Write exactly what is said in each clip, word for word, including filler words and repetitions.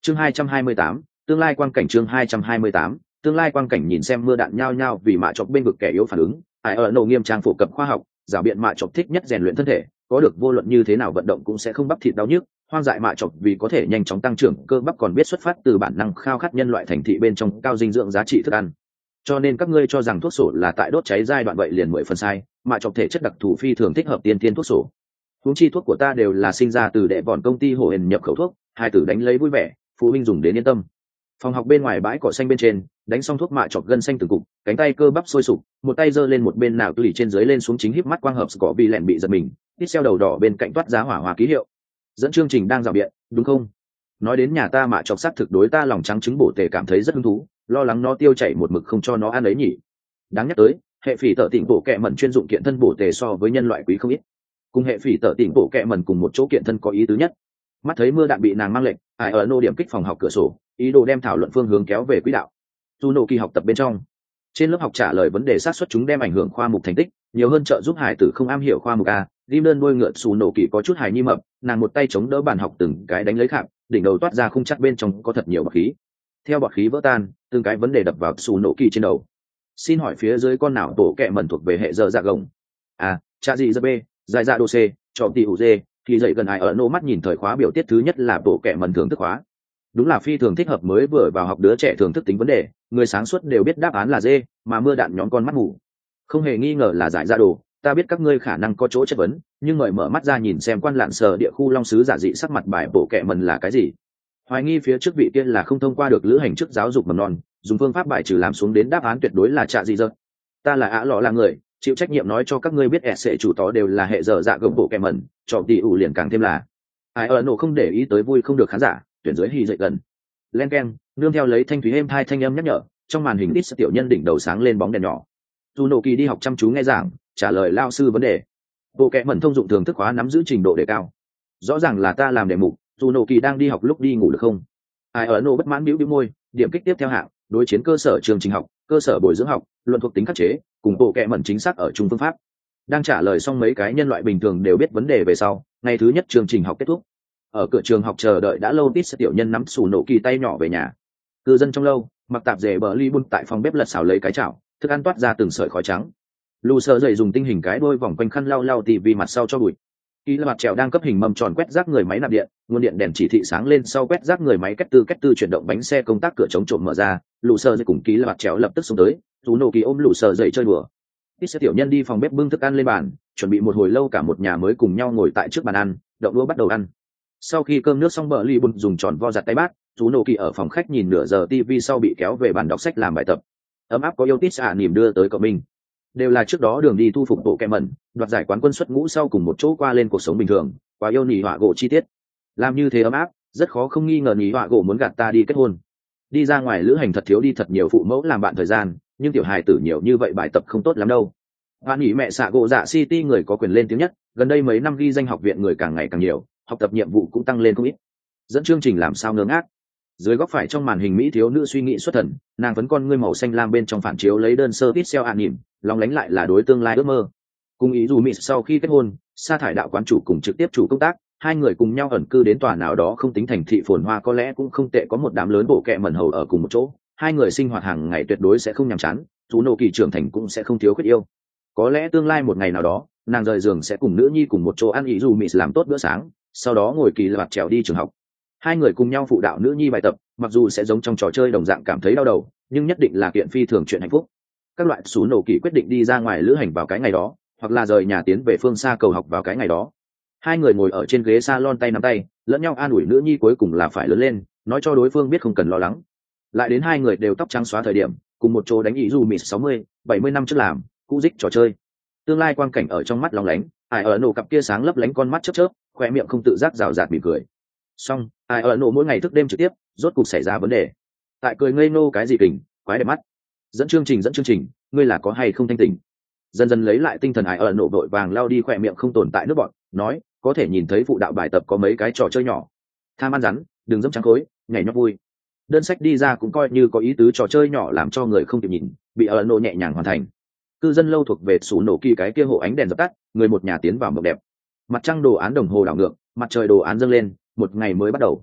chương hai trăm hai mươi tám, tương lai quang cảnh. chương hai trăm hai mươi tám, tương lai quang cảnh. Nhìn xem mưa đạn nhao nhao vì mạ chọc bên vực kẻ yếu phản ứng, ai ở nổ nghiêm trang phổ cập khoa học, rào biện mạ chọc thích nhất rèn luyện thân thể, có được vô luận như thế nào vận động cũng sẽ không bắp thịt đau nhức. Hoang dại mạ chọc vì có thể nhanh chóng tăng trưởng cơ bắp còn biết xuất phát từ bản năng khao khát nhân loại thành thị bên trong cao dinh dưỡng giá trị thức ăn, cho nên các ngươi cho rằng thuốc sổ là tại đốt cháy giai đoạn, vậy liền mười phần sai. Mạ chọc thể chất đặc thù phi thường thích hợp tiên tiên thuốc sổ. Huống chi thuốc của ta đều là sinh ra từ đệ vòn công ty hổ hền nhập khẩu thuốc, hai tử đánh lấy vui vẻ, phụ huynh dùng đến yên tâm. Phòng học bên ngoài bãi cỏ xanh bên trên, đánh xong thuốc mạ chọc gân xanh từng cục, cánh tay cơ bắp sôi sục, một tay giơ lên một bên nào tùy trên dưới lên xuống chính híp mắt quang hợp có bị lẹn bị giật mình, tít xeo đầu đỏ bên cạnh toát giá hỏa hòa ký hiệu. Dẫn chương trình đang rào biện, đúng không? Nói đến nhà ta mạ chọc sắc thực đối ta lòng trắng trứng bổ tề cảm thấy rất hứng thú, lo lắng nó tiêu chảy một mực không cho nó ăn ấy nhỉ. Đáng nhắc tới, hệ phỉ tở tỉnh bổ kẹ mẩn chuyên dụng kiện thân bổ tề so với nhân loại quý không ít. Cùng hệ phỉ tở tỉnh bổ kẹ mẩn cùng một chỗ kiện thân có ý tứ nhất. Mắt thấy mưa đạn bị nàng mang lệnh, ai ở nô điểm kích phòng học cửa sổ, ý đồ đem thảo luận phương hướng kéo về quỹ đạo. Tu nô kỳ học tập bên trong, trên lớp học trả lời vấn đề sát xuất chúng đem ảnh hưởng khoa mục thành tích, nhiều hơn trợ giúp hải tử không am hiểu khoa mục a. Lim đơn đôi ngựa xù nổ kỳ có chút hài nhi mập, nàng một tay chống đỡ bàn học từng cái đánh lấy khảm, đỉnh đầu toát ra khung chắc bên trong có thật nhiều bọt khí. Theo bọt khí vỡ tan, từng cái vấn đề đập vào xù nổ kỳ trên đầu. Xin hỏi phía dưới con nào tổ kẹ mẩn thuộc về hệ giờ dạ gồng? A, cha gì giờ b, dài dạ đô c, chọn tỷ hữu d. Thì dậy gần ai ở nô mắt nhìn thời khóa biểu tiết thứ nhất là tổ kẹ mẩn thưởng thức khóa. Đúng là phi thường thích hợp mới vừa vào học đứa trẻ thường thức tính vấn đề, người sáng suốt đều biết đáp án là D, mà mưa đạn nhóm con mắt ngủ. Không hề nghi ngờ là giải ra đồ, ta biết các ngươi khả năng có chỗ chất vấn, nhưng mời mở mắt ra nhìn xem quan lạn sờ địa khu long sứ giả dị sắc mặt bài bộ kệ mần là cái gì. Hoài nghi phía trước vị tiên là không thông qua được lữ hành trước giáo dục mầm non, dùng phương pháp bài trừ làm xuống đến đáp án tuyệt đối là trạ dị dơ. Ta là ạ lọ là người, chịu trách nhiệm nói cho các ngươi biết sẽ chủ tó đều là hệ giờ dạ gồng bộ kệ mần, cho tỷ ủ liền càng thêm là. Ai ở nổ không để ý tới vui không được khán giả, tuyển dưới hy dậy gần. Len keng, nương theo lấy thanh thúy êm hai thanh âm nhắc nhở, trong màn hình ít tiểu nhân đỉnh đầu sáng lên bóng đèn nhỏ. Dù nổ kỳ đi học chăm chú nghe giảng, trả lời lao sư vấn đề. Bộ kệ mẩn thông dụng thường thức hóa nắm giữ trình độ đề cao. Rõ ràng là ta làm đề mục, dù nổ kỳ đang đi học lúc đi ngủ được không? Ai ở nổ bất mãn bĩu bĩu môi, điểm kích tiếp theo hạng, đối chiến cơ sở trường trình học, cơ sở bồi dưỡng học, luận thuộc tính khắc chế, cùng bộ kệ mẩn chính xác ở trung phương pháp. Đang trả lời xong mấy cái nhân loại bình thường đều biết vấn đề về sau, ngày thứ nhất chương trình học kết thúc. Ở cửa trường học chờ đợi đã lâu, tít tiểu nhân nắm sủ nổ kỳ tay nhỏ về nhà. Cư dân trong lâu mặc tạp dề bờ ly bun tại phòng bếp lật xào lấy cái chảo, thức ăn toát ra từng sợi khói trắng. Lù sờ dậy dùng tinh hình cái đôi vòng quanh khăn lau lau tivi mặt sau cho bụi. Kỳ là mặt trèo đang cấp hình mâm tròn quét rác người máy nạp điện, nguồn điện đèn chỉ thị sáng lên sau quét rác người máy cách tư cách tư chuyển động bánh xe công tác cửa chống trộm mở ra. Lù sờ dậy cùng Kỳ là mặt trèo lập tức xuống tới, dù nổ kỳ ôm lù sờ dậy chơi đùa. Tít tiểu nhân đi phòng bếp bưng thức ăn lên bàn, chuẩn bị một hồi lâu cả một nhà mới cùng nhau ngồi tại trước bàn ăn, động đũa bắt đầu ăn. Sau khi cơm nước xong, bờ ly bun dùng tròn vo giặt tay bát, chú nổ kỳ ở phòng khách nhìn nửa giờ tivi sau bị kéo về bàn đọc sách làm bài tập. Ấm áp có yêu tít xả nỉm đưa tới cậu mình, đều là trước đó đường đi thu phục bộ kẹ mẩn, đoạt giải quán quân xuất ngũ sau cùng một chỗ qua lên cuộc sống bình thường, quá yêu nỉ họa gỗ chi tiết, làm như thế ấm áp, rất khó không nghi ngờ nỉ họa gỗ muốn gạt ta đi kết hôn. Đi ra ngoài lữ hành thật thiếu đi thật nhiều phụ mẫu làm bạn thời gian, nhưng tiểu hài tử nhiều như vậy bài tập không tốt lắm đâu. Bạn nghỉ mẹ xạ gỗ dạ city người có quyền lên tiếng nhất, gần đây mấy năm ghi danh học viện người càng ngày càng nhiều, học tập nhiệm vụ cũng tăng lên không ít. Dẫn chương trình làm sao ngớ ngác. Dưới góc phải trong màn hình mỹ thiếu nữ suy nghĩ xuất thần, nàng vẫn con ngươi màu xanh lam bên trong phản chiếu lấy đơn sơ pixel an nhìn, lóng lánh lại là đối tương lai ước mơ. Cùng ý dù mỹ sau khi kết hôn, sa thải đạo quán chủ cùng trực tiếp chủ công tác, hai người cùng nhau ẩn cư đến tòa nào đó không tính thành thị phồn hoa có lẽ cũng không tệ, có một đám lớn bộ kẹ mẩn hầu ở cùng một chỗ, hai người sinh hoạt hàng ngày tuyệt đối sẽ không nhàm chán, chú nô kỳ trưởng thành cũng sẽ không thiếu khuyết yêu. Có lẽ tương lai một ngày nào đó, nàng rời giường sẽ cùng nữ nhi cùng một chỗ ăn ý dù mỹ làm tốt bữa sáng, sau đó ngồi kỳ lạt trèo đi trường học. Hai người cùng nhau phụ đạo nữ nhi bài tập, mặc dù sẽ giống trong trò chơi đồng dạng cảm thấy đau đầu, nhưng nhất định là kiện phi thường chuyện hạnh phúc. Các loại xú nổ kỳ quyết định đi ra ngoài lữ hành vào cái ngày đó, hoặc là rời nhà tiến về phương xa cầu học vào cái ngày đó. Hai người ngồi ở trên ghế salon tay nắm tay, lẫn nhau an ủi nữ nhi cuối cùng là phải lớn lên, nói cho đối phương biết không cần lo lắng. Lại đến hai người đều tóc trắng xóa thời điểm, cùng một chỗ đánh ý dù mỹ sáu mươi, bảy mươi năm trước làm, cũ dích trò chơi. Tương lai quang cảnh ở trong mắt lóng lánh, ai ở nổ cặp kia sáng lấp lánh con mắt chớp chớp, khóe miệng không tự giác rào rạt mỉm cười. Xong, ai ở nổ mỗi ngày thức đêm trực tiếp, rốt cục xảy ra vấn đề. Tại cười ngây nô cái gì kình, quái đẹp mắt. Dẫn chương trình dẫn chương trình, ngươi là có hay không thanh tỉnh? Dần dần lấy lại tinh thần, ai ở nổ đội vàng lao đi khóe miệng không tồn tại nước bọt, nói, có thể nhìn thấy phụ đạo bài tập có mấy cái trò chơi nhỏ. Tham ăn rắn, đừng dẫm trắng khối, nhảy nhót vui. Đơn sách đi ra cũng coi như có ý tứ, trò chơi nhỏ làm cho người không kịp nhìn, bị ở nổ nhẹ nhàng hoàn thành. Cư dân lâu thuộc về sủ nổ kỳ cái kia hộ ánh đèn dập tắt, người một nhà tiến vào mộng đẹp. Mặt trăng đồ án đồng hồ đảo ngược, mặt trời đồ án dâng lên, một ngày mới bắt đầu.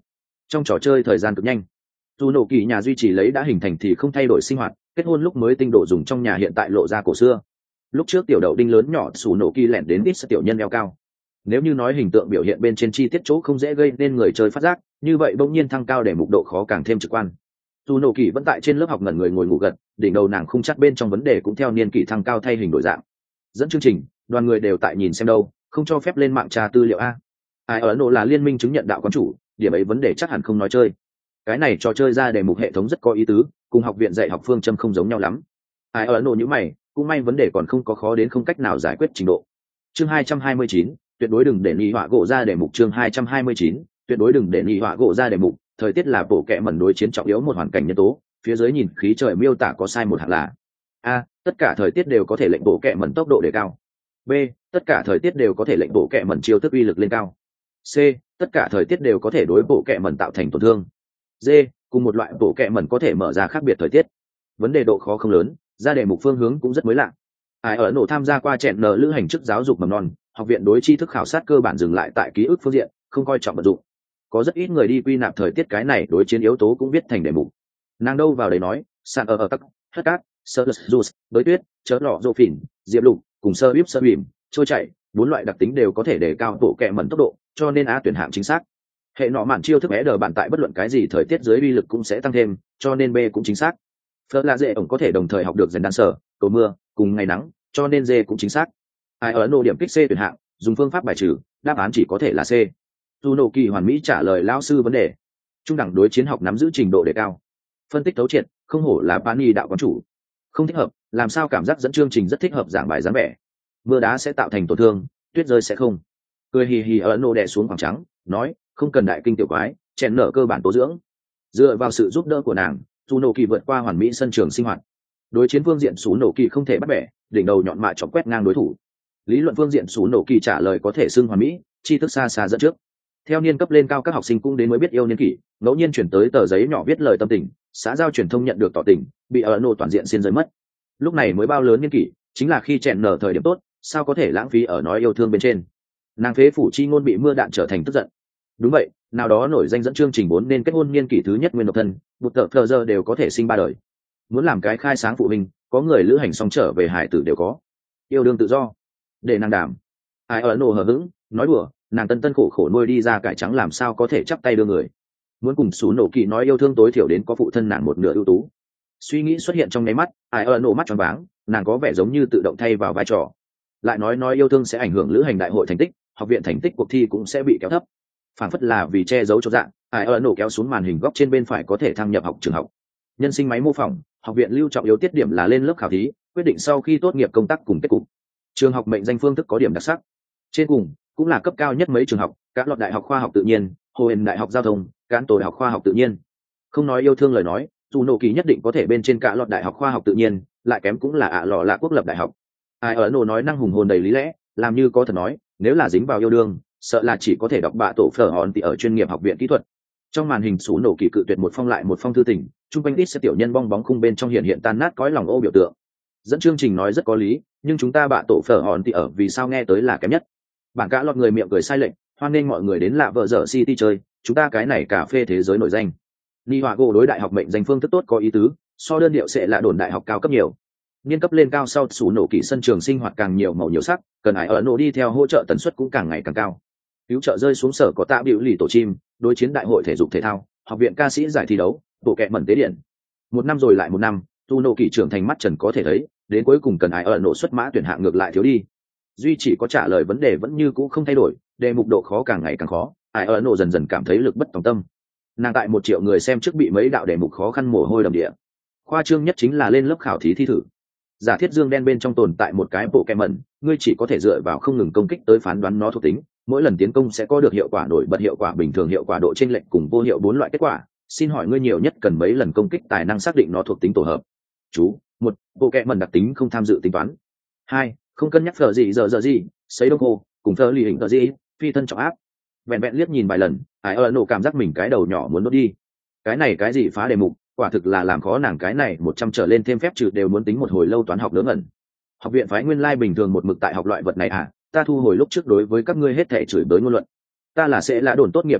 Trong trò chơi thời gian cực nhanh, dù nổ kỳ nhà duy trì lấy đã hình thành thì không thay đổi sinh hoạt, kết hôn lúc mới tinh độ dùng trong nhà hiện tại lộ ra cổ xưa. Lúc trước tiểu đậu đinh lớn nhỏ sủ nổ kỳ lẻn đến ít tiểu nhân eo cao. Nếu như nói hình tượng biểu hiện bên trên chi tiết chỗ không dễ gây nên người chơi phát giác, như vậy bỗng nhiên thăng cao để mục độ khó càng thêm trực quan. Dù nổ kỳ vẫn tại trên lớp học ngẩn người ngồi ngủ gật, đỉnh đầu nàng không chắc bên trong vấn đề cũng theo niên kỷ thăng cao thay hình đổi dạng. Dẫn chương trình, đoàn người đều tại nhìn xem đâu, không cho phép lên mạng tra tư liệu a. Ai ở nổ là liên minh chứng nhận đạo quán chủ, điểm ấy vấn đề chắc hẳn không nói chơi. Cái này trò chơi ra đề mục hệ thống rất có ý tứ, cùng học viện dạy học phương châm không giống nhau lắm. Ai ở nổ như mày, cũng may vấn đề còn không có khó đến không cách nào giải quyết trình độ. Chương hai trăm hai mươi chín, tuyệt đối đừng để nghi họa gỗ ra đề mục. Chương hai trăm hai mươi chín, tuyệt đối đừng để nghi họa gỗ ra đề mục. Thời tiết là bộ kệ mẩn đối chiến trọng yếu một hoàn cảnh nhân tố, phía dưới nhìn khí trời miêu tả có sai một hạng là: a, tất cả thời tiết đều có thể lệnh bộ kệ mẩn tốc độ đề cao. B, tất cả thời tiết đều có thể lệnh bộ kệ mẩn chiêu thức uy lực lên cao. C, tất cả thời tiết đều có thể đối bộ kệ mẩn tạo thành tổn thương. D, cùng một loại bộ kệ mẩn có thể mở ra khác biệt thời tiết. Vấn đề độ khó không lớn, ra đề mục phương hướng cũng rất mới lạ. Ai ở nổ tham gia qua chẹn nở lữ hành chức giáo dục mầm non, học viện đối tri thức khảo sát cơ bản dừng lại tại ký ức phương diện, không coi trọng vận dụng. Có rất ít người đi quy nạp thời tiết cái này đối chiến yếu tố cũng viết thành đề mục. Nàng đâu vào đấy nói sàn ở ở tắc hất cát sơ lật juice với tuyết chớ lọ rô phỉn diệp lục cùng sơ bíp sơ bìm trôi chảy, bốn loại đặc tính đều có thể đề cao bộ kệ mẩn tốc độ, cho nên a tuyển hạng chính xác. Hệ nọ mạn chiêu thức é đờ bạn tại bất luận cái gì thời tiết dưới uy lực cũng sẽ tăng thêm, cho nên B cũng chính xác. Phớt là dễ ổng có thể đồng thời học được dần đan sở cầu mưa cùng ngày nắng, cho nên D cũng chính xác. Ai ở nổ điểm kích C tuyển hạng, dùng phương pháp bài trừ, đáp án chỉ có thể là C. Dù nổ kỳ hoàn mỹ trả lời lao sư vấn đề. Trung đẳng đối chiến học nắm giữ trình độ đề cao. Phân tích thấu triệt, không hổ là bán y đạo quán chủ. Không thích hợp, làm sao cảm giác dẫn chương trình rất thích hợp giảng bài dáng vẻ. Mưa đá sẽ tạo thành tổn thương, tuyết rơi sẽ không. Cười hì hì ở nổ đè xuống khoảng trắng, nói, không cần đại kinh tiểu quái, chèn nở cơ bản tố dưỡng. Dựa vào sự giúp đỡ của nàng, dù nổ kỳ vượt qua hoàn mỹ sân trường sinh hoạt. Đối chiến phương diện sú nổ kỳ không thể bắt bẻ, đỉnh đầu nhọn mạ chọc quét ngang đối thủ. Lý luận phương diện sú nổ kỳ trả lời có thể xưng hoàn mỹ, tri thức xa xa dẫn trước. Theo niên cấp lên cao, các học sinh cũng đến mới biết yêu niên kỷ, ngẫu nhiên chuyển tới tờ giấy nhỏ viết lời tâm tình, xã giao truyền thông nhận được tỏ tình, bị ở nổ toàn diện xin rơi mất. Lúc này mới bao lớn niên kỷ, chính là khi chèn nở thời điểm tốt, sao có thể lãng phí ở nói yêu thương bên trên. Nàng phế phủ chi ngôn bị mưa đạn trở thành tức giận. Đúng vậy, nào đó nổi danh dẫn chương trình bốn nên kết hôn niên kỷ thứ nhất nguyên độc thân, một tờ phờ giờ đều có thể sinh ba đời. Muốn làm cái khai sáng phụ huynh, có người lữ hành xong trở về hải tử đều có. Yêu đương tự do, để nàng đảm. Ai ở nổ hờ hững, nói đùa, nàng tân tân khổ khổ nuôi đi ra cải trắng làm sao có thể chắp tay đưa người. Muốn cùng xú nổ kỳ nói yêu thương tối thiểu đến có phụ thân nàng một nửa ưu tú. Suy nghĩ xuất hiện trong nháy mắt, ai ở nổ mắt tròn váng, nàng có vẻ giống như tự động thay vào vai trò. Lại nói nói yêu thương sẽ ảnh hưởng lữ hành đại hội thành tích, học viện thành tích cuộc thi cũng sẽ bị kéo thấp. Phản phất là vì che giấu cho dạng, ai ở nổ kéo xuống màn hình góc trên bên phải có thể thăng nhập học trường học. Nhân sinh máy mô phỏng, học viện lưu trọng yếu tiết điểm là lên lớp khảo thí, quyết định sau khi tốt nghiệp công tác cùng kết cục. Trường học mệnh danh phương thức có điểm đặc sắc. Trên cùng, cũng là cấp cao nhất mấy trường học, các loạt đại học khoa học tự nhiên, hồ hền đại học giao thông, cán tổ đại học khoa học tự nhiên. Không nói yêu thương lời nói, dù nổ kỳ nhất định có thể bên trên cả loạt đại học khoa học tự nhiên, lại kém cũng là ạ lọ là quốc lập đại học. Ai ở nổ nói năng hùng hồn đầy lý lẽ, làm như có thật nói, nếu là dính vào yêu đương, sợ là chỉ có thể đọc bạ tổ phở hòn thì ở chuyên nghiệp học viện kỹ thuật. Trong màn hình sủ nổ kỳ cự tuyệt một phong lại một phong thư tình, trung quanh ít sẽ tiểu nhân bong bóng khung bên trong hiện hiện tan nát cõi lòng ô biểu tượng. Dẫn chương trình nói rất có lý, nhưng chúng ta bạ tổ phở hòn thì ở vì sao nghe tới là kém nhất. Bản cả lọt người miệng cười sai lệch, hoan nghênh mọi người đến lạ vợ dở city chơi, chúng ta cái này cà phê thế giới nổi danh. Ni Hòa Gỗ đối đại học mệnh danh phương thức tốt có ý tứ, so đơn điệu sẽ là đồn đại học cao cấp nhiều. Niên cấp lên cao sau sủ nổ kỳ sân trường sinh hoạt càng nhiều màu nhiều sắc, cần ai ở nổ đi theo hỗ trợ tần suất cũng càng ngày càng cao. Cứu trợ rơi xuống sở có tạo biểu lì tổ chim, đối chiến đại hội thể dục thể thao, học viện ca sĩ giải thi đấu, bộ kệ mẩn tế điện. Một năm rồi lại một năm, tu nổ kỳ trưởng thành mắt trần có thể thấy, đến cuối cùng cần ai ở nổ xuất mã tuyển hạng ngược lại thiếu đi. Duy chỉ có trả lời vấn đề vẫn như cũ không thay đổi, đề mục độ khó càng ngày càng khó, ai ở nổ dần dần cảm thấy lực bất tòng tâm. Nàng tại một triệu người xem trước bị mấy đạo đề mục khó khăn mồ hôi đầm địa. Khoa trương nhất chính là lên lớp khảo thí thi thử. Giả thiết dương đen bên trong tồn tại một cái bộ kẹ mẩn, ngươi chỉ có thể dựa vào không ngừng công kích tới phán đoán nó thuộc tính, mỗi lần tiến công sẽ có được hiệu quả nổi bật, hiệu quả bình thường, hiệu quả độ chênh lệch cùng vô hiệu bốn loại kết quả. Xin hỏi ngươi nhiều nhất cần mấy lần công kích tài năng xác định nó thuộc tính tổ hợp? Chú, một, bộ kẹ mẩn đặc tính không tham dự tính toán. Hai, không cân nhắc phở gì giờ giờ gì, sấy đông hồ, cùng phở lì hình phở gì, phi thân trọng áp. Vẹn vẹn liếc nhìn vài lần, ai ơ nổ cảm giác mình cái đầu nhỏ muốn đốt đi. Cái này cái gì phá đề mục, quả thực là làm khó nàng, cái này một trăm trở lên thêm phép trừ đều muốn tính một hồi lâu toán học lớn ẩn. Học viện phái nguyên lai bình thường một mực tại học loại vật này à? Ta thu hồi lúc trước đối với các ngươi hết thảy chửi bới ngôn luận. Ta là sẽ là đồn tốt nghiệp đại học,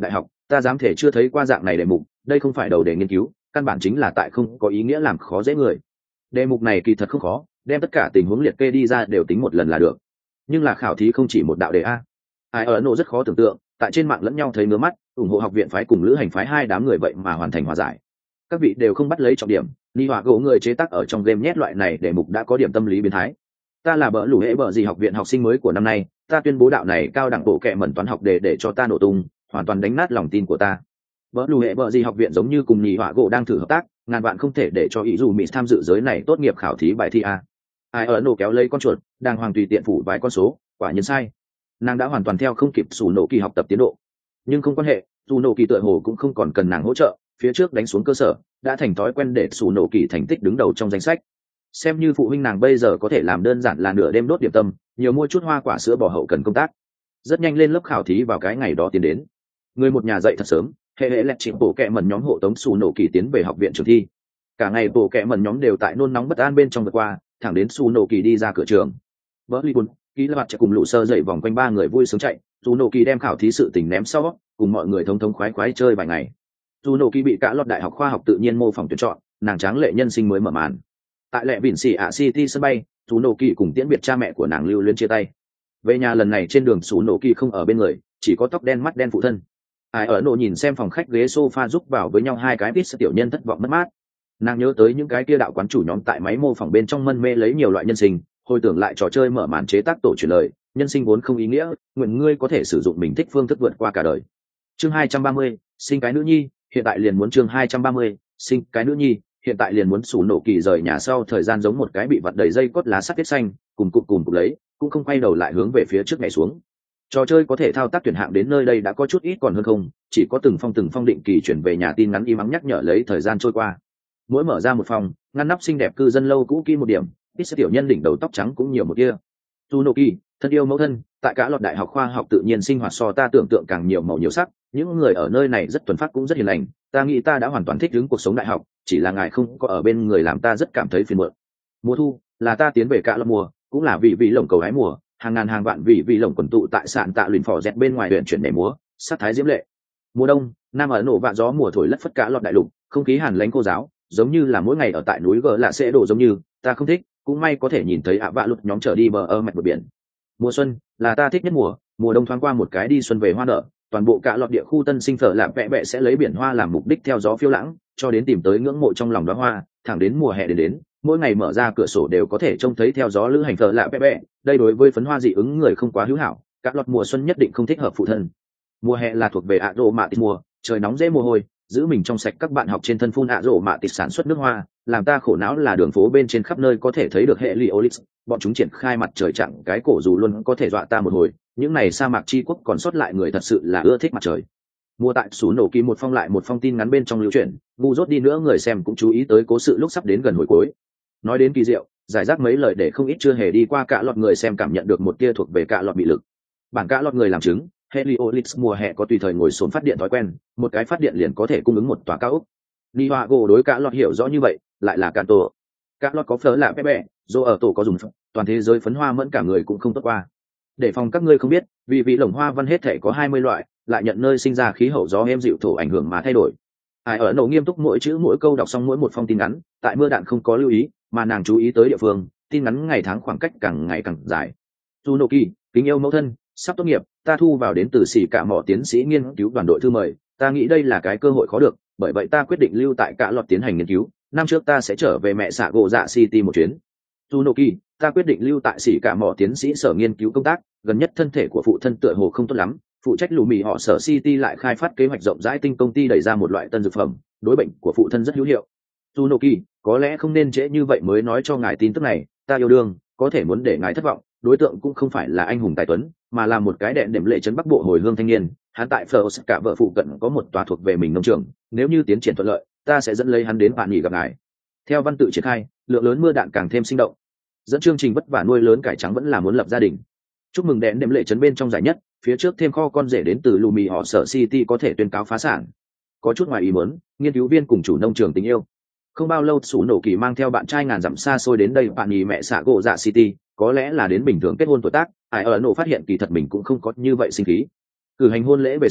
ta dám thể chưa thấy qua dạng này đề mục, đây không phải đầu đề nghiên cứu, căn bản chính là tại không có ý nghĩa làm khó dễ người. Đề mục này kỳ thật không khó, đem tất cả tình huống liệt kê đi ra đều tính một lần là được. Nhưng là khảo thí không chỉ một đạo đề a. Ai ở Ấn Độ rất khó tưởng tượng, tại trên mạng lẫn nhau thấy ngứa mắt, ủng hộ học viện phái cùng lữ hành phái hai đám người vậy mà hoàn thành hòa giải. Các vị đều không bắt lấy trọng điểm, ni hòa gỗ người chế tác ở trong game nhét loại này đề mục đã có điểm tâm lý biến thái. Ta là bỡ lũ hệ bỡ gì học viện học sinh mới của năm nay, ta tuyên bố đạo này cao đẳng bộ kệ mẩn toán học đề để cho ta nổ tung, hoàn toàn đánh nát lòng tin của ta. Bỡ lũ hệ bỡ gì học viện giống như cùng ni hòa gỗ đang thử hợp tác, ngàn vạn không thể để cho ý dù mỹ tham dự giới này tốt nghiệp khảo thí bài thi a. Ai ở Ấn Độ kéo lấy con chuột, đang hoàng tùy tiện phủ vài con số, quả nhiên sai. Nàng đã hoàn toàn theo không kịp Sủ Nổ Kỳ học tập tiến độ, nhưng không quan hệ, Sủ Nổ Kỳ tựa hồ cũng không còn cần nàng hỗ trợ, phía trước đánh xuống cơ sở đã thành thói quen để Sủ Nổ Kỳ thành tích đứng đầu trong danh sách. Xem như phụ huynh nàng bây giờ có thể làm đơn giản là nửa đêm đốt điểm tâm, nhiều mua chút hoa quả sữa bò hậu cần công tác. Rất nhanh lên lớp khảo thí vào cái ngày đó tiến đến. Người một nhà dậy thật sớm, hệ hệ lẹt chỉnh bộ kệ mẩn nhóm hộ tống Sủ Nổ Kỳ tiến về học viện trường thi. Cả ngày bộ kệ mẩn nhóm đều tại nôn nóng bất an bên trong vượt qua, thẳng đến Sủ Nổ Kỳ đi ra cửa trường. Vỡ ly buồn, ký là mặt chạy cùng lũ sơ dậy vòng quanh ba người vui sướng chạy. Sủ Nổ Kỳ đem khảo thí sự tình ném sau, cùng mọi người thống thống khoái khoái chơi vài ngày. Sủ Nổ Kỳ bị cả lọt đại học khoa học tự nhiên mô phỏng tuyển chọn, nàng tráng lệ nhân sinh mới mở màn. Tại lệ vịn xỉ ạ City sân bay, Sủ Nổ Kỳ cùng tiễn biệt cha mẹ của nàng lưu luyến chia tay. Về nhà lần này trên đường Sủ Nổ Kỳ không ở bên người, chỉ có tóc đen mắt đen phụ thân. Ai ở nộ nhìn xem phòng khách ghế sofa giúp vào với nhau hai cái tít tiểu nhân thất vọng mất mát. Nàng nhớ tới những cái kia đạo quán chủ nhóm tại máy mô phỏng bên trong mân mê lấy nhiều loại nhân sinh, hồi tưởng lại trò chơi mở màn chế tác tổ truyền lời, nhân sinh vốn không ý nghĩa, nguyện ngươi có thể sử dụng mình thích phương thức vượt qua cả đời. Chương hai trăm ba mươi, sinh cái nữ nhi, hiện tại liền muốn chương hai trăm ba mươi, sinh cái nữ nhi, hiện tại liền muốn. Sủ Nổ Kỳ rời nhà sau thời gian giống một cái bị vặt đầy dây cốt lá sắt tiết xanh, cùng cụm cùng cụm lấy, cũng không quay đầu lại hướng về phía trước nhảy xuống. Trò chơi có thể thao tác tuyển hạng đến nơi đây đã có chút ít còn hơn không, chỉ có từng phong từng phong định kỳ chuyển về nhà tin ngắn im ắng nhắc nhở lấy thời gian trôi qua. Mỗi mở ra một phòng, ngăn nắp xinh đẹp cư dân lâu cũ kỹ một điểm, ít tiểu nhân đỉnh đầu tóc trắng cũng nhiều một kia. Sủ Nổ Kỳ, thân yêu mẫu thân, tại cả lọt đại học khoa học tự nhiên sinh hoạt so ta tưởng tượng càng nhiều màu nhiều sắc, những người ở nơi này rất thuần phát cũng rất hiền lành, ta nghĩ ta đã hoàn toàn thích ứng cuộc sống đại học, chỉ là ngài không có ở bên người làm ta rất cảm thấy phiền muộn. Mùa thu là ta tiến về cả lọt mùa, cũng là vì vị lồng cầu hái mùa, hàng ngàn hàng vạn vị vị lồng quần tụ tại sạn tạ luyện phò dẹt bên ngoài huyện chuyển nhảy múa, sát thái diễm lệ. Mùa đông, nam ở nổ vạn gió mùa thổi lất phất cả lọt đại lục, không khí hàn lãnh cô giáo, giống như là mỗi ngày ở tại núi gờ lạ sẽ đổ giống như, ta không thích, cũng may có thể nhìn thấy ạ vạ lụt nhóm trở đi bờ ơ mạch bờ biển. Mùa xuân là ta thích nhất mùa, mùa đông thoáng qua một cái đi xuân về hoa nở, toàn bộ cả lọt địa khu tân sinh phở lạ vẽ vẽ sẽ lấy biển hoa làm mục đích theo gió phiêu lãng, cho đến tìm tới ngưỡng mộ trong lòng đóa hoa, thẳng đến mùa hè đến đến, mỗi ngày mở ra cửa sổ đều có thể trông thấy theo gió lữ hành phở lạ vẽ vẽ. Đây đối với phấn hoa dị ứng người không quá hữu hảo, các lọt mùa xuân nhất định không thích hợp phụ thân. Mùa hè là thuộc về ạ rộ mạ tịt mùa, trời nóng dễ mồ hôi, giữ mình trong sạch các bạn học trên thân phun ạ rộ mạ tịt sản xuất nước hoa, làm ta khổ não là đường phố bên trên khắp nơi có thể thấy được hệ Heliolis, bọn chúng triển khai mặt trời chặn cái cổ dù luôn có thể dọa ta một hồi, những này sa mạc chi quốc còn sót lại người thật sự là ưa thích mặt trời. Mùa tại Sủ Nổ Kỳ một phong lại một phong tin ngắn bên trong lưu truyền, ngu dốt đi nữa người xem cũng chú ý tới cố sự lúc sắp đến gần hồi cuối. Nói đến kỳ diệu, giải rác mấy lời để không ít chưa hề đi qua cả lọt người xem cảm nhận được một tia thuộc về cả lọt bị lực. Bản cả lọt người làm chứng, Heliolis mùa hè có tùy thời ngồi xổm phát điện thói quen, một cái phát điện liền có thể cung ứng một tòa cao ốc. Li Hoa gỗ đối cả lọt hiểu rõ như vậy, lại là cạn tổ. Cả lọt có phở lạ bẹ bẹ, dô ở tổ có dùng phận, toàn thế giới phấn hoa mẫn cả người cũng không tốt qua. Để phòng các ngươi không biết, vì vị lồng hoa văn hết thể có hai mươi loại, lại nhận nơi sinh ra khí hậu gió êm dịu thổ ảnh hưởng mà thay đổi. Ai ở nổ nghiêm túc mỗi chữ mỗi câu đọc xong mỗi một phong tin ngắn, tại mưa đạn không có lưu ý, mà nàng chú ý tới địa phương, tin ngắn ngày tháng khoảng cách càng ngày càng dài. Sủ Nổ Kỳ, kính yêu mẫu thân, sắp tốt nghiệp, ta thu vào đến từ xỉ cả mỏ tiến sĩ nghiên cứu đoàn đội thư mời, ta nghĩ đây là cái cơ hội khó được, bởi vậy ta quyết định lưu tại cả lọt tiến hành nghiên cứu, năm trước ta sẽ trở về mẹ xạ gỗ dạ City một chuyến. Sủ Nổ Kỳ, ta quyết định lưu tại xỉ cả mỏ tiến sĩ sở nghiên cứu công tác, gần nhất thân thể của phụ thân tựa hồ không tốt lắm, phụ trách lù mì họ sở City lại khai phát kế hoạch rộng rãi tinh công ty đẩy ra một loại tân dược phẩm, đối bệnh của phụ thân rất hữu hiệu. Sủ Nổ Kỳ, có lẽ không nên trễ như vậy mới nói cho ngài tin tức này, ta yêu đương, có thể muốn để ngài thất vọng, đối tượng cũng không phải là anh hùng tài tuấn, mà là một cái đệm đệm lệ trấn bắc bộ hồi hương thanh niên, hắn tại Fleurs cả vợ phụ cận có một tòa thuộc về mình nông trường, nếu như tiến triển thuận lợi, ta sẽ dẫn lấy hắn đến bạn nghỉ gặp ngài. Theo văn tự triển khai, lượng lớn mưa đạn càng thêm sinh động. Dẫn chương trình vất vả nuôi lớn cải trắng vẫn là muốn lập gia đình. Chúc mừng đệm đệm lệ trấn bên trong giải nhất, phía trước thêm kho con rể đến từ Lumi họ sở City có thể tuyên cáo phá sản. Có chút ngoài ý muốn, nghiên cứu viên cùng chủ nông trường tình yêu. Không bao lâu Sủ Nổ Kỳ mang theo bạn trai ngàn dặm xa xôi đến đây bạn nghỉ mẹ xạ gỗ dạ City, có lẽ là đến bình thường kết hôn tuổi tác, ai ở nổ phát hiện kỳ thật mình cũng không có như vậy sinh khí. Cử hành hôn lễ về sau,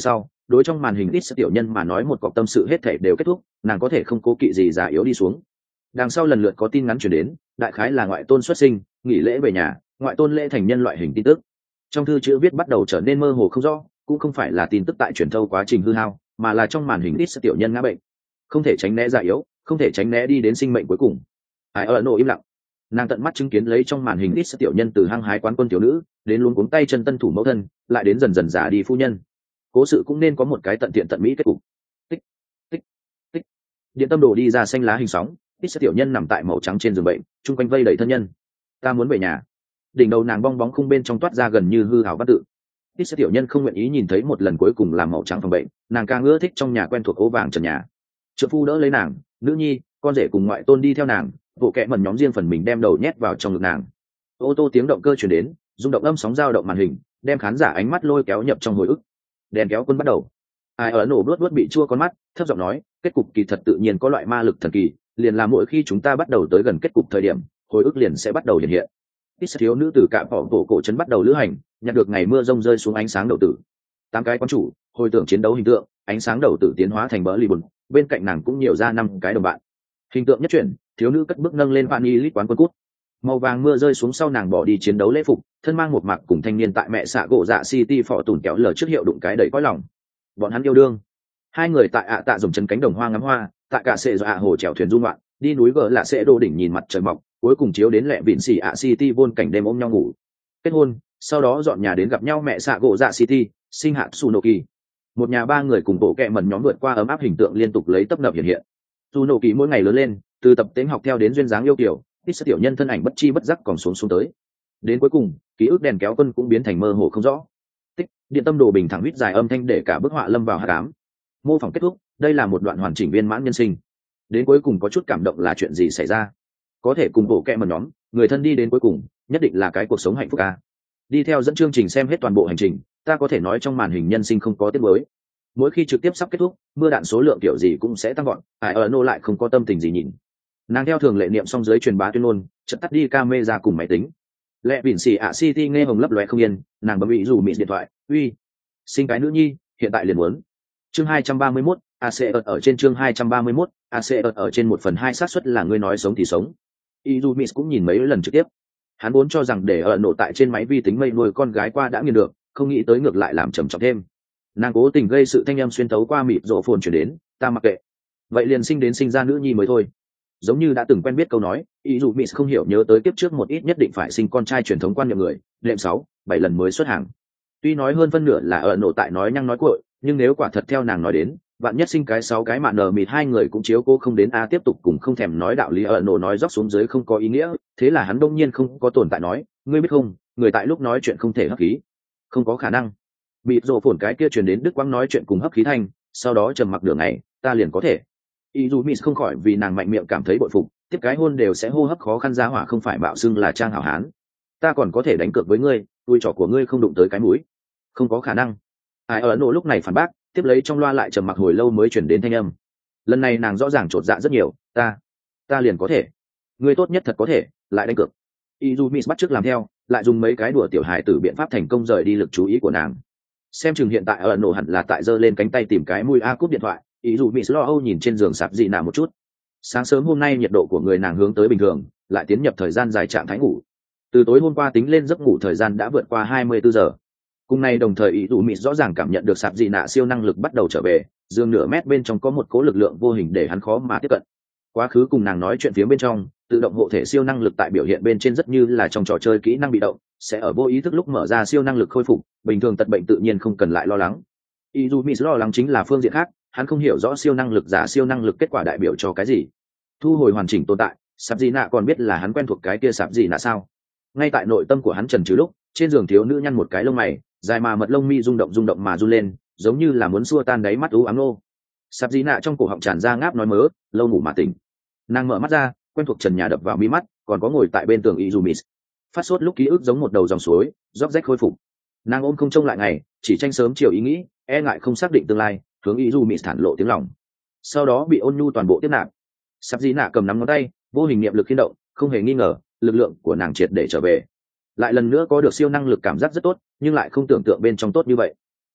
đối trong màn hình ít tiểu nhân mà nói một cọc tâm sự hết thể đều kết thúc, nàng có thể không cố kỵ gì già yếu đi xuống. Đằng sau lần lượt có tin ngắn chuyển đến, đại khái là ngoại tôn xuất sinh, nghỉ lễ về nhà, ngoại tôn lễ thành nhân loại hình tin tức. Trong thư chữ viết bắt đầu trở nên mơ hồ không rõ, cũng không phải là tin tức tại truyền thâu quá trình hư hao, mà là trong màn hình ít tiểu nhân ngã bệnh, không thể tránh né già yếu, không thể tránh né đi đến sinh mệnh cuối cùng. Ai ở nổ im lặng, nàng tận mắt chứng kiến lấy trong màn hình ít tiểu nhân từ hăng hái quán quân tiểu nữ đến luôn cuống tay chân tân thủ mẫu thân, lại đến dần dần già đi phu nhân. Cố sự cũng nên có một cái tận tiện tận mỹ kết cục. Tích tích tích, điện tâm đồ đi ra xanh lá hình sóng, ít tiểu nhân nằm tại màu trắng trên giường bệnh, chung quanh vây đầy thân nhân. Ta muốn về nhà. Đỉnh đầu nàng bong bóng khung bên trong toát ra gần như hư hảo văn tự. Ít tiểu nhân không nguyện ý nhìn thấy một lần cuối cùng làm màu trắng phòng bệnh, nàng càng ưa thích trong nhà quen thuộc ố vàng trần nhà. Trượng phu đỡ lấy nàng, nữ nhi, con rể cùng ngoại tôn đi theo nàng, bộ kệ mẩn nhóm riêng phần mình đem đầu nhét vào trong ngực nàng. Ô tô tiếng động cơ chuyển đến, rung động âm sóng dao động màn hình, đem khán giả ánh mắt lôi kéo nhập trong hồi ức. Đèn kéo quân bắt đầu. Ai ở nổ đuốt đuốt bị chua con mắt, thấp giọng nói, kết cục kỳ thật tự nhiên có loại ma lực thần kỳ, liền là mỗi khi chúng ta bắt đầu tới gần kết cục thời điểm, hồi ức liền sẽ bắt đầu hiện hiện. Ít thiếu nữ từ cạm bỏ tổ cổ trấn bắt đầu lữ hành, nhặt được ngày mưa rông rơi xuống ánh sáng đầu tử. Tám cái quán chủ, hồi tưởng chiến đấu hình tượng, ánh sáng đầu tử tiến hóa thành bỡ lì bùn, bên cạnh nàng cũng nhiều ra năm cái đồng bạn. Hình tượng nhất chuyển, thiếu nữ cất bước nâng lên vạn y lít quán quân cút. Màu vàng mưa rơi xuống sau nàng bỏ đi chiến đấu lễ phục, thân mang một mặc cùng thanh niên tại mẹ xạ gỗ dạ city phỏ tủn kéo lờ trước hiệu đụng cái đầy cõi lòng. Bọn hắn yêu đương. Hai người tại ạ tạ dùng chân cánh đồng hoa ngắm hoa, tại cả sệ do ạ hồ chèo thuyền du ngoạn, đi núi gờ là sẽ đô đỉnh nhìn mặt trời mọc, cuối cùng chiếu đến lẹ vịn xỉ ạ city vôn cảnh đêm ôm nhau ngủ. Kết hôn, sau đó dọn nhà đến gặp nhau mẹ xạ gỗ dạ city, sinh hạ Tsunoki. Một nhà ba người cùng bộ kẹ mẩn nhóm vượt qua ấm áp hình tượng liên tục lấy tấp nập hiện hiện. Tsunoki mỗi ngày lớn lên, từ tập tính học theo đến duyên dáng yêu kiểu, ít tiểu nhân thân ảnh bất chi bất giác còn xuống xuống tới. Đến cuối cùng, ký ức đèn kéo quân cũng biến thành mơ hồ không rõ. Tích, điện tâm đồ bình thẳng huýt dài âm thanh để cả bức họa lâm vào hắc ám. Mô phỏng kết thúc, đây là một đoạn hoàn chỉnh viên mãn nhân sinh. Đến cuối cùng có chút cảm động là chuyện gì xảy ra? Có thể cùng bộ kẹ mẩn nhóm, người thân đi đến cuối cùng, nhất định là cái cuộc sống hạnh phúc a. Đi theo dẫn chương trình xem hết toàn bộ hành trình, ta có thể nói trong màn hình nhân sinh không có tiếc nuối. Mỗi khi trực tiếp sắp kết thúc, mưa đạn số lượng kiểu gì cũng sẽ tăng gọn, ai ở nô lại không có tâm tình gì nhìn. Nàng theo thường lệ niệm xong dưới truyền bá tuyên ngôn, chợt tắt đi camera cùng máy tính. Lẹ vịn xì ạ city nghe hồng lấp lóe không yên, nàng bấm bị rủ mịt điện thoại, uy, sinh cái nữ nhi, hiện tại liền muốn. Chương hai trăm ba mươi mốt, a xê ở, ở trên chương hai trăm ba mươi mốt, a xê ở, ở trên một phần hai xác suất là ngươi nói sống thì sống. Izumi cũng nhìn mấy lần trực tiếp. Hắn vốn cho rằng để ở nổ tại trên máy vi tính mây nuôi con gái qua đã nghiền được, không nghĩ tới ngược lại làm trầm trọng thêm. Nàng cố tình gây sự thanh âm xuyên thấu qua mịt rộ phồn chuyển đến, ta mặc kệ. Vậy liền sinh đến sinh ra nữ nhi mới thôi. Giống như đã từng quen biết câu nói, Izumi không hiểu nhớ tới kiếp trước một ít nhất định phải sinh con trai truyền thống quan niệm người, đệm sáu, bảy lần mới xuất hàng. Tuy nói hơn phân nửa là ở nổ tại nói nhăng nói cuội, nhưng nếu quả thật theo nàng nói đến, bạn nhất sinh cái sáu cái mạn nở mịt hai người cũng chiếu cố không đến a tiếp tục cùng không thèm nói đạo lý ở nổ nói dốc xuống dưới không có ý nghĩa, thế là hắn đông nhiên không có tồn tại nói, ngươi biết không, người tại lúc nói chuyện không thể hấp khí, không có khả năng. Bị rồ phồn cái kia truyền đến Đức Quang nói chuyện cùng hấp khí thanh, sau đó trầm mặc đường này, ta liền có thể. Izumi không khỏi vì nàng mạnh miệng cảm thấy bội phục, tiếp cái hôn đều sẽ hô hấp khó khăn giá hỏa không phải bạo xưng là trang hảo hán. Ta còn có thể đánh cược với ngươi, đuôi trỏ của ngươi không đụng tới cái mũi. Không có khả năng. Ai ở nổ lúc này phản bác, tiếp lấy trong loa lại trầm mặc hồi lâu mới chuyển đến thanh âm. Lần này nàng rõ ràng trột dạ rất nhiều, ta, ta liền có thể. Ngươi tốt nhất thật có thể, lại đánh cược. Izumi bắt chước làm theo, lại dùng mấy cái đùa tiểu hài tử biện pháp thành công rời đi lực chú ý của nàng. Xem chừng hiện tại ở nổ hẳn là tại giơ lên cánh tay tìm cái mũi a cúp điện thoại. Izumi lo âu nhìn trên giường sạp gì nào một chút. Sáng sớm hôm nay nhiệt độ của người nàng hướng tới bình thường, lại tiến nhập thời gian dài trạng thái ngủ. Từ tối hôm qua tính lên giấc ngủ thời gian đã vượt qua hai mươi bốn giờ. Cùng nay đồng thời ý đủ mịt rõ ràng cảm nhận được sạp dị nạ siêu năng lực bắt đầu trở về, dương nửa mét bên trong có một cố lực lượng vô hình để hắn khó mà tiếp cận. Quá khứ cùng nàng nói chuyện phía bên trong, tự động hộ thể siêu năng lực tại biểu hiện bên trên rất như là trong trò chơi kỹ năng bị động, sẽ ở vô ý thức lúc mở ra siêu năng lực khôi phục, bình thường tật bệnh tự nhiên không cần lại lo lắng. Ý đủ mịt lo lắng chính là phương diện khác, hắn không hiểu rõ siêu năng lực giả siêu năng lực kết quả đại biểu cho cái gì. Thu hồi hoàn chỉnh tồn tại, sạp dị nạ còn biết là hắn quen thuộc cái kia sạp dị nạ sao? Ngay tại nội tâm của hắn trần trừ lúc, trên giường thiếu nữ nhăn một cái lông mày, dài mà mật lông mi rung động rung động mà run lên, giống như là muốn xua tan đáy mắt u ám nô. Sạp dị nạ trong cổ họng tràn ra ngáp nói mớ, lâu ngủ mà tỉnh. Nàng mở mắt ra, quen thuộc trần nhà đập vào mi mắt, còn có ngồi tại bên tường Izumi. Phát sốt lúc ký ức giống một đầu dòng suối, róc rách khôi phục. Nàng ôm không trông lại ngày, chỉ tranh sớm chiều ý nghĩ, e ngại không xác định tương lai, hướng Izumi thản lộ tiếng lòng. Sau đó bị ôn nhu toàn bộ tiếp nạp. Sạp dị nạ cầm nắm ngón tay, vô hình niệm lực khiên động, không hề nghi ngờ, lực lượng của nàng triệt để trở về. Lại lần nữa có được siêu năng lực cảm giác rất tốt, nhưng lại không tưởng tượng bên trong tốt như vậy.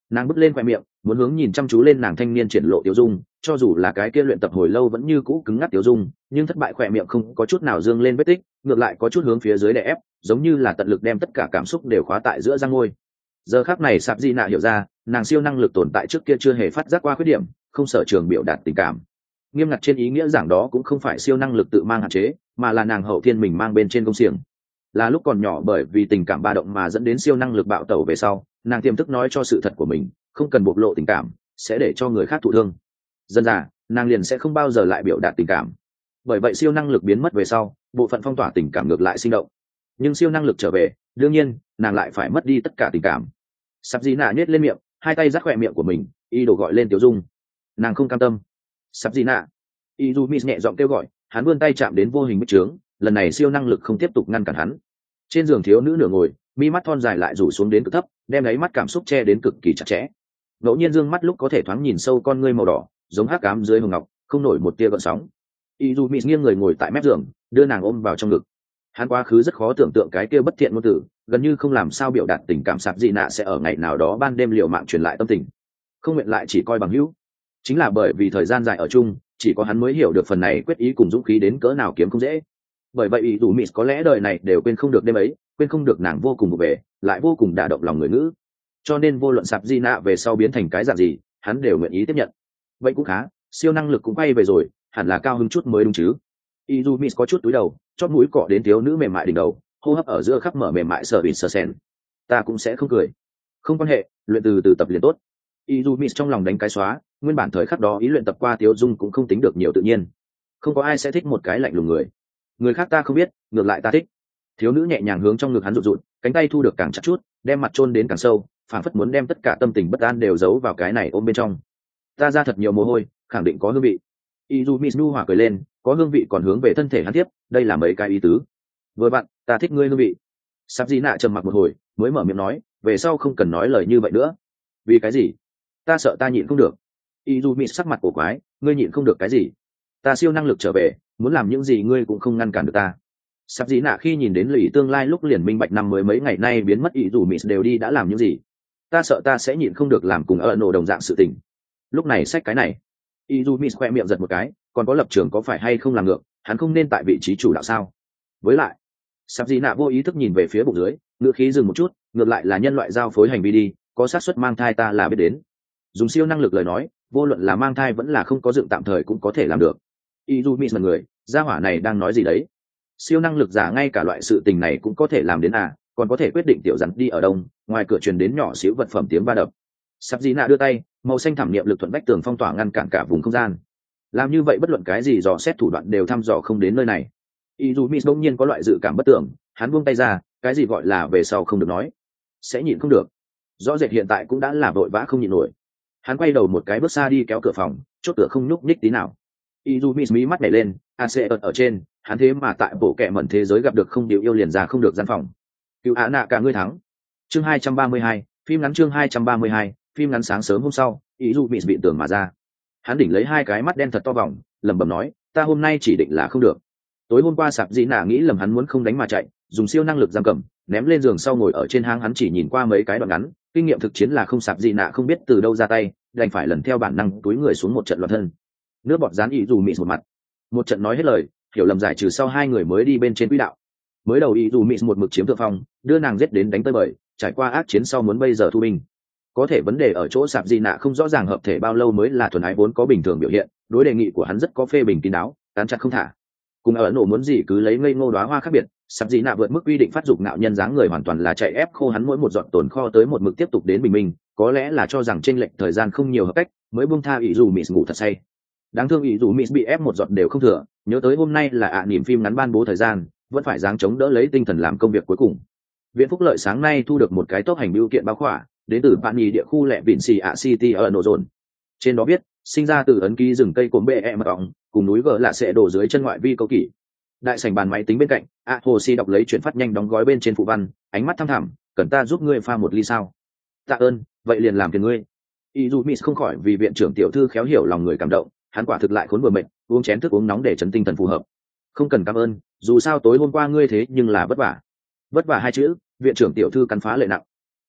Nàng bứt lên khoe miệng, muốn hướng nhìn chăm chú lên nàng thanh niên triển lộ tiêu dung, cho dù là cái kia luyện tập hồi lâu vẫn như cũ cứng ngắc tiêu dung, nhưng thất bại khoe miệng không có chút nào dương lên vết tích, ngược lại có chút hướng phía dưới đè ép, giống như là tận lực đem tất cả cảm xúc đều khóa tại giữa răng môi. Giờ khắc này Sạp Di Nạ hiểu ra, nàng siêu năng lực tồn tại trước kia chưa hề phát giác qua khuyết điểm, không sở trường biểu đạt tình cảm. Nghiêm ngặt trên ý nghĩa giảng đó cũng không phải siêu năng lực tự mang hạn chế, mà là nàng hậu thiên mình mang bên trên công xiềng. Là lúc còn nhỏ bởi vì tình cảm ba động mà dẫn đến siêu năng lực bạo tẩu về sau, nàng tiềm thức nói cho sự thật của mình, không cần bộc lộ tình cảm, sẽ để cho người khác thụ thương. Dần dà, nàng liền sẽ không bao giờ lại biểu đạt tình cảm. Bởi vậy siêu năng lực biến mất về sau, bộ phận phong tỏa tình cảm ngược lại sinh động. Nhưng siêu năng lực trở về, đương nhiên, nàng lại phải mất đi tất cả tình cảm. Sạp Di Nạ nhếch lên miệng, hai tay giắt khỏe miệng của mình, y đồ gọi lên Tiểu Dung. Nàng không cam tâm. Sạp Di Nạ. Izumi nhẹ giọng kêu gọi, hắn vươn tay chạm đến vô hình bích trướng, lần này siêu năng lực không tiếp tục ngăn cản hắn. Trên giường thiếu nữ nửa ngồi, mi mắt thon dài lại rủ xuống đến cực thấp, đem lấy mắt cảm xúc che đến cực kỳ chặt chẽ. Ngẫu nhiên dương mắt lúc có thể thoáng nhìn sâu con ngươi màu đỏ, giống hắc ám dưới hồng ngọc, không nổi một tia gợn sóng. Izumi nghiêng người ngồi tại mép giường, đưa nàng ôm vào trong ngực. Hắn quá khứ rất khó tưởng tượng cái kia bất thiện ngôn tử, gần như không làm sao biểu đạt tình cảm Sạp Di Nạ sẽ ở ngày nào đó ban đêm liều mạng truyền lại tâm tình, không nguyện lại chỉ coi bằng hữu. Chính là bởi vì thời gian dài ở chung, chỉ có hắn mới hiểu được phần này quyết ý cùng dũng khí đến cỡ nào kiếm không dễ. Bởi vậy ý đủ mịt có lẽ đời này đều quên không được đêm ấy, quên không được nàng vô cùng vụ về, lại vô cùng đả động lòng người ngữ. Cho nên vô luận Sạp Di Nạ về sau biến thành cái dạng gì, hắn đều nguyện ý tiếp nhận. Vậy cũng khá, siêu năng lực cũng quay về rồi, hẳn là cao hứng chút mới đúng chứ. Izumi có chút túi đầu, chót mũi cọ đến thiếu nữ mềm mại đỉnh đầu, hô hấp ở giữa khắp mở mềm mại sờ bịt sờ sen. Ta cũng sẽ không cười. Không quan hệ, luyện từ từ tập liền tốt. Izumi trong lòng đánh cái xóa, nguyên bản thời khắc đó ý luyện tập qua Tiếu Dung cũng không tính được nhiều tự nhiên. Không có ai sẽ thích một cái lạnh lùng người. Người khác ta không biết, ngược lại ta thích. Thiếu nữ nhẹ nhàng hướng trong ngực hắn rụt rụt, cánh tay thu được càng chặt chút, đem mặt chôn đến càng sâu, phảng phất muốn đem tất cả tâm tình bất an đều giấu vào cái này ôm bên trong. Ta ra thật nhiều mồ hôi, khẳng định có hương vị. Izumi nu hỏa cười lên, có hương vị còn hướng về thân thể hắn tiếp, đây là mấy cái ý tứ. Vừa bạn, ta thích ngươi hương vị. Sạp Di Nạ trầm mặc một hồi, mới mở miệng nói, về sau không cần nói lời như vậy nữa. Vì cái gì? Ta sợ ta nhịn không được. Izumi sắc mặt cổ quái, ngươi nhịn không được cái gì? Ta siêu năng lực trở về, muốn làm những gì ngươi cũng không ngăn cản được ta. Sạp Di Nạ khi nhìn đến lì tương lai lúc liền minh bạch năm mới mấy ngày nay biến mất Izumi đều đi đã làm những gì. Ta sợ ta sẽ nhịn không được làm cùng ở nổ đồng dạng sự tình. Lúc này xách cái này. Izumi khoe miệng giật một cái, còn có lập trường có phải hay không làm ngược, hắn không nên tại vị trí chủ đạo sao? Với lại, Sạp Di Nạ vô ý thức nhìn về phía bụng dưới, ngựa khí dừng một chút, ngược lại là nhân loại giao phối hành vi đi, có xác suất mang thai ta là biết đến. Dùng siêu năng lực lời nói, vô luận là mang thai vẫn là không có dựng tạm thời cũng có thể làm được. Izumi là người, gia hỏa này đang nói gì đấy? Siêu năng lực giả ngay cả loại sự tình này cũng có thể làm đến à, còn có thể quyết định tiểu rắn đi ở đông, ngoài cửa truyền đến nhỏ xíu vật phẩm tiếng va đập. Sạp Di Nạ đưa tay, màu xanh thảm niệm lực thuận vách tường phong tỏa ngăn cản cả vùng không gian. Làm như vậy bất luận cái gì dò xét thủ đoạn đều thăm dò không đến nơi này. Izumi bỗng nhiên có loại dự cảm bất tưởng, hắn buông tay ra, cái gì gọi là về sau không được nói, sẽ nhịn không được. Rõ rệt hiện tại cũng đã là vội vã không nhịn nổi. Hắn quay đầu một cái bước xa đi kéo cửa phòng, chốt cửa không nhúc nhích tí nào. Izumi mí mắt nhảy lên, a xê ở trên, hắn thế mà tại bộ kệ mẩn thế giới gặp được không điều yêu liền ra không được gian phòng. Cứu Á Nạ cả ngươi thắng. Chương hai trăm ba mươi hai, phim ngắn chương hai trăm ba mươi hai, phim ngắn sáng sớm hôm sau, Izumi bị tưởng mà ra. Hắn đỉnh lấy hai cái mắt đen thật to vòng, lẩm bẩm nói, ta hôm nay chỉ định là không được. Tối hôm qua Sạp Di Nạ nghĩ lầm hắn muốn không đánh mà chạy, dùng siêu năng lực giam cầm, ném lên giường sau ngồi ở trên hang hắn chỉ nhìn qua mấy cái đoạn ngắn, kinh nghiệm thực chiến là không. Sạp Di Nạ không biết từ đâu ra tay, đành phải lần theo bản năng túi người xuống một trận loạn thân. Nước bọt dán ý dù mịt một mặt, một trận nói hết lời, hiểu lầm giải trừ sau hai người mới đi bên trên quỹ đạo. Mới đầu ý dù mịt một mực chiếm thượng phong, đưa nàng giết đến đánh tới bời, trải qua ác chiến sau muốn bây giờ thu binh. Có thể vấn đề ở chỗ Sạp Di Nạ không rõ ràng hợp thể bao lâu mới là thuần ái vốn có bình thường biểu hiện, đối đề nghị của hắn rất có phê bình kín đáo, cán chặt không thả. Cùng ở nổ muốn gì cứ lấy ngây ngô đóa hoa khác biệt, Sạp Di Nạ vượt mức quy định phát dục nạo nhân dáng người hoàn toàn là chạy ép khô hắn mỗi một giọt tồn kho tới một mực tiếp tục đến bình minh, có lẽ là cho rằng chênh lệch thời gian không nhiều hợp cách, mới buông tha ý dù mịt ngủ thật say. Đáng thương ý dù mịt bị ép một giọt đều không thừa, nhớ tới hôm nay là ạ à, niềm phim ngắn ban bố thời gian, vẫn phải dáng chống đỡ lấy tinh thần làm công việc cuối cùng. Viện Phúc Lợi sáng nay thu được một cái tốc hành bưu kiện báo khỏa, đến từ bạn nhì địa khu lệ vịn xì ạ city ở nổ dồn. Trên đó biết, sinh ra từ ấn ký rừng cây cồn bệ e mật ọng, cùng núi gờ lạ sẽ đổ dưới chân ngoại vi câu kỷ. Đại sảnh bàn máy tính bên cạnh, a hồ si đọc lấy chuyển phát nhanh đóng gói bên trên phụ văn, ánh mắt thăm thẳm, cần ta giúp ngươi pha một ly sao? Tạ ơn, vậy liền làm phiền ngươi. Izumi không khỏi vì viện trưởng tiểu thư khéo hiểu lòng người cảm động, hắn quả thực lại khốn vừa mệt, uống chén thức uống nóng để trấn tinh thần phù hợp. Không cần cảm ơn, dù sao tối hôm qua ngươi thế nhưng là vất vả. Vất vả hai chữ, viện trưởng tiểu thư cắn phá lệ nặng.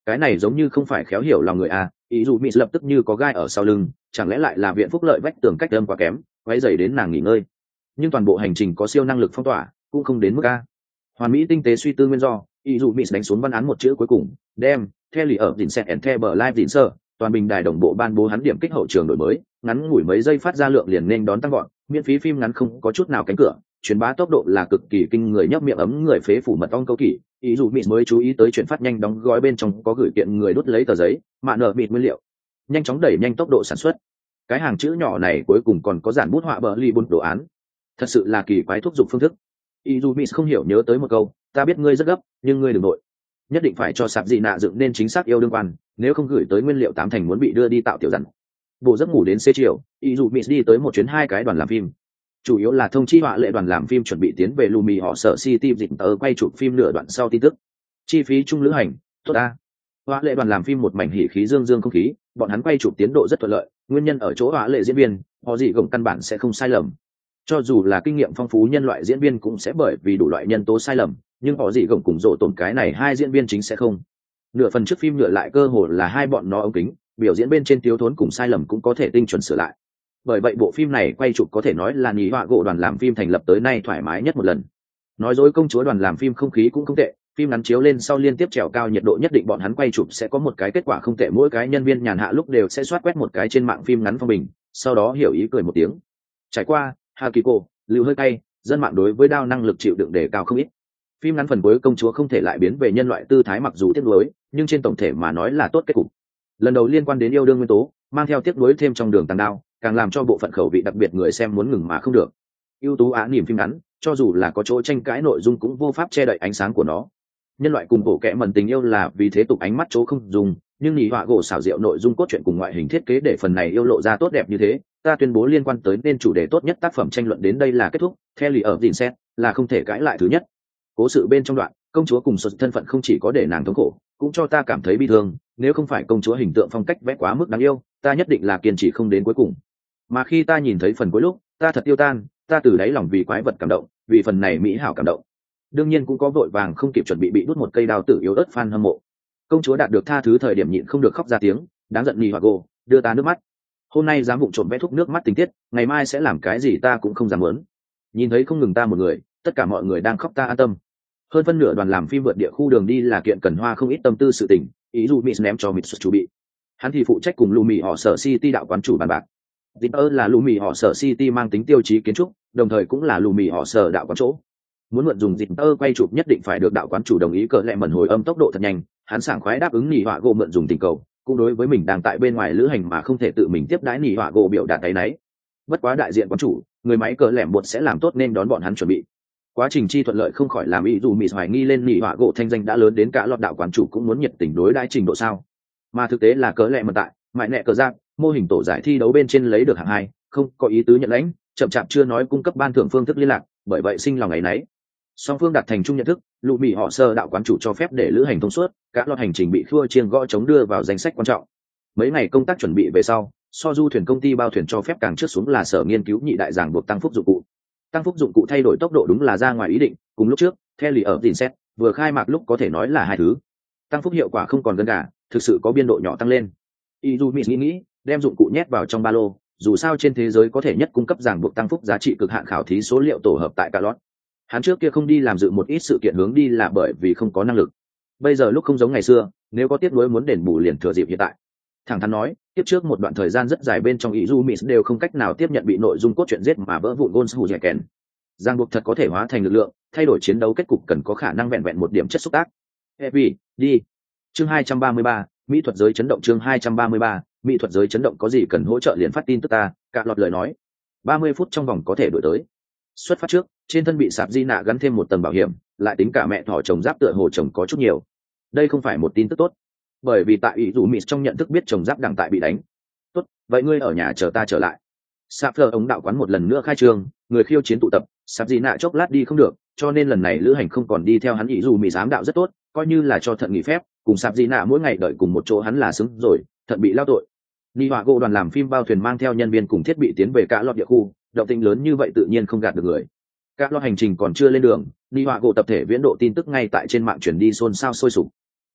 cái này giống như không phải khéo hiểu lòng người à. Ý dù mỹ lập tức như có gai ở sau lưng, chẳng lẽ lại là viện phúc lợi vách tường cách âm quá kém, quay dày đến nàng nghỉ ngơi. Nhưng toàn bộ hành trình có siêu năng lực phong tỏa cũng không đến mức a. Hoàn mỹ tinh tế suy tư nguyên do, ý dù mỹ đánh xuống văn án một chữ cuối cùng, đem theo lì ở đỉnh set and the live đỉnh sơ, toàn bình đài đồng bộ ban bố hắn điểm kích hậu trường đổi mới, ngắn ngủi mấy giây phát ra lượng liền nên đón tăng gọn, miễn phí phim ngắn không có chút nào cánh cửa, truyền bá tốc độ là cực kỳ kinh người, nhấp miệng ấm người phế phủ mật ong câu kỳ. Ý dù mỹ mới chú ý tới chuyện phát nhanh đóng gói bên trong có gửi kiện người đốt lấy tờ giấy, mạ nợ bịt nguyên liệu, nhanh chóng đẩy nhanh tốc độ sản xuất. Cái hàng chữ nhỏ này cuối cùng còn có dàn bút họa bờ ly bút đồ án, thật sự là kỳ quái thúc giục phương thức. Izumi không hiểu nhớ tới một câu, ta biết ngươi rất gấp, nhưng ngươi đừng nội, nhất định phải cho sạp dị nạ dựng nên chính xác yêu đương quan, nếu không gửi tới nguyên liệu tám thành muốn bị đưa đi tạo tiểu dặn. Bộ giấc ngủ đến xế chiều, Izumi đi tới một chuyến hai cái đoàn làm phim, chủ yếu là thông chi họa lệ đoàn làm phim chuẩn bị tiến về Lumi họ sở City dịch tờ quay chụp phim nửa đoạn sau tin tức. Chi phí chung lữ hành, tốt a. Họa lệ đoàn làm phim một mảnh hỉ khí dương dương không khí, bọn hắn quay chụp tiến độ rất thuận lợi, nguyên nhân ở chỗ họa lệ diễn viên, họ gì gồng căn bản sẽ không sai lầm. Cho dù là kinh nghiệm phong phú nhân loại diễn viên cũng sẽ bởi vì đủ loại nhân tố sai lầm, nhưng họ gì gồng cùng rộ tổn cái này hai diễn viên chính sẽ không. Nửa phần trước phim nhựa lại cơ hồ là hai bọn nó ống kính, biểu diễn bên trên thiếu thốn cùng sai lầm cũng có thể tinh chuẩn sửa lại. Bởi vậy bộ phim này quay chụp có thể nói là nhì họa gỗ đoàn làm phim thành lập tới nay thoải mái nhất một lần. Nói dối công chúa đoàn làm phim không khí cũng không tệ, phim ngắn chiếu lên sau liên tiếp trèo cao nhiệt độ nhất định bọn hắn quay chụp sẽ có một cái kết quả không tệ, mỗi cái nhân viên nhàn hạ lúc đều sẽ soát quét một cái trên mạng phim ngắn phong bình, sau đó hiểu ý cười một tiếng. Trải qua Hakiko, lưu hơi cay, dân mạng đối với đao năng lực chịu đựng đề cao không ít. Phim ngắn phần cuối công chúa không thể lại biến về nhân loại tư thái mặc dù tiếc nuối, nhưng trên tổng thể mà nói là tốt kết cục. Lần đầu liên quan đến yêu đương nguyên tố, mang theo tiếc nuối thêm trong đường tàng đao, càng làm cho bộ phận khẩu vị đặc biệt người xem muốn ngừng mà không được. Ưu tú á niềm phim ngắn, cho dù là có chỗ tranh cãi nội dung cũng vô pháp che đậy ánh sáng của nó. Nhân loại cùng bộ kẽ mẩn tình yêu là vì thế tục ánh mắt chỗ không dùng, nhưng nhị họa gỗ xảo diệu nội dung cốt truyện cùng ngoại hình thiết kế để phần này yêu lộ ra tốt đẹp như thế. Ta tuyên bố liên quan tới nên chủ đề tốt nhất tác phẩm tranh luận đến đây là kết thúc. Theo lì ở dìn xét là không thể cãi lại thứ nhất. Cố sự bên trong đoạn, công chúa cùng sột thân phận không chỉ có để nàng thống khổ, cũng cho ta cảm thấy bi thương. Nếu không phải công chúa hình tượng phong cách vẽ quá mức đáng yêu, ta nhất định là kiên trì không đến cuối cùng. Mà khi ta nhìn thấy phần cuối lúc, ta thật tiêu tan, ta từ đáy lòng vì quái vật cảm động, vì phần này mỹ hảo cảm động. Đương nhiên cũng có vội vàng không kịp chuẩn bị bị đút một cây đao tử yếu ớt fan hâm mộ. Công chúa đạt được tha thứ thời điểm nhịn không được khóc ra tiếng, đáng giận nhì hoặc gồ, đưa ta nước mắt. Hôm nay dám vụng trộm vẽ thúc nước mắt tình tiết, ngày mai sẽ làm cái gì ta cũng không dám muốn. Nhìn thấy không ngừng ta một người, tất cả mọi người đang khóc ta an tâm. Hơn phân nửa đoàn làm phim vượt địa khu đường đi là kiện cần hoa không ít tâm tư sự tình, ý dù Mị ném cho Mị chủ bị. Hắn thì phụ trách cùng Lumi họ sở City đạo quán chủ bàn bạc. Zipper là Lumi họ sở City mang tính tiêu chí kiến trúc, đồng thời cũng là Lumi họ sở đạo quán chỗ. Muốn mượn dùng Zipper quay chụp nhất định phải được đạo quán chủ đồng ý, cỡ lẹ mẩn hồi âm tốc độ thật nhanh, hắn sảng khoái đáp ứng nỉ họa gỗ mượn dùng tình cầu, cũng đối với mình đang tại bên ngoài lữ hành mà không thể tự mình tiếp đái nỉ họa gỗ biểu đạt cái nấy. Bất quá đại diện quán chủ, người máy cỡ lẻm bột sẽ làm tốt nên đón bọn hắn chuẩn bị. Quá trình chi thuận lợi không khỏi làm ý dù Mị hoài nghi lên nỉ họa gỗ thanh danh đã lớn đến cả lọt đạo quán chủ cũng muốn nhiệt tình đối đãi trình độ sao. Mà thực tế là cỡ lẹ mẩn tại mại nẹ cờ giáp mô hình tổ giải thi đấu bên trên lấy được hạng hai, không có ý tứ nhận lãnh, chậm chạp chưa nói cung cấp ban thưởng phương thức liên lạc, bởi vậy sinh lòng ấy nấy. Song phương đạt thành chung nhận thức, lụ mì họ sơ đạo quán chủ cho phép để lữ hành thông suốt, các lọt hành trình bị khua chiêng gõ chống đưa vào danh sách quan trọng. Mấy ngày công tác chuẩn bị về sau, so du thuyền công ty bao thuyền cho phép càng trước xuống là sở nghiên cứu nhị đại giảng buộc tăng phúc dụng cụ. Tăng phúc dụng cụ thay đổi tốc độ đúng là ra ngoài ý định, cùng lúc trước, theo lì ở tin xét, vừa khai mạc lúc có thể nói là hai thứ. Tăng phúc hiệu quả không còn gần cả, thực sự có biên độ nhỏ tăng lên. Izumi nghĩ nghĩ, đem dụng cụ nhét vào trong ba lô, dù sao trên thế giới có thể nhất cung cấp giảng buộc tăng phúc giá trị cực hạn khảo thí số liệu tổ hợp tại cả lót. Hắn trước kia không đi làm dự một ít sự kiện hướng đi là bởi vì không có năng lực. Bây giờ lúc không giống ngày xưa, nếu có tiếc nuối muốn đền bù liền thừa dịp hiện tại. Thẳng thắn nói, tiếp trước một đoạn thời gian rất dài bên trong Izumi đều không cách nào tiếp nhận bị nội dung cốt truyện giết mà vỡ vụn gôn sù dẻ kèn. Giang buộc thật có thể hóa thành lực lượng, thay đổi chiến đấu kết cục cần có khả năng vẹn vẹn một điểm chất xúc tác. Heavy, đi. Chương hai trăm ba mươi ba, mỹ thuật giới chấn động. Chương hai trăm ba mươi ba, mỹ thuật giới chấn động. Có gì cần hỗ trợ liền phát tin tức ta, cả lọt lời nói. ba mươi phút trong vòng có thể đổi tới. Xuất phát trước, trên thân bị sạp di nạ gắn thêm một tầng bảo hiểm, lại tính cả mẹ thỏ chồng giáp tựa hồ chồng có chút nhiều. Đây không phải một tin tức tốt, bởi vì tại ủy dù mịt trong nhận thức biết chồng giáp đang tại bị đánh. Tốt, vậy ngươi ở nhà chờ ta trở lại. Sạp phờ ống đạo quán một lần nữa khai trương, người khiêu chiến tụ tập, sạp di nạ chốc lát đi không được, cho nên lần này lữ hành không còn đi theo hắn. Ủy dù mịt ám đạo rất tốt, coi như là cho thận nghỉ phép, cùng sạp di nạ mỗi ngày đợi cùng một chỗ hắn là xứng rồi, thận bị lao tội. Ni họa gỗ đoàn làm phim bao thuyền mang theo nhân viên cùng thiết bị tiến về cả lọt địa khu, động tĩnh lớn như vậy tự nhiên không gạt được người. Các lọt hành trình còn chưa lên đường, Ni họa gỗ tập thể viễn độ tin tức ngay tại trên mạng truyền đi xôn xao sôi sục.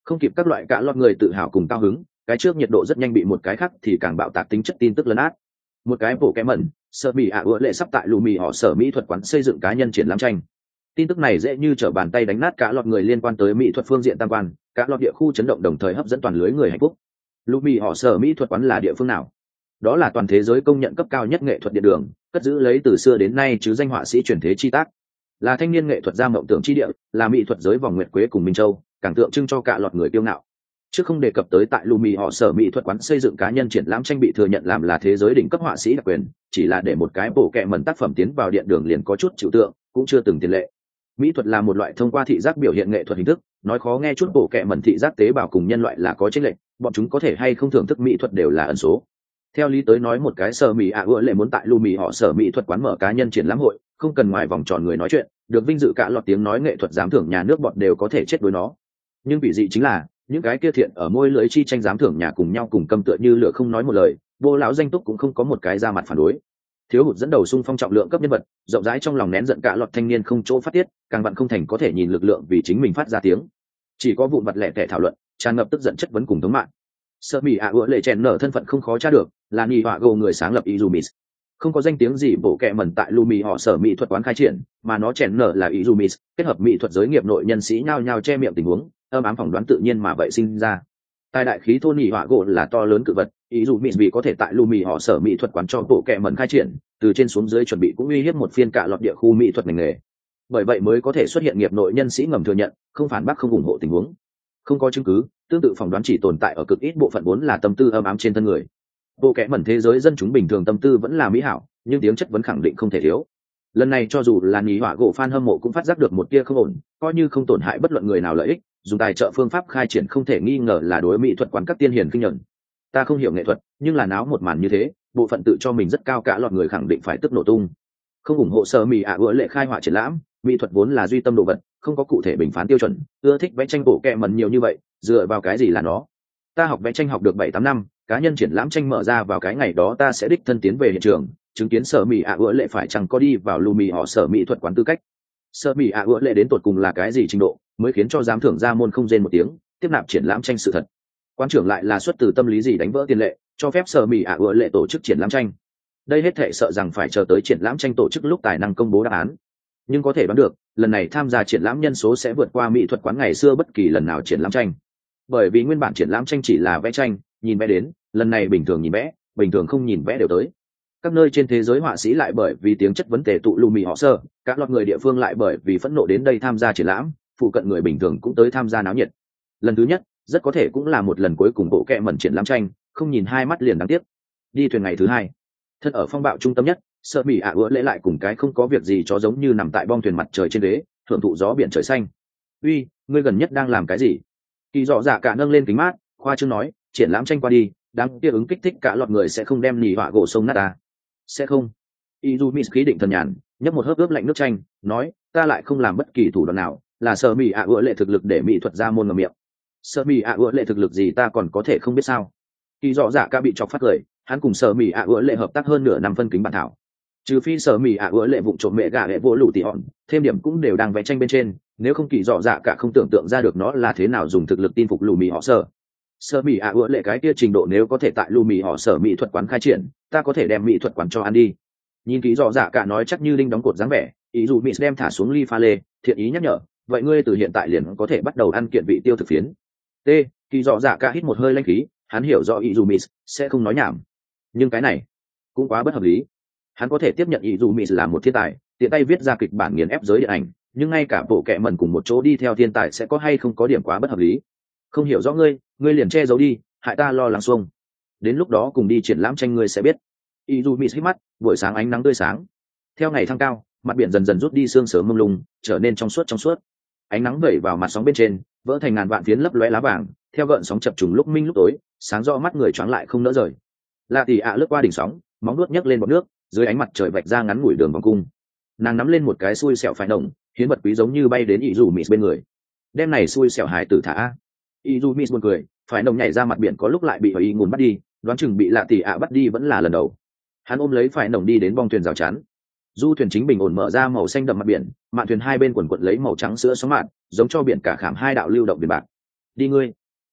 Không kịp các loại cả lọt người tự hào cùng cao hứng, cái trước nhiệt độ rất nhanh bị một cái khác thì càng bạo tạc tính chất tin tức lấn át. Một cái bộ kẽ mẩn, sợ bị ạ ứa lệ sắp tại lù mì họ sở mỹ thuật quán xây dựng cá nhân triển lãm tranh. Tin tức này dễ như trở bàn tay đánh nát cả lọt người liên quan tới mỹ thuật phương diện tam quan, cả lọt địa khu chấn động đồng thời hấp dẫn toàn lưới người hạnh phúc. Lù mì họ sở mỹ thuật quán là địa phương nào? Đó là toàn thế giới công nhận cấp cao nhất nghệ thuật điện đường, cất giữ lấy từ xưa đến nay chứ danh họa sĩ truyền thế chi tác, là thanh niên nghệ thuật gia mộng tưởng chi địa, là mỹ thuật giới vòng nguyệt quế cùng minh châu, càng tượng trưng cho cả lọt người kiêu ngạo. Trước không đề cập tới tại lù mì họ sở mỹ thuật quán xây dựng cá nhân triển lãm tranh bị thừa nhận làm là thế giới đỉnh cấp họa sĩ đặc quyền, chỉ là để một cái bộ kệ mẩn tác phẩm tiến vào điện đường liền có chút chịu tượng, cũng chưa từng tiền lệ. Mỹ thuật là một loại thông qua thị giác biểu hiện nghệ thuật hình thức, nói khó nghe chút bộ kệ mẩn thị giác tế bào cùng nhân loại là có chênh lệch, bọn chúng có thể hay không thưởng thức mỹ thuật đều là ẩn số. Theo lý tới nói một cái sở mỹ ạ ứa lệ muốn tại lù mì họ sở mỹ thuật quán mở cá nhân triển lãm hội, không cần ngoài vòng tròn người nói chuyện, được vinh dự cả lọt tiếng nói nghệ thuật giám thưởng nhà nước bọn đều có thể chết đối nó. Nhưng vị dị chính là những cái kia thiện ở môi lưới chi tranh giám thưởng nhà cùng nhau cùng câm tựa như lửa không nói một lời, vô lão danh túc cũng không có một cái ra mặt phản đối. Thiếu hụt dẫn đầu xung phong trọng lượng cấp nhân vật, rộng rãi trong lòng nén giận cả lọt thanh niên không chỗ phát tiết, càng bạn không thành có thể nhìn lực lượng vì chính mình phát ra tiếng. Chỉ có vụn vặt lẻ tẻ thảo luận, tràn ngập tức giận chất vấn cùng thống mạng. Sợ mỹ ạ ứa lệ chèn nở thân phận không khó tra được, là nhị họa gồ người sáng lập Izumis. Không có danh tiếng gì bộ kệ mẩn tại Lumi họ sở mỹ thuật quán khai triển, mà nó chèn nở là Izumis, kết hợp mỹ thuật giới nghiệp nội nhân sĩ nhao nhao che miệng tình huống, âm ám phỏng đoán tự nhiên mà vậy sinh ra. Tài đại khí thôn nhị họa gồ là to lớn cự vật, Izumis vì có thể tại Lumi họ sở mỹ thuật quán cho bộ kệ mẩn khai triển, từ trên xuống dưới chuẩn bị cũng uy hiếp một phiên cả lọt địa khu mỹ thuật ngành nghề. Bởi vậy mới có thể xuất hiện nghiệp nội nhân sĩ ngầm thừa nhận, không phản bác không ủng hộ tình huống. Không có chứng cứ, tương tự phỏng đoán chỉ tồn tại ở cực ít bộ phận vốn là tâm tư âm ám trên thân người. Bộ kẽ mẩn thế giới dân chúng bình thường tâm tư vẫn là mỹ hảo, nhưng tiếng chất vấn khẳng định không thể thiếu. Lần này cho dù là nhí họa gỗ fan hâm mộ cũng phát giác được một tia không ổn, coi như không tổn hại bất luận người nào lợi ích, dùng tài trợ phương pháp khai triển không thể nghi ngờ là đối mỹ thuật quán các tiên hiền kinh nhận. Ta không hiểu nghệ thuật, nhưng là náo một màn như thế, bộ phận tự cho mình rất cao cả lọt người khẳng định phải tức nổ tung. Không ủng hộ sở mỹ ạ ứa lệ khai họa triển lãm, mỹ thuật vốn là duy tâm đồ vật, không có cụ thể bình phán tiêu chuẩn, ưa thích vẽ tranh bộ kệ mẩn nhiều như vậy, dựa vào cái gì là nó? Ta học vẽ tranh học được bảy tám năm, cá nhân triển lãm tranh mở ra vào cái ngày đó ta sẽ đích thân tiến về hiện trường, chứng kiến sở mỹ ạ ứa lệ phải chẳng có đi vào lù mì họ sở mỹ thuật quán tư cách. Sở mỹ ạ ứa lệ đến tột cùng là cái gì trình độ, mới khiến cho giám thưởng ra môn không rên một tiếng, tiếp nạp triển lãm tranh sự thật. Quan trưởng lại là xuất từ tâm lý gì đánh vỡ tiền lệ, cho phép sở mỹ ạ ứa lệ tổ chức triển lãm tranh. Đây hết thệ sợ rằng phải chờ tới triển lãm tranh tổ chức lúc tài năng công bố đáp án. Nhưng có thể đoán được, lần này tham gia triển lãm nhân số sẽ vượt qua mỹ thuật quán ngày xưa bất kỳ lần nào triển lãm tranh. Bởi vì nguyên bản triển lãm tranh chỉ là vẽ tranh, nhìn vẽ đến, lần này bình thường nhìn vẽ, bình thường không nhìn vẽ đều tới. Các nơi trên thế giới họa sĩ lại bởi vì tiếng chất vấn tề tụ lù mì họ sơ, các lọt người địa phương lại bởi vì phẫn nộ đến đây tham gia triển lãm, phụ cận người bình thường cũng tới tham gia náo nhiệt. Lần thứ nhất, rất có thể cũng là một lần cuối cùng bộ kệ mẩn triển lãm tranh, không nhìn hai mắt liền đáng tiếc. Đi thuyền ngày thứ hai, thân ở phong bạo trung tâm nhất, sợ mỹ ạ ứa lễ lại cùng cái không có việc gì cho giống như nằm tại bong thuyền mặt trời trên đế, thưởng thụ gió biển trời xanh. Uy, ngươi gần nhất đang làm cái gì? Kỳ dọ dạ cả nâng lên kính mát, khoa trương nói, triển lãm tranh qua đi, đáng tiếc ứng kích thích cả lọt người sẽ không đem nỉ họa gỗ sông nát ta. Sẽ không. Izumi khí định thần nhàn, nhấp một hớp ướp lạnh nước chanh, nói, ta lại không làm bất kỳ thủ đoạn nào, là sợ mỹ ạ ứa lệ thực lực để mỹ thuật ra môn ngậm miệng. Sợ mỹ ạ ứa lệ thực lực gì ta còn có thể không biết sao? Kỳ dọ dạ cả bị chọc phát cười, hắn cùng sở mỹ ạ ứa lệ hợp tác hơn nửa năm phân kính bản thảo, trừ phi sở mỹ ạ ứa lệ vụng trộm mẹ gà hệ vô lũ tỉ hòn, thêm điểm cũng đều đang vẽ tranh bên trên, nếu không kỳ dọ dạ cả không tưởng tượng ra được nó là thế nào dùng thực lực tin phục lù mì họ sở. Sở mỹ ạ ứa lệ cái kia trình độ nếu có thể tại lù mì họ sở mỹ thuật quán khai triển, ta có thể đem mỹ thuật quán cho ăn đi. Nhìn kỳ dọ dạ cả nói chắc như đinh đóng cột dáng vẻ, ý dù mỹ đem thả xuống ly pha lê, thiện ý nhắc nhở, vậy ngươi từ hiện tại liền có thể bắt đầu ăn kiện vị tiêu thực phiến. T. Kỳ dọ dạ cả hít một hơi lanh khí, hắn hiểu rõ ý dù mỹ sẽ không nói nhảm, nhưng cái này cũng quá bất hợp lý. Hắn có thể tiếp nhận ý dù mỹ là một thiên tài, tiện tay viết ra kịch bản nghiền ép giới điện ảnh, nhưng ngay cả bộ kệ mẩn cùng một chỗ đi theo thiên tài sẽ có hay không có điểm quá bất hợp lý. Không hiểu rõ ngươi, ngươi liền che giấu đi, hại ta lo lắng xuông. Đến lúc đó cùng đi triển lãm tranh ngươi sẽ biết. Ý dù mỹ hít mắt, buổi sáng ánh nắng tươi sáng. Theo ngày thăng cao, mặt biển dần dần rút đi sương sớm mông lung, trở nên trong suốt trong suốt. Ánh nắng vẩy vào mặt sóng bên trên, vỡ thành ngàn vạn phiến lấp lóe lá vàng, theo gợn sóng chập trùng lúc minh lúc tối, sáng rõ mắt người choáng lại không nỡ rời. Lạ Tỷ ạ lướt qua đỉnh sóng, móng nuốt nhấc lên bọt nước, dưới ánh mặt trời vạch ra ngắn ngủi đường vòng cung. Nàng nắm lên một cái xui xẻo phải nồng, hiến vật quý giống như bay đến ý dù mỹ bên người. Đêm này xui xẻo hải tử thả. Ý dù mỹ buồn cười, phải nồng nhảy ra mặt biển có lúc lại bị ý ngùn bắt đi, đoán chừng bị Lạ Tỷ ạ bắt đi vẫn là lần đầu. Hắn ôm lấy phải nồng đi đến bong thuyền rào chắn. Du thuyền chính bình ổn mở ra màu xanh đậm mặt biển, mạn thuyền hai bên quần quật lấy màu trắng sữa sóng mạn, giống cho biển cả khảm hai đạo lưu động biển bạc. Đi ngươi.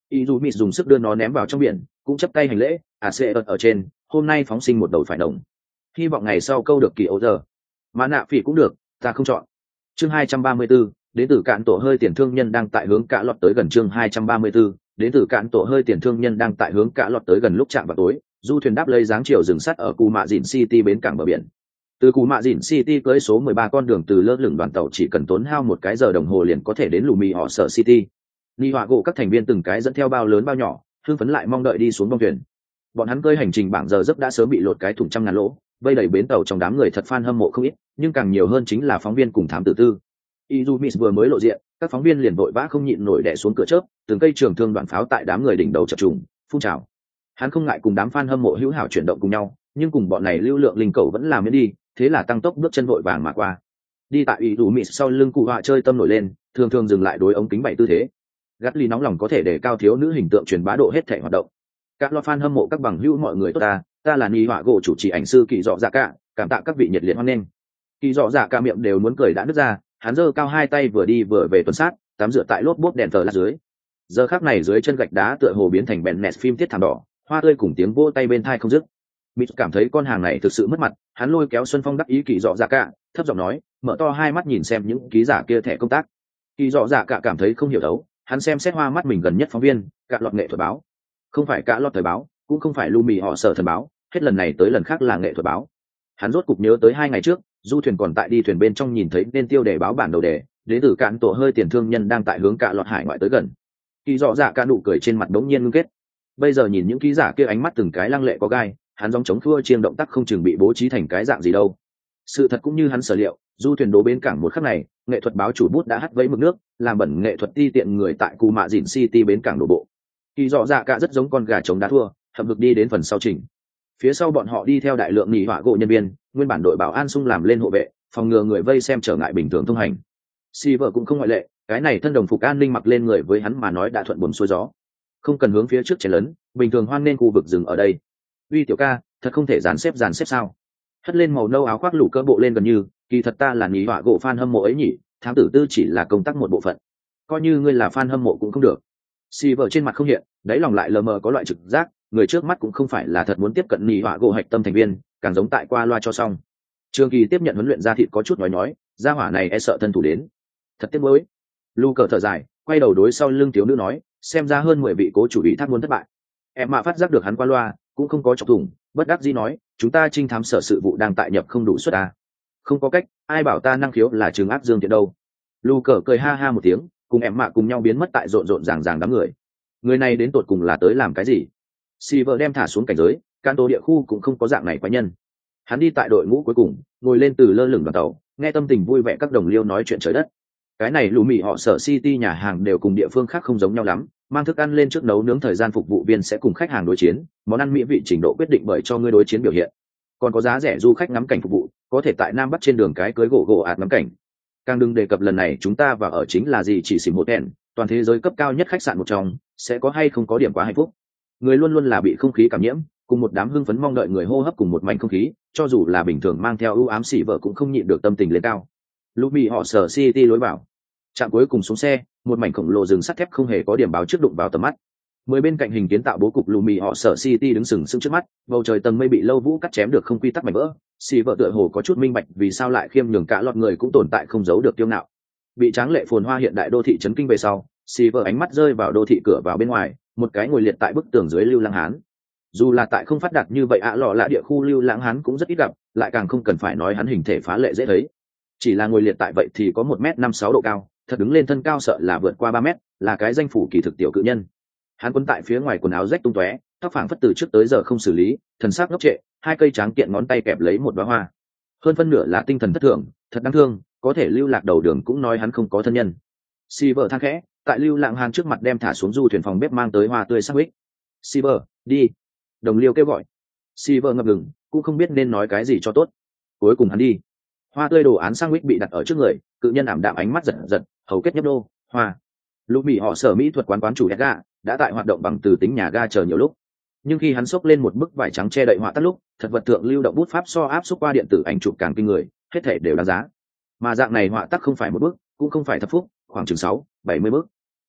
Izumi dùng sức đưa nó ném vào trong biển, cũng chấp tay hành lễ, à sẽ ở, ở trên, hôm nay phóng sinh một đầu phải đồng. Hy vọng ngày sau câu được kỳ ấu giờ. Mà nạ phỉ cũng được, ta không chọn. Chương hai trăm ba mươi 34, đến từ cạn tổ hơi tiền thương nhân đang tại hướng cả lọt tới gần chương hai trăm ba mươi 34, đến từ cạn tổ hơi tiền thương nhân đang tại hướng cả lọt tới gần lúc chạm vào tối, du thuyền đáp lấy dáng chiều dừng sắt ở Cù Mạ Dìn City bến cảng bờ biển. Từ Cù Mạ Dìn City cưỡi số mười ba con đường từ lơ lửng đoàn tàu chỉ cần tốn hao một cái giờ đồng hồ liền có thể đến Lù Mì họ sở City. Ni họa gỗ các thành viên từng cái dẫn theo bao lớn bao nhỏ, hưng phấn lại mong đợi đi xuống bong thuyền. Bọn hắn cơi hành trình bảng giờ giấc đã sớm bị lột cái thủng trăm ngàn lỗ, vây đầy bến tàu trong đám người thật fan hâm mộ không ít, nhưng càng nhiều hơn chính là phóng viên cùng thám tử tư. Izumi vừa mới lộ diện, các phóng viên liền vội vã không nhịn nổi đè xuống cửa chớp, từng cây trường thương đoạn pháo tại đám người đỉnh đầu chập trùng, phun trào. Hắn không ngại cùng đám fan hâm mộ hữu hảo chuyển động cùng nhau, nhưng cùng bọn này lưu lượng linh cầu vẫn làm miễn đi, thế là tăng tốc bước chân vội vàng mà qua. Đi tại Izumi sau lưng cụ họa chơi tâm nổi lên, thường thường dừng lại đối ống kính bảy tư thế. Gắt ly nóng lòng có thể để cao thiếu nữ hình tượng truyền bá độ hết thể hoạt động. Các lo fan hâm mộ các bằng hữu mọi người tốt ta, ta là Ni họa gỗ chủ trì ảnh sư Kỳ Dọ Dạ Cả, cảm tạ các vị nhiệt liệt hoan nghênh. Kỳ Dọ Dạ Cả miệng đều muốn cười đã nứt ra, hắn giơ cao hai tay vừa đi vừa về tuần sát, tắm rửa tại lốp bốp đèn thờ là dưới. Giờ khắc này dưới chân gạch đá tựa hồ biến thành bèn nẹt phim tiết thảm đỏ, hoa tươi cùng tiếng vỗ tay bên thai không dứt. Mịt cảm thấy con hàng này thực sự mất mặt, hắn lôi kéo Xuân Phong đắc ý Kỳ Dọ Dạ Cả, thấp giọng nói, mở to hai mắt nhìn xem những ký giả kia thẻ công tác. Kỳ Dọ Dạ Cả cảm thấy không hiểu thấu, hắn xem xét hoa mắt mình gần nhất phóng viên, cả lọt nghệ thuật báo, không phải cả lọt thời báo, cũng không phải Lu Mì họ sở thần báo, hết lần này tới lần khác là nghệ thuật báo. Hắn rốt cục nhớ tới hai ngày trước, du thuyền còn tại đi thuyền bên trong nhìn thấy nên tiêu đề báo bản đầu đề, đến từ cạn tổ hơi tiền thương nhân đang tại hướng cả lọt hải ngoại tới gần. Kỳ Dọ Dạ Cả nụ cười trên mặt đống nhiên ngưng kết. Bây giờ nhìn những ký giả kia ánh mắt từng cái lăng lệ có gai, hắn giống chống thua chiêng động tác không chừng bị bố trí thành cái dạng gì đâu. Sự thật cũng như hắn sở liệu, du thuyền đổ bến cảng một khắc này, nghệ thuật báo chủ bút đã hắt vẫy mực nước, làm bẩn nghệ thuật ti tiện người tại Cù Mạ Dìn City bến cảng đổ bộ. Kỳ Dọ Dạ Cả rất giống con gà trống đá thua, hậm hực đi đến phần sau trình. Phía sau bọn họ đi theo đại lượng nhị họa gỗ nhân viên, nguyên bản đội bảo an sung làm lên hộ vệ, phòng ngừa người vây xem trở ngại bình thường thông hành. Silver cũng không ngoại lệ, cái này thân đồng phục an ninh mặc lên người với hắn mà nói đã thuận buồm xuôi gió. Không cần hướng phía trước chén lớn, bình thường hoan nên khu vực dừng ở đây. Uy tiểu ca, thật không thể dàn xếp dàn xếp sao? Hất lên màu nâu áo khoác lũ cỡ bộ lên gần như, kỳ thật ta là nhị họa gỗ fan hâm mộ ấy nhỉ, thám tử tư chỉ là công tác một bộ phận. Coi như ngươi là fan hâm mộ cũng không được. Silver trên mặt không hiện, đáy lòng lại lờ mờ có loại trực giác, người trước mắt cũng không phải là thật muốn tiếp cận nhị họa gỗ hạch tâm thành viên, càng giống tại qua loa cho xong. Trường Kỳ tiếp nhận huấn luyện ra thịt có chút nói nói, gia hỏa này e sợ thân thủ đến. Thật tiếc nuối. Lu cờ thở dài, quay đầu đối sau lưng thiếu nữ nói, xem ra hơn mười vị cố chủ ủy thác muốn thất bại. Em mạ phát giác được hắn qua loa, cũng không có chọc thủng, bất đắc dĩ nói, chúng ta trinh thám sở sự vụ đang tại nhập không đủ suất à. Không có cách, ai bảo ta năng khiếu là trường áp dương thiện đâu. Lu cờ cười ha ha một tiếng, cùng em mạ cùng nhau biến mất tại rộn rộn ràng ràng đám người. Người này đến tột cùng là tới làm cái gì? Silver đem thả xuống cảnh giới, can tô địa khu cũng không có dạng này quái nhân. Hắn đi tại đội ngũ cuối cùng, ngồi lên từ lơ lửng đoàn tàu, nghe tâm tình vui vẻ các đồng liêu nói chuyện trời đất. Cái này lù mì họ sở City nhà hàng đều cùng địa phương khác không giống nhau lắm, mang thức ăn lên trước nấu nướng thời gian phục vụ viên sẽ cùng khách hàng đối chiến, món ăn mỹ vị trình độ quyết định bởi cho ngươi đối chiến biểu hiện. Còn có giá rẻ du khách ngắm cảnh phục vụ, có thể tại Nam Bắc trên đường cái cưới gỗ gỗ ạt ngắm cảnh. Càng đừng đề cập lần này chúng ta vào ở chính là gì chỉ xỉm một đèn, toàn thế giới cấp cao nhất khách sạn một trong, sẽ có hay không có điểm quá hạnh phúc. Người luôn luôn là bị không khí cảm nhiễm, cùng một đám hưng phấn mong đợi người hô hấp cùng một mảnh không khí, cho dù là bình thường mang theo ưu ám xỉ vợ cũng không nhịn được tâm tình lên cao. Lúc bị họ sở City lối vào, trạm cuối cùng xuống xe, một mảnh khổng lồ rừng sắt thép không hề có điểm báo trước đụng vào tầm mắt. Mười bên cạnh hình kiến tạo bố cục lù mì họ sở City đứng sừng sững trước mắt, bầu trời tầng mây bị lâu vũ cắt chém được không quy tắc mảnh vỡ. Xỉ vợ tựa hồ có chút minh bạch vì sao lại khiêm nhường cả lọt người cũng tồn tại không giấu được tiêu ngạo. Bị tráng lệ phồn hoa hiện đại đô thị chấn kinh về sau, xỉ vợ ánh mắt rơi vào đô thị cửa vào bên ngoài, một cái ngồi liệt tại bức tường dưới lưu lãng hán. Dù là tại không phát đạt như vậy ạ lọ lạ địa khu lưu lãng hán cũng rất ít gặp, lại càng không cần phải nói hắn hình thể phá lệ dễ thấy. Chỉ là ngồi liệt tại vậy thì có một mét năm sáu độ cao, thật đứng lên thân cao sợ là vượt qua ba mét, là cái danh phủ kỳ thực tiểu cự nhân. Hắn quấn tại phía ngoài quần áo rách tung tóe, tóc phảng phất từ trước tới giờ không xử lý, thần sắc ngốc trệ, hai cây tráng kiện ngón tay kẹp lấy một đóa hoa. Hơn phân nửa là tinh thần thất thường, thật đáng thương, có thể lưu lạc đầu đường cũng nói hắn không có thân nhân. Silver than khẽ, tại lưu lãng hán trước mặt đem thả xuống du thuyền phòng bếp mang tới hoa tươi sắc huých. Silver, đi. Đồng liêu kêu gọi. Silver ngập ngừng, cũng không biết nên nói cái gì cho tốt. Cuối cùng hắn đi. Hoa tươi đồ án sang huých bị đặt ở trước người, cự nhân ảm đạm ánh mắt giật giật, hầu kết nhấp đô, hoa. Lúc bị họ sở mỹ thuật quán quán chủ Edgar đã tại hoạt động bằng từ tính nhà ga chờ nhiều lúc. Nhưng khi hắn xốc lên một bức vải trắng che đậy họa tắt lúc, thật vật tượng lưu động bút pháp so áp xúc qua điện tử ảnh chụp càng kinh người, hết thể đều đáng giá. Mà dạng này họa tác không phải một bức, cũng không phải thập phúc, khoảng chừng sáu, bảy mươi bức.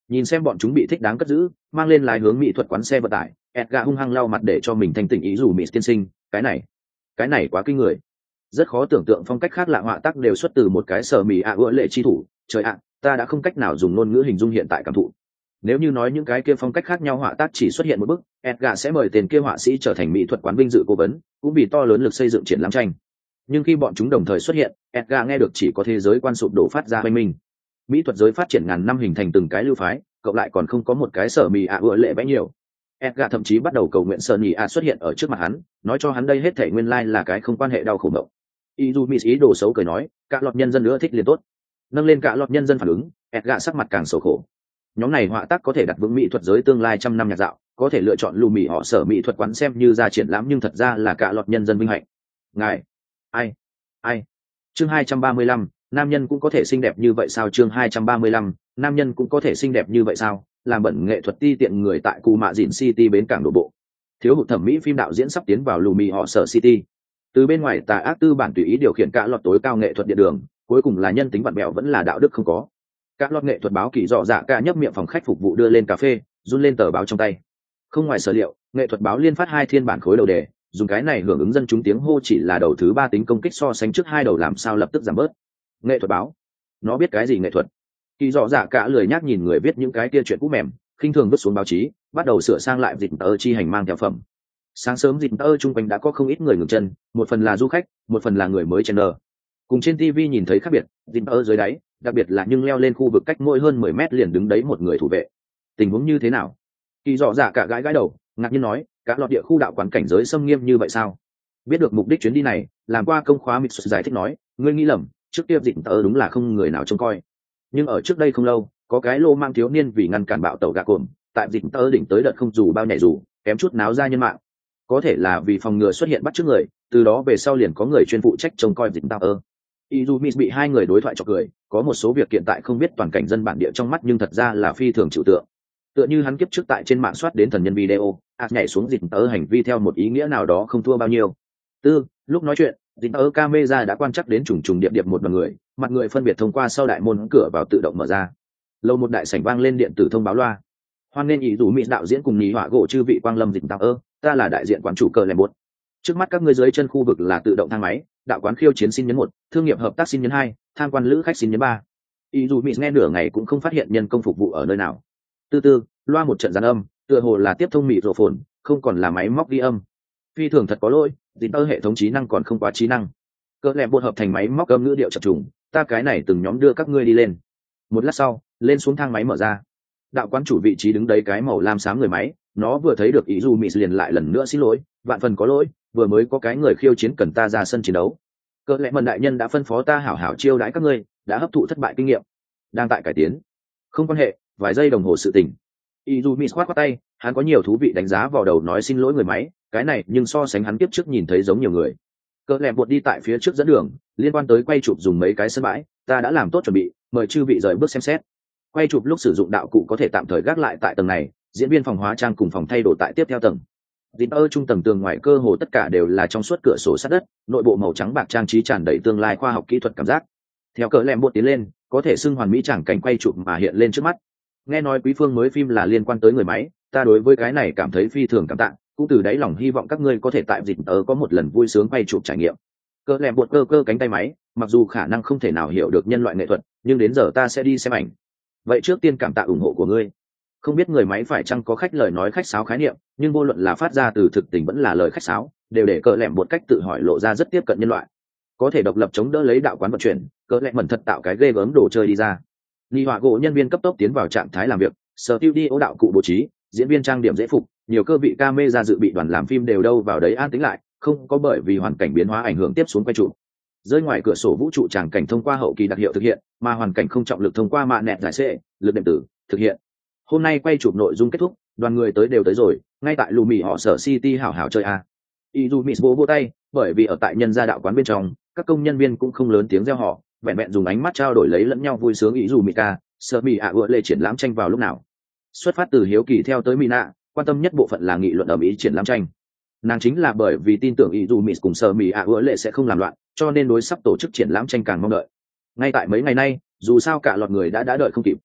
Nhìn xem bọn chúng bị thích đáng cất giữ, mang lên lái hướng mỹ thuật quán xe vận tải, Edgar hung hăng lau mặt để cho mình thanh tỉnh ý dù mỹ tiên sinh, cái này, cái này quá kinh người. Rất khó tưởng tượng phong cách khác lạ họa tác đều xuất từ một cái sở mỹ ạ ưa lệ chi thủ, trời ạ, ta đã không cách nào dùng ngôn ngữ hình dung hiện tại cảm thụ. Nếu như nói những cái kia phong cách khác nhau họa tác chỉ xuất hiện một bức, Edgar sẽ mời tên kia họa sĩ trở thành mỹ thuật quán vinh dự cố vấn, cũng vì to lớn lực xây dựng triển lãm tranh. Nhưng khi bọn chúng đồng thời xuất hiện, Edgar nghe được chỉ có thế giới quan sụp đổ phát ra hoành minh. Mỹ thuật giới phát triển ngàn năm hình thành từng cái lưu phái, cộng lại còn không có một cái sở mì ạ ưa lệ vẽ nhiều. Edgar thậm chí bắt đầu cầu nguyện Sơn Nhị A xuất hiện ở trước mặt hắn, nói cho hắn đây hết thảy nguyên lai là cái không quan hệ đau khổ mộng. Izumi ý đồ xấu cười nói, cả lọt nhân dân nữa thích liền tốt. Nâng lên cả lọt nhân dân phản ứng, Edgar sắc mặt càng xấu khổ. Nhóm này họa tác có thể đặt vững mỹ thuật giới tương lai trăm năm nhạc dạo, có thể lựa chọn lù mì họ sở mỹ thuật quán xem như ra triển lãm, nhưng thật ra là cả lọt nhân dân vinh hạnh. Ngài, ai, ai? Chương hai trăm ba mươi lăm, nam nhân cũng có thể xinh đẹp như vậy sao? Chương hai trăm ba mươi lăm, nam nhân cũng có thể xinh đẹp như vậy sao? Làm bẩn nghệ thuật ti tiện người tại Cù Mạ Dìn City bến cảng đổ bộ. Thiếu hụt thẩm mỹ phim đạo diễn sắp tiến vào lù mì họ sở City. Từ bên ngoài tà ác tư bản tùy ý điều khiển cả lọt tối cao nghệ thuật điện đường, cuối cùng là nhân tính vặn bẹo vẫn là đạo đức không có. Các lọt nghệ thuật báo kỳ dọ dạ cả nhấp miệng phòng khách phục vụ đưa lên cà phê, run lên tờ báo trong tay. Không ngoài sở liệu, nghệ thuật báo liên phát hai thiên bản khối đầu đề, dùng cái này hưởng ứng dân chúng tiếng hô chỉ là đầu thứ ba tính công kích so sánh trước hai đầu làm sao lập tức giảm bớt. Nghệ thuật báo, nó biết cái gì nghệ thuật? Kỳ dọ dạ cả lười nhác nhìn người viết những cái kia chuyện cũ mềm, khinh thường vứt xuống báo chí, bắt đầu sửa sang lại dịch tờ chi hành mang theo phẩm. Sáng sớm dịch tờ chung quanh đã có không ít người ngừng chân, một phần là du khách, một phần là người mới chen nờ. Cùng trên ti vi nhìn thấy khác biệt, dịch tờ dưới đáy, đặc biệt là nhưng leo lên khu vực cách mỗi hơn mười mét liền đứng đấy một người thủ vệ. Tình huống như thế nào? Kỳ dọ dạ cả gãi gãi đầu, ngạc nhiên nói, các lọt địa khu đạo quán cảnh giới xâm nghiêm như vậy sao? Biết được mục đích chuyến đi này, làm qua công khóa Mitsu giải thích nói, ngươi nghĩ lầm, trước kia dịch tờ đúng là không người nào trông coi. Nhưng ở trước đây không lâu, có cái lô mang thiếu niên vì ngăn cản bạo tàu gạ cồn, tại dịch tờ đỉnh tới đợt không dù bao nhảy dù, kém chút náo ra nhân mạng. Có thể là vì phòng ngừa xuất hiện bắt trước người, từ đó về sau liền có người chuyên phụ trách trông coi dịch tờ. Izumi bị hai người đối thoại chọc cười, có một số việc hiện tại không biết toàn cảnh dân bản địa trong mắt nhưng thật ra là phi thường chịu tượng. Tựa như hắn kiếp trước tại trên mạng soát đến thần nhân video, ạt nhảy xuống dịch tớ hành vi theo một ý nghĩa nào đó không thua bao nhiêu. Tư, lúc nói chuyện, dịch tớ camera đã quan chắc đến trùng trùng điệp điệp một đoàn người, mặt người phân biệt thông qua sau đại môn cửa vào tự động mở ra. Lâu một đại sảnh vang lên điện tử thông báo loa. Hoan nên ý dù mỹ đạo diễn cùng nhí họa gỗ chư vị quang lâm dịch tớ, ta là đại diện quán chủ cờ lèm buốt. Trước mắt các ngươi dưới chân khu vực là tự động thang máy, đạo quán khiêu chiến xin nhấn một, thương nghiệp hợp tác xin nhấn hai, tham quan lữ khách xin nhấn ba. Ý dù mỹ nghe nửa ngày cũng không phát hiện nhân công phục vụ ở nơi nào. Từ từ, loa một trận gián âm, tựa hồ là tiếp thông mịt rộ phồn, không còn là máy móc ghi âm. Phi thường thật có lỗi, dính tơ hệ thống trí năng còn không quá trí năng. Cỡ lẹm buộc hợp thành máy móc âm ngữ điệu chập trùng, ta cái này từng nhóm đưa các ngươi đi lên. Một lát sau, lên xuống thang máy mở ra. Đạo quán chủ vị trí đứng đấy cái màu lam xám người máy, nó vừa thấy được ý dù mỹ liền lại lần nữa xin lỗi, vạn phần có lỗi, vừa mới có cái người khiêu chiến cần ta ra sân chiến đấu. Cỡ lẽ mần đại nhân đã phân phó ta hảo hảo chiêu đãi các ngươi, đã hấp thụ thất bại kinh nghiệm, đang tại cải tiến. Không quan hệ, vài giây đồng hồ sự tình. Izumi khoát qua tay, hắn có nhiều thú vị đánh giá vào đầu nói xin lỗi người máy, cái này nhưng so sánh hắn tiếp trước nhìn thấy giống nhiều người. Cỡ lẹ buột đi tại phía trước dẫn đường, liên quan tới quay chụp dùng mấy cái sân bãi, ta đã làm tốt chuẩn bị, mời chư vị rời bước xem xét. Quay chụp lúc sử dụng đạo cụ có thể tạm thời gác lại tại tầng này, diễn viên phòng hóa trang cùng phòng thay đồ tại tiếp theo tầng. Dịp ơ trung tầng tường ngoài cơ hồ tất cả đều là trong suốt cửa sổ sắt đất, nội bộ màu trắng bạc trang trí tràn đầy tương lai khoa học kỹ thuật cảm giác. Theo cỡ lẹ buột tiến lên, có thể xưng hoàn mỹ chẳng cảnh quay chụp mà hiện lên trước mắt. Nghe nói quý phương mới phim là liên quan tới người máy, ta đối với cái này cảm thấy phi thường cảm tạ, cũng từ đáy lòng hy vọng các ngươi có thể tại dịp tớ có một lần vui sướng quay chụp trải nghiệm. Cỡ lẹ buột cơ cơ cánh tay máy, mặc dù khả năng không thể nào hiểu được nhân loại nghệ thuật, nhưng đến giờ ta sẽ đi xem ảnh. Vậy trước tiên cảm tạ ủng hộ của ngươi. Không biết người máy phải chăng có khách lời nói khách sáo khái niệm, nhưng vô luận là phát ra từ thực tình vẫn là lời khách sáo, đều để cỡ lẹ một cách tự hỏi lộ ra rất tiếp cận nhân loại. Có thể độc lập chống đỡ lấy đạo quán vận chuyển, cỡ lẹ mẩn thật tạo cái ghê gớm đồ chơi đi ra. Ni họa gỗ nhân viên cấp tốc tiến vào trạng thái làm việc, studio đạo cụ bố trí, diễn viên trang điểm dễ phục, nhiều cơ vị camera dự bị đoàn làm phim đều đâu vào đấy an tĩnh lại, không có bởi vì hoàn cảnh biến hóa ảnh hưởng tiếp xuống quay trụ. Rơi ngoài cửa sổ vũ trụ tràng cảnh thông qua hậu kỳ đặc hiệu thực hiện, mà hoàn cảnh không trọng lực thông qua mạng nẹt giải xệ, lực đệm tử thực hiện. Hôm nay quay chụp nội dung kết thúc, đoàn người tới đều tới rồi, ngay tại lù mì họ sở City hảo hảo chơi a. Izumi vỗ vỗ tay, bởi vì ở tại nhân gia đạo quán bên trong, các công nhân viên cũng không lớn tiếng reo hò, vẹn vẹn dùng ánh mắt trao đổi lấy lẫn nhau vui sướng. Izumi ca, sợ mì ạ ựa lệ triển lãm tranh vào lúc nào? Xuất phát từ hiếu kỳ theo tới Mina, quan tâm nhất bộ phận là nghị luận ở mỹ triển lãm tranh. Nàng chính là bởi vì tin tưởng Izumi cùng sợ mì ạ ựa lệ sẽ không làm loạn, cho nên đối sắp tổ chức triển lãm tranh càng mong đợi. Ngay tại mấy ngày nay, dù sao cả loạt người đã đã đợi không kịp.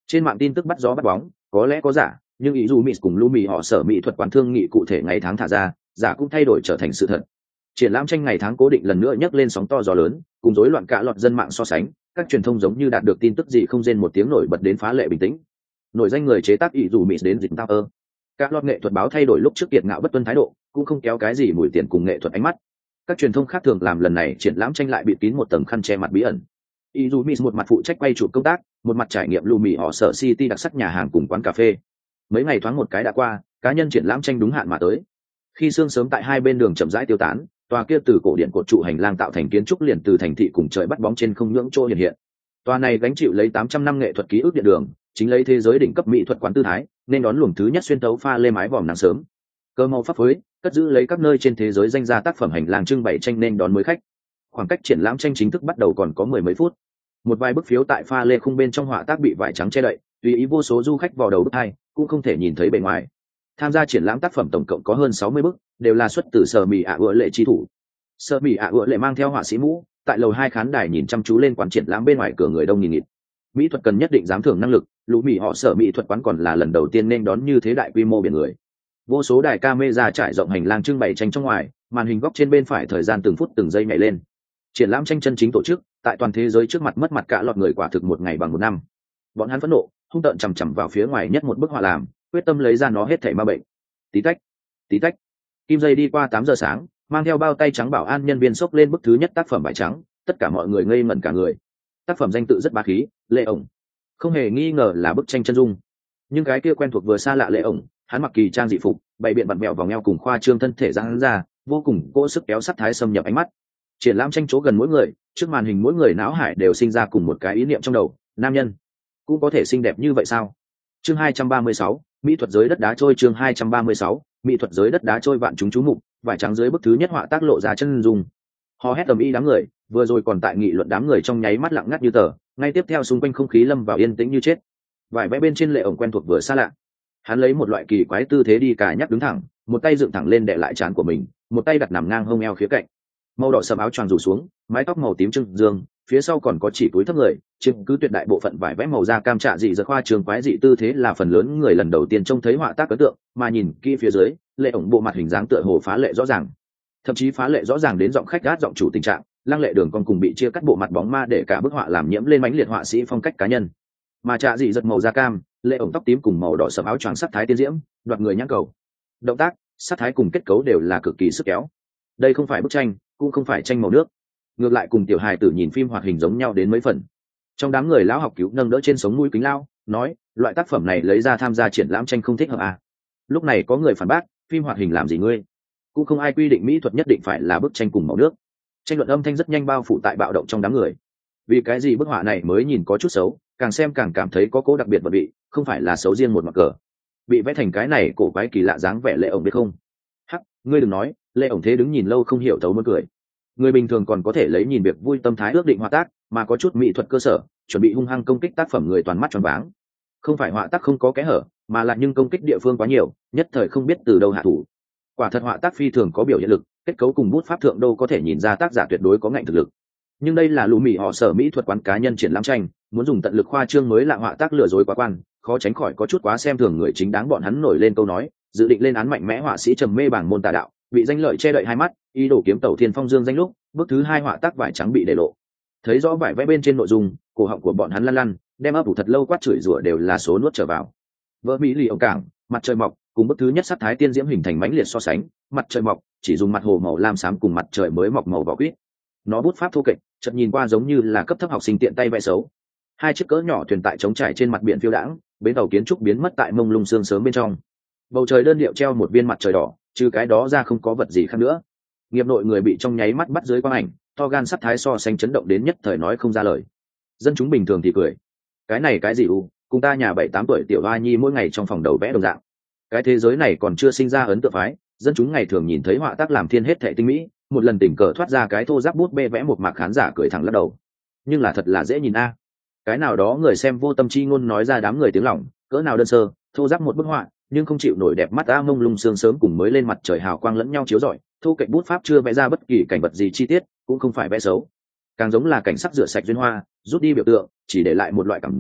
Trên mạng tin tức bắt gió bắt bóng, có lẽ có giả, nhưng ý dù mỹ cùng Lumi họ sở mỹ thuật quán thương nghị cụ thể ngày tháng thả ra, giả cũng thay đổi trở thành sự thật. Triển lãm tranh ngày tháng cố định lần nữa nhấc lên sóng to gió lớn, cùng rối loạn cả loạt dân mạng so sánh, các truyền thông giống như đạt được tin tức gì không rên một tiếng nổi bật đến phá lệ bình tĩnh. Nổi danh người chế tác ý dù mỹ đến dịch tao ơ. Các loạt nghệ thuật báo thay đổi lúc trước kiệt ngạo bất tuân thái độ, cũng không kéo cái gì mùi tiền cùng nghệ thuật ánh mắt. Các truyền thông khác thường làm lần này triển lãm tranh lại bị kín một tầng khăn che mặt bí ẩn. Ý dù mỹ một mặt phụ trách quay chụp công tác, một mặt trải nghiệm Lumi họ sở City đặc sắc nhà hàng cùng quán cà phê. Mấy ngày thoáng một cái đã qua, cá nhân triển lãm tranh đúng hạn mà tới. Khi sương sớm tại hai bên đường chậm rãi tiêu tán, tòa kia từ cổ điện cột trụ hành lang tạo thành kiến trúc liền từ thành thị cùng trời bắt bóng trên không nhưỡng chỗ hiện hiện. Tòa này gánh chịu lấy tám trăm năm nghệ thuật ký ức điện đường, chính lấy thế giới đỉnh cấp mỹ thuật quán tư thái, nên đón luồng thứ nhất xuyên tấu pha lê mái vòm nắng sớm. Cơ màu pháp phối, cất giữ lấy các nơi trên thế giới danh gia tác phẩm hành lang trưng bày tranh nên đón mới khách. Khoảng cách triển lãm tranh chính thức bắt đầu còn có mười mấy phút. Một vài bức phiếu tại pha lê khung bên trong họa tác bị vải trắng che đậy, tùy ý vô số du khách vào đầu bức hai, cũng không thể nhìn thấy bề ngoài. Tham gia triển lãm tác phẩm tổng cộng có hơn sáu mươi bức, đều là xuất từ Sở Mị ạ ựa lệ chi thủ. Sở Mị ạ ựa lệ mang theo họa sĩ mũ, tại lầu hai khán đài nhìn chăm chú lên quán triển lãm bên ngoài cửa người đông nghìn nghịt. Mỹ thuật cần nhất định dám thưởng năng lực, lũ mỹ họ Sở Mỹ thuật quán còn là lần đầu tiên nên đón như thế đại quy mô biển người. Vô số đài camera trải rộng hành lang trưng bày tranh trong ngoài, màn hình góc trên bên phải thời gian từng phút từng giây nhảy lên. Triển lãm tranh chân chính tổ chức, tại toàn thế giới trước mặt mất mặt cả lọt người quả thực một ngày bằng một năm. Bọn hắn phẫn nộ, hung tợn chằm chằm vào phía ngoài nhất một bức họa làm, quyết tâm lấy ra nó hết thảy ma bệnh. Tí tách, tí tách. Kim dây đi qua tám giờ sáng, mang theo bao tay trắng bảo an nhân viên xốc lên bức thứ nhất tác phẩm vải trắng, tất cả mọi người ngây ngẩn cả người. Tác phẩm danh tự rất bá khí, Lệ ổng. Không hề nghi ngờ là bức tranh chân dung. Nhưng cái kia quen thuộc vừa xa lạ Lệ ổng, hắn mặc kỳ trang dị phục, bày biện vặn vẹo vòng eo cùng khoa trương thân thể ra hắn ra, vô cùng cỗ sức kéo sắc thái xâm nhập ánh mắt. Triển lãm tranh chỗ gần mỗi người, trước màn hình mỗi người não hải đều sinh ra cùng một cái ý niệm trong đầu, nam nhân cũng có thể xinh đẹp như vậy sao? Chương hai trăm ba mươi sáu, mỹ thuật giới đất đá trôi. Chương hai trăm ba mươi sáu, mỹ thuật giới đất đá trôi. Vạn chúng chú mục, vải trắng dưới bức thứ nhất họa tác lộ ra chân dung. Hò hét ầm ĩ đám người, vừa rồi còn tại nghị luận đám người trong nháy mắt lặng ngắt như tờ, ngay tiếp theo xung quanh không khí lâm vào yên tĩnh như chết. Vải vẽ bên trên Lệ ổng quen thuộc vừa xa lạ. Hắn lấy một loại kỳ quái tư thế đi cà nhắc đứng thẳng, một tay dựng thẳng lên đè lại trán của mình, một tay đặt nằm ngang hông eo khía cạnh. Màu đỏ sẫm áo choàng rủ xuống, mái tóc màu tím trưng dương, phía sau còn có chỉ túi thấp người, chiếm cứ tuyệt đại bộ phận vải vẽ màu da cam trạ dị giật khoa trường quái dị tư thế là phần lớn người lần đầu tiên trông thấy họa tác ấn tượng, mà nhìn kỹ phía dưới, Lệ ổng bộ mặt hình dáng tựa hồ phá lệ rõ ràng, thậm chí phá lệ rõ ràng đến giọng khách gát giọng chủ tình trạng, lăng lệ đường cong cùng bị chia cắt bộ mặt bóng ma để cả bức họa làm nhiễm lên mãnh liệt họa sĩ phong cách cá nhân. Mà trạ dị giật màu da cam, Lệ ổng tóc tím cùng màu đỏ sẫm áo choàng sắc thái tiên diễm, đoạt người nhãn cầu. Động tác, sắc thái cùng kết cấu đều là cực kỳ sức kéo. Đây không phải bức tranh, cũng không phải tranh màu nước, ngược lại cùng tiểu hài tử nhìn phim hoạt hình giống nhau đến mấy phần. Trong đám người lão học cứu nâng đỡ trên sống mũi kính lao, nói loại tác phẩm này lấy ra tham gia triển lãm tranh không thích hợp à. Lúc này có người phản bác, phim hoạt hình làm gì ngươi, cũng không ai quy định mỹ thuật nhất định phải là bức tranh cùng màu nước. Tranh luận âm thanh rất nhanh bao phủ tại bạo động trong đám người. Vì cái gì bức họa này mới nhìn có chút xấu, càng xem càng cảm thấy có cố đặc biệt vật vị, không phải là xấu riêng một mặt cờ, bị vẽ thành cái này cổ quái kỳ lạ dáng vẻ Lệ ổng biết không? Hắc, ngươi đừng nói, Lệ ổng thế đứng nhìn lâu không hiểu thấu muốn cười. Người bình thường còn có thể lấy nhìn việc vui tâm thái ước định họa tác, mà có chút mỹ thuật cơ sở, chuẩn bị hung hăng công kích tác phẩm người toàn mắt tròn váng. Không phải họa tác không có kẽ hở, mà là nhưng công kích địa phương quá nhiều, nhất thời không biết từ đâu hạ thủ. Quả thật họa tác phi thường có biểu hiện lực, kết cấu cùng bút pháp thượng đâu có thể nhìn ra tác giả tuyệt đối có ngạnh thực lực. Nhưng đây là Lù Mị họ Sở mỹ thuật quán cá nhân triển lãm tranh, muốn dùng tận lực khoa trương mới lạ họa tác lừa dối quá quan, khó tránh khỏi có chút quá xem thường người chính đáng. Bọn hắn nổi lên câu nói, dự định lên án mạnh mẽ họa sĩ trầm mê bảng môn tà đạo, bị danh lợi che đậy hai mắt, ý đồ kiếm tẩu thiên phong dương danh lúc. Bước thứ hai họa tác vải trắng bị để lộ, thấy rõ vải vẽ bên trên nội dung, cổ họng của bọn hắn lăn lăn, đem ấp ủ thật lâu quát chửi rủa đều là số nuốt trở vào. Vợ mỹ lì ông cảng, mặt trời mọc cùng bức thứ nhất sắc thái tiên diễm hình thành mãnh liệt so sánh. Mặt trời mọc chỉ dùng mặt hồ màu lam xám cùng mặt trời mới mọc màu vỏ quýt, nó bút pháp thô kệch, chợt nhìn qua giống như là cấp thấp học sinh tiện tay vẽ xấu. Hai chiếc cỡ nhỏ thuyền tại trống trải trên mặt biển phiêu đãng, bến tàu kiến trúc biến mất tại mông lung sương sớm bên trong. Bầu trời đơn điệu treo một viên mặt trời đỏ, trừ cái đó ra không có vật gì khác nữa. Nghiệp nội người bị trong nháy mắt bắt dưới quang ảnh, to gan sắc thái so sánh chấn động đến nhất thời nói không ra lời. Dân chúng bình thường thì cười, cái này cái gì u, cùng ta nhà bảy tám tuổi tiểu hoa nhi mỗi ngày trong phòng đầu vẽ đồng dạng. Cái thế giới này còn chưa sinh ra ấn tượng phái, dân chúng ngày thường nhìn thấy họa tác làm thiên hết thệ tinh mỹ, một lần tình cờ thoát ra cái thô giáp bút bê vẽ một mạc, khán giả cười thẳng lắc đầu. Nhưng là thật là dễ nhìn a. Cái nào đó người xem vô tâm chi ngôn nói ra đám người tiếng lòng, cỡ nào đơn sơ, thô giáp một bức họa, nhưng không chịu nổi đẹp mắt a, mông lung sương sớm cùng mới lên mặt trời hào quang lẫn nhau chiếu rọi, thu cạnh bút pháp chưa vẽ ra bất kỳ cảnh vật gì chi tiết, cũng không phải vẽ xấu, càng giống là cảnh sắc rửa sạch duyên hoa, rút đi biểu tượng, chỉ để lại một loại cảm giác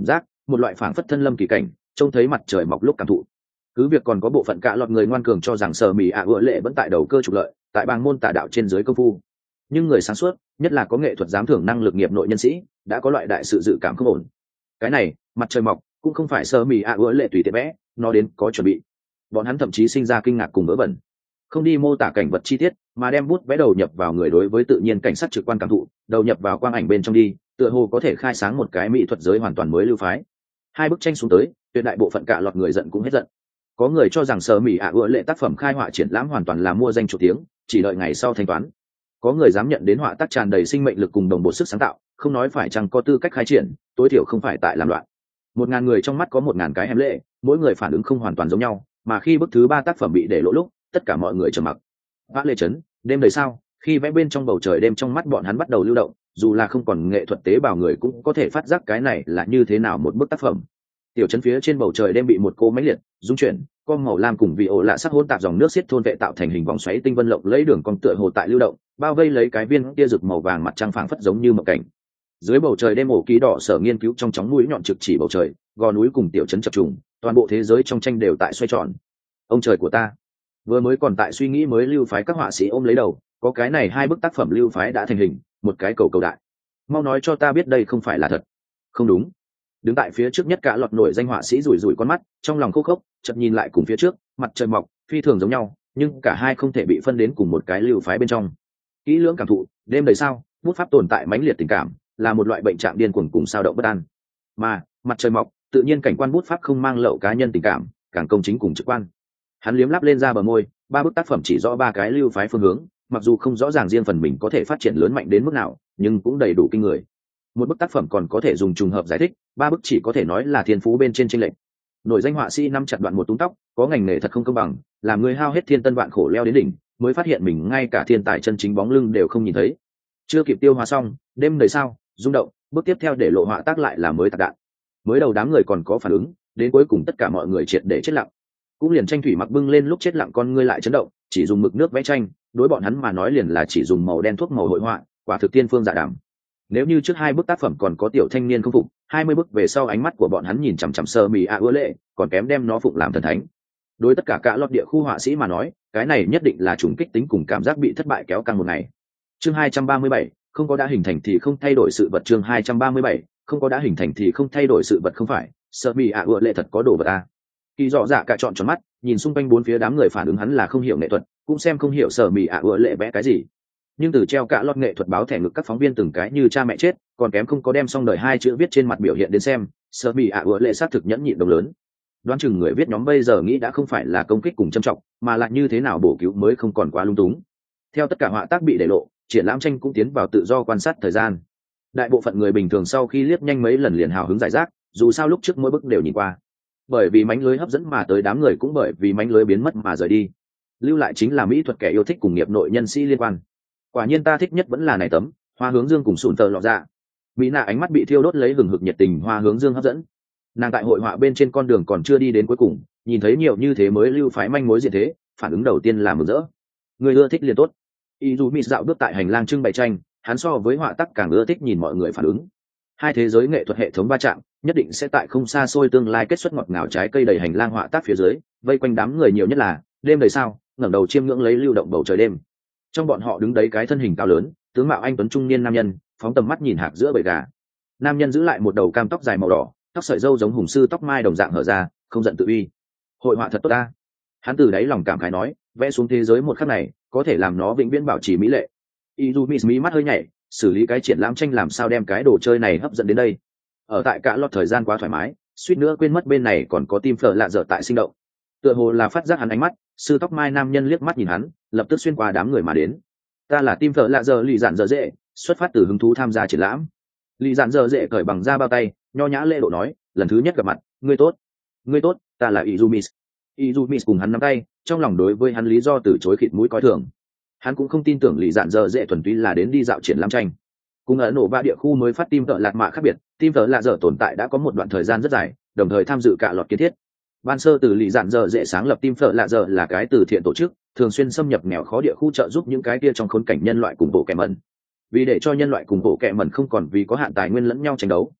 một loại phảng phất thân lâm kỳ cảnh, trông thấy mặt trời mọc lúc cảm thụ. Cứ việc còn có bộ phận cả lọt người ngoan cường cho rằng sở mỹ ạ ựa lệ vẫn tại đầu cơ trục lợi, tại bang môn tà đạo trên dưới công phu, nhưng người sáng suốt, nhất là có nghệ thuật giám thưởng năng lực nghiệp nội nhân sĩ, đã có loại đại sự dự cảm không ổn. Cái này, mặt trời mọc, cũng không phải sở mỹ ạ ựa lệ tùy tiện vẽ, nó đến có chuẩn bị. Bọn hắn thậm chí sinh ra kinh ngạc cùng vớ vẩn, không đi mô tả cảnh vật chi tiết, mà đem bút vẽ đầu nhập vào người đối với tự nhiên cảnh sắc trực quan cảm thụ, đầu nhập vào quang ảnh bên trong đi, tựa hồ có thể khai sáng một cái mỹ thuật giới hoàn toàn mới lưu phái. Hai bức tranh xuống tới, tuyệt đại bộ phận cả lọt người giận cũng hết giận. Có người cho rằng sở mỹ ạ ựa lệ tác phẩm khai họa triển lãm hoàn toàn là mua danh chủ tiếng, chỉ đợi ngày sau thanh toán. Có người dám nhận đến họa tác tràn đầy sinh mệnh lực cùng đồng bộ sức sáng tạo, không nói phải chăng có tư cách khai triển, tối thiểu không phải tại làm loạn. Một ngàn người trong mắt có một ngàn cái em lệ, mỗi người phản ứng không hoàn toàn giống nhau, mà khi bức thứ ba tác phẩm bị để lộ lúc, tất cả mọi người trầm mặc. Vã lệ chấn, đêm đầy sao, khi vẽ bên trong bầu trời đêm trong mắt bọn hắn bắt đầu lưu động, dù là không còn nghệ thuật tế bào người cũng có thể phát giác cái này là như thế nào một bức tác phẩm. Tiểu trấn phía trên bầu trời đêm bị một cô máy liệt dung chuyển, con màu lam cùng vị ổ lạ sắc hỗn tạp dòng nước xiết thôn vệ tạo thành hình vòng xoáy tinh vân lộng lấy đường cong tựa hồ tại lưu động, bao vây lấy cái viên kia rực màu vàng mặt trăng phảng phất giống như mộng cảnh. Dưới bầu trời đêm ổ ký đỏ sở nghiên cứu trong chóng mũi nhọn trực chỉ bầu trời, gò núi cùng tiểu trấn chập trùng, toàn bộ thế giới trong tranh đều tại xoay tròn. Ông trời của ta, vừa mới còn tại suy nghĩ mới lưu phái các họa sĩ ôm lấy đầu, có cái này hai bức tác phẩm lưu phái đã thành hình, một cái cầu cầu đại. Mau nói cho ta biết đây không phải là thật. Không đúng. Đứng tại phía trước nhất cả lọt nổi danh họa sĩ rủi rủi con mắt, trong lòng khô khốc, chợt nhìn lại cùng phía trước, mặt trời mọc, phi thường giống nhau, nhưng cả hai không thể bị phân đến cùng một cái lưu phái bên trong. Kỹ lưỡng cảm thụ, đêm đầy sao, bút pháp tồn tại mãnh liệt tình cảm, là một loại bệnh trạng điên cuồng cùng sao động bất an. Mà, mặt trời mọc, tự nhiên cảnh quan bút pháp không mang lậu cá nhân tình cảm, càng công chính cùng trực quan. Hắn liếm lắp lên ra bờ môi, ba bức tác phẩm chỉ rõ ba cái lưu phái phương hướng, mặc dù không rõ ràng riêng phần mình có thể phát triển lớn mạnh đến mức nào, nhưng cũng đầy đủ kinh người. Một bức tác phẩm còn có thể dùng trùng hợp giải thích, ba bức chỉ có thể nói là thiên phú bên trên chênh lệch. Nổi danh họa sĩ năm chặt đoạn một tung tóc, có ngành nghề thật không công bằng, làm người hao hết thiên tân vạn khổ leo đến đỉnh, mới phát hiện mình ngay cả thiên tài chân chính bóng lưng đều không nhìn thấy. Chưa kịp tiêu hóa xong, đêm đầy sao, rung động, bước tiếp theo để lộ họa tác lại là mới tạc đạn. Mới đầu đám người còn có phản ứng, đến cuối cùng tất cả mọi người triệt để chết lặng. Cũng liền tranh thủy mặc bưng lên lúc chết lặng con ngươi lại chấn động, chỉ dùng mực nước vẽ tranh, đối bọn hắn mà nói liền là chỉ dùng màu đen thuốc màu hội họa, quả thực tiên phương giả đảm. Nếu như trước hai bức tác phẩm còn có tiểu thanh niên không phục, hai mươi bức về sau ánh mắt của bọn hắn nhìn chằm chằm sơ mì ạ ưa lệ, còn kém đem nó phụng làm thần thánh. Đối tất cả cả lọt địa khu họa sĩ mà nói, cái này nhất định là trùng kích tính cùng cảm giác bị thất bại kéo căng một ngày. Chương hai trăm ba mươi bảy, không có đã hình thành thì không thay đổi sự vật. Chương hai trăm ba mươi bảy, không có đã hình thành thì không thay đổi sự vật. Không phải, sơ mì ạ ưa lệ thật có đồ vật à? Kỳ dọ dạ cả trọn tròn mắt, nhìn xung quanh bốn phía đám người phản ứng hắn là không hiểu nghệ thuật, cũng xem không hiểu sơ mì ạ ưa lệ vẽ cái gì. Nhưng từ treo cả lọt nghệ thuật báo thẻ ngực các phóng viên từng cái như cha mẹ chết, còn kém không có đem xong đời hai chữ viết trên mặt biểu hiện đến xem, sơ mì ạ ưa lệ xác thực nhẫn nhịn đồng lớn. Đoán chừng người viết nhóm bây giờ nghĩ đã không phải là công kích cùng châm trọng, mà là như thế nào bổ cứu mới không còn quá lung túng. Theo tất cả họa tác bị để lộ, triển lãm tranh cũng tiến vào tự do quan sát thời gian. Đại bộ phận người bình thường sau khi liếc nhanh mấy lần liền hào hứng giải rác, dù sao lúc trước mỗi bức đều nhìn qua. Bởi vì mánh lưới hấp dẫn mà tới đám người cũng bởi vì mánh lưới biến mất mà rời đi. Lưu lại chính là mỹ thuật kẻ yêu thích cùng nghiệp nội nhân sĩ liên quan. Quả nhiên ta thích nhất vẫn là này tấm Hoa Hướng Dương cùng sùn tờ lọt ra. Mỹ nạ ánh mắt bị thiêu đốt lấy hừng hực nhiệt tình Hoa Hướng Dương hấp dẫn. Nàng tại hội họa bên trên con đường còn chưa đi đến cuối cùng, nhìn thấy nhiều như thế mới lưu phái manh mối diện thế, phản ứng đầu tiên là mừng rỡ. Người ưa thích liền tốt. Izumi dạo bước tại hành lang trưng bày tranh, hắn so với họa tác càng ưa thích nhìn mọi người phản ứng. Hai thế giới nghệ thuật hệ thống va chạm, nhất định sẽ tại không xa xôi tương lai kết xuất ngọt ngào trái cây đầy hành lang họa tác phía dưới, vây quanh đám người nhiều nhất là đêm đầy sao, ngẩng đầu chiêm ngưỡng lấy lưu động bầu trời đêm. Trong bọn họ đứng đấy cái thân hình cao lớn, tướng mạo anh tuấn trung niên nam nhân, phóng tầm mắt nhìn hạc giữa bầy gà. Nam nhân giữ lại một đầu cam tóc dài màu đỏ, tóc sợi râu giống hùng sư tóc mai đồng dạng hở ra, không giận tự uy. Hội họa thật tốt ta. Hắn từ đáy lòng cảm khái nói, vẽ xuống thế giới một khắc này, có thể làm nó vĩnh viễn bảo trì mỹ lệ. Izumi mí mắt hơi nhảy, xử lý cái triển lãm tranh làm sao đem cái đồ chơi này hấp dẫn đến đây. Ở tại cả lọt thời gian quá thoải mái, suýt nữa quên mất bên này còn có tim phở lạ dở tại sinh động. Tựa hồ là phát giác hắn ánh mắt, sư tóc mai nam nhân liếc mắt nhìn hắn, lập tức xuyên qua đám người mà đến. Ta là tim phở lạ dở lì dạn dở dễ, xuất phát từ hứng thú tham gia triển lãm. Lì dạn dở dễ cởi bằng da bao tay, nho nhã lễ độ nói, lần thứ nhất gặp mặt, ngươi tốt, ngươi tốt, ta là Izumi. Izumi cùng hắn nắm tay, trong lòng đối với hắn lý do từ chối khịt mũi coi thường. Hắn cũng không tin tưởng lì dạn dở dễ thuần túy là đến đi dạo triển lãm tranh. Cùng ở nổ ba địa khu mới phát tim phở lạt mạ khác biệt, tim phở lạ dở tồn tại đã có một đoạn thời gian rất dài, đồng thời tham dự cả lọt kiến thiết. Ban sơ từ lì dạn dở dễ sáng lập tim phở lạ dở là cái từ thiện tổ chức, thường xuyên xâm nhập nghèo khó địa khu trợ giúp những cái kia trong khốn cảnh nhân loại cùng bộ kẻ mẩn. Vì để cho nhân loại cùng bộ kẻ mẩn không còn vì có hạn tài nguyên lẫn nhau tranh đấu,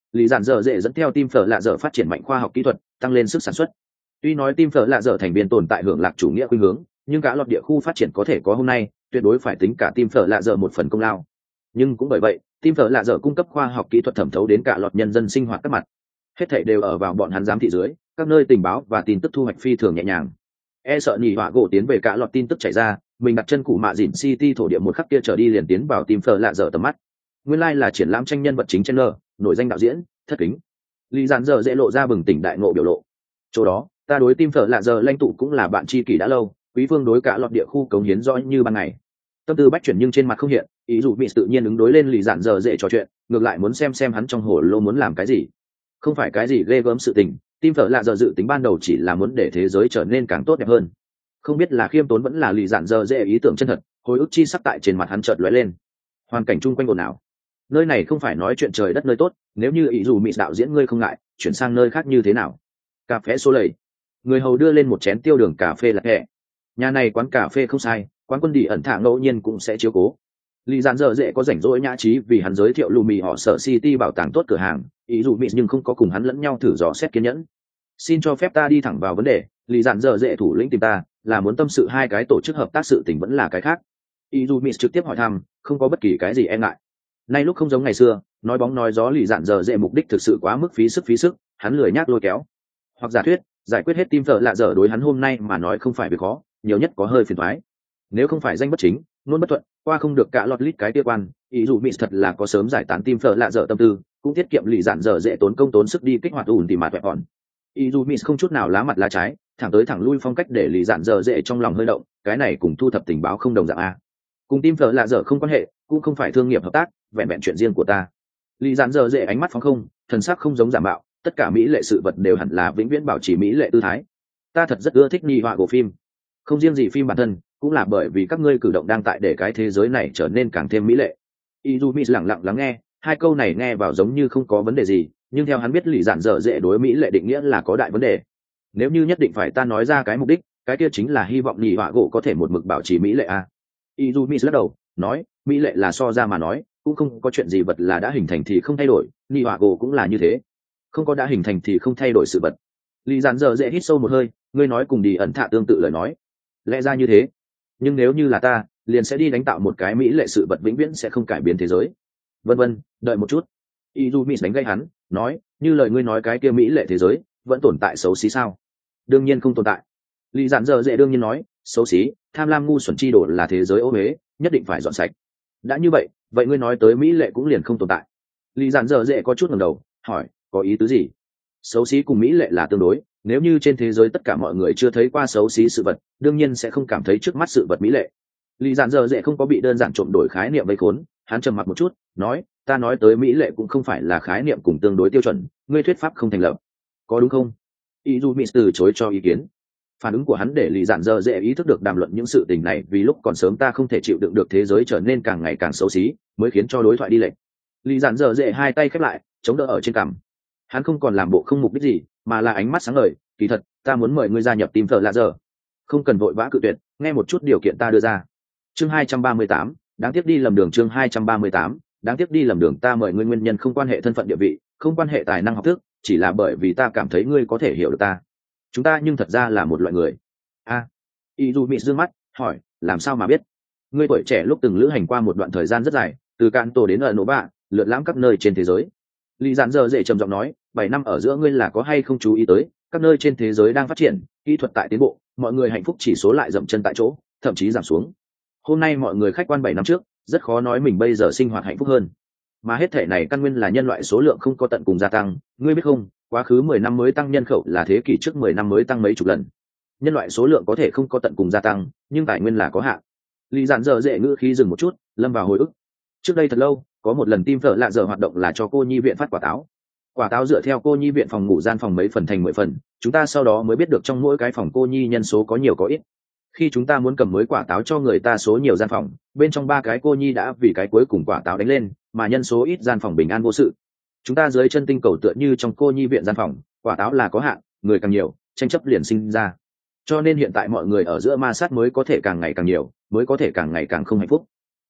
lý giản dở dễ dẫn theo team phở lạ dở phát triển mạnh khoa học kỹ thuật, tăng lên sức sản xuất. Tuy nói team phở lạ dở thành viên tồn tại hưởng lạc chủ nghĩa khuynh hướng, nhưng cả lọt địa khu phát triển có thể có hôm nay, tuyệt đối phải tính cả team phở lạ dở một phần công lao. Nhưng cũng bởi vậy, team phở lạ dở cung cấp khoa học kỹ thuật thẩm thấu đến cả lọt nhân dân sinh hoạt các mặt. Hết thảy đều ở vào bọn hắn giám thị dưới, các nơi tình báo và tin tức thu hoạch phi thường nhẹ nhàng. E sợ nhị họa gỗ tiến về cả lọt tin tức chảy ra, mình đặt chân cụ mạ dỉn city thổ địa một khắc kia trở đi liền tiến vào team phở lạ dở tầm mắt. Nguyên lai like là triển lãm tranh nhân vật chính trên nơ, nổi danh đạo diễn, thất kính. Lý Giản giờ dễ lộ ra bừng tỉnh đại ngộ biểu lộ. Chỗ đó, ta đối team phở lạ dở lãnh tụ cũng là bạn tri kỷ đã lâu, quý phương đối cả lọt địa khu cống hiến rõ như ban ngày. Tâm tư bách chuyển nhưng trên mặt không hiện, ý dù bị tự nhiên ứng đối lên Lý Giản giờ dễ trò chuyện, ngược lại muốn xem xem hắn trong hồ lô muốn làm cái gì. Không phải cái gì ghê gớm sự tình, team phở lạ dở dự tính ban đầu chỉ là muốn để thế giới trở nên càng tốt đẹp hơn. Không biết là khiêm tốn vẫn là Lý Giản giờ dễ ý tưởng chân thật, hồi ức chi sắc tại trên mặt hắn chợt lóe lên. Hoàn cảnh chung quanh ồn ào. Nơi này không phải nói chuyện trời đất nơi tốt, nếu như ý dù mị đạo diễn ngươi không ngại chuyển sang nơi khác như thế nào. Cà phê số lầy, người hầu đưa lên một chén tiêu đường cà phê lạt hẹ. Nhà này quán cà phê không sai, quán quân đi ẩn thả ngẫu nhiên cũng sẽ chiếu cố. Lý Giản giờ dễ có rảnh rỗi nhã trí vì hắn giới thiệu lù mì họ sở city bảo tàng tốt cửa hàng, ý dù mị nhưng không có cùng hắn lẫn nhau thử dò xét kiên nhẫn. Xin cho phép ta đi thẳng vào vấn đề, Lý Giản giờ dễ thủ lĩnh tìm ta là muốn tâm sự hai cái tổ chức hợp tác sự tình vẫn là cái khác. Ý dù mị trực tiếp hỏi thăm, không có bất kỳ cái gì e ngại. Nay lúc không giống ngày xưa, nói bóng nói gió Lý Giản giờ dễ mục đích thực sự quá mức phí sức phí sức, hắn lười nhác lôi kéo. Hoặc giả thuyết, giải quyết hết team phở lạ dở đối hắn hôm nay mà nói không phải việc khó, nhiều nhất có hơi phiền toái. Nếu không phải danh bất chính, luôn bất thuận, qua không được cả lọt lít cái kia quan, ý dù mị thật là có sớm giải tán team phở lạ dở tâm tư, cũng tiết kiệm Lý Giản giờ dễ tốn công tốn sức đi kích hoạt ủn tìm mặt vẹn hòn. Ý dù mị không chút nào lá mặt lá trái, thẳng tới thẳng lui phong cách để Lý Giản giờ dễ trong lòng hơi động, cái này cùng thu thập tình báo không đồng dạng a. Cùng team phở lạ dở không quan hệ, cũng không phải thương nghiệp hợp tác, vẹn vẹn chuyện riêng của ta. Lý Giản giờ dễ ánh mắt phóng không, thần sắc không giống giả mạo, tất cả mỹ lệ sự vật đều hẳn là vĩnh viễn bảo trì mỹ lệ tư thái. Ta thật rất ưa thích nhị họa của phim, không riêng gì phim bản thân, cũng là bởi vì các ngươi cử động đang tại để cái thế giới này trở nên càng thêm mỹ lệ. Izumi lặng lặng lắng nghe, hai câu này nghe vào giống như không có vấn đề gì, nhưng theo hắn biết Lý Giản dở dễ đối mỹ lệ định nghĩa là có đại vấn đề. Nếu như nhất định phải ta nói ra cái mục đích, cái kia chính là hy vọng nhị họa gỗ có thể một mực bảo trì mỹ lệ a. Izumi lắc đầu, nói, mỹ lệ là so ra mà nói, cũng không có chuyện gì vật là đã hình thành thì không thay đổi, nhị họa gỗ cũng là như thế, không có đã hình thành thì không thay đổi sự vật. Lý Giản dở dễ hít sâu một hơi, ngươi nói cùng đi ẩn thạ tương tự lời nói, lẽ ra như thế, nhưng nếu như là ta, liền sẽ đi đánh tạo một cái mỹ lệ sự vật vĩnh viễn sẽ không cải biến thế giới. Vân vân, đợi một chút. Izumi đánh gây hắn, nói, như lời ngươi nói cái kia mỹ lệ thế giới vẫn tồn tại xấu xí sao? Đương nhiên không tồn tại. Lý Giản dở dễ đương nhiên nói, xấu xí, tham lam ngu xuẩn chi đổ là thế giới ô uế, nhất định phải dọn sạch. Đã như vậy, vậy ngươi nói tới mỹ lệ cũng liền không tồn tại. Lý Giản dở dễ có chút ngẩng đầu, hỏi, có ý tứ gì? Xấu xí cùng mỹ lệ là tương đối, nếu như trên thế giới tất cả mọi người chưa thấy qua xấu xí sự vật, đương nhiên sẽ không cảm thấy trước mắt sự vật mỹ lệ. Lý Giản dở dễ không có bị đơn giản trộm đổi khái niệm vây khốn, hắn trầm mặc một chút, nói, ta nói tới mỹ lệ cũng không phải là khái niệm cùng tương đối tiêu chuẩn, ngươi thuyết pháp không thành lập, có đúng không? Izumi từ chối cho ý kiến. Phản ứng của hắn để Lý Giản dở dễ ý thức được đàm luận những sự tình này vì lúc còn sớm ta không thể chịu đựng được thế giới trở nên càng ngày càng xấu xí, mới khiến cho đối thoại đi lệch. Lý Giản dở dễ hai tay khép lại, chống đỡ ở trên cằm. Hắn không còn làm bộ không mục đích gì, mà là ánh mắt sáng ngời, kỳ thật, ta muốn mời ngươi gia nhập team phở lạ dở. Không cần vội vã cự tuyệt, nghe một chút điều kiện ta đưa ra. Chương hai trăm ba mươi tám, đáng tiếc đi lầm đường. Chương hai trăm ba mươi tám, đáng tiếc đi lầm đường. Ta mời ngươi nguyên nhân không quan hệ thân phận địa vị, không quan hệ tài năng học thức, chỉ là bởi vì ta cảm thấy ngươi có thể hiểu được ta. Chúng ta nhưng thật ra là một loại người. A. À, Izumi dương mắt, hỏi, làm sao mà biết? Ngươi tuổi trẻ lúc từng lữ hành qua một đoạn thời gian rất dài, từ Kanto đến ở Nỗ Bạ, lượn lãm các nơi trên thế giới. Lý Giản dở dễ trầm giọng nói, bảy năm ở giữa ngươi là có hay không chú ý tới, các nơi trên thế giới đang phát triển, kỹ thuật tại tiến bộ, mọi người hạnh phúc chỉ số lại dậm chân tại chỗ, thậm chí giảm xuống. Hôm nay mọi người khách quan bảy năm trước, rất khó nói mình bây giờ sinh hoạt hạnh phúc hơn. Mà hết thể này căn nguyên là nhân loại số lượng không có tận cùng gia tăng, ngươi biết không, quá khứ mười năm mới tăng nhân khẩu là thế kỷ trước mười năm mới tăng mấy chục lần. Nhân loại số lượng có thể không có tận cùng gia tăng, nhưng tài nguyên là có hạn. Lý Giản dở dễ ngữ khí dừng một chút, lâm vào hồi ức. Trước đây thật lâu, có một lần team phở lạ dở hoạt động là cho cô nhi viện phát quả táo. Quả táo dựa theo cô nhi viện phòng ngủ gian phòng mấy phần thành mười phần, chúng ta sau đó mới biết được trong mỗi cái phòng cô nhi nhân số có nhiều có ít. Khi chúng ta muốn cầm mới quả táo cho người ta số nhiều gian phòng, bên trong ba cái cô nhi đã vì cái cuối cùng quả táo đánh lên, mà nhân số ít gian phòng bình an vô sự. Chúng ta dưới chân tinh cầu tựa như trong cô nhi viện gian phòng, quả táo là có hạn, người càng nhiều, tranh chấp liền sinh ra. Cho nên hiện tại mọi người ở giữa ma sát mới có thể càng ngày càng nhiều, mới có thể càng ngày càng không hạnh phúc.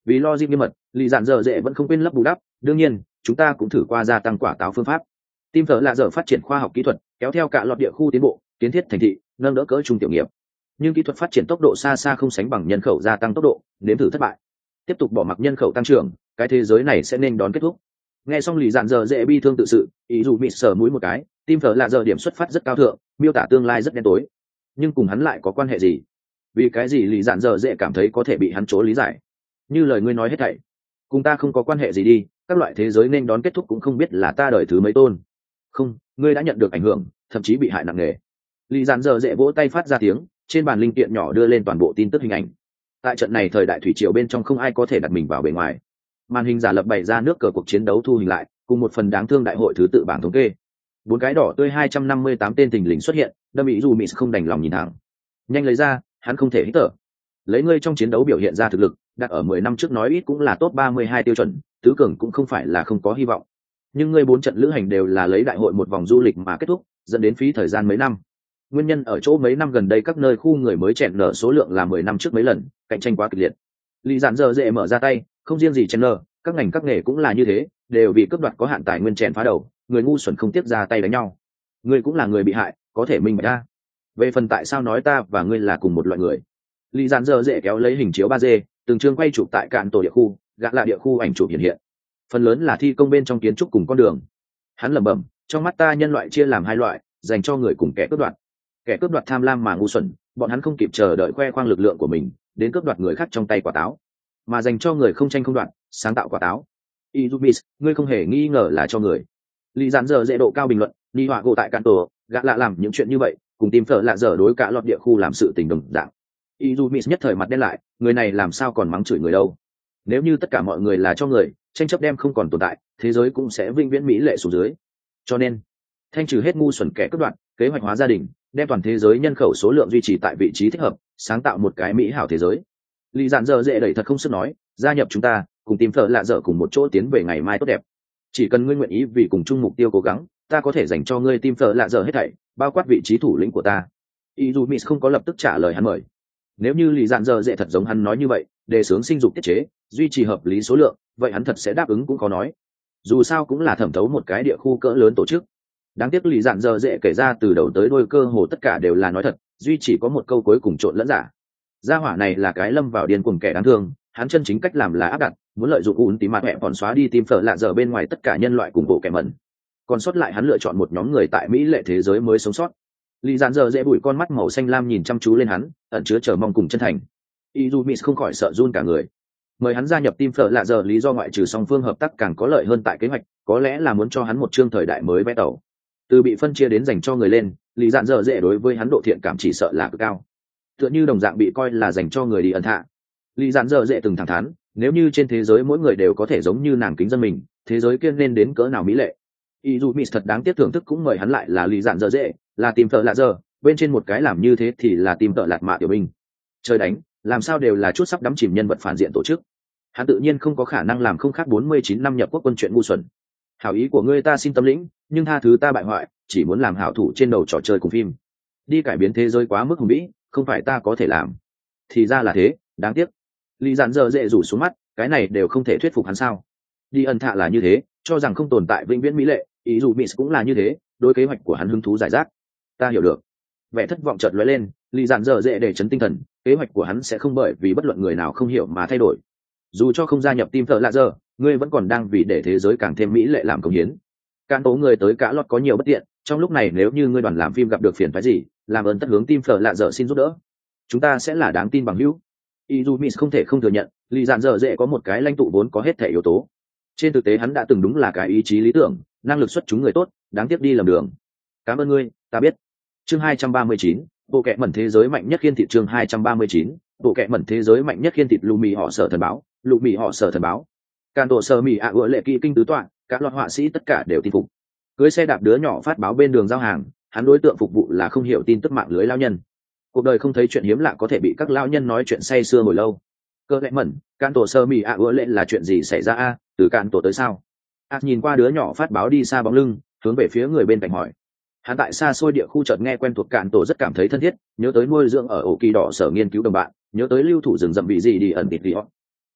Vì lo dịp nghiêm mật, lì dạn dở dễ vẫn không quên lấp bù đắp. Đương nhiên, chúng ta cũng thử qua gia tăng quả táo phương pháp. Tim thở lạ dở phát triển khoa học kỹ thuật, kéo theo cả loạt địa khu tiến bộ, kiến thiết thành thị, nâng đỡ cỡ trung tiểu nghiệp. Nhưng kỹ thuật phát triển tốc độ xa xa không sánh bằng nhân khẩu gia tăng tốc độ, nếm thử thất bại. Tiếp tục bỏ mặc nhân khẩu tăng trưởng, cái thế giới này sẽ nên đón kết thúc. Nghe xong lì dạn dở dễ bi thương tự sự, ý dù bị sờ mũi một cái, tim thở lạ dở điểm xuất phát rất cao thượng, miêu tả tương lai rất đen tối. Nhưng cùng hắn lại có quan hệ gì? Vì cái gì lì dạn dở dễ cảm thấy có thể bị hắn chỗ lý giải? Như lời ngươi nói hết thảy, cùng ta không có quan hệ gì đi, các loại thế giới nên đón kết thúc cũng không biết là ta đời thứ mấy tôn. Không, ngươi đã nhận được ảnh hưởng, thậm chí bị hại nặng nề. Lý Giản dở dễ vỗ tay phát ra tiếng, trên bàn linh kiện nhỏ đưa lên toàn bộ tin tức hình ảnh. Tại trận này thời đại thủy triều bên trong không ai có thể đặt mình vào bề ngoài. Màn hình giả lập bày ra nước cờ cuộc chiến đấu thu hình lại, cùng một phần đáng thương đại hội thứ tự bảng thống kê. Bốn cái đỏ tươi hai trăm năm mươi tám tên tình lính xuất hiện, đâm ý dù Mị không đành lòng nhìn thẳng. Nhanh lấy ra, hắn không thể hít thở. Lấy ngươi trong chiến đấu biểu hiện ra thực lực, đặt ở mười năm trước nói ít cũng là top ba mươi hai tiêu chuẩn, tứ cường cũng không phải là không có hy vọng. Nhưng ngươi bốn trận lữ hành đều là lấy đại hội một vòng du lịch mà kết thúc, dẫn đến phí thời gian mấy năm. Nguyên nhân ở chỗ mấy năm gần đây các nơi khu người mới chèn nở số lượng là mười năm trước mấy lần, cạnh tranh quá kịch liệt. Lý Giản dở dễ mở ra tay, không riêng gì chèn nở, các ngành các nghề cũng là như thế, đều vì cướp đoạt có hạn tài nguyên chèn phá đầu, người ngu xuẩn không tiếp ra tay đánh nhau. Ngươi cũng là người bị hại, có thể minh bạch ra. Về phần tại sao nói ta và ngươi là cùng một loại người, Lý Giản dở dễ kéo lấy hình chiếu ba D, từng chương quay chụp tại cạn tổ địa khu, gạ là địa khu ảnh chụp hiện hiện. Phần lớn là thi công bên trong kiến trúc cùng con đường. Hắn lẩm bẩm, trong mắt ta nhân loại chia làm hai loại, dành cho người cùng kẻ cướp đoạt. Kẻ cướp đoạt tham lam mà ngu xuẩn, bọn hắn không kịp chờ đợi khoe khoang lực lượng của mình, đến cướp đoạt người khác trong tay quả táo. Mà dành cho người không tranh không đoạt, sáng tạo quả táo. Izubis, ngươi không hề nghi ngờ là cho người. Lý Giản dở dễ độ cao bình luận, đi họa gỗ tại cạn tổ, gạ lạ làm những chuyện như vậy, cùng tìm phở lạ dở đối cả lọt địa khu làm sự tình đồng dạng. Izubis nhất thời mặt đen lại, người này làm sao còn mắng chửi người đâu? Nếu như tất cả mọi người là cho người, tranh chấp đem không còn tồn tại, thế giới cũng sẽ vĩnh viễn mỹ lệ xuống dưới. Cho nên, thanh trừ hết ngu xuẩn kẻ cướp đoạt, kế hoạch hóa gia đình, đem toàn thế giới nhân khẩu số lượng duy trì tại vị trí thích hợp, sáng tạo một cái mỹ hảo thế giới. Lý Giản dở dễ đẩy thật không sức nói, gia nhập chúng ta, cùng tìm phở lạ dở cùng một chỗ tiến về ngày mai tốt đẹp. Chỉ cần ngươi nguyện ý vì cùng chung mục tiêu cố gắng, ta có thể dành cho ngươi tìm phở lạ dở hết thảy, bao quát vị trí thủ lĩnh của ta. Izumi không có lập tức trả lời hắn mời. Nếu như Lý Giản dở dễ thật giống hắn nói như vậy, đề xướng sinh dục tiết chế, duy trì hợp lý số lượng, vậy hắn thật sẽ đáp ứng cũng có nói. Dù sao cũng là thẩm thấu một cái địa khu cỡ lớn tổ chức. Đáng tiếc Lý Giản dở dễ kể ra từ đầu tới đuôi cơ hồ tất cả đều là nói thật, duy chỉ có một câu cuối cùng trộn lẫn giả. Gia hỏa này là cái lâm vào điên cuồng kẻ đáng thương, hắn chân chính cách làm là áp đặt, muốn lợi dụng ún tí mặt mẹ còn xóa đi tim phở lạ dở bên ngoài tất cả nhân loại cùng bộ kẻ mẩn. Còn sót lại hắn lựa chọn một nhóm người tại Mỹ lệ thế giới mới sống sót. Lý Giản dở dễ bụi con mắt màu xanh lam nhìn chăm chú lên hắn, ẩn chứa chờ mong cùng chân thành. Izumi không khỏi sợ run cả người. Mời hắn gia nhập team phở lạ giờ lý do ngoại trừ song phương hợp tác càng có lợi hơn tại kế hoạch, có lẽ là muốn cho hắn một chương thời đại mới vẽ tàu. Từ bị phân chia đến dành cho người lên, Lý Giản dở dễ đối với hắn độ thiện cảm chỉ sợ là cực cao. Tựa như đồng dạng bị coi là dành cho người đi ẩn hạ. Lý Giản dở dễ từng thẳng thắn, nếu như trên thế giới mỗi người đều có thể giống như nàng kính dân mình, thế giới kia nên đến cỡ nào mỹ lệ. Izumi thật đáng tiếc thưởng thức cũng mời hắn lại là Lý Giản dở dễ, là team phở lạ giờ, bên trên một cái làm như thế thì là team phở lạt mạ tiểu binh. Chơi đánh, làm sao đều là chút sắp đắm chìm nhân vật phản diện tổ chức. Hắn tự nhiên không có khả năng làm không khác bốn mươi chín năm nhập quốc quân chuyện ngu xuẩn. Hảo ý của ngươi ta xin tâm lĩnh, nhưng tha thứ ta bại hoại, chỉ muốn làm hảo thủ trên đầu trò chơi cùng phim. Đi cải biến thế giới quá mức hùng vĩ, không phải ta có thể làm. Thì ra là thế, đáng tiếc. Lý Giản dở dễ rủ xuống mắt, cái này đều không thể thuyết phục hắn sao? Đi ẩn thạ là như thế, cho rằng không tồn tại vĩnh viễn mỹ lệ, ý dù Miss cũng là như thế, đối kế hoạch của hắn hứng thú giải rác. Ta hiểu được. Vẻ thất vọng chợt lóe lên, Lý Giản dở dễ để chấn tinh thần, kế hoạch của hắn sẽ không bởi vì bất luận người nào không hiểu mà thay đổi. Dù cho không gia nhập team thợ lạ giờ, ngươi vẫn còn đang vì để thế giới càng thêm mỹ lệ làm công hiến. Cán tố người tới cả lọt có nhiều bất tiện, trong lúc này nếu như ngươi đoàn làm phim gặp được phiền phức gì, làm ơn tất hướng team thợ lạ giờ xin giúp đỡ. Chúng ta sẽ là đáng tin bằng hữu. Izumi không thể không thừa nhận, Lý Giản dở dễ có một cái lãnh tụ vốn có hết thể yếu tố. Trên thực tế hắn đã từng đúng là cái ý chí lý tưởng, năng lực xuất chúng người tốt, đáng tiếc đi lầm đường. Cảm ơn ngươi, ta biết. Chương hai trăm ba mươi chín, bộ kệ mẩn thế giới mạnh nhất khiên thịt chương hai trăm ba mươi chín, bộ kệ mẩn thế giới mạnh nhất khiên thịt lù mì họ sở thần báo, lù mì họ sở thần báo. Càn tổ sở mì ạ à lệ kỵ kinh tứ tọa, các loạt họa sĩ tất cả đều tin phục. Cưới xe đạp đứa nhỏ phát báo bên đường giao hàng, hắn đối tượng phục vụ là không hiểu tin tức mạng lưới lao nhân. Cuộc đời không thấy chuyện hiếm lạ có thể bị các lao nhân nói chuyện say sưa hồi lâu. Cơ lệ mẩn, càn tổ sở mì ạ à lệ là chuyện gì xảy ra a? Từ càn tổ tới sao? A nhìn qua đứa nhỏ phát báo đi xa bóng lưng, hướng về phía người bên cạnh hỏi. Hắn tại xa xôi địa khu chợt nghe quen thuộc cạn tổ rất cảm thấy thân thiết, nhớ tới nuôi dưỡng ở ổ kỳ đỏ sở nghiên cứu đồng bạn, nhớ tới lưu thủ rừng rậm bị gì đi ẩn tịt đi họ.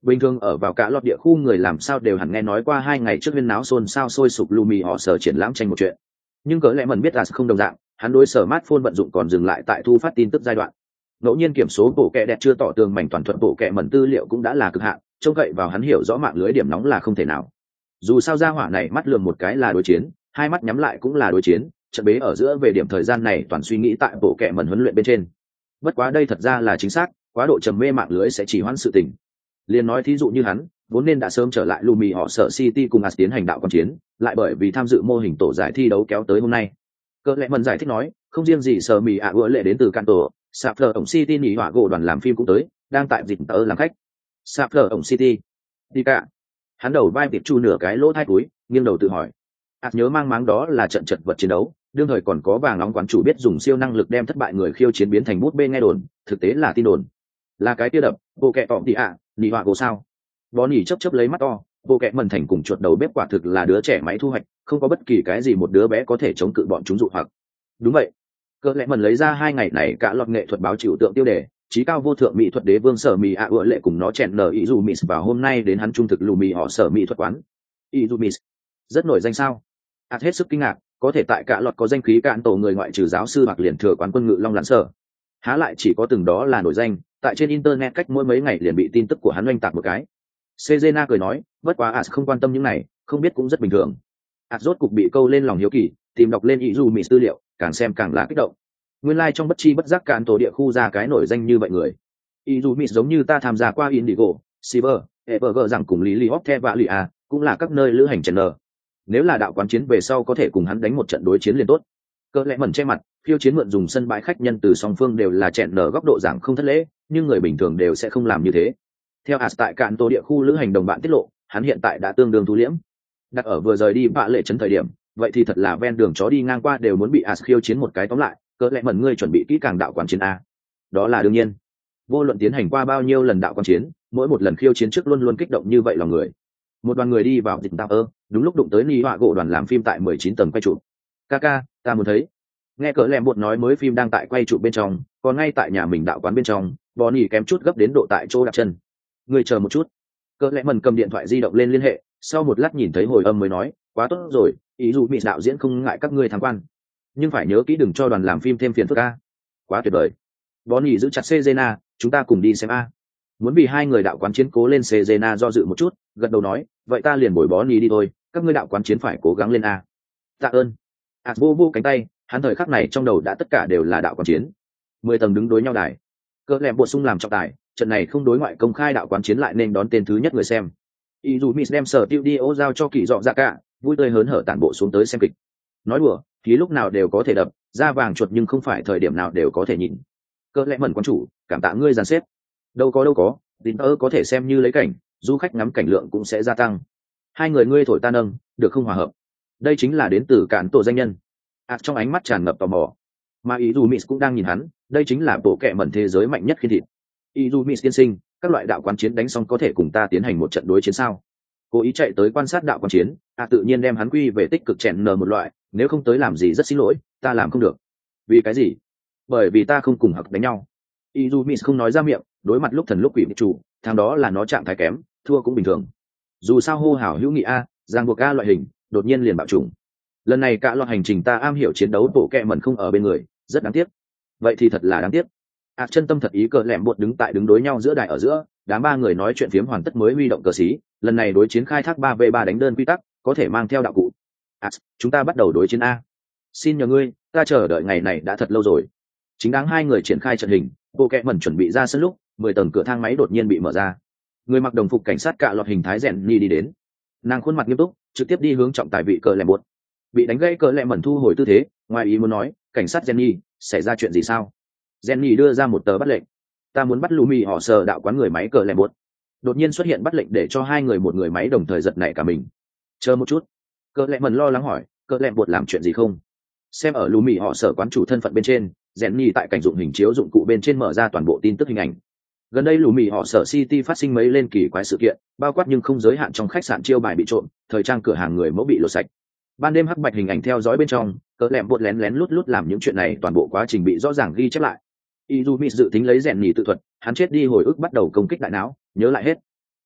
Bình thường ở vào cả lọt địa khu người làm sao đều hẳn nghe nói qua hai ngày trước viên náo xôn xao sôi sục Lumi họ sở triển lãm tranh một chuyện. Nhưng cỡ lẽ mần biết là không đồng dạng, hắn đối sở smartphone vận dụng còn dừng lại tại thu phát tin tức giai đoạn. Ngẫu nhiên kiểm số bộ kệ đẹp chưa tỏ tường mảnh toàn thuận bộ kệ mẩn tư liệu cũng đã là cực hạn, trông cậy vào hắn hiểu rõ mạng lưới điểm nóng là không thể nào. Dù sao gia hỏa này mắt lườm một cái là đối chiến, hai mắt nhắm lại cũng là đối chiến, trận bế ở giữa về điểm thời gian này toàn suy nghĩ tại bộ kệ mẩn huấn luyện bên trên. Bất quá đây thật ra là chính xác, quá độ trầm mê mạng lưới sẽ chỉ hoãn sự tình. Liên nói thí dụ như hắn, vốn nên đã sớm trở lại Lumi họ sở City cùng As tiến hành đạo quan chiến, lại bởi vì tham dự mô hình tổ giải thi đấu kéo tới hôm nay. Cơ lẽ mần giải thích nói, không riêng gì sở mì ạ à lệ đến từ Canto, Sapphire ổng City nghỉ họa gỗ đoàn làm phim cũng tới, đang tại dịch tờ làm khách. Sapphire ổng City, đi cả. Hắn đầu vai tiệp chu nửa cái lỗ thai túi, nghiêng đầu tự hỏi. As nhớ mang máng đó là trận chật vật chiến đấu, đương thời còn có vàng nóng quán chủ biết dùng siêu năng lực đem thất bại người khiêu chiến biến thành bút bê nghe đồn, thực tế là tin đồn. Là cái kia đập, bộ kẹ tọm tỉ ạ, nghỉ họa gỗ sao? Bó nỉ chớp chớp lấy mắt to, bộ kẹ mần thành cùng chuột đầu bếp quả thực là đứa trẻ máy thu hoạch, không có bất kỳ cái gì một đứa bé có thể chống cự bọn chúng dụ hoặc. Đúng vậy. Cơ lẽ mần lấy ra hai ngày này cả loạt nghệ thuật báo chịu tượng tiêu đề, trí cao vô thượng mỹ thuật đế vương sở mì ạ à lệ cùng nó chèn nở ý dù mì vào hôm nay đến hắn trung thực lù mì họ sở mỹ thuật quán. Ý dù mì rất nổi danh sao? Át hết sức kinh ngạc, có thể tại cả loạt có danh khí cạn tổ người ngoại trừ giáo sư bạc liền thừa quán quân ngự long lặn sở. Há lại chỉ có từng đó là nổi danh, tại trên internet cách mỗi mấy ngày liền bị tin tức của hắn oanh tạc một cái. Cezena cười nói, bất quá As không quan tâm những này, không biết cũng rất bình thường. As rốt cục bị câu lên lòng hiếu kỳ, tìm đọc lên ý dù mì tư liệu, càng xem càng là kích động. Nguyên lai like trong bất chi bất giác cạn tổ địa khu ra cái nổi danh như vậy người. Ý dù mì giống như ta tham gia qua Indigo, Silver, Everger rằng cùng Lily Hopke và Lia, cũng là các nơi lữ hành channel. Nếu là đạo quán chiến về sau có thể cùng hắn đánh một trận đối chiến liền tốt. Cơ lẽ mẩn che mặt, phiêu chiến mượn dùng sân bãi khách nhân từ song phương đều là chèn nở góc độ giảng không thất lễ, nhưng người bình thường đều sẽ không làm như thế. Theo As tại cạn tổ địa khu lữ hành đồng bạn tiết lộ, hắn hiện tại đã tương đương thu liễm. Đặt ở vừa rời đi bạ lệ trấn thời điểm, vậy thì thật là ven đường chó đi ngang qua đều muốn bị As khiêu chiến một cái tóm lại, cỡ lẽ mẩn ngươi chuẩn bị kỹ càng đạo quán chiến a. Đó là đương nhiên. Vô luận tiến hành qua bao nhiêu lần đạo quán chiến, mỗi một lần khiêu chiến trước luôn luôn kích động như vậy lòng người. Một đoàn người đi vào dịch tạo ơ, đúng lúc đụng tới Ni họa gỗ đoàn làm phim tại mười chín tầng quay chụp. Kaka, ta muốn thấy. Nghe cỡ lẹm bột nói mới phim đang tại quay chụp bên trong, còn ngay tại nhà mình đạo quán bên trong, Bonnie kém chút gấp đến độ tại chỗ đặt chân. Người chờ một chút. Cỡ lẽ mần cầm điện thoại di động lên liên hệ, sau một lát nhìn thấy hồi âm mới nói, quá tốt rồi, ý dù mỹ đạo diễn không ngại các ngươi tham quan, nhưng phải nhớ kỹ đừng cho đoàn làm phim thêm phiền phức a. Quá tuyệt vời. Bonnie giữ chặt Cezena, chúng ta cùng đi xem a. Muốn vì hai người đạo quán chiến cố lên, Cezena do dự một chút, gật đầu nói, vậy ta liền bồi Bonnie đi thôi, các ngươi đạo quán chiến phải cố gắng lên a. Tạ ơn. Ảt vô vô cánh tay, hắn thời khắc này trong đầu đã tất cả đều là đạo quán chiến. Mười tầng đứng đối nhau đài. Cỡ lẹm bổ sung làm trọng tài, trận này không đối ngoại công khai đạo quán chiến lại nên đón tên thứ nhất người xem. Izumi đem sở tiêu đi ô giao cho kỳ dọ ra cả, vui tươi hớn hở tản bộ xuống tới xem kịch. Nói đùa, khí lúc nào đều có thể đập, da vàng chuột nhưng không phải thời điểm nào đều có thể nhìn. Cỡ lẽ mẩn quán chủ, cảm tạ ngươi dàn xếp. Đâu có đâu có, tín ơ có thể xem như lấy cảnh, du khách ngắm cảnh lượng cũng sẽ gia tăng. Hai người ngươi thổi ta nâng, được không hòa hợp. Đây chính là đến từ cản tổ danh nhân. À, trong ánh mắt tràn ngập tò mò. Mà Izumi cũng đang nhìn hắn, đây chính là bộ kệ mẩn thế giới mạnh nhất khi thịt. Izumi tiên sinh, các loại đạo quán chiến đánh xong có thể cùng ta tiến hành một trận đối chiến sao? Cố ý chạy tới quan sát đạo quán chiến, à tự nhiên đem hắn quy về tích cực chèn nờ một loại, nếu không tới làm gì rất xin lỗi, ta làm không được. Vì cái gì? Bởi vì ta không cùng hặc đánh nhau. Izumi không nói ra miệng, đối mặt lúc thần lúc quỷ bị chủ, thằng đó là nó trạng thái kém, thua cũng bình thường. Dù sao hô hào hữu nghị a, giang buộc a loại hình, đột nhiên liền bạo trùng. Lần này cả loạt hành trình ta am hiểu chiến đấu bộ kệ mẩn không ở bên người, rất đáng tiếc. Vậy thì thật là đáng tiếc. À, chân tâm thật ý cờ lẻm bột đứng tại đứng đối nhau giữa đài ở giữa, đám ba người nói chuyện phiếm hoàn tất mới huy động cờ xí, lần này đối chiến khai thác ba v ba đánh đơn quy tắc, có thể mang theo đạo cụ. À, chúng ta bắt đầu đối chiến a. Xin nhờ ngươi, ta chờ đợi ngày này đã thật lâu rồi. Chính đáng hai người triển khai trận hình, bộ kệ mẩn chuẩn bị ra sân lúc, mười tầng cửa thang máy đột nhiên bị mở ra. Người mặc đồng phục cảnh sát cạ lọt hình thái rèn ni đi đến. Nàng khuôn mặt nghiêm túc, trực tiếp đi hướng trọng tài vị cờ lẻm bột. Bị đánh gãy cờ lẻm mẩn thu hồi tư thế, ngoài ý muốn nói, cảnh sát Jenny, xảy ra chuyện gì sao? Jenny đưa ra một tờ bắt lệnh. Ta muốn bắt Lumi họ sờ đạo quán người máy cờ lẻm bột. Đột nhiên xuất hiện bắt lệnh để cho hai người một người máy đồng thời giật nảy cả mình. Chờ một chút. Cờ lẻm mẩn lo lắng hỏi, cờ lẻm bột làm chuyện gì không? Xem ở Lumi họ sở quán chủ thân phận bên trên, Jenny tại cảnh dụng hình chiếu dụng cụ bên trên mở ra toàn bộ tin tức hình ảnh. Gần đây Lumi họ sở City phát sinh mấy lên kỳ quái sự kiện, bao quát nhưng không giới hạn trong khách sạn chiêu bài bị trộm, thời trang cửa hàng người mẫu bị lột sạch. Ban đêm hắc bạch hình ảnh theo dõi bên trong, cỡ lẹm bột lén lén lút lút làm những chuyện này, toàn bộ quá trình bị rõ ràng ghi chép lại. Izumi dự tính lấy rèn nhì tự thuật, hắn chết đi hồi ức bắt đầu công kích đại não, nhớ lại hết.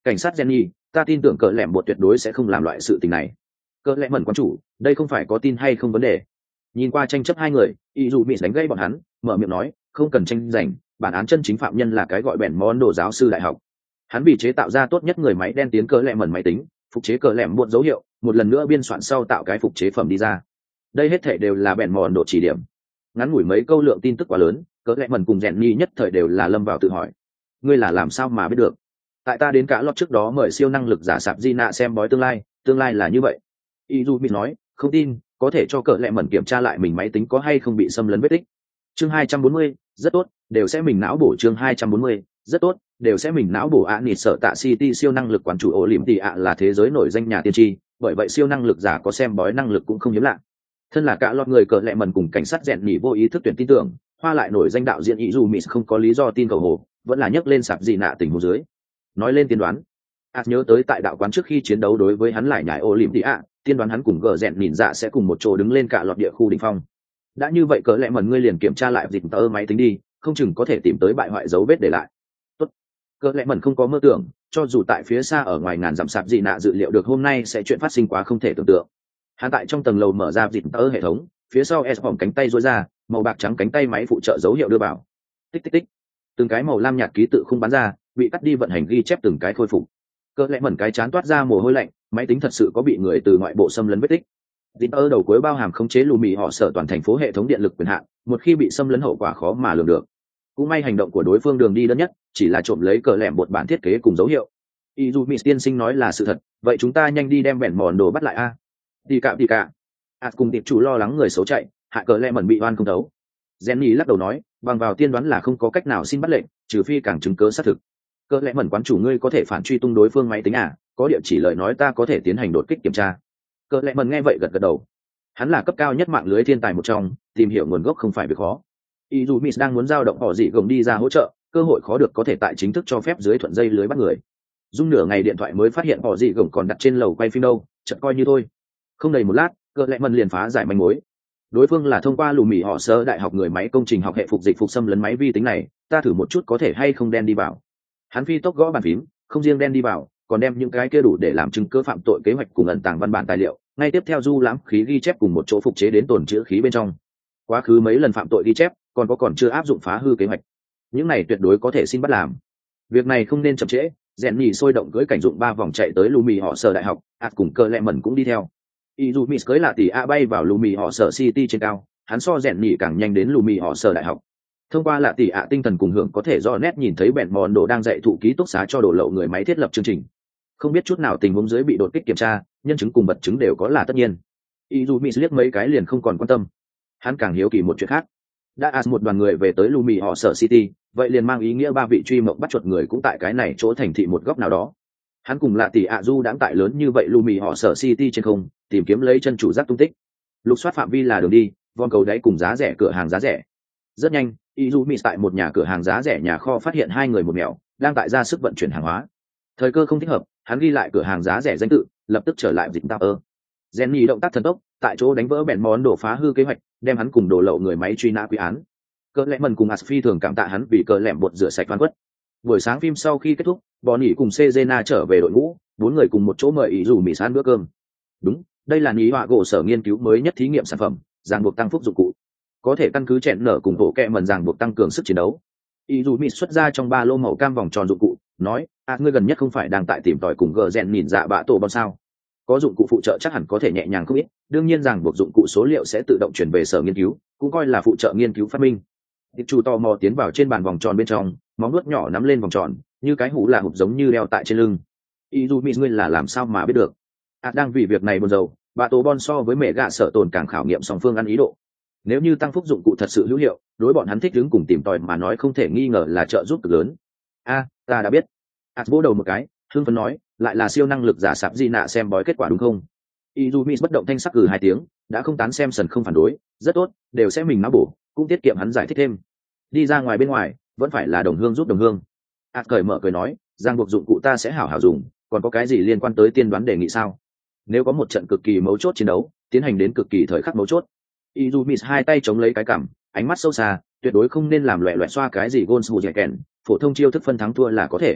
cảnh sát Jenny, ta tin tưởng cờ lẻm bột tuyệt đối sẽ không làm loại sự tình này. Cờ lẻm mẩn quan chủ, đây không phải có tin hay không vấn đề. Nhìn qua tranh chấp hai người, y dù bị đánh gây bọn hắn, mở miệng nói, không cần tranh giành, bản án chân chính phạm nhân là cái gọi bèn món đồ giáo sư đại học. Hắn vì chế tạo ra tốt nhất người máy đen tiến cờ lẻm mẩn máy tính, phục chế cờ lẻm bột dấu hiệu, một lần nữa biên soạn sau tạo cái phục chế phẩm đi ra. Đây hết thể đều là bèn món đồ chỉ điểm. Ngắn ngủi mấy câu lượng tin tức quá lớn, cờ lẻm mẩn cùng rèn nhi nhất thời đều là lâm vào tự hỏi. Ngươi là làm sao mà biết được? Tại ta đến cả lót trước đó mời siêu năng lực giả sạp di nạ xem bói tương lai, tương lai là như vậy. Y dù bị nói, không tin, có thể cho cờ lẹ mẩn kiểm tra lại mình máy tính có hay không bị xâm lấn vết tích. Chương hai trăm bốn mươi, rất tốt, đều sẽ mình não bổ. Chương hai trăm bốn mươi, rất tốt, đều sẽ mình não bổ. ạ nịt sở tạ City siêu năng lực quán chủ ổ liễm tỷ ạ là thế giới nổi danh nhà tiên tri, bởi vậy siêu năng lực giả có xem bói năng lực cũng không hiếm lạ. Thân là cả lọt người cờ lẹ mẩn cùng cảnh sát rèn nhỉ vô ý thức tuyển tin tưởng, hoa lại nổi danh đạo diễn ý dù mỹ không có lý do tin cầu hồ, vẫn là nhấc lên sạp gì nạ tình huống dưới. Nói lên tiên đoán, ạt nhớ tới tại đạo quán trước khi chiến đấu đối với hắn lại nhảy ổ liễm tỷ ạ, tiên đoán hắn cùng gờ rèn nhìn dạ sẽ cùng một chỗ đứng lên cả lọt địa khu đỉnh phong. Đã như vậy cỡ lẽ mẩn ngươi liền kiểm tra lại dịch tờ máy tính đi, không chừng có thể tìm tới bại hoại dấu vết để lại. Tốt. Cỡ lẽ mẩn không có mơ tưởng, cho dù tại phía xa ở ngoài ngàn dặm sạp gì nạ dự liệu được hôm nay sẽ chuyện phát sinh quá không thể tưởng tượng. Hắn tại trong tầng lầu mở ra dịch tờ hệ thống, phía sau S vòng cánh tay duỗi ra, màu bạc trắng cánh tay máy phụ trợ dấu hiệu đưa vào. Tích tích tích. Từng cái màu lam nhạt ký tự không bắn ra, bị cắt đi vận hành ghi chép từng cái khôi phục. Cỡ lẽ mẩn cái chán toát ra mồ hôi lạnh, máy tính thật sự có bị người từ ngoại bộ xâm lấn vết tích. Dính ở đầu cuối bao hàm khống chế lù mì họ sở toàn thành phố hệ thống điện lực quyền hạn, một khi bị xâm lấn hậu quả khó mà lường được. Cũng may hành động của đối phương đường đi đơn nhất, chỉ là trộm lấy cờ lẻm một bản thiết kế cùng dấu hiệu. Izumi tiên sinh nói là sự thật, vậy chúng ta nhanh đi đem bèn mòn đồ bắt lại a. Đi cạ đi cạ. À cùng tiệp chủ lo lắng người xấu chạy, hạ cờ lẻm mẩn bị oan không thấu. Jenny lắc đầu nói, bằng vào tiên đoán là không có cách nào xin bắt lệnh, trừ phi càng chứng cứ xác thực. Cờ lẻm mẩn quán chủ ngươi có thể phản truy tung đối phương máy tính à? Có địa chỉ lời nói ta có thể tiến hành đột kích kiểm tra. Cờ lẹ mần nghe vậy gật gật đầu. Hắn là cấp cao nhất mạng lưới thiên tài một trong, tìm hiểu nguồn gốc không phải việc khó. Izumi đang muốn giao động họ dị gồng đi ra hỗ trợ, cơ hội khó được có thể tại chính thức cho phép dưới thuận dây lưới bắt người. Dung nửa ngày điện thoại mới phát hiện họ dị gồng còn đặt trên lầu quay phim đâu, chợt coi như thôi. Không đầy một lát, cờ lẹ mần liền phá giải manh mối. Đối phương là thông qua lù mì họ sơ đại học người máy công trình học hệ phục dịch phục xâm lấn máy vi tính này, ta thử một chút có thể hay không đen đi vào. Hắn phi tốc gõ bàn phím, không riêng đen đi vào, còn đem những cái kia đủ để làm chứng cứ phạm tội kế hoạch cùng ẩn tàng văn bản tài liệu, ngay tiếp theo du lãm khí ghi chép cùng một chỗ phục chế đến tồn chữ khí bên trong. Quá khứ mấy lần phạm tội ghi chép, còn có còn chưa áp dụng phá hư kế hoạch. Những này tuyệt đối có thể xin bắt làm. Việc này không nên chậm trễ, rèn nhì sôi động cưỡi cảnh dụng ba vòng chạy tới Lumi họ sở đại học, ạt cùng cơ lẹ mẩn cũng đi theo. Izumi cưỡi là tỷ a bay vào Lumi họ sở City trên cao, hắn so rèn nhì càng nhanh đến Lumi họ sở đại học. Thông qua lạ tỷ ạ tinh thần cùng hưởng có thể do nét nhìn thấy bèn mòn đồ đang dạy thụ ký túc xá cho đổ lậu người máy thiết lập chương trình. Không biết chút nào tình huống dưới bị đột kích kiểm tra, nhân chứng cùng vật chứng đều có là tất nhiên. Izumi liếc mấy cái liền không còn quan tâm. Hắn càng hiếu kỳ một chuyện khác. Đã as một đoàn người về tới Lumi họ sở City, vậy liền mang ý nghĩa ba vị truy mộng bắt chuột người cũng tại cái này chỗ thành thị một góc nào đó. Hắn cùng lạ tỷ ạ du đãng tại lớn như vậy Lumi họ sở City trên không, tìm kiếm lấy chân chủ giác tung tích. Lục soát phạm vi là đường đi, von cầu đáy cùng giá rẻ cửa hàng giá rẻ. Rất nhanh, Izumi tại một nhà cửa hàng giá rẻ nhà kho phát hiện hai người một mèo đang tại ra sức vận chuyển hàng hóa. Thời cơ không thích hợp, hắn ghi lại cửa hàng giá rẻ danh tự, lập tức trở lại dịch tao ơ. Jenny động tác thần tốc, tại chỗ đánh vỡ bèn món đổ phá hư kế hoạch, đem hắn cùng đổ lậu người máy truy nã quy án. Cờ lẹ mần cùng Aspi thường cảm tạ hắn vì cờ lẻm bột rửa sạch oan khuất. Buổi sáng phim sau khi kết thúc, Bonnie cùng Cezena trở về đội ngũ, bốn người cùng một chỗ mời ý dù mì san bữa cơm. Đúng, đây là ní họa gỗ sở nghiên cứu mới nhất thí nghiệm sản phẩm, ràng buộc tăng phúc dụng cụ. Có thể căn cứ chẹn nở cùng bộ kẹ mần ràng buộc tăng cường sức chiến đấu. Ý dù mì xuất ra trong ba lô màu cam vòng tròn dụng cụ, nói, à ngươi gần nhất không phải đang tại tìm tòi cùng gờ rèn nhìn dạ bạ tổ bao sao? Có dụng cụ phụ trợ chắc hẳn có thể nhẹ nhàng không ít, đương nhiên ràng buộc dụng cụ số liệu sẽ tự động chuyển về sở nghiên cứu, cũng coi là phụ trợ nghiên cứu phát minh. Tiệp chủ tò mò tiến vào trên bàn vòng tròn bên trong, móng nuốt nhỏ nắm lên vòng tròn, như cái hũ là hụt giống như đeo tại trên lưng. Izumi ngươi là làm sao mà biết được? À đang vì việc này buồn rầu, bà tổ bon so với mẹ gạ sở tồn càng khảo nghiệm song phương ăn ý độ. Nếu như tăng phúc dụng cụ thật sự hữu hiệu, đối bọn hắn thích đứng cùng tìm tòi mà nói không thể nghi ngờ là trợ giúp cực lớn. A, ta đã biết. À vỗ đầu một cái, hưng phấn nói, lại là siêu năng lực giả sạp di nạ xem bói kết quả đúng không? Izumi bất động thanh sắc cử hai tiếng, đã không tán xem sần không phản đối, rất tốt, đều sẽ mình não bổ, cũng tiết kiệm hắn giải thích thêm. Đi ra ngoài bên ngoài, vẫn phải là đồng hương giúp đồng hương. À cởi mở cười nói, giang buộc dụng cụ ta sẽ hảo hảo dùng, còn có cái gì liên quan tới tiên đoán đề nghị sao? Nếu có một trận cực kỳ mấu chốt chiến đấu, tiến hành đến cực kỳ thời khắc mấu chốt. Izumi hai tay chống lấy cái cằm, ánh mắt sâu xa, tuyệt đối không nên làm loẻ loẹt xoa cái gì gôn sù dẻ kèn, phổ thông chiêu thức phân thắng thua là có thể.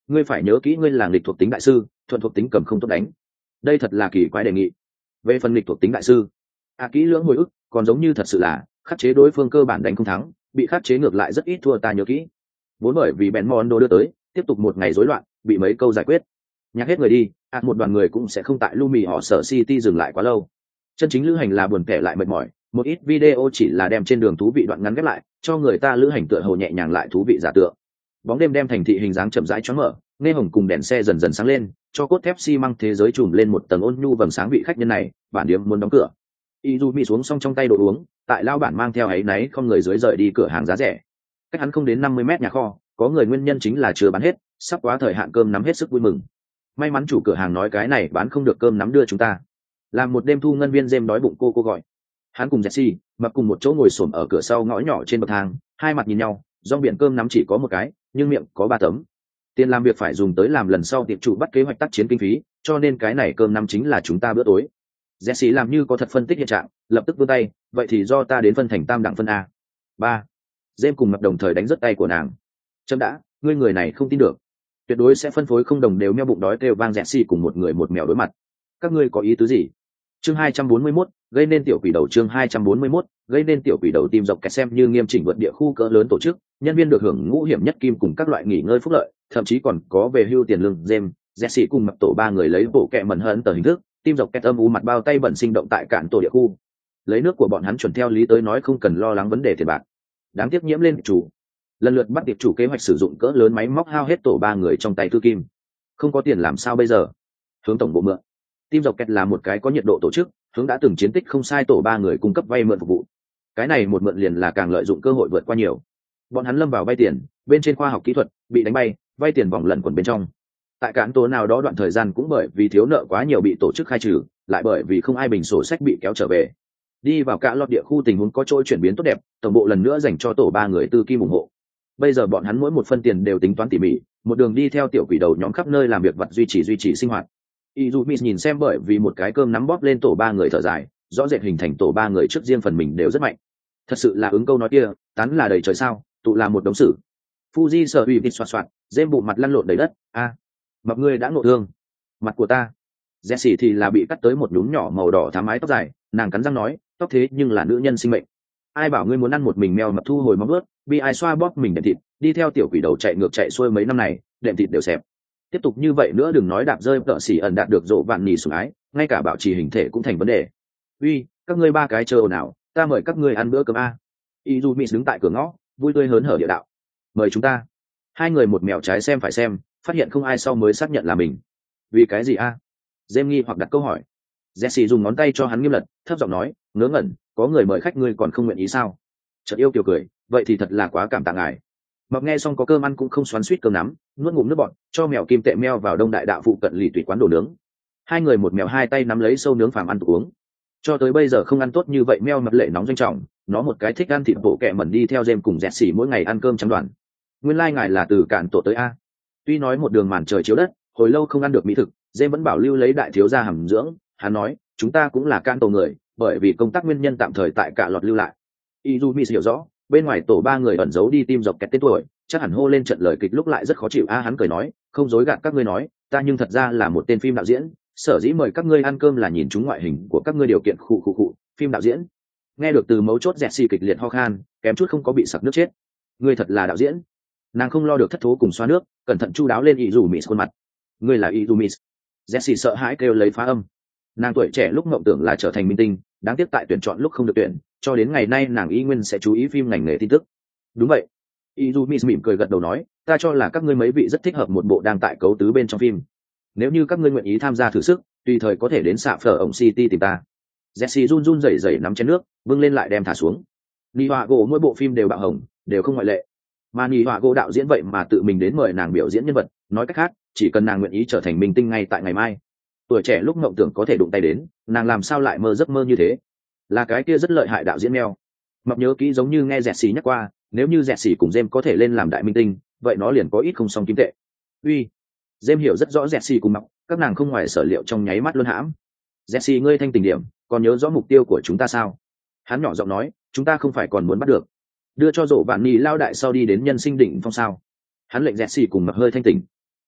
ngươi phải nhớ kỹ ngươi là nghịch thuộc tính đại sư, thuận thuộc tính cầm không tốt đánh. Đây thật là kỳ quái đề nghị. Về phần nghịch thuộc tính đại sư, a kỹ lưỡng hồi ức, còn giống như thật sự là khắc chế đối phương cơ bản đánh không thắng, bị khắc chế ngược lại rất ít thua ta nhớ kỹ. Vốn bởi vì bèn mòn đồ đưa tới, tiếp tục một ngày rối loạn, bị mấy câu giải quyết. Nhắc hết người đi, à, một đoàn người cũng sẽ không tại Lumi họ sở City dừng lại quá lâu. Chân chính lữ hành là buồn kẻ lại mệt mỏi, một ít video chỉ là đem trên đường thú vị đoạn ngắn ghép lại, cho người ta lữ hành tựa hồ nhẹ nhàng lại thú vị giả tượng. Bóng đêm đem thành thị hình dáng chậm rãi choáng mở, nghe hồng cùng đèn xe dần dần sáng lên, cho cốt thép xi măng thế giới trùm lên một tầng ôn nhu vầng sáng. Vị khách nhân này, bản điếm muốn đóng cửa. Izumi xuống xong trong tay đồ uống, tại lao bản mang theo ấy náy không người dưới rời đi cửa hàng giá rẻ. Cách hắn không đến năm mươi mét nhà kho, có người nguyên nhân chính là chưa bán hết, sắp quá thời hạn cơm nắm hết sức vui mừng. May mắn chủ cửa hàng nói cái này bán không được cơm nắm đưa chúng ta. Làm một đêm thu ngân viên James đói bụng cô cô gọi. Hắn cùng Jesse mập cùng một chỗ ngồi xổm ở cửa sau ngõ nhỏ trên bậc thang, hai mặt nhìn nhau, rong biển cơm nắm chỉ có một cái, nhưng miệng có ba tấm. Tiền làm việc phải dùng tới làm lần sau tiệp chủ bắt kế hoạch tác chiến kinh phí, cho nên cái này cơm nắm chính là chúng ta bữa tối. Jesse làm như có thật phân tích hiện trạng, lập tức vươn tay, vậy thì do ta đến phân thành tam đẳng phân a. Ba. James cùng mập đồng thời đánh rớt tay của nàng. Chấm đã, ngươi người này không tin được. Tuyệt đối sẽ phân phối không đồng đều, meo bụng đói kêu vang Jesse cùng một người một mèo đối mặt. Các ngươi có ý tứ gì? Chương hai trăm bốn mươi mốt, gây nên tiểu quỷ đầu. Chương hai trăm bốn mươi mốt, gây nên tiểu quỷ đầu. Team dọc kẹt xem như nghiêm chỉnh vượt địa khu cỡ lớn tổ chức, nhân viên được hưởng ngũ hiểm nhất kim cùng các loại nghỉ ngơi phúc lợi, thậm chí còn có về hưu tiền lương. James, Jesse cùng mập tổ ba người lấy bộ kẹ mẩn hơn tờ hình thức, team dọc kẹt âm u mặt bao tay bẩn sinh động tại cạn tổ địa khu. Lấy nước của bọn hắn chuẩn theo lý tới nói không cần lo lắng vấn đề tiền bạc. Đáng tiếc nhiễm lên chủ, lần lượt bắt tiệp chủ kế hoạch sử dụng cỡ lớn máy móc hao hết tổ ba người trong tay thư kim. Không có tiền làm sao bây giờ? Hướng tổng bộ mượn. Team dọc kẹt là một cái có nhiệt độ tổ chức, hướng đã từng chiến tích không sai tổ ba người cung cấp vay mượn phục vụ. Cái này một mượn liền là càng lợi dụng cơ hội vượt qua nhiều. Bọn hắn lâm vào vay tiền, bên trên khoa học kỹ thuật bị đánh bay, vay tiền vòng lẩn quẩn bên trong. Tại cán tố nào đó đoạn thời gian cũng bởi vì thiếu nợ quá nhiều bị tổ chức khai trừ, lại bởi vì không ai bình sổ sách bị kéo trở về. Đi vào cả lọt địa khu tình huống có trôi chuyển biến tốt đẹp, tổng bộ lần nữa dành cho tổ ba người tư kim ủng hộ. Bây giờ bọn hắn mỗi một phân tiền đều tính toán tỉ mỉ, một đường đi theo tiểu quỷ đầu nhóm khắp nơi làm việc vặt duy trì duy trì sinh hoạt. Izumi nhìn xem bởi vì một cái cơm nắm bóp lên tổ ba người thở dài, rõ rệt hình thành tổ ba người trước riêng phần mình đều rất mạnh. Thật sự là ứng câu nói kia, tán là đầy trời sao, tụ là một đống sử. Fuji sợ ủy vịt xoạt xoạt, dêm bụng mặt lăn lộn đầy đất. A, à, mập ngươi đã ngộ thương. Mặt của ta. Jessie thì là bị cắt tới một nhúm nhỏ màu đỏ thám mái tóc dài, nàng cắn răng nói, tóc thế nhưng là nữ nhân sinh mệnh. Ai bảo ngươi muốn ăn một mình mèo mập thu hồi móng vuốt, bị ai xoa bóp mình đệm thịt, đi theo tiểu quỷ đầu chạy ngược chạy xuôi mấy năm này, đệm thịt đều xẹp. Tiếp tục như vậy nữa đừng nói đạp rơi tợ xỉ ẩn đạt được rộ vạn nhì sủng ái, ngay cả bảo trì hình thể cũng thành vấn đề. Uy, các ngươi ba cái chờ ồn ào, ta mời các ngươi ăn bữa cơm a. Izumi đứng tại cửa ngõ, vui tươi hớn hở địa đạo. Mời chúng ta. Hai người một mèo trái xem phải xem, phát hiện không ai sau mới xác nhận là mình. Vì cái gì a? À? James nghi hoặc đặt câu hỏi. Jesse dùng ngón tay cho hắn nghiêm lật, thấp giọng nói, ngớ ngẩn, có người mời khách ngươi còn không nguyện ý sao? Chợt yêu kiều cười, vậy thì thật là quá cảm tạ ngài. Mập nghe xong có cơm ăn cũng không xoắn xuýt cơm nắm, nuốt ngụm nước bọt, cho mèo kim tệ meo vào đông đại đạo phụ cận lì tùy quán đồ nướng. Hai người một mèo hai tay nắm lấy sâu nướng phàm ăn tục uống. Cho tới bây giờ không ăn tốt như vậy meo mập lệ nóng doanh trọng, nó một cái thích ăn thịt bộ kẹ mẩn đi theo James cùng Jesse mỗi ngày ăn cơm trắng đoàn. Nguyên lai like ngài là từ cạn tổ tới a. Tuy nói một đường màn trời chiếu đất, hồi lâu không ăn được mỹ thực, James vẫn bảo lưu lấy đại thiếu gia hàm dưỡng. Hắn nói, chúng ta cũng là cạn tổ người, bởi vì công tác nguyên nhân tạm thời tại cả lọt lưu lại. Izumi hiểu rõ, bên ngoài tổ ba người ẩn giấu đi tim dọc kẹt tên tuổi, chắc hẳn hô lên trận lời kịch lúc lại rất khó chịu a. Hắn cười nói, không dối gạt các ngươi nói, ta nhưng thật ra là một tên phim đạo diễn, sở dĩ mời các ngươi ăn cơm là nhìn chúng ngoại hình của các ngươi điều kiện khụ khụ khụ, phim đạo diễn. Nghe được từ mấu chốt Jesse kịch liệt ho khan, kém chút không có bị sặc nước chết. Ngươi thật là đạo diễn. Nàng không lo được thất thố cùng xoa nước, cẩn thận chu đáo lên Izumi khuôn mặt. Ngươi là Izumi. Jesse sợ hãi kêu lấy phá âm. Nàng tuổi trẻ lúc mộng tưởng là trở thành minh tinh, đáng tiếc tại tuyển chọn lúc không được tuyển, cho đến ngày nay nàng y nguyên sẽ chú ý phim ngành nghề tin tức. Đúng vậy. Izumi mỉm cười gật đầu nói, ta cho là các ngươi mấy vị rất thích hợp một bộ đang tại cấu tứ bên trong phim. Nếu như các ngươi nguyện ý tham gia thử sức, tùy thời có thể đến xạ phở ổng City tìm ta. Jesse run run rẩy rẩy nắm chén nước, vâng lên lại đem thả xuống. Nị Họa Gỗ mỗi bộ phim đều bạo hồng, đều không ngoại lệ. Mà Nị Họa Gỗ đạo diễn vậy mà tự mình đến mời nàng biểu diễn nhân vật, nói cách khác, chỉ cần nàng nguyện ý trở thành minh tinh ngay tại ngày mai. Tuổi trẻ lúc mộng tưởng có thể đụng tay đến, nàng làm sao lại mơ giấc mơ như thế? Là cái kia rất lợi hại đạo diễn mèo. Mập nhớ kỹ giống như nghe Jesse nhắc qua, nếu như Jesse cùng James có thể lên làm đại minh tinh, vậy nó liền có ít không song kim tệ. Uy, James hiểu rất rõ Jesse cùng Mập, các nàng không ngoài sở liệu trong nháy mắt luôn hãm. Jesse ngươi thanh tình điểm, còn nhớ rõ mục tiêu của chúng ta sao? Hắn nhỏ giọng nói, chúng ta không phải còn muốn bắt được đưa cho rổ vạn ni lao đại sau đi đến nhân sinh đỉnh phong sao? Hắn lệnh Jesse cùng Mập hơi thanh tỉnh.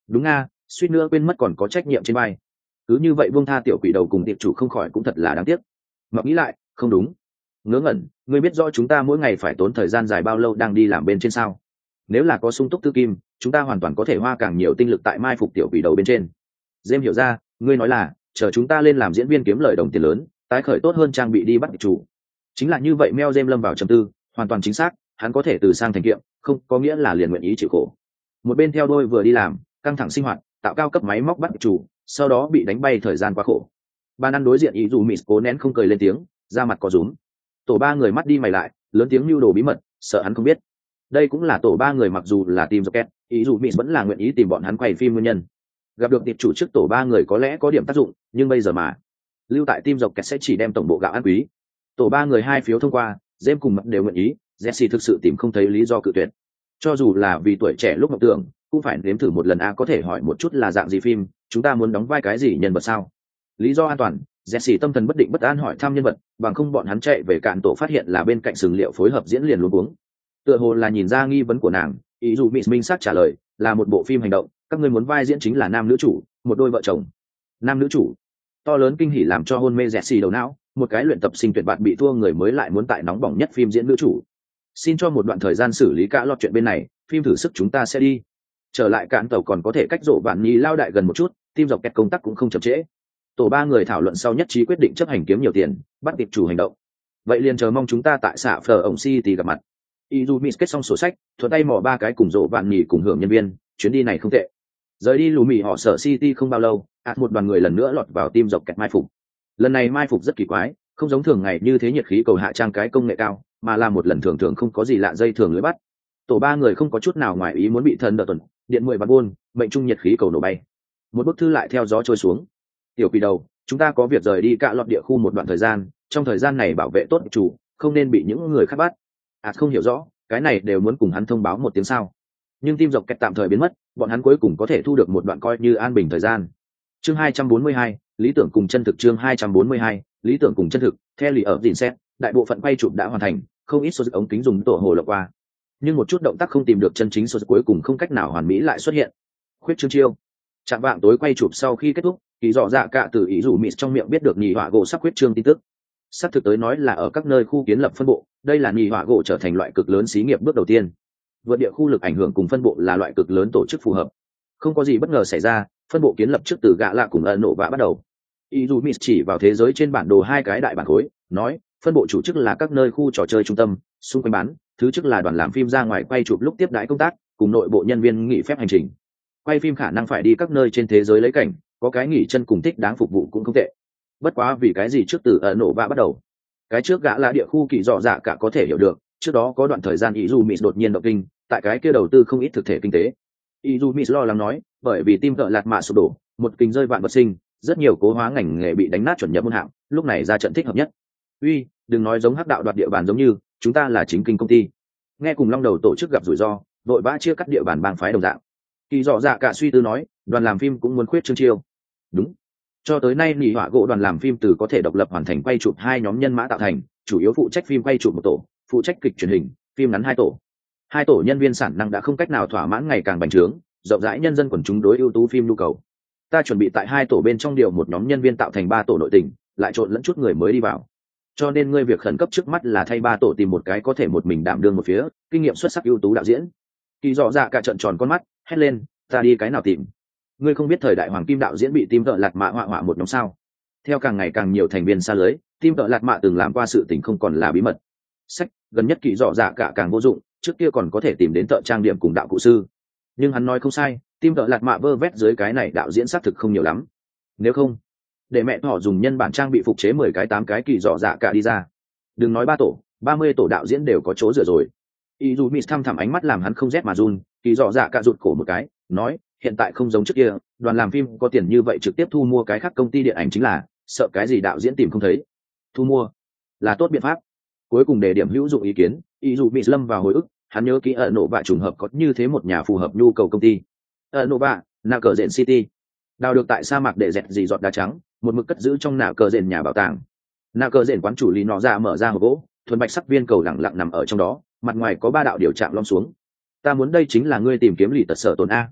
Đúng a, suýt nữa quên mất còn có trách nhiệm trên vai. Cứ như vậy buông tha tiểu quỷ đầu cùng tiệp chủ không khỏi cũng thật là đáng tiếc. Mập nghĩ lại, không đúng. Ngớ ngẩn, ngươi biết rõ chúng ta mỗi ngày phải tốn thời gian dài bao lâu đang đi làm bên trên sao? Nếu là có sung túc tư kim, chúng ta hoàn toàn có thể hoa càng nhiều tinh lực tại mai phục tiểu quỷ đầu bên trên. James hiểu ra, ngươi nói là chờ chúng ta lên làm diễn viên kiếm lời đồng tiền lớn, tái khởi tốt hơn trang bị đi bắt địch chủ. Chính là như vậy. Mel James lâm vào trầm tư, hoàn toàn chính xác, hắn có thể từ sang thành kiệm, không có nghĩa là liền nguyện ý chịu khổ. Một bên theo đôi vừa đi làm, căng thẳng sinh hoạt, tạo cao cấp máy móc bắt địch chủ, sau đó bị đánh bay thời gian quá khổ. Ban ăn đối diện ý dù Mịt cố nén không cười lên tiếng, ra mặt có rúm. Tổ ba người mắt đi mày lại, lớn tiếng lưu đồ bí mật, sợ hắn không biết. Đây cũng là tổ ba người mặc dù là team Rocket, ý dù Mịt vẫn là nguyện ý tìm bọn hắn quay phim nguyên nhân. Gặp được tiệp chủ trước tổ ba người có lẽ có điểm tác dụng, nhưng bây giờ mà lưu tại team Rocket sẽ chỉ đem tổng bộ gạo ăn quý. Tổ ba người hai phiếu thông qua, James cùng mặt đều nguyện ý, Jesse thực sự tìm không thấy lý do cự tuyệt. Cho dù là vì tuổi trẻ lúc mộng tưởng, cũng phải nếm thử một lần a, có thể hỏi một chút là dạng gì phim, chúng ta muốn đóng vai cái gì nhân vật sao? Lý do an toàn, Jesse tâm thần bất định bất an hỏi thăm nhân vật, bằng không bọn hắn chạy về cạn tổ phát hiện là bên cạnh sừng liệu phối hợp diễn liền luống cuống. Tựa hồ là nhìn ra nghi vấn của nàng, ý dù Miss Minh sát trả lời, là một bộ phim hành động, các ngươi muốn vai diễn chính là nam nữ chủ, một đôi vợ chồng. Nam nữ chủ. To lớn kinh hỉ làm cho hôn mê Jesse đầu não, một cái luyện tập sinh tuyệt bạn bị thua người mới lại muốn tại nóng bỏng nhất phim diễn nữ chủ. Xin cho một đoạn thời gian xử lý cả lọt chuyện bên này, phim thử sức chúng ta sẽ đi. Trở lại cạn tàu còn có thể cách rộ bạn nhi lao đại gần một chút, team dọc kẹt công tác cũng không chậm trễ. Tổ ba người thảo luận sau nhất trí quyết định chấp hành kiếm nhiều tiền, bắt tiệp chủ hành động. Vậy liền chờ mong chúng ta tại xạ phở ổng City gặp mặt. Izumi kết xong sổ sách, thuận tay mò ba cái cùng rộ bạn nhì cùng hưởng nhân viên, chuyến đi này không tệ. Rời đi lù mì họ sở City không bao lâu, ạt một đoàn người lần nữa lọt vào team dọc kẹt mai phục. Lần này mai phục rất kỳ quái, không giống thường ngày như thế nhiệt khí cầu hạ trang cái công nghệ cao, mà là một lần thường thường không có gì lạ dây thường lưới bắt. Tổ ba người không có chút nào ngoài ý muốn bị thần đợt tuần, điện mười bắn buôn, mệnh trung nhiệt khí cầu nổ bay. Một bức thư lại theo gió trôi xuống. Tiểu quỷ đầu, chúng ta có việc rời đi cạ lọt địa khu một đoạn thời gian, trong thời gian này bảo vệ tốt chủ, không nên bị những người khác bắt. À không hiểu rõ, cái này đều muốn cùng hắn thông báo một tiếng sao? Nhưng team dọc kẹt tạm thời biến mất, bọn hắn cuối cùng có thể thu được một đoạn coi như an bình thời gian. Chương hai trăm bốn mươi hai, lý tưởng cùng chân thực. Chương hai trăm bốn mươi hai, lý tưởng cùng chân thực. Theo lì ở dìn xét, đại bộ phận quay chụp đã hoàn thành, không ít số ống kính dùng tổ hồ lọc qua, nhưng một chút động tác không tìm được chân chính số cuối cùng không cách nào hoàn mỹ lại xuất hiện. Khuyết chương chiêu. Chạm vạng tối quay chụp sau khi kết thúc, kỳ dọ dạ cả từ ý rủ mịt trong miệng biết được nhì họa gỗ sắp khuyết trương tin tức. Sắp thực tới nói là ở các nơi khu kiến lập phân bộ, đây là nhì họa gỗ trở thành loại cực lớn xí nghiệp bước đầu tiên. Vượt địa khu lực ảnh hưởng cùng phân bộ là loại cực lớn tổ chức phù hợp. Không có gì bất ngờ xảy ra, phân bộ kiến lập trước từ gạ lạ cùng ẩn nổ và bắt đầu. Izumi chỉ vào thế giới trên bản đồ hai cái đại bản khối, nói, phân bộ chủ chức là các nơi khu trò chơi trung tâm, xung quanh bán, thứ chức là đoàn làm phim ra ngoài quay chụp lúc tiếp đãi công tác, cùng nội bộ nhân viên nghỉ phép hành trình. Quay phim khả năng phải đi các nơi trên thế giới lấy cảnh, có cái nghỉ chân cùng thích đáng phục vụ cũng không tệ. Bất quá vì cái gì trước từ ẩn nổ và bắt đầu. Cái trước gã là địa khu kỳ dọ dạ cả có thể hiểu được, trước đó có đoạn thời gian Izumi đột nhiên động kinh, tại cái kia đầu tư không ít thực thể kinh tế. Izumi lo lắng nói, bởi vì tim cỡ lạt mạ sụp đổ, một kinh rơi vạn vật sinh, rất nhiều cố hóa ngành nghề bị đánh nát chuẩn nhập môn hạng, lúc này ra trận thích hợp nhất. Uy, đừng nói giống hắc đạo đoạt địa bàn giống như, chúng ta là chính kinh công ty. Nghe cùng long đầu tổ chức gặp rủi ro, vội vã chia cắt địa bàn bang phái đồng dạng. Kỳ dọ dạ cả suy tư nói, đoàn làm phim cũng muốn khuyết trương chiêu. Đúng. Cho tới nay nỉ họa gỗ đoàn làm phim từ có thể độc lập hoàn thành quay chụp hai nhóm nhân mã tạo thành, chủ yếu phụ trách phim quay chụp một tổ, phụ trách kịch truyền hình, phim ngắn hai tổ. Hai tổ nhân viên sản năng đã không cách nào thỏa mãn ngày càng bành trướng, rộng rãi nhân dân quần chúng đối ưu tú phim nhu cầu. Ta chuẩn bị tại hai tổ bên trong điều một nhóm nhân viên tạo thành ba tổ nội tình, lại trộn lẫn chút người mới đi vào. Cho nên ngươi việc khẩn cấp trước mắt là thay ba tổ tìm một cái có thể một mình đảm đương một phía, kinh nghiệm xuất sắc ưu tú đạo diễn. Kỳ dọ dạ cả trận tròn con mắt, hét lên, ta đi cái nào tìm? Ngươi không biết thời đại hoàng kim đạo diễn bị tim vợ lạt mạ họa họa một nhóm sao? Theo càng ngày càng nhiều thành viên xa lưới, tim vợ lạt mạ từng làm qua sự tình không còn là bí mật. Sách gần nhất kỳ dọ dạ cả càng vô dụng, trước kia còn có thể tìm đến thợ trang điểm cùng đạo cụ sư. Nhưng hắn nói không sai, tim vợ lạt mạ vơ vét dưới cái này đạo diễn xác thực không nhiều lắm. Nếu không, để mẹ họ dùng nhân bản trang bị phục chế mười cái tám cái kỳ dọ dạ cả đi ra. Đừng nói ba tổ, ba mươi tổ đạo diễn đều có chỗ dựa rồi. Izumi thăm thẳm ánh mắt làm hắn không rét mà run, kỳ dọ dạ cả rụt cổ một cái, nói, hiện tại không giống trước kia, đoàn làm phim có tiền như vậy trực tiếp thu mua cái khác công ty điện ảnh chính là, sợ cái gì đạo diễn tìm không thấy. Thu mua là tốt biện pháp. Cuối cùng để điểm hữu dụng ý kiến, Izumi lâm vào hồi ức, hắn nhớ kỹ ở nổ bạ trùng hợp có như thế một nhà phù hợp nhu cầu công ty. Ở nổ bạ, nạ cờ rện City, đào được tại sa mạc để dẹt dì giọt đá trắng, một mực cất giữ trong nạ cờ rện nhà bảo tàng. Nạ cờ rện quán chủ lý nọ ra mở ra hộp gỗ, thuần bạch sắc viên cầu lặng lặng nằm ở trong đó, mặt ngoài có ba đạo điều trạng lom xuống. Ta muốn đây chính là ngươi tìm kiếm lì tật sở tồn a.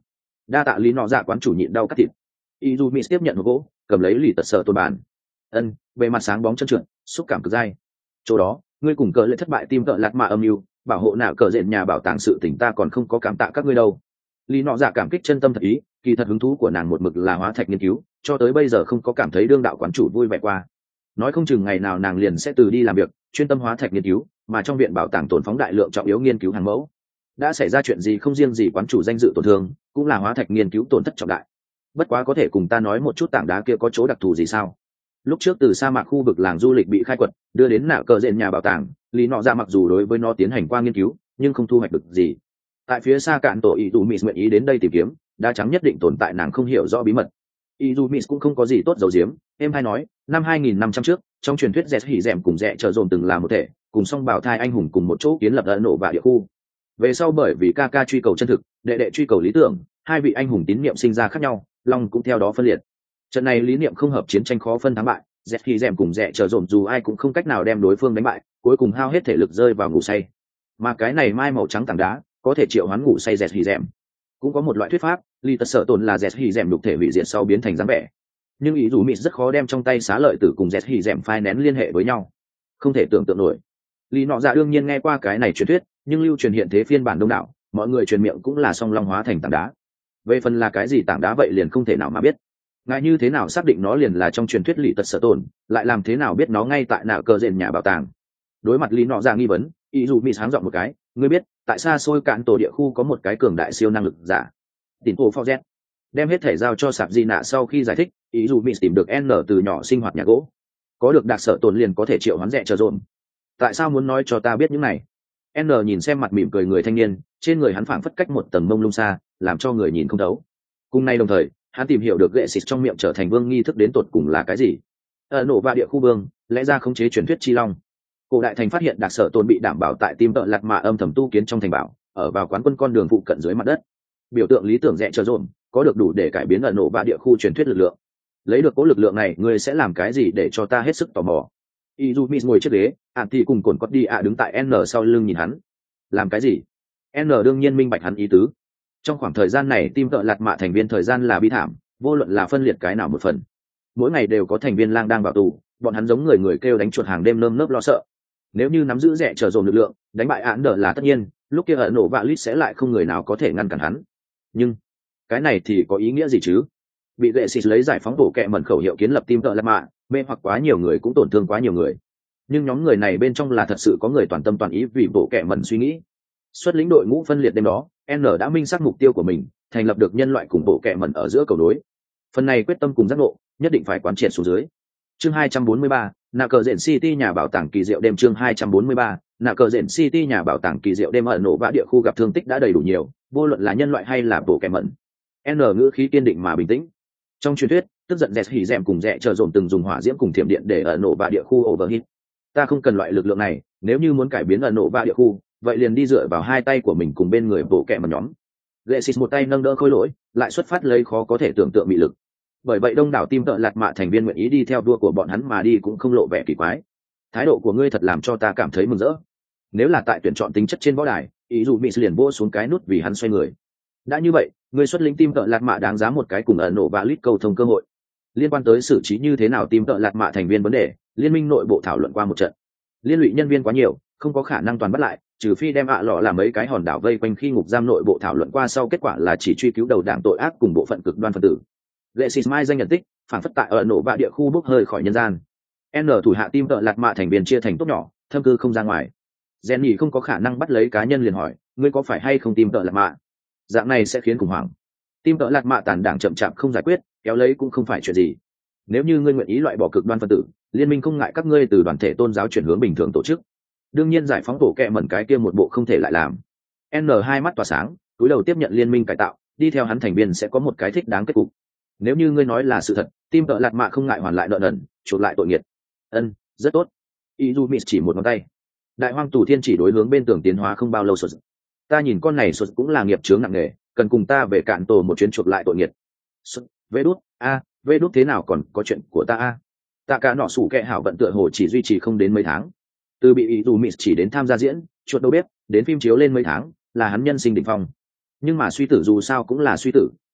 Đa tạ lý nọ dạ quán chủ nhịn đau cắt thịt. Izumi tiếp nhận hộp gỗ, cầm lấy lì tật sợ tôn bàn. Ân, bề mặt sáng bóng chân trượt, xúc cảm cực dai. Chỗ đó, ngươi cùng cờ lệ thất bại tim cờ lạt mạ âm mưu, bảo hộ nạo cờ dện nhà bảo tàng sự tình ta còn không có cảm tạ các ngươi đâu. Lý nọ dạ cảm kích chân tâm thật ý, kỳ thật hứng thú của nàng một mực là hóa thạch nghiên cứu, cho tới bây giờ không có cảm thấy đương đạo quán chủ vui vẻ qua. Nói không chừng ngày nào nàng liền sẽ từ đi làm việc, chuyên tâm hóa thạch nghiên cứu, mà trong viện bảo tàng tồn phóng đại lượng trọng yếu nghiên cứu hàng mẫu. Đã xảy ra chuyện gì không riêng gì quán chủ danh dự tổn thương, cũng là hóa thạch nghiên cứu tổn thất trọng đại. Bất quá có thể cùng ta nói một chút tảng đá kia có chỗ đặc thù gì sao? Lúc trước từ sa mạc khu vực làng du lịch bị khai quật, đưa đến nạo cờ dện nhà bảo tàng, lý nọ ra mặc dù đối với nó tiến hành qua nghiên cứu, nhưng không thu hoạch được gì. Tại phía xa cạn tổ ý dù mỹ nguyện ý đến đây tìm kiếm, đá trắng nhất định tồn tại nàng không hiểu rõ bí mật. Ý dù mỹ cũng không có gì tốt dầu diếm, em hay nói, năm hai nghìn năm trăm trước, trong truyền thuyết dẹt hỉ dẹm cùng dẹ trợ dồn từng là một thể, cùng song bảo thai anh hùng cùng một chỗ kiến lập ấn nổ và địa khu. Về sau bởi vì ca ca truy cầu chân thực, đệ đệ truy cầu lý tưởng, hai vị anh hùng tín niệm sinh ra khác nhau, long cũng theo đó phân liệt. Trận này lý niệm không hợp, chiến tranh khó phân thắng bại, dẹt hỉ dẹm cùng dẹ trợ dồn dù ai cũng không cách nào đem đối phương đánh bại, cuối cùng hao hết thể lực rơi vào ngủ say. Mà cái này mai màu trắng tảng đá có thể triệu hoán ngủ say dẹt hỉ dẹm. Cũng có một loại thuyết pháp, ly tật sợ tồn là dẹt hỉ dẹm đục thể hủy diệt sau biến thành dáng vẻ. Nhưng ý dù mịt rất khó đem trong tay xá lợi tử cùng dẹt hỉ dẹm phai nén liên hệ với nhau, không thể tưởng tượng nổi. Lý nọ dạ đương nhiên nghe qua cái này truyền thuyết, nhưng lưu truyền hiện thế phiên bản đông đảo, mọi người truyền miệng cũng là song long hóa thành tảng đá. Về phần là cái gì tảng đá vậy liền không thể nào mà biết. Ngài như thế nào xác định nó liền là trong truyền thuyết lì tật sở tồn, lại làm thế nào biết nó ngay tại nạo cờ rền nhà bảo tàng? Đối mặt Lý nọ dạ nghi vấn, ý dù mỹ sáng giọng một cái, ngươi biết tại xa xôi cạn tổ địa khu có một cái cường đại siêu năng lực giả tìm cổ Forget. Đem hết thể giao cho sạp di nạ sau khi giải thích, ý dù mỹ tìm được N từ nhỏ sinh hoạt nhà gỗ, có được đặc sở tồn liền có thể triệu hoán rẻ chờ dồn. Tại sao muốn nói cho ta biết những này? N nhìn xem mặt mỉm cười người thanh niên, trên người hắn phảng phất cách một tầng mông lung xa, làm cho người nhìn không thấu. Cùng nay đồng thời, hắn tìm hiểu được gệ xịt trong miệng trở thành vương nghi thức đến tột cùng là cái gì. Ở nổ và địa khu vương, lẽ ra khống chế truyền thuyết chi long. Cổ đại thành phát hiện đặc sở tồn bị đảm bảo tại tim tợ lạt mạ âm thầm tu kiến trong thành bảo, ở vào quán quân con đường phụ cận dưới mặt đất. Biểu tượng lý tưởng rẻ chờ dồn, có được đủ để cải biến ở nổ và địa khu truyền thuyết lực lượng. Lấy được cố lực lượng này, ngươi sẽ làm cái gì để cho ta hết sức tò mò? Izumi ngồi chiếc ghế, ạn thì cùng cồn cót đi ạ đứng tại N sau lưng nhìn hắn. Làm cái gì? N đương nhiên minh bạch hắn ý tứ. Trong khoảng thời gian này team tợ lạt mạ thành viên thời gian là bi thảm, vô luận là phân liệt cái nào một phần. Mỗi ngày đều có thành viên lang đang vào tù, bọn hắn giống người người kêu đánh chuột hàng đêm nơm nớp lo sợ. Nếu như nắm giữ rẻ chờ dồn lực lượng, đánh bại án đờ là tất nhiên, lúc kia ở nổ vạ lít sẽ lại không người nào có thể ngăn cản hắn. Nhưng cái này thì có ý nghĩa gì chứ? Bị gệ xịt lấy giải phóng bổ kẹ mẩn khẩu hiệu kiến lập team tợ lạt mạ, mê hoặc quá nhiều người cũng tổn thương quá nhiều người. Nhưng nhóm người này bên trong là thật sự có người toàn tâm toàn ý vì bổ kẹ mẩn suy nghĩ. Xuất lĩnh đội ngũ phân liệt đêm đó, N đã minh xác mục tiêu của mình, thành lập được nhân loại cùng bổ kẹ mẩn ở giữa cầu đối. Phần này quyết tâm cùng giác ngộ, nhất định phải quán triệt xuống dưới. Chương hai trăm bốn mươi ba, nạ cờ rện City nhà bảo tàng kỳ diệu đêm. Chương hai trăm bốn mươi ba, nạ cờ rện City nhà bảo tàng kỳ diệu đêm. Ở nổ vã địa khu gặp thương tích đã đầy đủ nhiều, vô luận là nhân loại hay là bổ kẹ mẩn. N ngữ khí kiên định mà bình tĩnh. Trong truyền thuyết, tức giận dẹt hỉ dẹm cùng dẹ chờ dồn từng dùng hỏa diễm cùng thiểm điện để ở nổ vã địa khu overheat. Ta không cần loại lực lượng này, nếu như muốn cải biến ở nổ vã địa khu, vậy liền đi dựa vào hai tay của mình cùng bên người bổ kẹ mẩn nhóm. Lexis một tay nâng đỡ khối lỗi, lại xuất phát lấy khó có thể tưởng tượng bị lực. Bởi vậy đông đảo team tợ lạt mạ thành viên nguyện ý đi theo đua của bọn hắn mà đi cũng không lộ vẻ kỳ quái. Thái độ của ngươi thật làm cho ta cảm thấy mừng rỡ. Nếu là tại tuyển chọn tính chất trên võ đài, ý dù mỹ liền vô xuống cái nút vì hắn xoay người. Đã như vậy, ngươi xuất lĩnh team tợ lạt mạ đáng giá một cái cùng ở nổ và lít cầu thông cơ hội. Liên quan tới xử trí như thế nào team tợ lạt mạ thành viên vấn đề, liên minh nội bộ thảo luận qua một trận. Liên lụy nhân viên quá nhiều, không có khả năng toàn bắt lại, trừ phi đem ạ lọ làm mấy cái hòn đảo vây quanh khi ngục giam nội bộ thảo luận qua sau kết quả là chỉ truy cứu đầu đảng tội ác cùng bộ phận cực đoan phân tử. Lexis mai danh nhận tích, phản phất tại ở nổ vạ địa khu bốc hơi khỏi nhân gian. N thủ hạ team tợ lạt mạ thành viên chia thành tốt nhỏ, thâm cư không ra ngoài. Jenny không có khả năng bắt lấy cá nhân liền hỏi, ngươi có phải hay không team tợ lạt mạ? Dạng này sẽ khiến khủng hoảng. Team tợ lạt mạ tàn đảng chậm chạp không giải quyết, kéo lấy cũng không phải chuyện gì. Nếu như ngươi nguyện ý loại bỏ cực đoan phân tử, liên minh không ngại các ngươi từ đoàn thể tôn giáo chuyển hướng bình thường tổ chức. Đương nhiên giải phóng tổ kẹ mẩn cái kia một bộ không thể lại làm. N hai mắt tỏa sáng, túi đầu tiếp nhận liên minh cải tạo, đi theo hắn thành viên sẽ có một cái thích đáng kết cục. Nếu như ngươi nói là sự thật, team tợ lạt mạ không ngại hoàn lại nợ nần, chuộc lại tội nghiệt. Ân, rất tốt. Izumi chỉ một ngón tay. Đại hoang tù thiên chỉ đối hướng bên tường tiến hóa không bao lâu sụt. Ta nhìn con này sụt cũng là nghiệp chướng nặng nề, cần cùng ta về cạn tổ một chuyến chuộc lại tội nghiệt. Sụt, vê đút, a, vê đút thế nào còn có chuyện của ta a? Tạ cả nọ sủ kẹ hảo vận tựa hồ chỉ duy trì không đến mấy tháng. Từ bị Izumi chỉ đến tham gia diễn, chuột đâu biết, đến phim chiếu lên mấy tháng, là hắn nhân sinh đỉnh phong. Nhưng mà suy tử dù sao cũng là suy tử,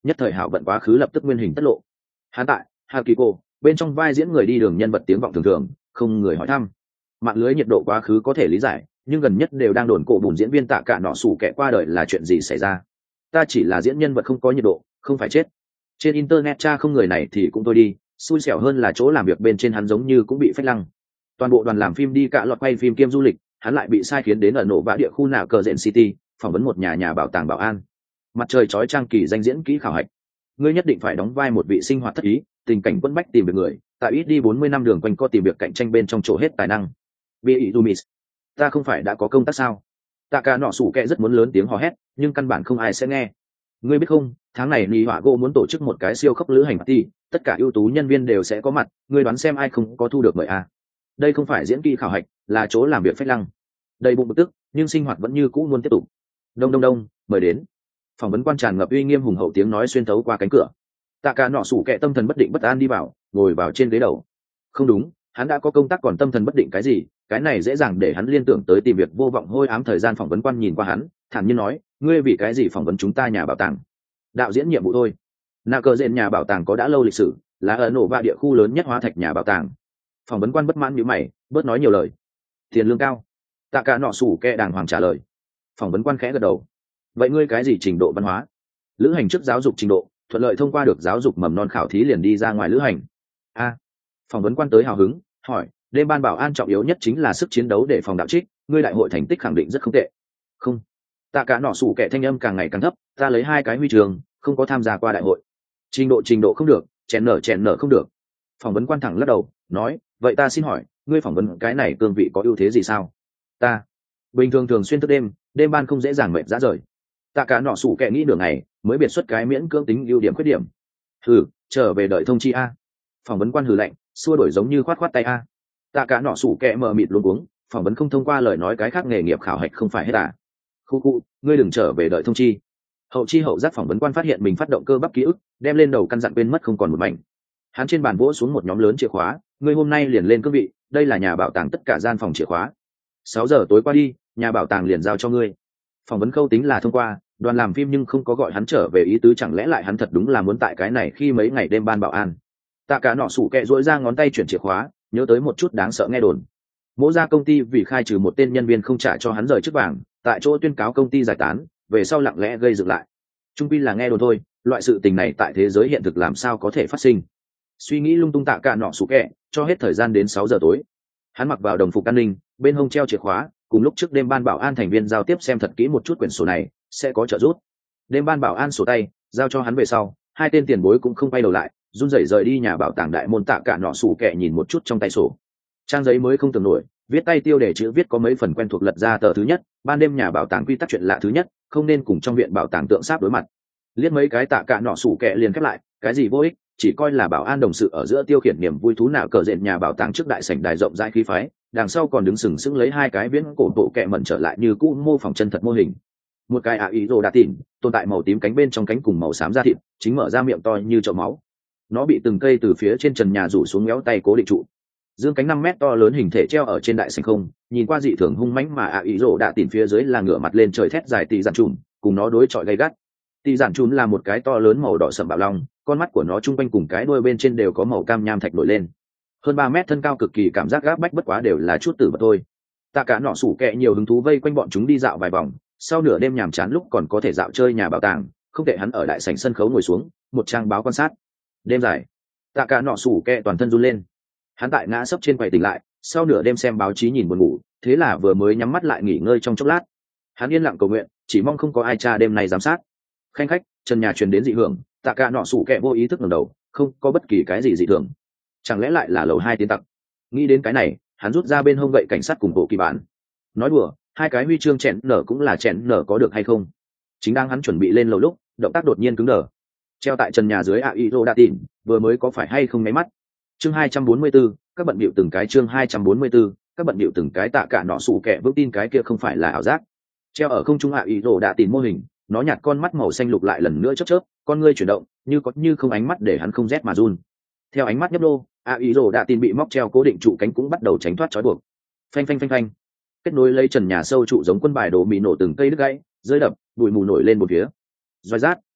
nhất thời hảo vận quá khứ lập tức nguyên hình tất lộ. Hắn tại Hakiko bên trong vai diễn người đi đường nhân vật tiếng vọng thường thường, không người hỏi thăm. Mạng lưới nhiệt độ quá khứ có thể lý giải, nhưng gần nhất đều đang đồn cổ bùn diễn viên Tạ Cả Nọ Sủ Kẻ qua đời là chuyện gì xảy ra. Ta chỉ là diễn nhân vật không có nhiệt độ, không phải chết. Trên internet tra không người này thì cũng thôi đi, xui xẻo hơn là chỗ làm việc bên trên hắn giống như cũng bị phách lăng. Toàn bộ đoàn làm phim đi cả lọt quay phim kiêm du lịch, hắn lại bị sai khiến đến ở nổ vã địa khu nào cờ rện city, phỏng vấn một nhà nhà bảo tàng bảo an. Mặt trời chói chang kỳ danh diễn kỹ khảo hạch. Ngươi nhất định phải đóng vai một vị sinh hoạt thất ý, tình cảnh quân bách tìm được người, tại ít đi bốn mươi năm đường quanh co tìm việc cạnh tranh bên trong chỗ hết tài năng. Bi Izumis, ta không phải đã có công tác sao? Tạ Cả Nọ Sủ Kẻ rất muốn lớn tiếng hò hét, nhưng căn bản không ai sẽ nghe. Ngươi biết không, tháng này Nị Họa Gỗ muốn tổ chức một cái siêu khốc lữ hành party, tất cả ưu tú nhân viên đều sẽ có mặt, ngươi đoán xem ai không có thu được mời à? Đây không phải diễn kỹ khảo hạch, là chỗ làm việc phách lăng. Đầy bụng bực tức, nhưng sinh hoạt vẫn như cũ muốn tiếp tục. Đông đông đông, mời đến. Phỏng vấn quan tràn ngập uy nghiêm hùng hậu tiếng nói xuyên thấu qua cánh cửa. Tạ Cả Nọ Sủ Kẻ tâm thần bất định bất an đi vào, ngồi vào trên ghế đầu. Không đúng, hắn đã có công tác còn tâm thần bất định cái gì? Cái này dễ dàng để hắn liên tưởng tới tìm việc vô vọng hôi ám. Thời gian phỏng vấn quan nhìn qua hắn, thản nhiên nói, ngươi vì cái gì phỏng vấn chúng ta nhà bảo tàng? Đạo diễn nhiệm vụ thôi. Nạ cờ rện nhà bảo tàng có đã lâu lịch sử, là ở nổ vạ địa khu lớn nhất hóa thạch nhà bảo tàng. Phỏng vấn quan bất mãn nhíu mày, bớt nói nhiều lời. Tiền lương cao. Tạ Cả Nọ Sủ Kẻ đàng hoàng trả lời. Phỏng vấn quan khẽ gật đầu. Vậy ngươi cái gì trình độ văn hóa? Lữ hành trước giáo dục trình độ, thuận lợi thông qua được giáo dục mầm non khảo thí liền đi ra ngoài lữ hành. A. Phỏng vấn quan tới hào hứng, hỏi, đêm ban bảo an trọng yếu nhất chính là sức chiến đấu để phòng đạo trích, ngươi đại hội thành tích khẳng định rất không tệ. Không. Tạ Cả Nọ Sủ Kẻ thanh âm càng ngày càng thấp, ta lấy hai cái huy chương, không có tham gia qua đại hội. Trình độ trình độ không được, chèn nở chèn nở không được. Phỏng vấn quan thẳng lắc đầu, nói, vậy ta xin hỏi, ngươi phỏng vấn cái này cương vị có ưu thế gì sao? Ta bình thường thường xuyên thức đêm, đêm ban không dễ dàng mệt rã rời. Tạ Cả Nọ Sủ Kẻ nghĩ nửa ngày mới biệt xuất cái miễn cưỡng tính ưu điểm khuyết điểm. Hừ, trở về đợi thông chi a. Phỏng vấn quan hừ lạnh, xua đổi giống như khoát khoát tay a. Tạ Cả Nọ Sủ Kẻ mờ mịt luống cuống, phỏng vấn không thông qua lời nói cái khác nghề nghiệp khảo hạch không phải hết à? Khu khu, ngươi đừng trở về đợi thông chi. Hậu chi hậu giác phỏng vấn quan phát hiện mình phát động cơ bắp ký ức, đem lên đầu căn dặn quên mất không còn một mảnh. Hắn trên bàn vỗ xuống một nhóm lớn chìa khóa, ngươi hôm nay liền lên cương vị, đây là nhà bảo tàng tất cả gian phòng chìa khóa. Sáu giờ tối qua đi, nhà bảo tàng liền giao cho ngươi. Phỏng vấn khâu tính là thông qua, đoàn làm phim nhưng không có gọi hắn trở về ý tứ, chẳng lẽ lại hắn thật đúng là muốn tại cái này khi mấy ngày đêm ban bảo an. Tạ Cả Nọ Sủ Kẻ duỗi ra ngón tay chuyển chìa khóa, nhớ tới một chút đáng sợ nghe đồn. Mỗ ra công ty vì khai trừ một tên nhân viên không trả cho hắn rời chức vàng, tại chỗ tuyên cáo công ty giải tán, về sau lặng lẽ gây dựng lại. Trung pi là nghe đồn thôi, loại sự tình này tại thế giới hiện thực làm sao có thể phát sinh. Suy nghĩ lung tung Tạ Cả Nọ Sủ Kẻ, cho hết thời gian đến sáu giờ tối. Hắn mặc vào đồng phục an ninh, bên hông treo chìa khóa, cùng lúc trước đêm ban bảo an thành viên giao tiếp xem thật kỹ một chút quyển sổ này, sẽ có trợ giúp. Đêm ban bảo an sổ tay, giao cho hắn về sau, hai tên tiền bối cũng không quay đầu lại, run rẩy rời đi nhà bảo tàng đại môn. Tạ Cả Nọ Sủ Kẻ nhìn một chút trong tay sổ. Trang giấy mới không tưởng nổi, viết tay tiêu đề chữ viết có mấy phần quen thuộc, lật ra tờ thứ nhất, ban đêm nhà bảo tàng quy tắc chuyện lạ thứ nhất, không nên cùng trong viện bảo tàng tượng sáp đối mặt. Liếc mấy cái Tạ Cả Nọ Sủ Kẻ liền khép lại, cái gì vô ích, chỉ coi là bảo an đồng sự ở giữa tiêu khiển niềm vui thú. Nào cờ rện nhà bảo tàng trước đại sảnh đài rộng rãi khí phái, đằng sau còn đứng sừng sững lấy hai cái viễn cổ bộ kẹ mẩn trở lại như cũ mô phỏng chân thật mô hình. Một cái ạ ý rồ đã tỉn tồn tại màu tím cánh bên trong cánh cùng màu xám da thịt, chính mở ra miệng to như chậu máu. Nó bị từng cây từ phía trên trần nhà rủ xuống méo tay cố định trụ. Dương cánh năm mét to lớn hình thể treo ở trên đại sảnh không, nhìn qua dị thường hung mãnh, mà ạ ý rồ đã tỉn phía dưới là ngửa mặt lên trời thét dài tỳ giản trùn, cùng nó đối chọi gay gắt. Tỳ giản trùn là một cái to lớn màu đỏ sậm bạo long, con mắt của nó trung quanh cùng cái đuôi bên trên đều có màu cam nham thạch nổi lên. Hơn ba mét thân cao, cực kỳ cảm giác gáp bách, bất quá đều là chút tử vật thôi. Tạ Cả Nọ Sủ Kẻ nhiều hứng thú vây quanh bọn chúng đi dạo vài vòng, sau nửa đêm nhàm chán lúc còn có thể dạo chơi nhà bảo tàng, không tệ. Hắn ở đại sảnh sân khấu ngồi xuống, một trang báo quan sát. Đêm dài, Tạ Cả Nọ Sủ Kẻ toàn thân run lên. Hắn tại ngã sấp trên quầy tỉnh lại, sau nửa đêm xem báo chí nhìn buồn ngủ, thế là vừa mới nhắm mắt lại nghỉ ngơi trong chốc lát. Hắn yên lặng cầu nguyện, chỉ mong không có ai tra đêm nay giám sát. Khanh khách, trần nhà truyền đến dị hưởng. Tạ Cả Nọ Sủ Kẻ vô ý thức ngẩng đầu, không có bất kỳ cái gì dị thường. Chẳng lẽ lại là lầu hai tiến tặc? Nghĩ đến cái này, hắn rút ra bên hông gậy cảnh sát cùng bộ kỳ bản. Nói đùa, hai cái huy chương chèn nở cũng là chèn nở có được hay không? Chính đang hắn chuẩn bị lên lầu lúc, động tác đột nhiên cứng đờ. Treo tại trần nhà dưới ạ ý rô đa tịn, vừa mới có phải hay không nháy mắt. Chương hai trăm bốn mươi 4, các bận bịu từng cái. Chương hai trăm bốn mươi 4, các bận bịu từng cái. Tạ Cả Nọ Sủ Kẻ vững tin cái kia không phải là ảo giác. Treo ở không trung ạ ý rô đa tịn mô hình, nó nhạt con mắt màu xanh lục lại lần nữa chớp chớp, con ngươi chuyển động, như có như không ánh mắt để hắn không rét mà run. Theo ánh mắt nhấp đô, a ý rồ đã tin bị móc treo cố định trụ cánh cũng bắt đầu tránh thoát trói buộc. Phanh phanh phanh phanh, kết nối lấy trần nhà sâu trụ giống quân bài đổ mì nổ từng cây đứt gãy, rơi đập, bụi mù nổi lên một phía. Roi rát,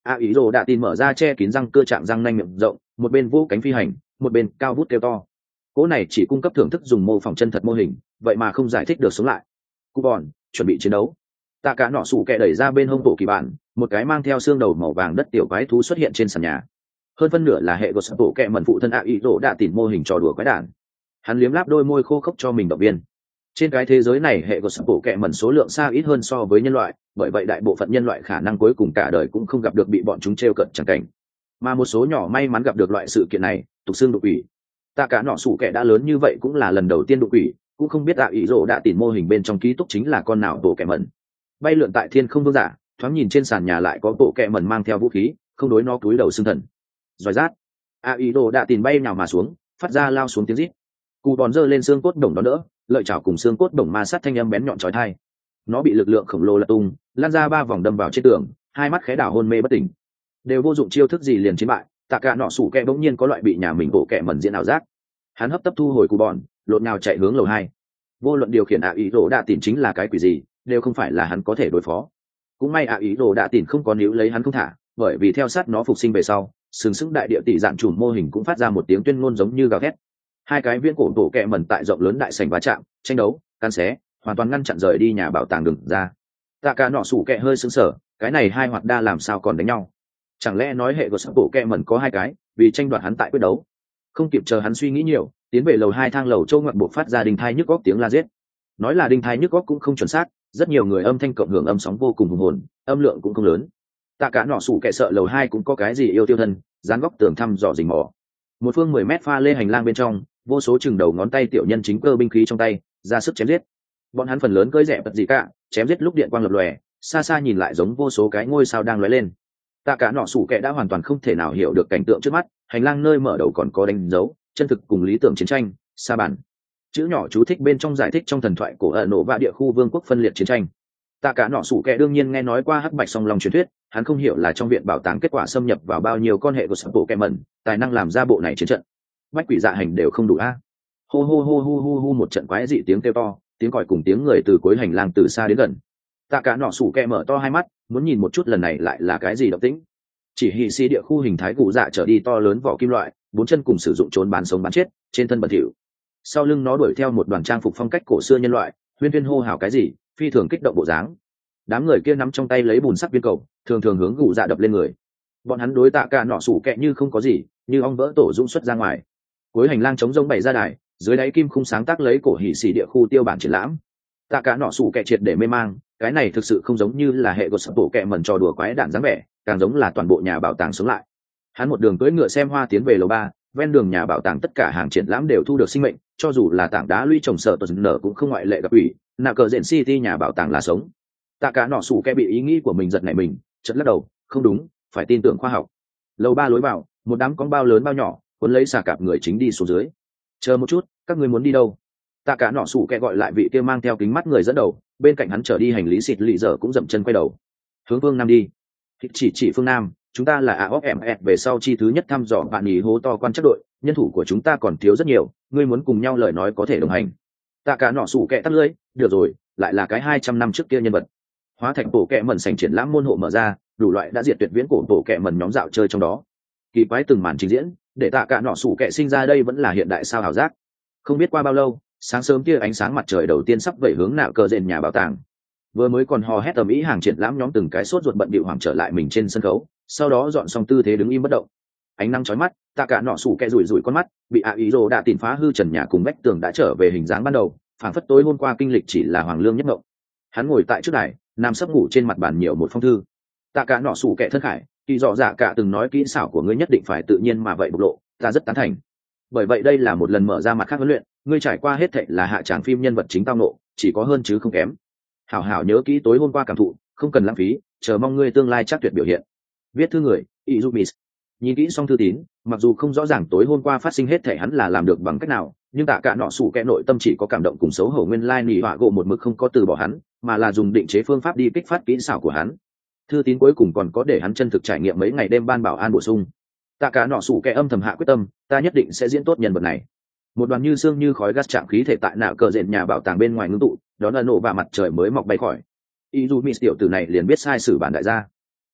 a ý đồ đã tin mở ra che kín răng cơ trạng răng nanh miệng rộng, một bên vũ cánh phi hành, một bên cao vút kêu to. Cỗ này chỉ cung cấp thưởng thức dùng mô phỏng chân thật mô hình, vậy mà không giải thích được sống lại. Cú bòn chuẩn bị chiến đấu. Tạ cả nọ sủ kẹ đẩy ra bên hông bộ kỳ bản, một cái mang theo xương đầu màu vàng đất tiểu quái thú xuất hiện trên sàn nhà. Hơn phân nửa là hệ của bộ kẹ mẩn phụ thân a ý đồ đã tìm mô hình trò đùa quái đản. Hắn liếm láp đôi môi khô khốc cho mình động viên. Trên cái thế giới này hệ của bộ kẹ mẩn số lượng xa ít hơn so với nhân loại, bởi vậy đại bộ phận nhân loại khả năng cuối cùng cả đời cũng không gặp được bị bọn chúng trêu cận chẳng cảnh. Mà một số nhỏ may mắn gặp được loại sự kiện này, tục xương đục quỷ. Tạ cả nọ sủ kẹ đã lớn như vậy cũng là lần đầu tiên đụng quỷ, cũng không biết ạ ý rồ đã tìm mô hình bên trong ký túc chính là con nào bộ kẹ mẩn. Bay lượn tại thiên không vương giả, thoáng nhìn trên sàn nhà lại có bộ kẹ mẩn mang theo vũ khí, không đối nó cúi đầu xương thần. Rồi rát, ạ ý rồ đã tìm bay nhào mà xuống, phát ra lao xuống tiếng rít. Cù bòn giơ lên xương cốt đồng đó đỡ, lợi chảo cùng xương cốt đồng ma sát thanh âm bén nhọn chói tai. Nó bị lực lượng khổng lồ lật tung, lan ra ba vòng đâm vào trên tường, hai mắt khẽ đảo hôn mê bất tỉnh. Đều vô dụng chiêu thức gì liền chiến bại, tạ cả nọ sủ kẹ bỗng nhiên có loại bị nhà mình bộ kẹ mẩn diễn ảo giác. Hắn hấp tấp thu hồi cù bòn, lộn nào chạy hướng lầu hai. Vô luận điều khiển ạ ý đồ đã tìm chính là cái quỷ gì, đều không phải là hắn có thể đối phó. Cũng may ạ ý đồ đã tìm không có níu lấy hắn không thả, bởi vì theo sát nó phục sinh về sau, sừng sững đại địa tỷ dạng chùm mô hình cũng phát ra một tiếng tuyên ngôn giống như gào thét. Hai cái viên cổ tổ kẹ mẩn tại rộng lớn đại sảnh va chạm, tranh đấu, can xé, hoàn toàn ngăn chặn rời đi nhà bảo tàng đừng ra. Tạ cả nọ sủ kẹ hơi sững sờ, cái này hai hoạt đa làm sao còn đánh nhau? Chẳng lẽ nói hệ của sắp bộ kẹ mẩn có hai cái, vì tranh đoạt hắn tại quyết đấu? Không kịp chờ hắn suy nghĩ nhiều, tiến về lầu hai thang lầu châu ngoặt buộc phát ra đinh thai nhức góc tiếng la giết. Nói là đinh thai nhức góc cũng không chuẩn xác, rất nhiều người âm thanh cộng hưởng âm sóng vô cùng hùng hồn, âm lượng cũng không lớn. Tạ cả nọ sủ kẹ sợ lầu hai cũng có cái gì yêu tiêu thân, dán góc tường thăm dò rình mò. Một phương mười mét pha lê hành lang bên trong, vô số chừng đầu ngón tay tiểu nhân chính cơ binh khí trong tay, ra sức chém giết. Bọn hắn phần lớn cơi rẻ bật gì cả, chém giết lúc điện quang lập lòe, xa xa nhìn lại giống vô số cái ngôi sao đang lóe lên. Tạ cả nọ sủ kẹ đã hoàn toàn không thể nào hiểu được cảnh tượng trước mắt, hành lang nơi mở đầu còn có đánh dấu chân thực cùng lý tưởng chiến tranh, sa bản. Chữ nhỏ chú thích bên trong giải thích trong thần thoại cổ ẩn nổ và địa khu vương quốc phân liệt chiến tranh. Tạ cả nọ sủ kẹ đương nhiên nghe nói qua hắc bạch song long truyền thuyết, hắn không hiểu là trong viện bảo tàng kết quả xâm nhập vào bao nhiêu con hệ của sập bộ kẹ mẩn, tài năng làm ra bộ này chiến trận. Bách quỷ dạ hành đều không đủ a. Hô hô hô hu hu hu một trận quái dị tiếng kêu to, tiếng còi cùng tiếng người từ cuối hành lang từ xa đến gần. Tạ cả nọ sủ kẹ mở to hai mắt, muốn nhìn một chút lần này lại là cái gì động tĩnh. Chỉ hì xì địa khu hình thái cụ dạ trở đi to lớn vỏ kim loại, bốn chân cùng sử dụng trốn bán sống bán chết, trên thân bẩn thỉu. Sau lưng nó đuổi theo một đoàn trang phục phong cách cổ xưa nhân loại, huyên huyên hô hào cái gì, phi thường kích động bộ dáng. Đám người kia nắm trong tay lấy bùn sắc viên cầu, thường thường hướng cụ dạ đập lên người. Bọn hắn đối tạ cả nọ sủ kẹ như không có gì, như ong vỡ tổ dũng xuất ra ngoài. Cuối hành lang trống rỗng bày ra đài, dưới đáy kim khung sáng tác lấy cổ hỉ xì địa khu tiêu bản triển lãm. Tạ cả nọ sủ kẹ triệt để mê mang, cái này thực sự không giống như là hệ của sập bộ kẹ mẩn trò đùa quái đản dáng vẻ, càng giống là toàn bộ nhà bảo tàng sống lại. Hắn một đường cưỡi ngựa xem hoa tiến về lầu ba, ven đường nhà bảo tàng tất cả hàng triển lãm đều thu được sinh mệnh, cho dù là tảng đá lũy trồng sợ tuần nở cũng không ngoại lệ gặp ủy, nạ cờ rện city nhà bảo tàng là sống. Tạ cả nọ sủ kẹ bị ý nghĩ của mình giật nảy mình, chợt lắc đầu, không đúng, phải tin tưởng khoa học. Lầu ba lối vào, một đám con bao lớn bao nhỏ, cuốn lấy xà cạp người chính đi xuống dưới. Chờ một chút, các ngươi muốn đi đâu? Tạ cả nọ sủ kẹ gọi lại vị kia mang theo kính mắt người dẫn đầu, bên cạnh hắn trở đi hành lý xịt lì giờ cũng dậm chân quay đầu. Hướng phương nam đi. Chỉ chỉ phương nam, chúng ta là a o ép ép về sau chi thứ nhất thăm dò bạn ý hố to quan chắc đội, nhân thủ của chúng ta còn thiếu rất nhiều, ngươi muốn cùng nhau lời nói có thể đồng hành. Tạ cả nọ sủ kẹ tắt lưỡi, được rồi, lại là cái hai trăm năm trước kia nhân vật. Hóa thành bộ kẹ mẩn sảnh triển lãm môn hộ mở ra, đủ loại đã diệt tuyệt viễn cổ bộ kẹ mẩn nhóm dạo chơi trong đó. Kỳ quái từng màn trình diễn, để tạ cả nọ sủ kẹ sinh ra đây vẫn là hiện đại sao hảo giác. Không biết qua bao lâu, sáng sớm kia ánh sáng mặt trời đầu tiên sắp vẩy hướng nạo cờ rền nhà bảo tàng. Vừa mới còn hò hét ầm ĩ hàng triển lãm nhóm từng cái sốt ruột bận bịu hoảng trở lại mình trên sân khấu, sau đó dọn xong tư thế đứng im bất động. Ánh nắng chói mắt, tạ cả nọ sủ kẹ rủi rủi con mắt, bị ạ ý rồ đã tìm phá hư trần nhà cùng vách tường đã trở về hình dáng ban đầu, phảng phất tối hôm qua kinh lịch chỉ là hoàng lương nhất mộng. Hắn ngồi tại trước đài, nằm sấp ngủ trên mặt bàn nhiều một phong thư. Tạ cả nọ sủ kẹ thân khải, kỳ dọ dạ cả từng nói kỹ xảo của ngươi nhất định phải tự nhiên mà vậy bộc lộ, ta rất tán thành. Bởi vậy đây là một lần mở ra mặt khác huấn luyện, ngươi trải qua hết thệ là hạ tràng phim nhân vật chính tao nộ, chỉ có hơn chứ không kém. Hảo hảo nhớ kỹ tối hôm qua cảm thụ, không cần lãng phí, chờ mong ngươi tương lai chắc tuyệt biểu hiện. Viết thư người, Izumis. Nhìn kỹ xong thư tín, mặc dù không rõ ràng tối hôm qua phát sinh hết thệ hắn là làm được bằng cách nào, nhưng tạ cả nọ sủ kẹ nội tâm chỉ có cảm động cùng xấu hổ nguyên lai nỉ họa gỗ một mực không có từ bỏ hắn, mà là dùng định chế phương pháp đi kích phát kỹ xảo của hắn. Thư tín cuối cùng còn có để hắn chân thực trải nghiệm mấy ngày đêm ban bảo an bổ sung. Tạ cả nọ sủ kẹ âm thầm hạ quyết tâm, ta nhất định sẽ diễn tốt nhân vật này. Một đoàn như xương như khói gas chạm khí thể tại nạo cờ rện nhà bảo tàng bên ngoài ngưng tụ, đón ẩn nổ và mặt trời mới mọc bay khỏi. Izumis tiểu tử này liền biết sai sử bản đại gia.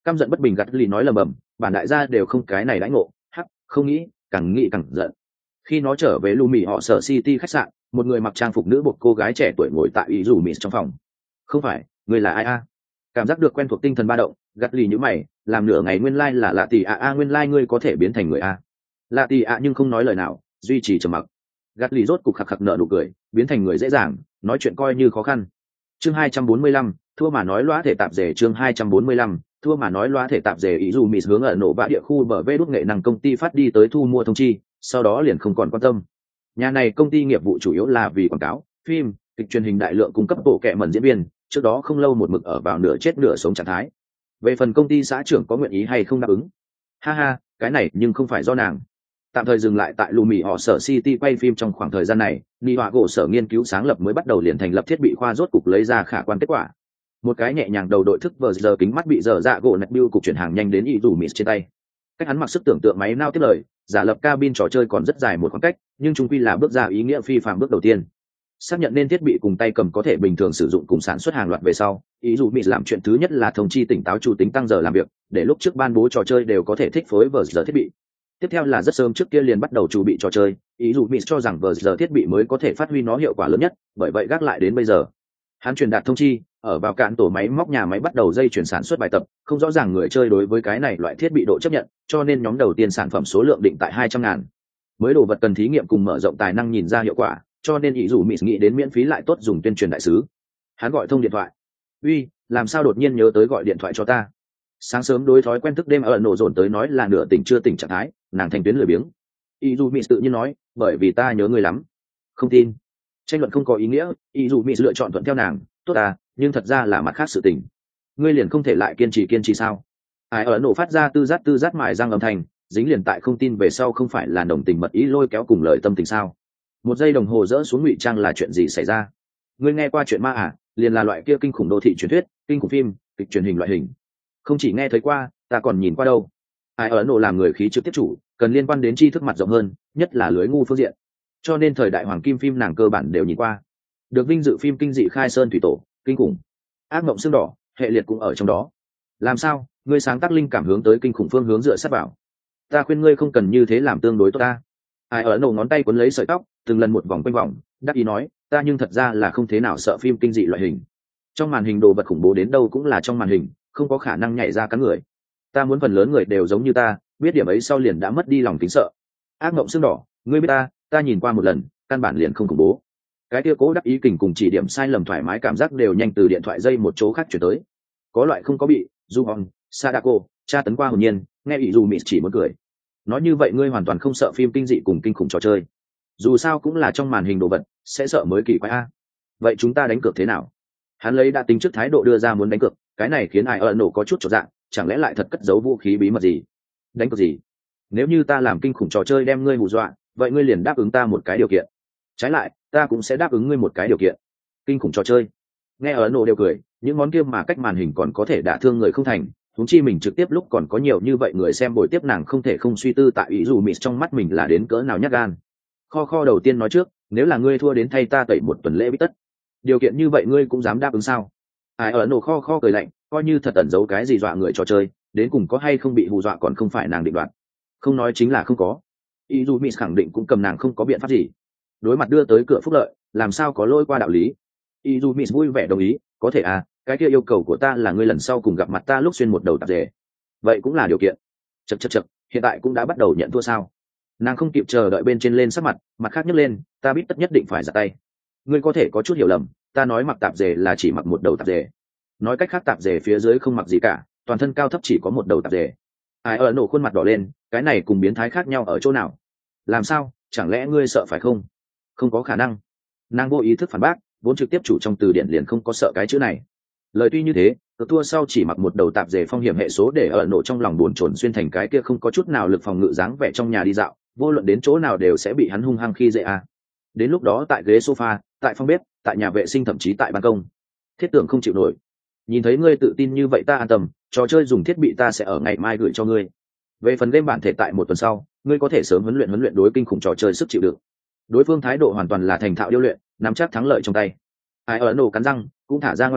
Căm giận bất bình gắt lì nói lầm bầm, bản đại gia đều không cái này đãi ngộ, hắc, không nghĩ, càng nghĩ càng giận. Khi nó trở về lù mì họ sở City khách sạn, một người mặc trang phục nữ bột cô gái trẻ tuổi ngồi tại ý dù mì trong phòng. Không phải, người là ai a? Cảm giác được quen thuộc tinh thần ba động, gắt lì như mày, làm nửa ngày nguyên lai là lạ tỷ a a nguyên lai ngươi có thể biến thành người a. Lạ tỷ a nhưng không nói lời nào, duy trì trầm mặc. Gắt lì rốt cục khạc khạc nở nụ cười, biến thành người dễ dàng, nói chuyện coi như khó khăn. Chương hai trăm bốn mươi lăm, thua mà nói loa thể tạp dề chương hai trăm bốn mươi lăm, thua mà nói loa thể tạp dề ý dù mịt hướng ở nổ bạ địa khu bờ vê đốt nghệ năng công ty phát đi tới thu mua thông chi, sau đó liền không còn quan tâm. Nhà này công ty nghiệp vụ chủ yếu là vì quảng cáo, phim, kịch truyền hình đại lượng cung cấp bộ kệ mẩn diễn viên, trước đó không lâu một mực ở vào nửa chết nửa sống trạng thái. Về phần công ty xã trưởng có nguyện ý hay không đáp ứng, ha ha, cái này nhưng không phải do nàng. Tạm thời dừng lại tại lù mì họ sở City quay phim trong khoảng thời gian này, Nị Họa gỗ sở nghiên cứu sáng lập mới bắt đầu liền thành lập thiết bị khoa rốt cục lấy ra khả quan kết quả. Một cái nhẹ nhàng đầu đội thức vờ giờ kính mắt bị dở dạ gỗ nạch bill cục chuyển hàng nhanh đến ý dù mịt trên tay. Cách hắn mặc sức tưởng tượng máy nao tiếp lời, giả lập cabin trò chơi còn rất dài một khoảng cách, nhưng chung quy là bước ra ý nghĩa phi phàm bước đầu tiên. Xác nhận nên thiết bị cùng tay cầm có thể bình thường sử dụng cùng sản xuất hàng loạt về sau, ý dù mịt làm chuyện thứ nhất là thông chi tỉnh táo chủ tính tăng giờ làm việc, để lúc trước ban bố trò chơi đều có thể thích phối vờ giờ thiết bị. Tiếp theo là rất sớm trước kia liền bắt đầu chuẩn bị trò chơi, ý dù mịt cho rằng vờ giờ thiết bị mới có thể phát huy nó hiệu quả lớn nhất, bởi vậy gác lại đến bây giờ. Hắn truyền đạt thông chi, ở vào cạn tổ máy móc nhà máy bắt đầu dây chuyển sản xuất bài tập, không rõ ràng người chơi đối với cái này loại thiết bị độ chấp nhận, cho nên nhóm đầu tiên sản phẩm số lượng định tại hai trăm ngàn. Mới đồ vật cần thí nghiệm cùng mở rộng tài năng nhìn ra hiệu quả, cho nên ý dù mịt nghĩ đến miễn phí lại tốt dùng tuyên truyền đại sứ. Hắn gọi thông điện thoại. Uy, làm sao đột nhiên nhớ tới gọi điện thoại cho ta? Sáng sớm đối thói quen thức đêm ở nổ dồn tới nói là nửa tỉnh chưa tỉnh trạng thái, nàng thành tuyến lười biếng. Ý dù mịt tự nhiên nói, bởi vì ta nhớ người lắm. Không tin. Tranh luận không có ý nghĩa, ý dù mịt lựa chọn thuận theo nàng, tốt à, nhưng thật ra là mặt khác sự tình. Ngươi liền không thể lại kiên trì kiên trì sao? Ai ở nổ phát ra tư giác tư giác mài răng âm thanh, dính liền tại không tin về sau không phải là đồng tình mật ý lôi kéo cùng lời tâm tình sao? Một giây đồng hồ dỡ xuống ngụy trang là chuyện gì xảy ra? Ngươi nghe qua chuyện ma à? Liền là loại kia kinh khủng đô thị truyền thuyết, kinh khủng phim, kịch truyền hình loại hình. Không chỉ nghe thấy qua, ta còn nhìn qua đâu. Ai ở nổ làm người khí trực tiếp chủ, cần liên quan đến tri thức mặt rộng hơn, nhất là lưới ngu phương diện. Cho nên thời đại hoàng kim phim nàng cơ bản đều nhìn qua. Được vinh dự phim kinh dị khai sơn thủy tổ, kinh khủng, ác mộng xương đỏ, hệ liệt cũng ở trong đó. Làm sao? Ngươi sáng tác linh cảm hướng tới kinh khủng phương hướng dựa sát vào. Ta khuyên ngươi không cần như thế làm tương đối tốt ta. Ai ở nổ ngón tay quấn lấy sợi tóc, từng lần một vòng quanh vòng, đắc ý nói, ta nhưng thật ra là không thế nào sợ phim kinh dị loại hình. Trong màn hình đồ vật khủng bố đến đâu cũng là trong màn hình, không có khả năng nhảy ra cắn người. Ta muốn phần lớn người đều giống như ta, biết điểm ấy sau liền đã mất đi lòng kính sợ. Ác mộng xương đỏ, ngươi biết ta, ta nhìn qua một lần, căn bản liền không khủng bố. Cái kia cố đắc ý kình cùng chỉ điểm sai lầm thoải mái cảm giác đều nhanh từ điện thoại dây một chỗ khác chuyển tới. Có loại không có bị, Juhon, Sadako, tra tấn qua hồn nhiên, nghe ý dù mịt chỉ muốn cười. Nói như vậy ngươi hoàn toàn không sợ phim kinh dị cùng kinh khủng trò chơi. Dù sao cũng là trong màn hình đồ vật, sẽ sợ mới kỳ quái a. Vậy chúng ta đánh cược thế nào? Hắn lấy đã tính trước thái độ đưa ra muốn đánh cược, cái này khiến ai ở nổ có chút chột dạ, chẳng lẽ lại thật cất giấu vũ khí bí mật gì? Đánh cược gì? Nếu như ta làm kinh khủng trò chơi đem ngươi hù dọa, vậy ngươi liền đáp ứng ta một cái điều kiện. Trái lại, ta cũng sẽ đáp ứng ngươi một cái điều kiện. Kinh khủng trò chơi. Nghe ở nổ đều cười, những món kia mà cách màn hình còn có thể đả thương người không thành, huống chi mình trực tiếp lúc còn có nhiều như vậy người xem buổi tiếp nàng không thể không suy tư tại ý dù mịt trong mắt mình là đến cỡ nào nhát gan. Kho kho đầu tiên nói trước, nếu là ngươi thua đến thay ta tẩy một tuần lễ bít tất, điều kiện như vậy ngươi cũng dám đáp ứng sao? Ai ở nổ kho kho cười lạnh, coi như thật ẩn giấu cái gì dọa người trò chơi, đến cùng có hay không bị hù dọa còn không phải nàng định đoạt. Không nói chính là không có. Ý dù mịt khẳng định cũng cầm nàng không có biện pháp gì. Đối mặt đưa tới cửa phúc lợi, làm sao có lỗi qua đạo lý. Ý dù mịt vui vẻ đồng ý, có thể à, cái kia yêu cầu của ta là ngươi lần sau cùng gặp mặt ta lúc xuyên một đầu tạp dề. Vậy cũng là điều kiện. Chậc chậc chậc, hiện tại cũng đã bắt đầu nhận thua sao? Nàng không kịp chờ đợi bên trên lên sắc mặt, mặt khác nhấc lên, ta biết tất nhất định phải giặt tay. Ngươi có thể có chút hiểu lầm, ta nói mặc tạp dề là chỉ mặc một đầu tạp dề. Nói cách khác tạp dề phía dưới không mặc gì cả, toàn thân cao thấp chỉ có một đầu tạp dề. Ai ở nổ khuôn mặt đỏ lên, cái này cùng biến thái khác nhau ở chỗ nào? Làm sao? Chẳng lẽ ngươi sợ phải không? Không có khả năng. Nàng vô ý thức phản bác, vốn trực tiếp chủ trong từ điển liền không có sợ cái chữ này. Lời tuy như thế, cờ thua sau chỉ mặc một đầu tạp dề phong hiểm hệ số để ở nổ trong lòng buồn chồn xuyên thành cái kia không có chút nào lực phòng ngự dáng vẻ trong nhà đi dạo, vô luận đến chỗ nào đều sẽ bị hắn hung hăng khi dễ à. Đến lúc đó tại ghế sofa, tại phòng bếp, tại nhà vệ sinh thậm chí tại ban công, thiết tưởng không chịu nổi. Nhìn thấy ngươi tự tin như vậy ta an tâm, trò chơi dùng thiết bị ta sẽ ở ngày mai gửi cho ngươi. Về phần game bản thể tại một tuần sau, ngươi có thể sớm huấn luyện huấn luyện đối kinh khủng trò chơi sức chịu đựng. Đối phương thái độ hoàn toàn là thành thạo điêu luyện, nắm chắc thắng lợi trong tay. Ai ở nổ cắn răng, cũng thả ra ngoan thoại,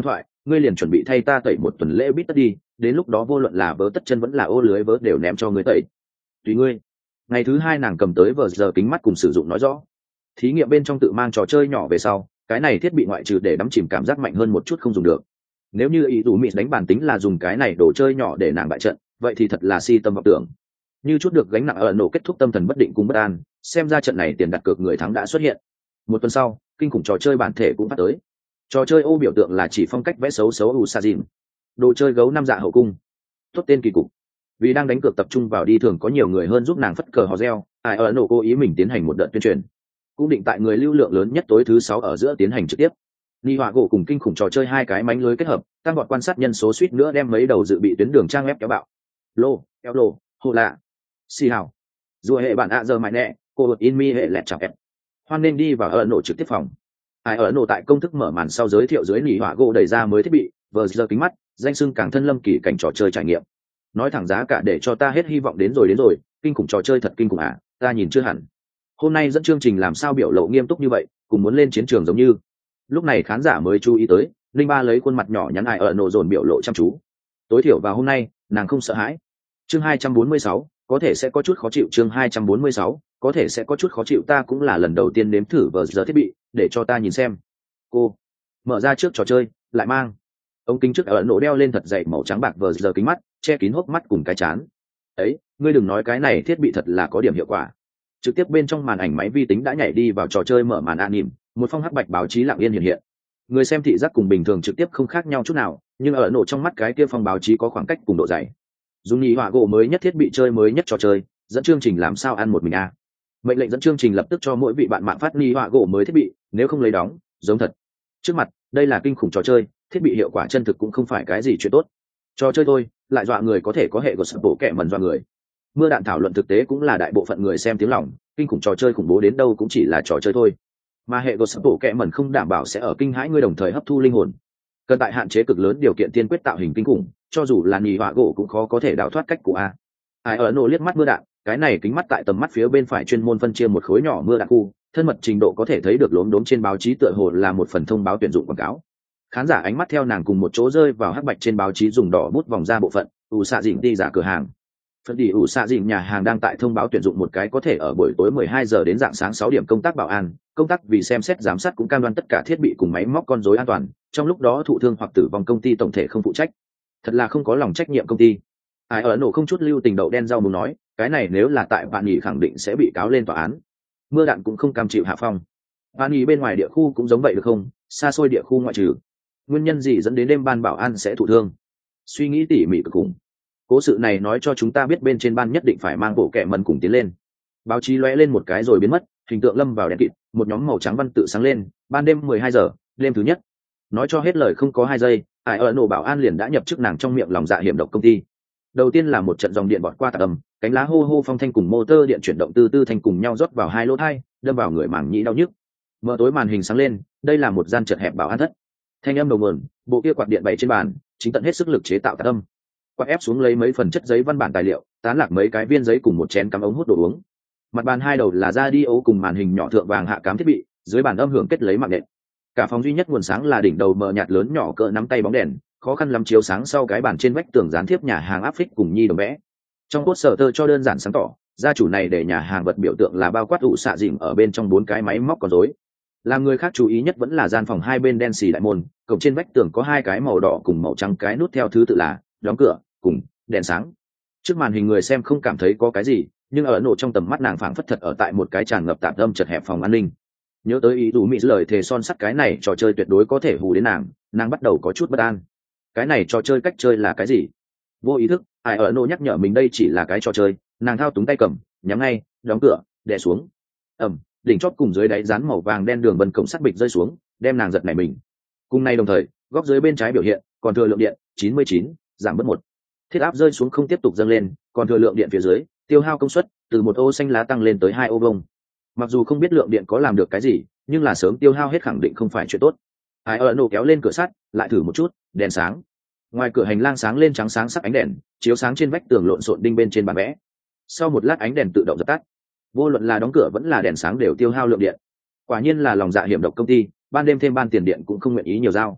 ngươi liền chuẩn bị thay ta tẩy một tuần lễ bít tất đi, đến lúc đó vô luận là vớ tất chân vẫn là ô lưới vớ đều ném cho ngươi tẩy. Tùy ngươi. Ngày thứ hai nàng cầm tới vờ giờ kính mắt cùng sử dụng nói rõ. Thí nghiệm bên trong tự mang trò chơi nhỏ về sau, cái này thiết bị ngoại trừ để đắm chìm cảm giác mạnh hơn một chút không dùng được. Nếu như ý đủ mị đánh bàn tính là dùng cái này đồ chơi nhỏ để nàng bại trận, vậy thì thật là si tâm vọng tưởng. Như chút được gánh nặng ở nổ kết thúc tâm thần bất định cùng bất an, xem ra trận này tiền đặt cược người thắng đã xuất hiện. Một tuần sau, kinh khủng trò chơi bản thể cũng phát tới. Trò chơi ô biểu tượng là chỉ phong cách vẽ xấu xấu Usajin. Đồ chơi gấu năm dạ hậu cung. Tốt tên kỳ cục. Vì đang đánh cược tập trung vào đi thường có nhiều người hơn giúp nàng phất cờ hò reo, ai ở nổ cố ý mình tiến hành một đợt tuyên truyền. Cũng định tại người lưu lượng lớn nhất tối thứ sáu ở giữa tiến hành trực tiếp. Ni Họa gỗ cùng kinh khủng trò chơi hai cái mánh lưới kết hợp, tăng gọn quan sát nhân số suýt nữa đem mấy đầu dự bị tuyến đường trang web kéo bạo. Lô, kéo lô, hồ lạ, xì hào. Dù hệ bạn ạ giờ mãi nẹ, cô đột in mi hệ lẹt chọc ép. Hoan nên đi vào ở nổ trực tiếp phòng. Ai ở nổ tại công thức mở màn sau giới thiệu dưới Ni Họa gỗ đẩy ra mới thiết bị, vờ giờ kính mắt, danh xưng càng thân lâm kỳ cảnh trò chơi trải nghiệm. Nói thẳng giá cả để cho ta hết hy vọng đến rồi đến rồi, kinh khủng trò chơi thật kinh khủng à, ta nhìn chưa hẳn. Hôm nay dẫn chương trình làm sao biểu lộ nghiêm túc như vậy, cùng muốn lên chiến trường giống như. Lúc này khán giả mới chú ý tới, linh ba lấy khuôn mặt nhỏ nhắn Ai ở nổ dồn biểu lộ chăm chú. Tối thiểu vào hôm nay, nàng không sợ hãi. Chương hai trăm bốn mươi sáu, có thể sẽ có chút khó chịu. Chương hai trăm bốn mươi sáu, có thể sẽ có chút khó chịu. Ta cũng là lần đầu tiên nếm thử vờ giờ thiết bị, để cho ta nhìn xem. Cô mở ra trước trò chơi, lại mang ống kính trước ở nổ đeo lên thật dày màu trắng bạc vờ giờ kính mắt, che kín hốc mắt cùng cái chán. Ấy, ngươi đừng nói cái này thiết bị thật là có điểm hiệu quả. Trực tiếp bên trong màn ảnh máy vi tính đã nhảy đi vào trò chơi mở màn an nỉm, một phong hắc bạch báo chí lặng yên hiện hiện. Người xem thị giác cùng bình thường trực tiếp không khác nhau chút nào, nhưng ở nổ trong mắt cái kia phong báo chí có khoảng cách cùng độ dày. Dùng Ni Họa gỗ mới nhất thiết bị chơi mới nhất trò chơi, dẫn chương trình làm sao ăn một mình a. À. Mệnh lệnh dẫn chương trình lập tức cho mỗi vị bạn mạng phát Ni Họa gỗ mới thiết bị, nếu không lấy đóng, giống thật. Trước mặt, đây là kinh khủng trò chơi, thiết bị hiệu quả chân thực cũng không phải cái gì chuyện tốt. Trò chơi thôi, lại dọa người có thể có hệ của sự bộ kệ mẩn dọa người. Mưa đạn thảo luận thực tế cũng là đại bộ phận người xem tiếng lòng, kinh khủng trò chơi khủng bố đến đâu cũng chỉ là trò chơi thôi. Mà hệ của sự bộ kệ mẩn không đảm bảo sẽ ở kinh hãi ngươi đồng thời hấp thu linh hồn. Cần tại hạn chế cực lớn điều kiện tiên quyết tạo hình kinh khủng, cho dù là Ni Họa gỗ cũng khó có thể đào thoát cách của a. Ai ở nổ liếc mắt mưa đạn, cái này kính mắt tại tầm mắt phía bên phải chuyên môn phân chia một khối nhỏ mưa đạn khu, thân mật trình độ có thể thấy được lốm đốm trên báo chí tựa hồ là một phần thông báo tuyển dụng quảng cáo. Khán giả ánh mắt theo nàng cùng một chỗ rơi vào hắc bạch trên báo chí dùng đỏ bút vòng ra bộ phận ủ xạ dịnh đi giả cửa hàng. Phần đi ủ xạ dịnh nhà hàng đang tại thông báo tuyển dụng một cái có thể ở buổi tối mười hai giờ đến dạng sáng sáu điểm công tác bảo an, công tác vì xem xét giám sát cũng cam đoan tất cả thiết bị cùng máy móc con rối an toàn, trong lúc đó thụ thương hoặc tử vong công ty tổng thể không phụ trách. Thật là không có lòng trách nhiệm công ty. Ai ở nổ không chút lưu tình đậu đen rau muốn nói, cái này nếu là tại bạn nghỉ khẳng định sẽ bị cáo lên tòa án. Mưa đạn cũng không cam chịu hạ phong. Bạn nghỉ bên ngoài địa khu cũng giống vậy được không, xa xôi địa khu ngoại trừ. Nguyên nhân gì dẫn đến đêm ban bảo an sẽ thụ thương? Suy nghĩ tỉ mỉ cực cùng. Cố sự này nói cho chúng ta biết bên trên ban nhất định phải mang bộ kệ mần cùng tiến lên. Báo chí lóe lên một cái rồi biến mất, hình tượng lâm vào đèn kịt, một nhóm màu trắng văn tự sáng lên, ban đêm mười hai giờ, đêm thứ nhất. Nói cho hết lời không có hai giây, Ai ở nổ bảo an liền đã nhập chức nàng trong miệng lòng dạ hiểm độc công ty. Đầu tiên là một trận dòng điện bọt qua tạc âm, cánh lá hô hô phong thanh cùng motor điện chuyển động từ từ thành cùng nhau rót vào hai lỗ tai, đâm vào người màng nhĩ đau nhức. Mở tối màn hình sáng lên, đây là một gian chật hẹp bảo an thất. Thanh âm đầu nguồn, bộ kia quạt điện bày trên bàn, chính tận hết sức lực chế tạo tạc âm. Quạt ép xuống lấy mấy phần chất giấy văn bản tài liệu, tán lạc mấy cái viên giấy cùng một chén cắm ống hút đồ uống. Mặt bàn hai đầu là radio cùng màn hình nhỏ thượng vàng hạ cám thiết bị, dưới bàn âm hưởng kết lấy mạng nện. Cả phòng duy nhất nguồn sáng là đỉnh đầu mờ nhạt lớn nhỏ cỡ nắm tay bóng đèn, khó khăn lắm chiếu sáng sau cái bàn trên vách tường dán tiếp nhà hàng áp phích cùng nhi đồng vẽ. Trong cốt sở tơ cho đơn giản sáng tỏ, gia chủ này để nhà hàng vật biểu tượng là bao quát ụ xạ dìm ở bên trong bốn cái máy móc con rối. Làm người khác chú ý nhất vẫn là gian phòng hai bên đen xì đại môn, cổng trên vách tường có hai cái màu đỏ cùng màu trắng cái nút theo thứ tự là đóng cửa cùng đèn sáng. Trước màn hình người xem không cảm thấy có cái gì, nhưng ở nổ trong tầm mắt nàng phảng phất thật ở tại một cái tràn ngập tạp âm chật hẹp phòng an ninh. Nhớ tới ý đủ mỹ lời thề son sắt cái này trò chơi tuyệt đối có thể hù đến nàng, nàng bắt đầu có chút bất an. Cái này trò chơi cách chơi là cái gì? Vô ý thức, Ai ở nổ nhắc nhở mình đây chỉ là cái trò chơi, nàng thao túng tay cầm, nhắm ngay, đóng cửa, đè xuống. Ầm, đỉnh chóp cùng dưới đáy dán màu vàng đen đường vân cổng sắt bịch rơi xuống, đem nàng giật nảy mình. Cùng nay đồng thời, góc dưới bên trái biểu hiện, còn thừa lượng điện chín mươi chín, giảm bớt một. Thiết áp rơi xuống không tiếp tục dâng lên, còn thừa lượng điện phía dưới, tiêu hao công suất từ một ô xanh lá tăng lên tới hai ô vông. Mặc dù không biết lượng điện có làm được cái gì, nhưng là sớm tiêu hao hết khẳng định không phải chuyện tốt. Ai ở nổ kéo lên cửa sắt, lại thử một chút, đèn sáng. Ngoài cửa hành lang sáng lên trắng sáng sắc ánh đèn, chiếu sáng trên vách tường lộn xộn đinh bên trên bàn vẽ. Sau một lát ánh đèn tự động dập tắt. Vô luận là đóng cửa vẫn là đèn sáng đều tiêu hao lượng điện. Quả nhiên là lòng dạ hiểm độc công ty, ban đêm thêm ban tiền điện cũng không nguyện ý nhiều giao.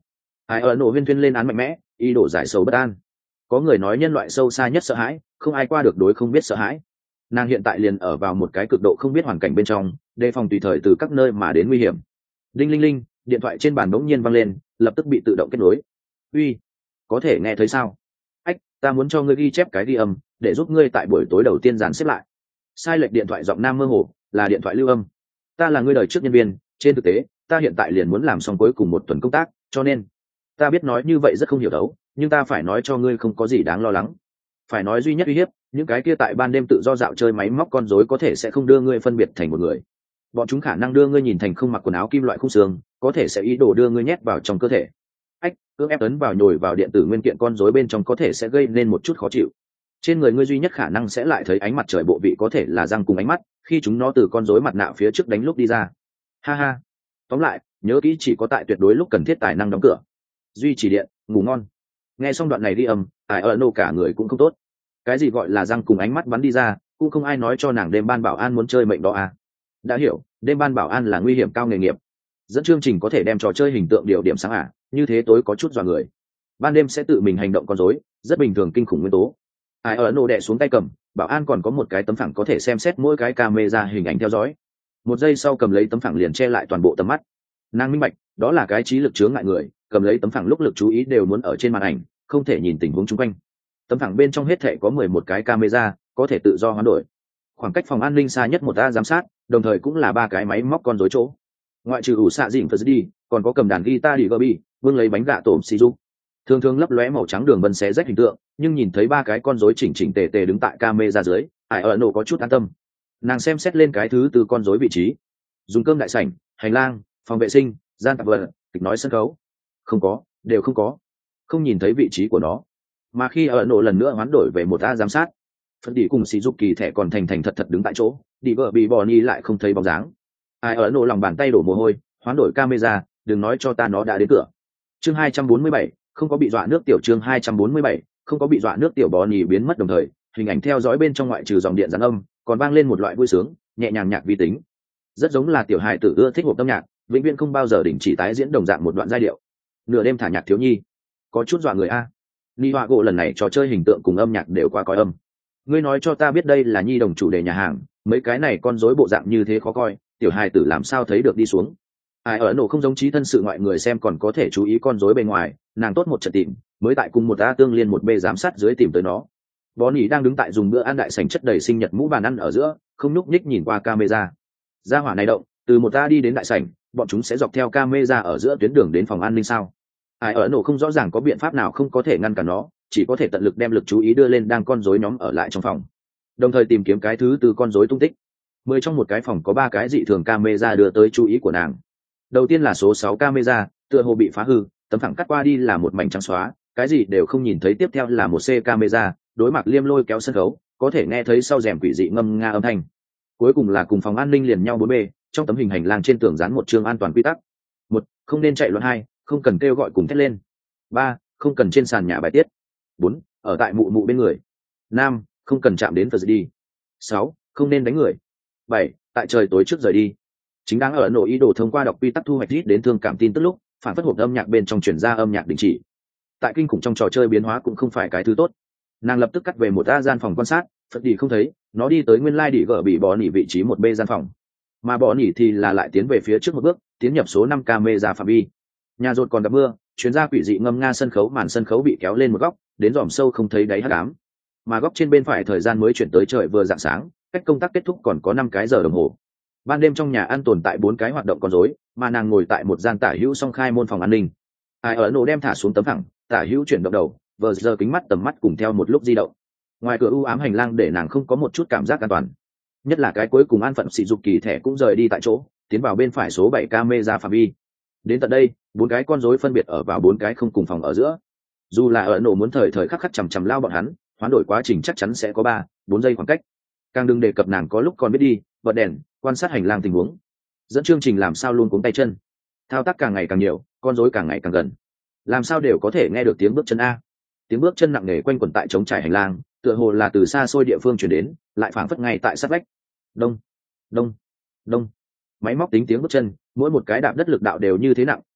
ai ở nổ huyên thuyên lên án mạnh mẽ, ý đồ giải sầu bất an. Có người nói nhân loại sâu xa nhất sợ hãi, không ai qua được đối không biết sợ hãi. Nàng hiện tại liền ở vào một cái cực độ không biết hoàn cảnh bên trong, đề phòng tùy thời từ các nơi mà đến nguy hiểm. Đinh linh linh, điện thoại trên bàn bỗng nhiên vang lên, lập tức bị tự động kết nối. Uy, có thể nghe thấy sao? Ách, ta muốn cho ngươi ghi chép cái ghi âm, để giúp ngươi tại buổi tối đầu tiên dàn xếp lại. Sai lệch điện thoại giọng nam mơ hồ, là điện thoại lưu âm. Ta là ngươi đời trước nhân viên, trên thực tế, ta hiện tại liền muốn làm xong cuối cùng một tuần công tác, cho nên ta biết nói như vậy rất không hiểu đấu, nhưng ta phải nói cho ngươi không có gì đáng lo lắng. Phải nói duy nhất uy hiếp, những cái kia tại ban đêm tự do dạo chơi máy móc con rối có thể sẽ không đưa ngươi phân biệt thành một người. Bọn chúng khả năng đưa ngươi nhìn thành không mặc quần áo kim loại khung xương, có thể sẽ ý đồ đưa ngươi nhét vào trong cơ thể. Ách, cưỡng ép ấn vào nhồi vào điện tử nguyên kiện con rối bên trong có thể sẽ gây nên một chút khó chịu. Trên người ngươi duy nhất khả năng sẽ lại thấy ánh mặt trời bộ vị có thể là răng cùng ánh mắt, khi chúng nó từ con rối mặt nạ phía trước đánh lúc đi ra. Ha ha. Tóm lại, nhớ kỹ chỉ có tại tuyệt đối lúc cần thiết tài năng đóng cửa. Duy trì điện, ngủ ngon. Nghe xong đoạn này đi âm, ai ở nô cả người cũng không tốt. Cái gì gọi là răng cùng ánh mắt bắn đi ra, cũng không ai nói cho nàng đêm ban bảo an muốn chơi mệnh đó à. Đã hiểu, đêm ban bảo an là nguy hiểm cao nghề nghiệp. Dẫn chương trình có thể đem trò chơi hình tượng điều điểm sáng à, như thế tối có chút dọa người. Ban đêm sẽ tự mình hành động con rối, rất bình thường kinh khủng nguyên tố. Ai ở nô đè xuống tay cầm, bảo an còn có một cái tấm phẳng có thể xem xét mỗi cái camera hình ảnh theo dõi. Một giây sau cầm lấy tấm phẳng liền che lại toàn bộ tầm mắt. Nàng minh bạch, đó là cái trí lực chướng ngại người, cầm lấy tấm phẳng lúc lực chú ý đều muốn ở trên màn ảnh, không thể nhìn tình huống xung quanh. Tấm phẳng bên trong hết thể có mười một cái camera, có thể tự do hoán đổi. Khoảng cách phòng an ninh xa nhất một a giám sát, đồng thời cũng là ba cái máy móc con rối chỗ. Ngoại trừ ủ xạ dịnh phật đi, còn có cầm đàn guitar đi gobi, vương lấy bánh gạ tổm xì du. Thường thường lấp lóe màu trắng đường vân xé rách hình tượng, nhưng nhìn thấy ba cái con rối chỉnh chỉnh tề tề đứng tại camera dưới, ai ở nổ có chút an tâm. Nàng xem xét lên cái thứ từ con rối vị trí. Dùng cơm đại sảnh, hành lang, phòng vệ sinh, gian tạp vật, kịch nói sân khấu. Không có, đều không có. Không nhìn thấy vị trí của nó. Mà khi ở nổ lần nữa hoán đổi về một a giám sát, phân đi cùng xì dục kỳ thẻ còn thành thành thật thật đứng tại chỗ, đi vợ bị bò ni lại không thấy bóng dáng. Ai ở nổ lòng bàn tay đổ mồ hôi, hoán đổi camera, đừng nói cho ta nó đã đến cửa. Chương hai trăm bốn mươi bảy, không có bị dọa nước tiểu. Chương hai trăm bốn mươi bảy, không có bị dọa nước tiểu. Bò ni biến mất đồng thời, hình ảnh theo dõi bên trong ngoại trừ dòng điện gián âm, còn vang lên một loại vui sướng, nhẹ nhàng nhạc vi tính. Rất giống là tiểu hài tử ưa thích hộp âm nhạc, vĩnh viễn không bao giờ đình chỉ tái diễn đồng dạng một đoạn giai điệu. Nửa đêm thả nhạc thiếu nhi, có chút dọa người a. Ni Hoa gỗ lần này trò chơi hình tượng cùng âm nhạc đều qua coi âm. Ngươi nói cho ta biết đây là nhi đồng chủ đề nhà hàng, mấy cái này con rối bộ dạng như thế khó coi, tiểu hài tử làm sao thấy được đi xuống. Ai ở nổ không giống trí thân sự ngoại người xem còn có thể chú ý con rối bên ngoài, nàng tốt một trận tìm, mới tại cùng một a tương liên một b giám sát dưới tìm tới nó. Bonnie đang đứng tại dùng bữa ăn đại sảnh chất đầy sinh nhật mũ bàn ăn ở giữa, không nhúc nhích nhìn qua camera. Gia hỏa này động, từ một a đi đến đại sảnh, bọn chúng sẽ dọc theo camera ở giữa tuyến đường đến phòng an ninh sao? Ai ở nổ không rõ ràng có biện pháp nào không có thể ngăn cản nó, chỉ có thể tận lực đem lực chú ý đưa lên đang con rối nhóm ở lại trong phòng, đồng thời tìm kiếm cái thứ từ con rối tung tích. Mười trong một cái phòng có ba cái dị thường camera đưa tới chú ý của nàng. Đầu tiên là số sáu camera, tựa hồ bị phá hư, tấm phẳng cắt qua đi là một mảnh trắng xóa, cái gì đều không nhìn thấy. Tiếp theo là một c camera, đối mặt liêm lôi kéo sân khấu, có thể nghe thấy sau rèm quỷ dị ngâm nga âm thanh. Cuối cùng là cùng phòng an ninh liền nhau bốn b, trong tấm hình hành lang trên tường dán một chương an toàn quy tắc. Một, không nên chạy loạn. Hai, không cần kêu gọi cùng thét lên. Ba, không cần trên sàn nhà bài tiết. Bốn, ở tại mụ mụ bên người. Năm, không cần chạm đến phật đi. Sáu, không nên đánh người. Bảy, tại trời tối trước rời đi. Chính đáng ở nội ý đồ thông qua đọc quy tắc thu hoạch ít đến thương cảm tin tức lúc phản phất hộp âm nhạc bên trong chuyển ra âm nhạc đình chỉ. Tại kinh khủng trong trò chơi biến hóa cũng không phải cái thứ tốt. Nàng lập tức cắt về một a gian phòng quan sát, phật đi không thấy, nó đi tới nguyên lai đỉ gở bị bỏ nỉ vị trí một b gian phòng, mà bỏ nỉ thì là lại tiến về phía trước một bước, tiến nhập số năm camera phạm vi. Nhà rột còn gặp mưa, chuyến ra quỷ dị ngâm nga sân khấu, màn sân khấu bị kéo lên một góc, đến dòm sâu không thấy đáy hắc ám. Mà góc trên bên phải thời gian mới chuyển tới trời vừa rạng sáng, cách công tác kết thúc còn có năm cái giờ đồng hồ. Ban đêm trong nhà ăn tồn tại bốn cái hoạt động con rối, mà nàng ngồi tại một gian tả hữu song khai môn phòng an ninh. Ai ở nổ đem thả xuống tấm thẳng, tả hữu chuyển động đầu, vờ giờ kính mắt tầm mắt cùng theo một lúc di động. Ngoài cửa u ám hành lang để nàng không có một chút cảm giác an toàn, nhất là cái cuối cùng an phận sỉ dục kỳ thẻ cũng rời đi tại chỗ, tiến vào bên phải số bảy camera phạm vi. Đến tận đây, bốn cái con rối phân biệt ở vào bốn cái không cùng phòng ở giữa. Dù là ở nổ muốn thời thời khắc khắc chằm chằm lao bọn hắn, hoán đổi quá trình chắc chắn sẽ có ba bốn giây khoảng cách. Càng đừng đề cập nàng có lúc còn biết đi bật đèn quan sát hành lang tình huống, dẫn chương trình làm sao luôn cuống tay chân. Thao tác càng ngày càng nhiều, con rối càng ngày càng gần, làm sao đều có thể nghe được tiếng bước chân a. Tiếng bước chân nặng nề quanh quẩn tại trống trải hành lang, tựa hồ là từ xa xôi địa phương truyền đến, lại phảng phất ngay tại sát vách. Đông đông đông, máy móc tính tiếng bước chân, mỗi một cái đạp đất lực đạo đều như thế nặng,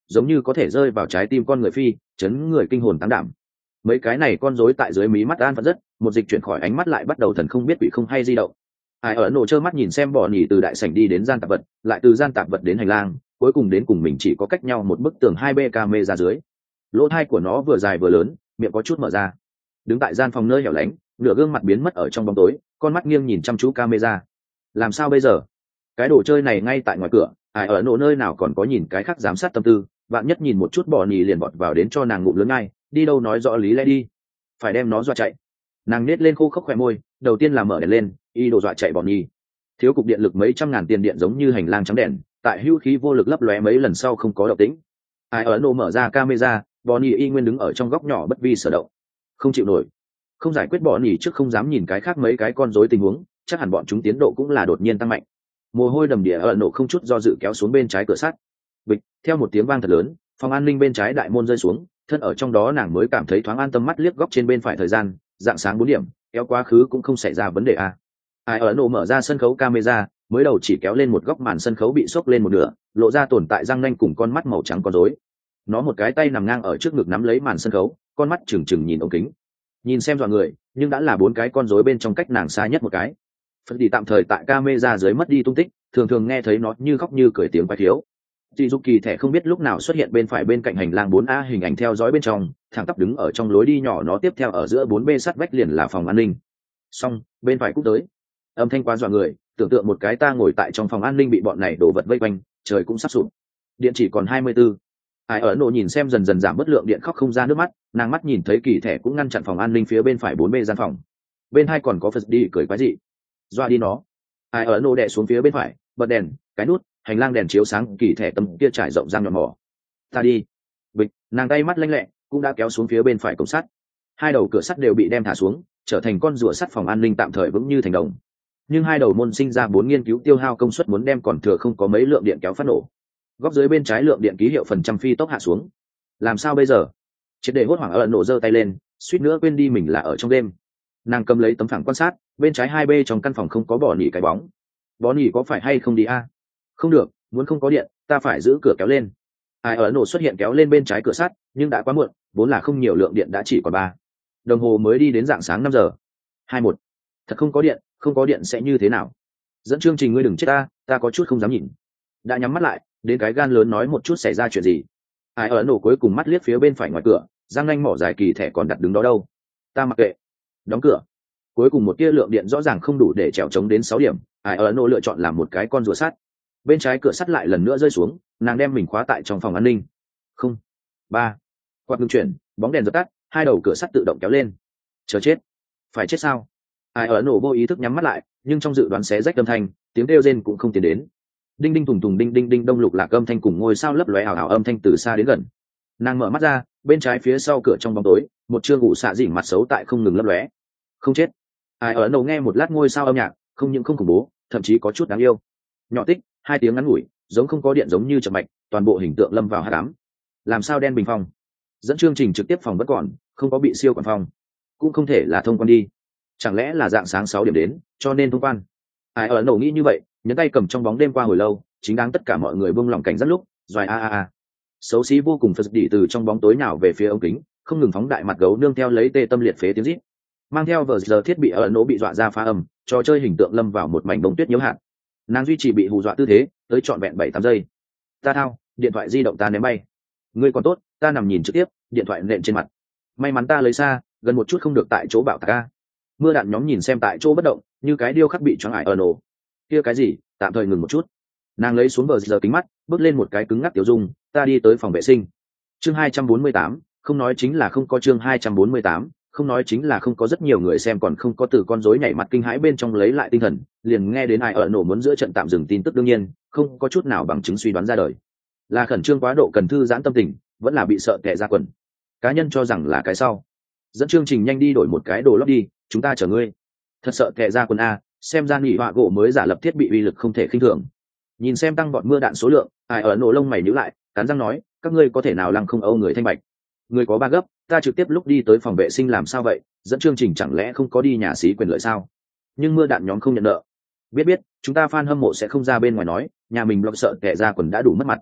giống như có thể rơi vào trái tim con người phi chấn người kinh hồn tán đảm. Mấy cái này con rối tại dưới mí mắt an phận rất, một dịch chuyển khỏi ánh mắt lại bắt đầu thần không biết quỷ không hay di động. Ai ở nổ trơ mắt nhìn xem bỏ nhỉ từ đại sảnh đi đến gian tạp vật, lại từ gian tạp vật đến hành lang, cuối cùng đến cùng mình chỉ có cách nhau một bức tường hai b camera ra dưới. Lỗ tai của nó vừa dài vừa lớn, miệng có chút mở ra. Đứng tại gian phòng nơi hẻo lánh, nửa gương mặt biến mất ở trong bóng tối, con mắt nghiêng nhìn chăm chú camera. Làm sao bây giờ? Cái đồ chơi này ngay tại ngoài cửa, ai ở nổ nơi nào còn có nhìn cái khác giám sát tâm tư, bạn nhất nhìn một chút bỏ nhỉ liền bọt vào đến cho nàng ngụm lớn ngay, đi đâu nói rõ lý lẽ đi, phải đem nó dọa chạy. Nàng nết lên khô khốc khỏe môi, đầu tiên là mở đèn lên, y đồ dọa chạy bỏ nhỉ. Thiếu cục điện lực mấy trăm ngàn tiền điện giống như hành lang trắng đèn, tại hưu khí vô lực lấp lóe mấy lần sau không có động tĩnh. Ai ở nổ mở ra camera, bỏ nhỉ y nguyên đứng ở trong góc nhỏ bất vi sở động, không chịu nổi. Không giải quyết bỏ nhỉ trước không dám nhìn cái khác mấy cái con rối tình huống, chắc hẳn bọn chúng tiến độ cũng là đột nhiên tăng mạnh. Mồ hôi đầm đìa ở nổ không chút do dự kéo xuống bên trái cửa sắt. Bịch, theo một tiếng vang thật lớn, phòng an ninh bên trái đại môn rơi xuống, thân ở trong đó nàng mới cảm thấy thoáng an tâm, mắt liếc góc trên bên phải thời gian, dạng sáng bốn điểm, kéo quá khứ cũng không xảy ra vấn đề a. Ai ở nổ mở ra sân khấu camera, mới đầu chỉ kéo lên một góc màn sân khấu bị xốc lên một nửa, lộ ra tồn tại răng nanh cùng con mắt màu trắng con rối. Nó một cái tay nằm ngang ở trước ngực nắm lấy màn sân khấu, con mắt trừng trừng nhìn ống kính. Nhìn xem dọa người, nhưng đã là bốn cái con rối bên trong cách nàng xa nhất một cái. Phần đi tạm thời tại camera dưới mất đi tung tích, thường thường nghe thấy nó như khóc như cười tiếng quái thiếu. Chị Dục Kỳ thẻ không biết lúc nào xuất hiện bên phải bên cạnh hành lang bốn A, hình ảnh theo dõi bên trong, thẳng tắp đứng ở trong lối đi nhỏ nó tiếp theo ở giữa bốn B sát vách liền là phòng an ninh. Xong, bên phải cũng tới. Âm thanh quá dọa người, tưởng tượng một cái ta ngồi tại trong phòng an ninh bị bọn này đổ vật vây quanh, trời cũng sắp sụp. Điện chỉ còn hai mươi bốn. Ai ở nổ nhìn xem dần dần giảm bất lượng điện, khóc không ra nước mắt, nàng mắt nhìn thấy kỳ thẻ cũng ngăn chặn phòng an ninh phía bên phải bốn B gian phòng. Bên hai còn có Phật đi cười quái dị. Doa đi nó. Ai ở nổ đè xuống phía bên phải, bật đèn, cái nút, hành lang đèn chiếu sáng, kỳ thẻ tấm kia trải rộng răng nhọn mỏ. Ta đi. Bịch, nàng tay mắt lanh lẹ, cũng đã kéo xuống phía bên phải cổng sắt. Hai đầu cửa sắt đều bị đem thả xuống, trở thành con rùa sắt phòng an ninh tạm thời vững như thành đồng. Nhưng hai đầu môn sinh ra bốn nghiên cứu tiêu hao công suất muốn đem còn thừa không có mấy lượng điện kéo phát nổ. Góc dưới bên trái lượng điện ký hiệu phần trăm phi tốc hạ xuống. Làm sao bây giờ? Triệt để hốt hoảng ở nổ giơ tay lên, suýt nữa quên đi mình là ở trong đêm. Nàng cầm lấy tấm phẳng quan sát, bên trái hai b trong căn phòng không có bỏ nỉ cái bóng. Bỏ nỉ có phải hay không đi a? Không được, muốn không có điện, ta phải giữ cửa kéo lên. Ai ở nổ xuất hiện kéo lên bên trái cửa sắt, nhưng đã quá muộn, vốn là không nhiều, lượng điện đã chỉ còn ba đồng hồ mới đi đến dạng sáng năm giờ. Hai một. Thật không có điện, không có điện sẽ như thế nào? Dẫn chương trình, ngươi đừng chết ta, ta có chút không dám nhìn. Đã nhắm mắt lại, đến cái gan lớn nói một chút xảy ra chuyện gì. Ai ở nổ cuối cùng mắt liếc phía bên phải ngoài cửa, răng nanh mỏ dài, kỳ thẻ còn đặt đứng đó đâu. Ta mặc kệ. Đóng cửa. Cuối cùng một tia lượng điện rõ ràng không đủ để trèo trống đến sáu điểm, ai ở nổ lựa chọn làm một cái con rùa sắt. Bên trái cửa sắt lại lần nữa rơi xuống, nàng đem mình khóa tại trong phòng an ninh. Không. Ba. Quạt ngừng chuyển, bóng đèn dập tắt, hai đầu cửa sắt tự động kéo lên. Chờ chết. Phải chết sao? Ai ở nổ vô ý thức nhắm mắt lại, nhưng trong dự đoán xé rách âm thanh, tiếng kêu rên cũng không tiến đến. Đinh đinh thùng thùng, đinh đinh đinh đông, lục lạc âm thanh cùng ngôi sao lấp lóe ảo ảo âm thanh từ xa đến gần. Nàng mở mắt ra, bên trái phía sau cửa trong bóng tối, một chương ngủ xạ dỉnh mặt xấu tại không ngừng lấp lóe. Không chết. Ai ở nổ nghe một lát ngôi sao âm nhạc, không những không khủng bố, thậm chí có chút đáng yêu. Nhỏ tích, hai tiếng ngắn ngủi, giống không có điện giống như chậm mạch, toàn bộ hình tượng lâm vào hắc ám. Làm sao đen bình phong? Dẫn chương trình trực tiếp phòng vẫn còn, không có bị siêu quản phòng, cũng không thể là thông quan đi. Chẳng lẽ là dạng sáng sáu điểm đến, cho nên thông quan? Ai ở nổ nghĩ như vậy, nhấn tay cầm trong bóng đêm qua hồi lâu, chính đáng tất cả mọi người buông lỏng cảnh giác lúc, doài a a a. Xấu xí vô cùng Phật đi từ trong bóng tối nào về phía ống kính, không ngừng phóng đại mặt gấu nương theo lấy tê tâm liệt phế tiếng rít. Mang theo vờ giờ thiết bị ở nổ bị dọa ra phá âm, trò chơi hình tượng lâm vào một mảnh bông tuyết nhiễu hạn. Nàng duy trì bị hù dọa tư thế tới trọn vẹn bảy tám giây. Ta thao, điện thoại di động ta ném bay. Ngươi còn tốt, ta nằm nhìn trực tiếp, điện thoại nện trên mặt. May mắn ta lấy xa, gần một chút không được tại chỗ bạo tạc ca. Mưa đạn nhóm nhìn xem tại chỗ bất động, như cái điêu khắc bị choáng ải ở nổ. Kia cái gì, tạm thời ngừng một chút. Nàng lấy xuống vờ giờ kính mắt, bước lên một cái cứng ngắc tiểu dung, ta đi tới phòng vệ sinh. Chương hai trăm bốn mươi tám, không nói chính là không có. Chương hai trăm bốn mươi tám, không nói chính là không có. Rất nhiều người xem còn không có từ con rối nhảy mặt kinh hãi bên trong lấy lại tinh thần, liền nghe đến ai ở nổ muốn giữa trận tạm dừng tin tức, đương nhiên không có chút nào bằng chứng suy đoán ra đời. Là khẩn trương quá độ cần thư giãn tâm tình, vẫn là bị sợ tè ra quần. Cá nhân cho rằng là cái sau. Dẫn chương trình, nhanh đi đổi một cái đồ lót đi, chúng ta chờ ngươi. Thật sợ tè ra quần a, xem ra nghỉ họa gỗ mới giả lập thiết bị uy lực không thể khinh thường. Nhìn xem tăng bọn mưa đạn số lượng, ai ở nổ lông mày nhíu lại, cắn răng nói, các ngươi có thể nào lăng không âu người thanh bạch. Người có ba gấp, ta trực tiếp lúc đi tới phòng vệ sinh làm sao vậy, dẫn chương trình chẳng lẽ không có đi nhà xí quyền lợi sao? Nhưng mưa đạn nhóm không nhận nợ. Biết biết, chúng ta fan hâm mộ sẽ không ra bên ngoài nói, nhà mình blog sợ tè ra quần đã đủ mất mặt.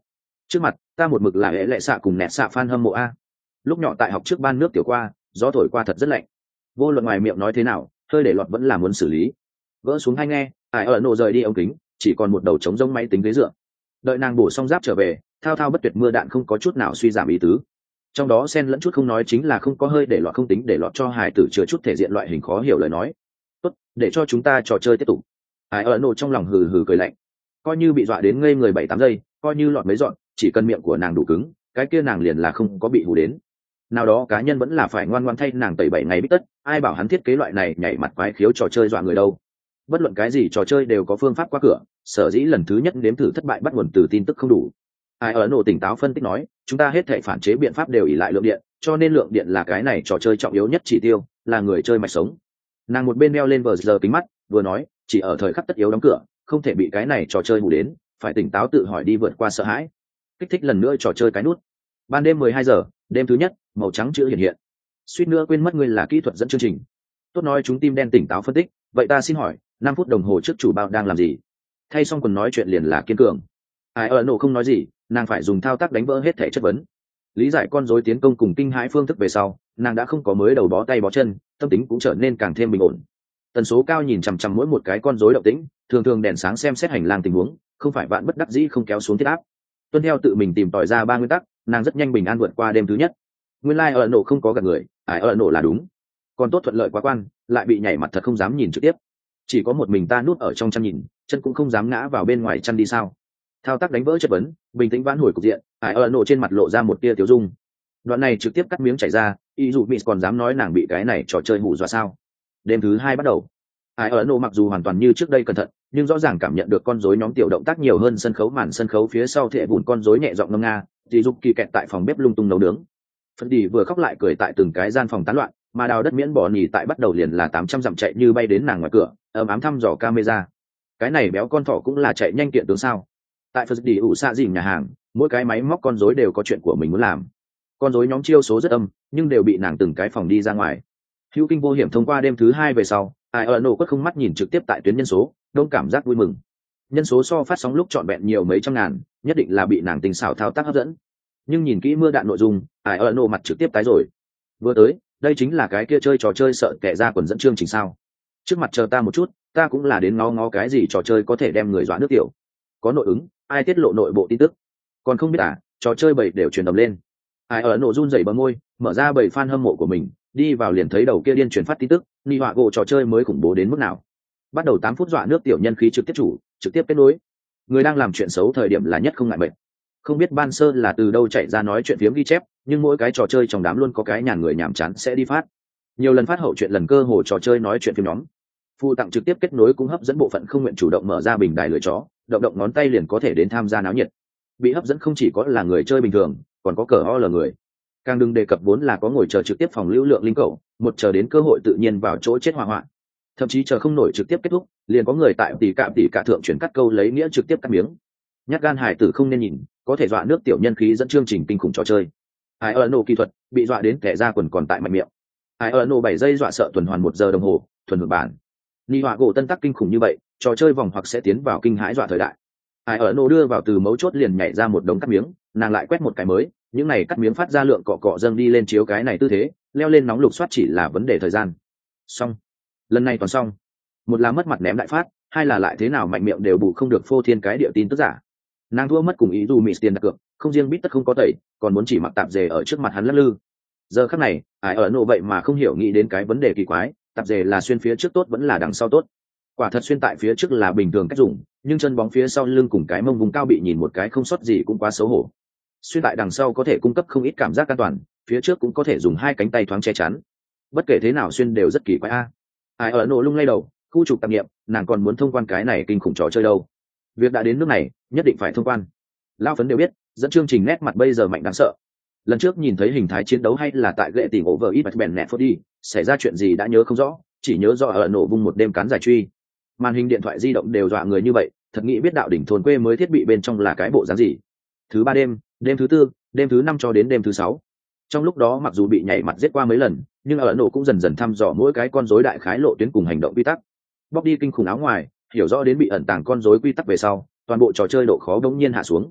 trước mặt ta một mực là hệ lệ xạ cùng nẹt xạ fan hâm mộ a. Lúc nhỏ tại học trước ban nước tiểu qua, gió thổi qua thật rất lạnh. Vô luận ngoài miệng nói thế nào, hơi để lọt vẫn là muốn xử lý. Vỡ xuống hay nghe, ai ở nổ rời đi ống kính, chỉ còn một đầu trống rỗng máy tính ghế dựa. Đợi nàng bổ xong giáp trở về, thao thao bất tuyệt mưa đạn không có chút nào suy giảm ý tứ. Trong đó xen lẫn chút không nói chính là không có hơi để lọt không tính để lọt cho hài tử chứa chút thể diện loại hình khó hiểu lời nói. Tốt, để cho chúng ta trò chơi tiếp tục. Ai ở nổ trong lòng hừ hừ cười lạnh. Coi như bị dọa đến ngây người bảy tám giây, coi như lọt mấy dọn, chỉ cần miệng của nàng đủ cứng, cái kia nàng liền là không có bị hù đến. Nào đó cá nhân vẫn là phải ngoan ngoãn thay nàng tẩy bảy ngày bít tất, ai bảo hắn thiết kế loại này nhảy mặt quái khiếu trò chơi dọa người đâu. Bất luận cái gì trò chơi đều có phương pháp qua cửa, sở dĩ lần thứ nhất nếm thử thất bại bắt nguồn từ tin tức không đủ. Ai ở nổ tỉnh táo phân tích nói, chúng ta hết thảy phản chế biện pháp đều ỷ lại lượng điện, cho nên lượng điện là cái này trò chơi trọng yếu nhất chỉ tiêu, là người chơi mạch sống. Nàng một bên đeo lên vờ giờ kính mắt, vừa nói, chỉ ở thời khắc tất yếu đóng cửa, không thể bị cái này trò chơi hù đến, phải tỉnh táo tự hỏi đi vượt qua sợ hãi. Kích thích lần nữa trò chơi cái nút. Ban đêm mười hai giờ, đêm thứ nhất, màu trắng chữ hiện hiện. Suýt nữa quên mất ngươi là kỹ thuật dẫn chương trình. Tốt nói chúng tim đen tỉnh táo phân tích, vậy ta xin hỏi, năm phút đồng hồ trước chủ bao đang làm gì? Thay xong quần nói chuyện liền là kiên cường. Ai ở nổ không nói gì, nàng phải dùng thao tác đánh vỡ hết thể chất vấn. Lý giải con rối tiến công cùng kinh hãi phương thức về sau, nàng đã không có mới đầu bó tay bó chân, tâm tính cũng trở nên càng thêm bình ổn. Tần số cao nhìn chằm chằm mỗi một cái con rối động tĩnh, thường thường đèn sáng xem xét hành lang tình huống, không phải vạn bất đắc dĩ không kéo xuống thiết áp. Tuân theo tự mình tìm tòi ra ba nguyên tắc, nàng rất nhanh bình an vượt qua đêm thứ nhất. Nguyên lai like ở nổ không có gạt người, ai ở nổ là đúng. Còn tốt thuận lợi quá quan, lại bị nhảy mặt thật không dám nhìn trực tiếp. Chỉ có một mình ta núp ở trong chăn nhìn, chân cũng không dám ngã vào bên ngoài chăn đi sao? Thao tác đánh vỡ chất vấn, bình tĩnh vãn hồi cục diện, ai ở nổ trên mặt lộ ra một tia tiêu dung. Đoạn này trực tiếp cắt miếng chảy ra, y dù Miss còn dám nói nàng bị cái này trò chơi hù dọa sao? Đêm thứ hai bắt đầu. Ai ở nổ mặc dù hoàn toàn như trước đây cẩn thận, nhưng rõ ràng cảm nhận được con rối nhóm tiểu động tác nhiều hơn sân khấu màn sân khấu phía sau thệ vụn con rối nhẹ giọng ngâm nga, thì dục kỳ kẹt tại phòng bếp lung tung nấu nướng. Phân đi vừa khóc lại cười tại từng cái gian phòng tán loạn, mà đào đất miễn bỏ nhì tại bắt đầu liền là tám trăm dặm chạy như bay đến nàng ngoài cửa, ấm ám thăm dò camera. Cái này béo con thỏ cũng là chạy nhanh kiện tướng sao? Tại Phật đi ủ xạ dìm nhà hàng, mỗi cái máy móc con rối đều có chuyện của mình muốn làm. Con rối nhóm chiêu số rất âm, nhưng đều bị nàng từng cái phòng đi ra ngoài. Hữu kinh vô hiểm thông qua đêm thứ hai về sau, ai ở nổ quất không mắt nhìn trực tiếp tại tuyến nhân số, đông cảm giác vui mừng. Nhân số so phát sóng lúc trọn vẹn nhiều mấy trăm ngàn, nhất định là bị nàng tình xảo thao tác hấp dẫn. Nhưng nhìn kỹ mưa đạn nội dung, ai ở nổ mặt trực tiếp tái rồi. Vừa tới, đây chính là cái kia chơi trò chơi sợ kẻ ra quần dẫn chương trình sao? Trước mặt chờ ta một chút, ta cũng là đến ngó ngó cái gì trò chơi có thể đem người dọa nước tiểu. Có nội ứng, ai tiết lộ nội bộ tin tức? Còn không biết à, trò chơi bầy đều truyền đầm lên. Ai ở nổ run rẩy bờ môi, mở ra bầy fan hâm mộ của mình, đi vào liền thấy đầu kia điên truyền phát tin tức, ni họa gỗ trò chơi mới khủng bố đến mức nào. Bắt đầu tám phút dọa nước tiểu nhân khí trực tiếp chủ, trực tiếp kết nối. Người đang làm chuyện xấu thời điểm là nhất không ngại bệnh. Không biết ban sơ là từ đâu chạy ra nói chuyện phiếm ghi chép, nhưng mỗi cái trò chơi trong đám luôn có cái nhàn người nhàm chán sẽ đi phát. Nhiều lần phát hậu chuyện lần cơ hồ trò chơi nói chuyện phim nhóm. Phụ tặng trực tiếp kết nối cũng hấp dẫn bộ phận không nguyện chủ động mở ra bình đài lưỡi chó, động động ngón tay liền có thể đến tham gia náo nhiệt. Bị hấp dẫn không chỉ có là người chơi bình thường, còn có cờ ho là người. Càng đừng đề cập vốn là có ngồi chờ trực tiếp phòng lưu lượng linh cầu, một chờ đến cơ hội tự nhiên vào chỗ chết hỏa hoạn. Thậm chí chờ không nổi trực tiếp kết thúc, liền có người tại tỷ cạm tỷ cả thượng chuyển cắt câu lấy nghĩa trực tiếp cắt miếng. Nhát gan hải tử không nên nhìn, có thể dọa nước tiểu nhân khí dẫn chương trình kinh khủng trò chơi. Ai ở nổ kỹ thuật, bị dọa đến kẻ ra quần còn tại mạnh miệng. Ai ở nổ bảy giây dọa sợ tuần hoàn một giờ đồng hồ, thuần hưởng bản. Ni họa gỗ tân tắc kinh khủng như vậy, trò chơi vòng hoặc sẽ tiến vào kinh hãi dọa thời đại. Ai ở nổ đưa vào từ mấu chốt liền nhảy ra một đống cắt miếng, nàng lại quét một cái mới, những này cắt miếng phát ra lượng cọ cọ dâng đi lên chiếu cái này tư thế, leo lên nóng lục soát chỉ là vấn đề thời gian. Xong, lần này toàn xong. Một là mất mặt ném đại phát, hai là lại thế nào mạnh miệng đều bù không được phô thiên cái địa tin tức giả. Nàng thua mất cùng ý dù mỹ tiền đặt cược, không riêng bít tất không có tẩy, còn muốn chỉ mặc tạp dề ở trước mặt hắn lắc lư. Giờ khắc này, ai ở nổ vậy mà không hiểu nghĩ đến cái vấn đề kỳ quái, tạp dề là xuyên phía trước tốt vẫn là đằng sau tốt. Quả thật xuyên tại phía trước là bình thường cách dùng, nhưng chân bóng phía sau lưng cùng cái mông vùng cao bị nhìn một cái không sót gì cũng quá xấu hổ. Xuyên tại đằng sau có thể cung cấp không ít cảm giác an toàn, phía trước cũng có thể dùng hai cánh tay thoáng che chắn. Bất kể thế nào xuyên đều rất kỳ quái a. Ai ở nổ lung lay đầu, khu trục tạp nghiệm, nàng còn muốn thông quan cái này kinh khủng trò chơi đâu. Việc đã đến nước này, nhất định phải thông quan. Lao phấn đều biết, dẫn chương trình nét mặt bây giờ mạnh đáng sợ. Lần trước nhìn thấy hình thái chiến đấu hay là tại gệ tỉnh over ít bèn nẹt phốt đi, xảy ra chuyện gì đã nhớ không rõ, chỉ nhớ rõ ở nổ vung một đêm cán giải truy. Màn hình điện thoại di động đều dọa người như vậy, thật nghĩ biết đạo đỉnh thôn quê mới thiết bị bên trong là cái bộ dáng gì. Thứ ba đêm, đêm thứ tư, đêm thứ năm cho đến đêm thứ sáu. Trong lúc đó mặc dù bị nhảy mặt giết qua mấy lần, nhưng ở nổ cũng dần dần thăm dò mỗi cái con rối đại khái lộ tuyến cùng hành động quy tắc. Bóc đi kinh khủng áo ngoài, hiểu rõ đến bị ẩn tàng con rối quy tắc về sau, toàn bộ trò chơi độ khó bỗng nhiên hạ xuống.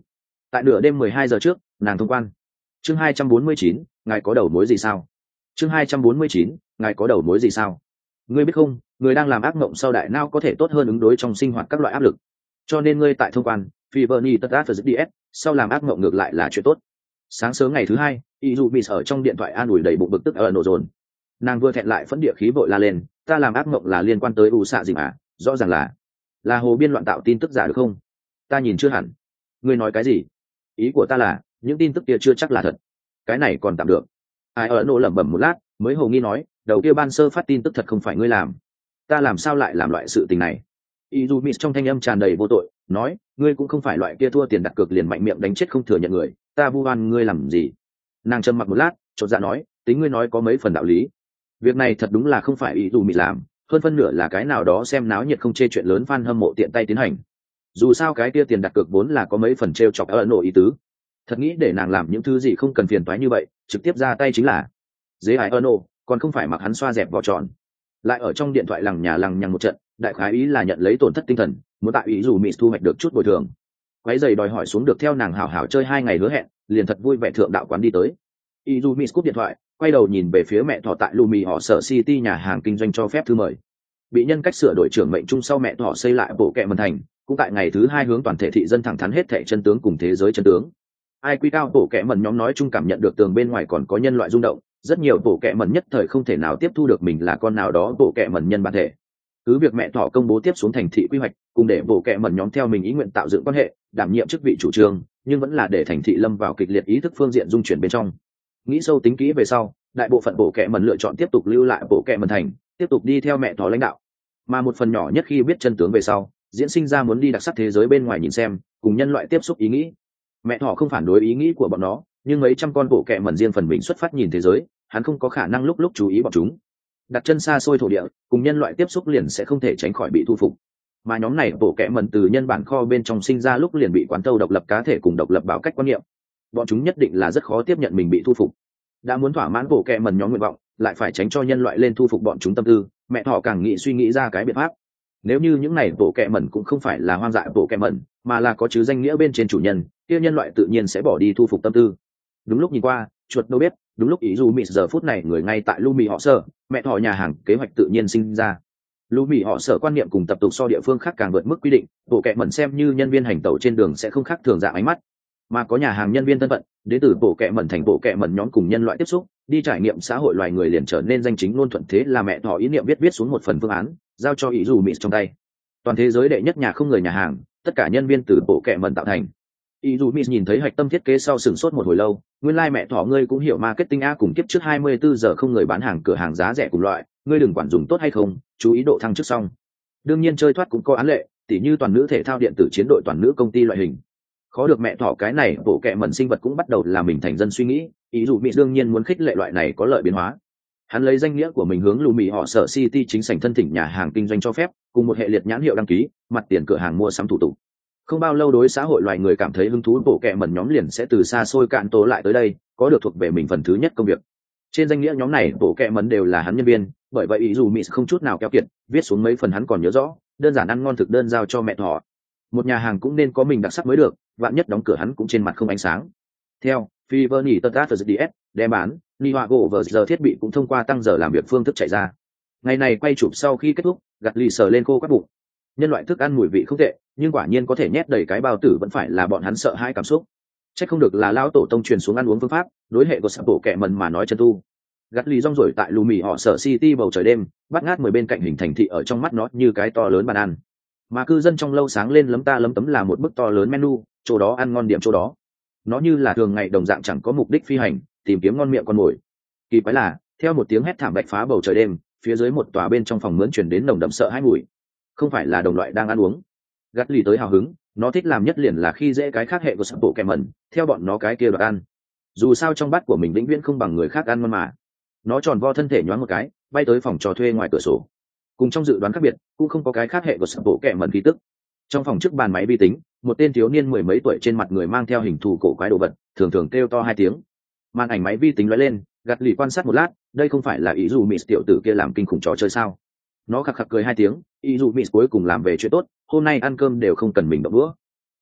tại nửa đêm mười hai giờ trước nàng thông quan. Chương hai trăm bốn mươi chín, ngài có đầu mối gì sao? Chương hai trăm bốn mươi chín, ngài có đầu mối gì sao? Ngươi biết không, người đang làm ác mộng sau đại não có thể tốt hơn ứng đối trong sinh hoạt các loại áp lực, cho nên ngươi tại thông quan Fiverny tất áp ds sau làm ác mộng ngược lại là chuyện tốt. Sáng sớm ngày thứ hai, Izumi ở trong điện thoại an ủi đầy bụng bực tức ở nổ dồn. Nàng vừa thẹn lại phẫn địa khí vội la lên, ta làm ác mộng là liên quan tới u xạ gì mà, rõ ràng là là hồ biên loạn tạo tin tức giả được không? Ta nhìn chưa hẳn. Ngươi nói cái gì? Ý của ta là những tin tức kia chưa chắc là thật. Cái này còn tạm được. Ai ở nổ lẩm bẩm một lát mới hồ nghi nói, đầu kia ban sơ phát tin tức thật không phải ngươi làm. Ta làm sao lại làm loại sự tình này? Izumi trong thanh âm tràn đầy vô tội nói, ngươi cũng không phải loại kia thua tiền đặt cược liền mạnh miệng đánh chết không thừa nhận người, ta vu oan ngươi làm gì? Nàng trầm mặc một lát chột dạ nói, tính ngươi nói có mấy phần đạo lý. Việc này thật đúng là không phải Izumi làm, hơn phân nửa là cái nào đó xem náo nhiệt không chê chuyện lớn fan hâm mộ tiện tay tiến hành. Dù sao cái kia tiền đặt cược vốn là có mấy phần trêu chọc ở nổ ý tứ, thật nghĩ để nàng làm những thứ gì không cần phiền toái như vậy, trực tiếp ra tay chính là dễ ải ở nổ, còn không phải mặc hắn xoa dẹp vỏ tròn. Lại ở trong điện thoại lằng nhà lằng nhằng một trận, đại khái ý là nhận lấy tổn thất tinh thần, muốn tại ý dù mỹ thu hoạch được chút bồi thường. Quấy giày đòi hỏi xuống được theo nàng hảo hảo chơi hai ngày hứa hẹn, liền thật vui vẻ thượng đạo quán đi tới. Ý dù mỹ cúp điện thoại, quay đầu nhìn về phía mẹ thỏ tại Lumi họ sở City nhà hàng kinh doanh cho phép thư mời. Bị nhân cách sửa đổi trưởng mệnh chung sau mẹ thỏ xây lại bộ kệ mần thành, cũng tại ngày thứ hai hướng toàn thể thị dân thẳng thắn hết thệ chân tướng cùng thế giới chân tướng. Ai quy cao bộ kệ mần nhóm nói chung cảm nhận được tường bên ngoài còn có nhân loại rung động, rất nhiều bộ kệ mần nhất thời không thể nào tiếp thu được mình là con nào đó bộ kệ mần nhân bản thể. Cứ việc mẹ thỏ công bố tiếp xuống thành thị quy hoạch, cùng để bộ kệ mần nhóm theo mình ý nguyện tạo dựng quan hệ, đảm nhiệm chức vị chủ trương, nhưng vẫn là để thành thị lâm vào kịch liệt ý thức phương diện dung chuyển bên trong. Nghĩ sâu tính kỹ về sau, đại bộ phận bộ kệ mần lựa chọn tiếp tục lưu lại bộ kệ mần thành, tiếp tục đi theo mẹ thỏ lãnh đạo. Mà một phần nhỏ nhất khi biết chân tướng về sau, diễn sinh ra muốn đi đặc sắc thế giới bên ngoài nhìn xem, cùng nhân loại tiếp xúc ý nghĩ. Mẹ thỏ không phản đối ý nghĩ của bọn nó, nhưng mấy trăm con bộ kệ mần riêng phần mình xuất phát nhìn thế giới, hắn không có khả năng lúc lúc chú ý bọn chúng. Đặt chân xa xôi thổ địa, cùng nhân loại tiếp xúc liền sẽ không thể tránh khỏi bị thu phục. Mà nhóm này bộ kệ mần từ nhân bản kho bên trong sinh ra lúc liền bị quán thâu độc lập cá thể cùng độc lập bảo cách quan niệm. Bọn chúng nhất định là rất khó tiếp nhận mình bị thu phục. Đã muốn thỏa mãn bộ kệ mần nhóm nguyện vọng, lại phải tránh cho nhân loại lên thu phục bọn chúng tâm tư, mẹ thỏ càng nghĩ suy nghĩ ra cái biện pháp. Nếu như những này bộ kệ mần cũng không phải là hoang dại bộ kệ mần, mà là có chứ danh nghĩa bên trên chủ nhân, kia nhân loại tự nhiên sẽ bỏ đi thu phục tâm tư. Đúng lúc nhìn qua, chuột đâu biết, đúng lúc ý dù mị giờ phút này người ngay tại Lumi họ sở, mẹ thỏ nhà hàng kế hoạch tự nhiên sinh ra. Lumi họ sở quan niệm cùng tập tục so địa phương khác càng vượt mức quy định, bộ kệ mẩn xem như nhân viên hành tẩu trên đường sẽ không khác thường dạng ánh mắt, mà có nhà hàng nhân viên thân phận, đến từ bộ kệ mẩn thành bộ kệ mẩn nhóm cùng nhân loại tiếp xúc, đi trải nghiệm xã hội loài người liền trở nên danh chính ngôn thuận. Thế là mẹ thỏ ý niệm viết viết xuống một phần phương án, giao cho ý dù mị trong tay. Toàn thế giới đệ nhất nhà không người nhà hàng, tất cả nhân viên từ bộ kệ mẩn tạo thành. Izumi nhìn thấy hạch tâm thiết kế sau sửng sốt một hồi lâu, nguyên lai like mẹ thỏ ngươi cũng hiểu marketing a, cùng kiếp trước hai mươi bốn giờ không người bán hàng cửa hàng giá rẻ cùng loại, ngươi đừng quản dùng tốt hay không, chú ý độ thăng trước xong. Đương nhiên chơi thoát cũng có án lệ, tỉ như toàn nữ thể thao điện tử chiến đội toàn nữ công ty loại hình. Khó được mẹ thỏ cái này bộ kệ mẩn sinh vật cũng bắt đầu là mình thành dân suy nghĩ, Izumi đương nhiên muốn khích lệ loại này có lợi biến hóa. Hắn lấy danh nghĩa của mình hướng Lumi họ sở City chính sảnh thân thỉnh nhà hàng kinh doanh cho phép, cùng một hệ liệt nhãn hiệu đăng ký, mặt tiền cửa hàng mua sắm thủ tục. Không bao lâu đối xã hội loài người cảm thấy hứng thú, bộ kệ mẩn nhóm liền sẽ từ xa xôi cạn tố lại tới đây, có được thuộc về mình phần thứ nhất công việc. Trên danh nghĩa nhóm này bộ kệ mẩn đều là hắn nhân viên, bởi vậy ý dù mỹ không chút nào keo kiệt, viết xuống mấy phần hắn còn nhớ rõ, đơn giản ăn ngon thực đơn giao cho mẹ thỏ. Một nhà hàng cũng nên có mình đặc sắc mới được, vạn nhất đóng cửa hắn cũng trên mặt không ánh sáng. Theo Fiverny Tata ds đem bán, Niwago và giờ thiết bị cũng thông qua tăng giờ làm việc phương thức chạy ra. Ngày này quay chụp sau khi kết thúc, gặt lì sờ lên khô các bụng. Nhân loại thức ăn mùi vị không tệ, nhưng quả nhiên có thể nhét đầy cái bao tử vẫn phải là bọn hắn sợ hãi cảm xúc. Chắc không được là lão tổ tông truyền xuống ăn uống phương pháp, đối hệ của sạp bộ kệ mần mà nói chân tu. Gắt lì rong rổi tại Lumi họ sở City bầu trời đêm, bắt ngát mười bên cạnh hình thành thị ở trong mắt nó như cái to lớn bàn ăn. Mà cư dân trong lâu sáng lên lấm ta lấm tấm là một bức to lớn menu, chỗ đó ăn ngon điểm chỗ đó. Nó như là thường ngày đồng dạng chẳng có mục đích phi hành, tìm kiếm ngon miệng con mồi. Kỳ quái là, theo một tiếng hét thảm bạch phá bầu trời đêm, phía dưới một tòa bên trong phòng mướn truyền đến nồng đậm sợ hãi mùi. Không phải là đồng loại đang ăn uống. Gắt lì tới hào hứng, nó thích làm nhất liền là khi dễ cái khác hệ của sập bộ kèm mẩn, theo bọn nó cái kia đoạt ăn. Dù sao trong bát của mình vĩnh viễn không bằng người khác ăn ngon mà. Nó tròn vo thân thể nhoáng một cái, bay tới phòng trò thuê ngoài cửa sổ. Cùng trong dự đoán khác biệt, cũng không có cái khác hệ của sập bộ kèm mẩn khí tức. Trong phòng trước bàn máy vi tính, một tên thiếu niên mười mấy tuổi trên mặt người mang theo hình thù cổ quái đồ vật, thường thường kêu to hai tiếng. Màn ảnh máy vi tính lóe lên, gạt lì quan sát một lát, đây không phải là ý dù mịt tiểu tử kia làm kinh khủng trò chơi sao? Nó khạc khạc cười hai tiếng, ý dù mịt cuối cùng làm về chuyện tốt, hôm nay ăn cơm đều không cần mình động đũa. T,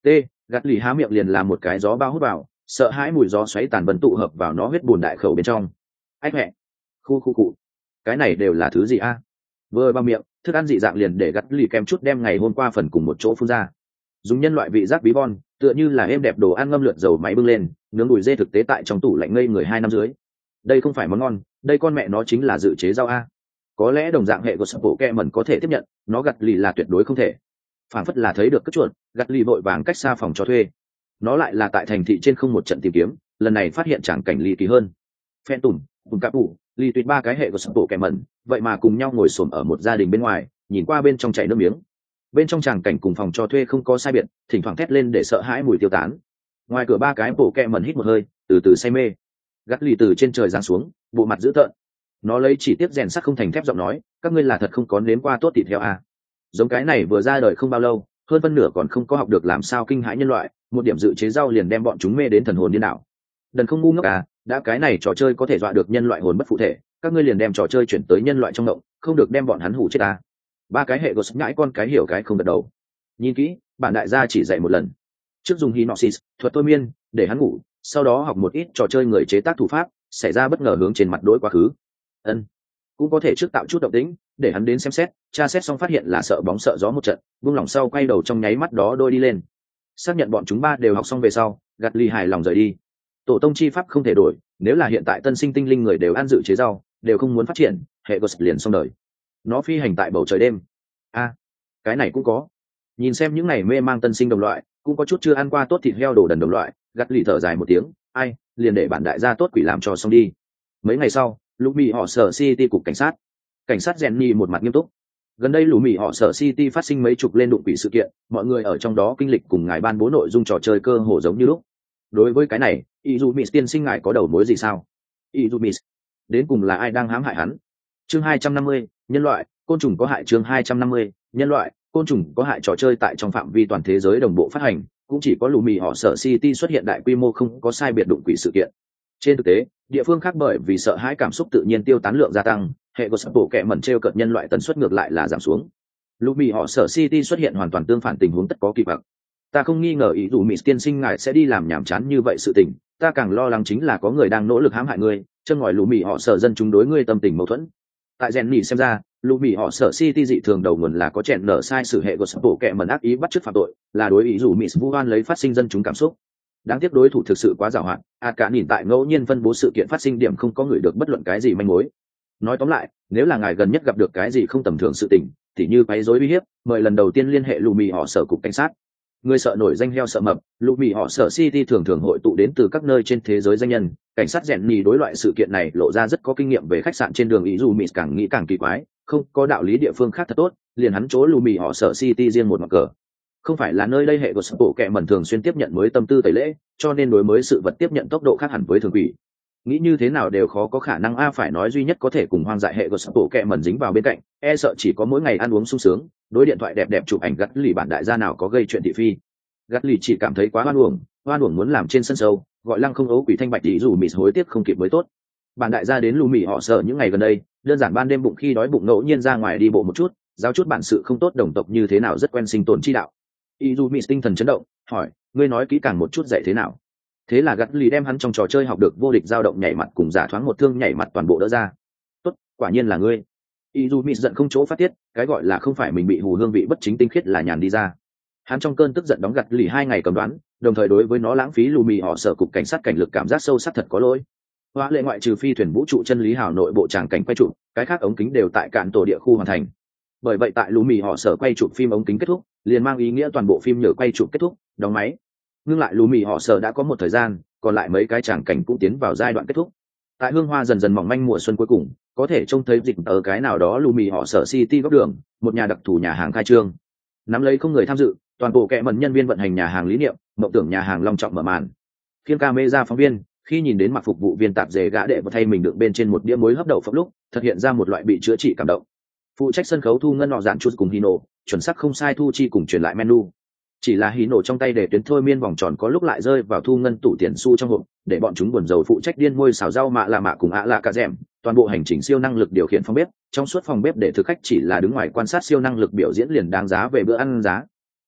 Gắt lì há miệng liền làm một cái gió bao hút vào, sợ hãi mùi gió xoáy tàn bần tụ hợp vào nó huyết bùn đại khẩu bên trong. Ách mẹ, khu khu cụ, cái này đều là thứ gì a? Vừa bao miệng, thức ăn dị dạng liền để gắt lì kem chút đem ngày hôm qua phần cùng một chỗ phun ra. Dùng nhân loại vị giác bí bon, tựa như là êm đẹp đồ ăn ngâm lượn dầu máy bưng lên, nướng đùi dê thực tế tại trong tủ lạnh ngây người hai năm dưới. Đây không phải món ngon, đây con mẹ nó chính là dự chế rau a. Có lẽ đồng dạng hệ của sập bộ kẹ mẩn có thể tiếp nhận, nó gắt lì là tuyệt đối không thể. Phản phất là thấy được cất chuột, gắt lì vội vàng cách xa phòng cho thuê. Nó lại là tại thành thị trên không một trận tìm kiếm, lần này phát hiện chẳng cảnh ly kỳ hơn. Phen tùm, tùm cạp ủ, ly tuyệt ba cái hệ của sập bộ kẹ mẩn, vậy mà cùng nhau ngồi xổm ở một gia đình bên ngoài, nhìn qua bên trong chảy nước miếng. Bên trong tràng cảnh cùng phòng cho thuê không có sai biệt, thỉnh thoảng thét lên để sợ hãi mùi tiêu tán. Ngoài cửa ba cái bộ kẹ mẩn hít một hơi, từ từ say mê. Gắt lì từ trên trời giáng xuống, bộ mặt dữ tợn. Nó lấy chỉ tiếp rèn sắt không thành thép giọng nói, các ngươi là thật không có nếm qua tốt thịt heo à. Giống cái này vừa ra đời không bao lâu, hơn phân nửa còn không có học được làm sao kinh hãi nhân loại, một điểm dự chế rau liền đem bọn chúng mê đến thần hồn điên đảo. Đần không ngu ngốc à, đã cái này trò chơi có thể dọa được nhân loại hồn bất phụ thể, các ngươi liền đem trò chơi chuyển tới nhân loại trong động, không được đem bọn hắn hủ chết à. Ba cái hệ gột nhãi con cái hiểu cái không gật đầu. Nhìn kỹ, bản đại gia chỉ dạy một lần. Trước dùng hypnosis, thuật thôi miên, để hắn ngủ, sau đó học một ít trò chơi người chế tác thủ pháp, xảy ra bất ngờ hướng trên mặt đối quá khứ. Ân, cũng có thể trước tạo chút động tĩnh, để hắn đến xem xét, tra xét xong phát hiện là sợ bóng sợ gió một trận, buông lỏng sau quay đầu trong nháy mắt đó đôi đi lên. Xác nhận bọn chúng ba đều học xong về sau, gạt lì hài lòng rời đi. Tổ tông chi pháp không thể đổi, nếu là hiện tại tân sinh tinh linh người đều ăn dự chế rau, đều không muốn phát triển, hệ gột liền xong đời. Nó phi hành tại bầu trời đêm. A, cái này cũng có. Nhìn xem những ngày mê mang tân sinh đồng loại, cũng có chút chưa ăn qua tốt thịt heo đồ đần đồng loại, gắt lì thở dài một tiếng, ai, liền để bản đại gia tốt quỷ làm cho xong đi. Mấy ngày sau, lũ mì họ sở city cục cảnh sát. Cảnh sát Jenny một mặt nghiêm túc. Gần đây lũ mì họ sở city phát sinh mấy chục lên đụng quỷ sự kiện, mọi người ở trong đó kinh lịch cùng ngài ban bố nội dung trò chơi cơ hồ giống như lúc. Đối với cái này, Izumis tiên sinh ngài có đầu mối gì sao? Izumis, đến cùng là ai đang hãm hại hắn? Chương hai trăm năm mươi, nhân loại, côn trùng có hại. Chương hai trăm năm mươi, nhân loại, côn trùng có hại trò chơi tại trong phạm vi toàn thế giới đồng bộ phát hành, cũng chỉ có lũ mì họ sở City xuất hiện đại quy mô không có sai biệt đụng quỷ sự kiện. Trên thực tế, địa phương khác bởi vì sợ hãi cảm xúc tự nhiên tiêu tán lượng gia tăng, hệ của sập bộ kệ mẩn treo cợt nhân loại tần suất ngược lại là giảm xuống. Lũ mì họ sở City xuất hiện hoàn toàn tương phản tình huống tất có kỳ vọng. Ta không nghi ngờ ý dù mỹ tiên sinh ngài sẽ đi làm nhảm chán như vậy sự tình, ta càng lo lắng chính là có người đang nỗ lực hãm hại ngươi, chân ngòi lũ mì họ sở dân chúng đối ngươi tâm tình mâu thuẫn. Tại rèn nhỉ xem ra, lũ mì họ sở City dị thường đầu nguồn là có chèn nở sai sự hệ của sập bộ kệ mẩn ác ý bắt chước phạm tội, là đối ý dù mỹ vu oan lấy phát sinh dân chúng cảm xúc. Đáng tiếc đối thủ thực sự quá giàu hạn, a cả nhìn tại ngẫu nhiên phân bố sự kiện phát sinh điểm không có người được bất luận cái gì manh mối. Nói tóm lại, nếu là ngài gần nhất gặp được cái gì không tầm thường sự tình, thì như quấy rối uy hiếp, mời lần đầu tiên liên hệ lũ mì họ sở cục cảnh sát. Người sợ nổi danh heo sợ mập, lũ mì họ sở City thường thường hội tụ đến từ các nơi trên thế giới danh nhân, cảnh sát rèn nhì đối loại sự kiện này lộ ra rất có kinh nghiệm về khách sạn trên đường ý dù mỹ càng nghĩ càng kỳ quái, không có đạo lý địa phương khác thật tốt, liền hắn chỗ lũ mì họ sở City riêng một mặt cờ. Không phải là nơi đây hệ của sập bộ kệ mẩn thường xuyên tiếp nhận mới tâm tư tẩy lễ, cho nên đối mới sự vật tiếp nhận tốc độ khác hẳn với thường quỷ. Nghĩ như thế nào đều khó có khả năng a phải nói duy nhất có thể cùng hoang dại hệ của sập bộ kệ mẩn dính vào bên cạnh, e sợ chỉ có mỗi ngày ăn uống sung sướng, đối điện thoại đẹp đẹp chụp ảnh gắt lì bản đại gia nào có gây chuyện thị phi. Gắt lì chỉ cảm thấy quá hoan uổng, hoan uổng muốn làm trên sân sâu, gọi lăng không ấu quỷ thanh bạch tí dù mịt hối tiếc không kịp mới tốt. Bản đại gia đến lù mì họ sợ những ngày gần đây, đơn giản ban đêm bụng khi đói bụng ngẫu nhiên ra ngoài đi bộ một chút, giáo chút bản sự không tốt đồng tộc như thế nào rất quen sinh tồn chi đạo. Izumi tinh thần chấn động, hỏi, ngươi nói kỹ càng một chút dạy thế nào? Thế là gắt lì đem hắn trong trò chơi học được vô địch dao động nhảy mặt cùng giả thoáng một thương nhảy mặt toàn bộ đỡ ra. Tốt, quả nhiên là ngươi. Izumi giận không chỗ phát tiết, cái gọi là không phải mình bị hù hương vị bất chính tinh khiết là nhàn đi ra. Hắn trong cơn tức giận đóng gắt lì hai ngày cầm đoán, đồng thời đối với nó lãng phí lù mì họ sở cục cảnh sát cảnh lực cảm giác sâu sắc thật có lỗi. Hóa lệ ngoại trừ phi thuyền vũ trụ chân lý hào nội bộ tràng cảnh quay trụ, cái khác ống kính đều tại cạn tổ địa khu hoàn thành. Bởi vậy tại lù mì họ sở quay chụp phim ống kính kết thúc, liền mang ý nghĩa toàn bộ phim nhờ quay chụp kết thúc, đóng máy. Ngưng lại lù mì họ sở đã có một thời gian, còn lại mấy cái tràng cảnh cũng tiến vào giai đoạn kết thúc. Tại hương hoa dần dần mỏng manh mùa xuân cuối cùng, có thể trông thấy dịch ở cái nào đó lù mì họ sở City góc đường, một nhà đặc thù nhà hàng khai trương. Nắm lấy không người tham dự, toàn bộ kệ mẩn nhân viên vận hành nhà hàng lý niệm, mộng tưởng nhà hàng long trọng mở màn. Khiêng camera phóng viên, khi nhìn đến mặc phục vụ viên tạp dề gã đệ và thay mình được bên trên một đĩa muối hấp đậu phộng lúc, thực hiện ra một loại bị chữa trị cảm động. Phụ trách sân khấu thu ngân nọ dạn chút cùng Hino, chuẩn xác không sai thu chi cùng truyền lại menu. Chỉ là Hino trong tay để tuyến thôi miên vòng tròn có lúc lại rơi vào thu ngân tủ tiền xu trong hộp, để bọn chúng buồn rầu phụ trách điên môi xào rau mạ là mạ cùng ạ lạ cả dẻm, toàn bộ hành trình siêu năng lực điều khiển phòng bếp, trong suốt phòng bếp để thực khách chỉ là đứng ngoài quan sát siêu năng lực biểu diễn liền đáng giá về bữa ăn giá.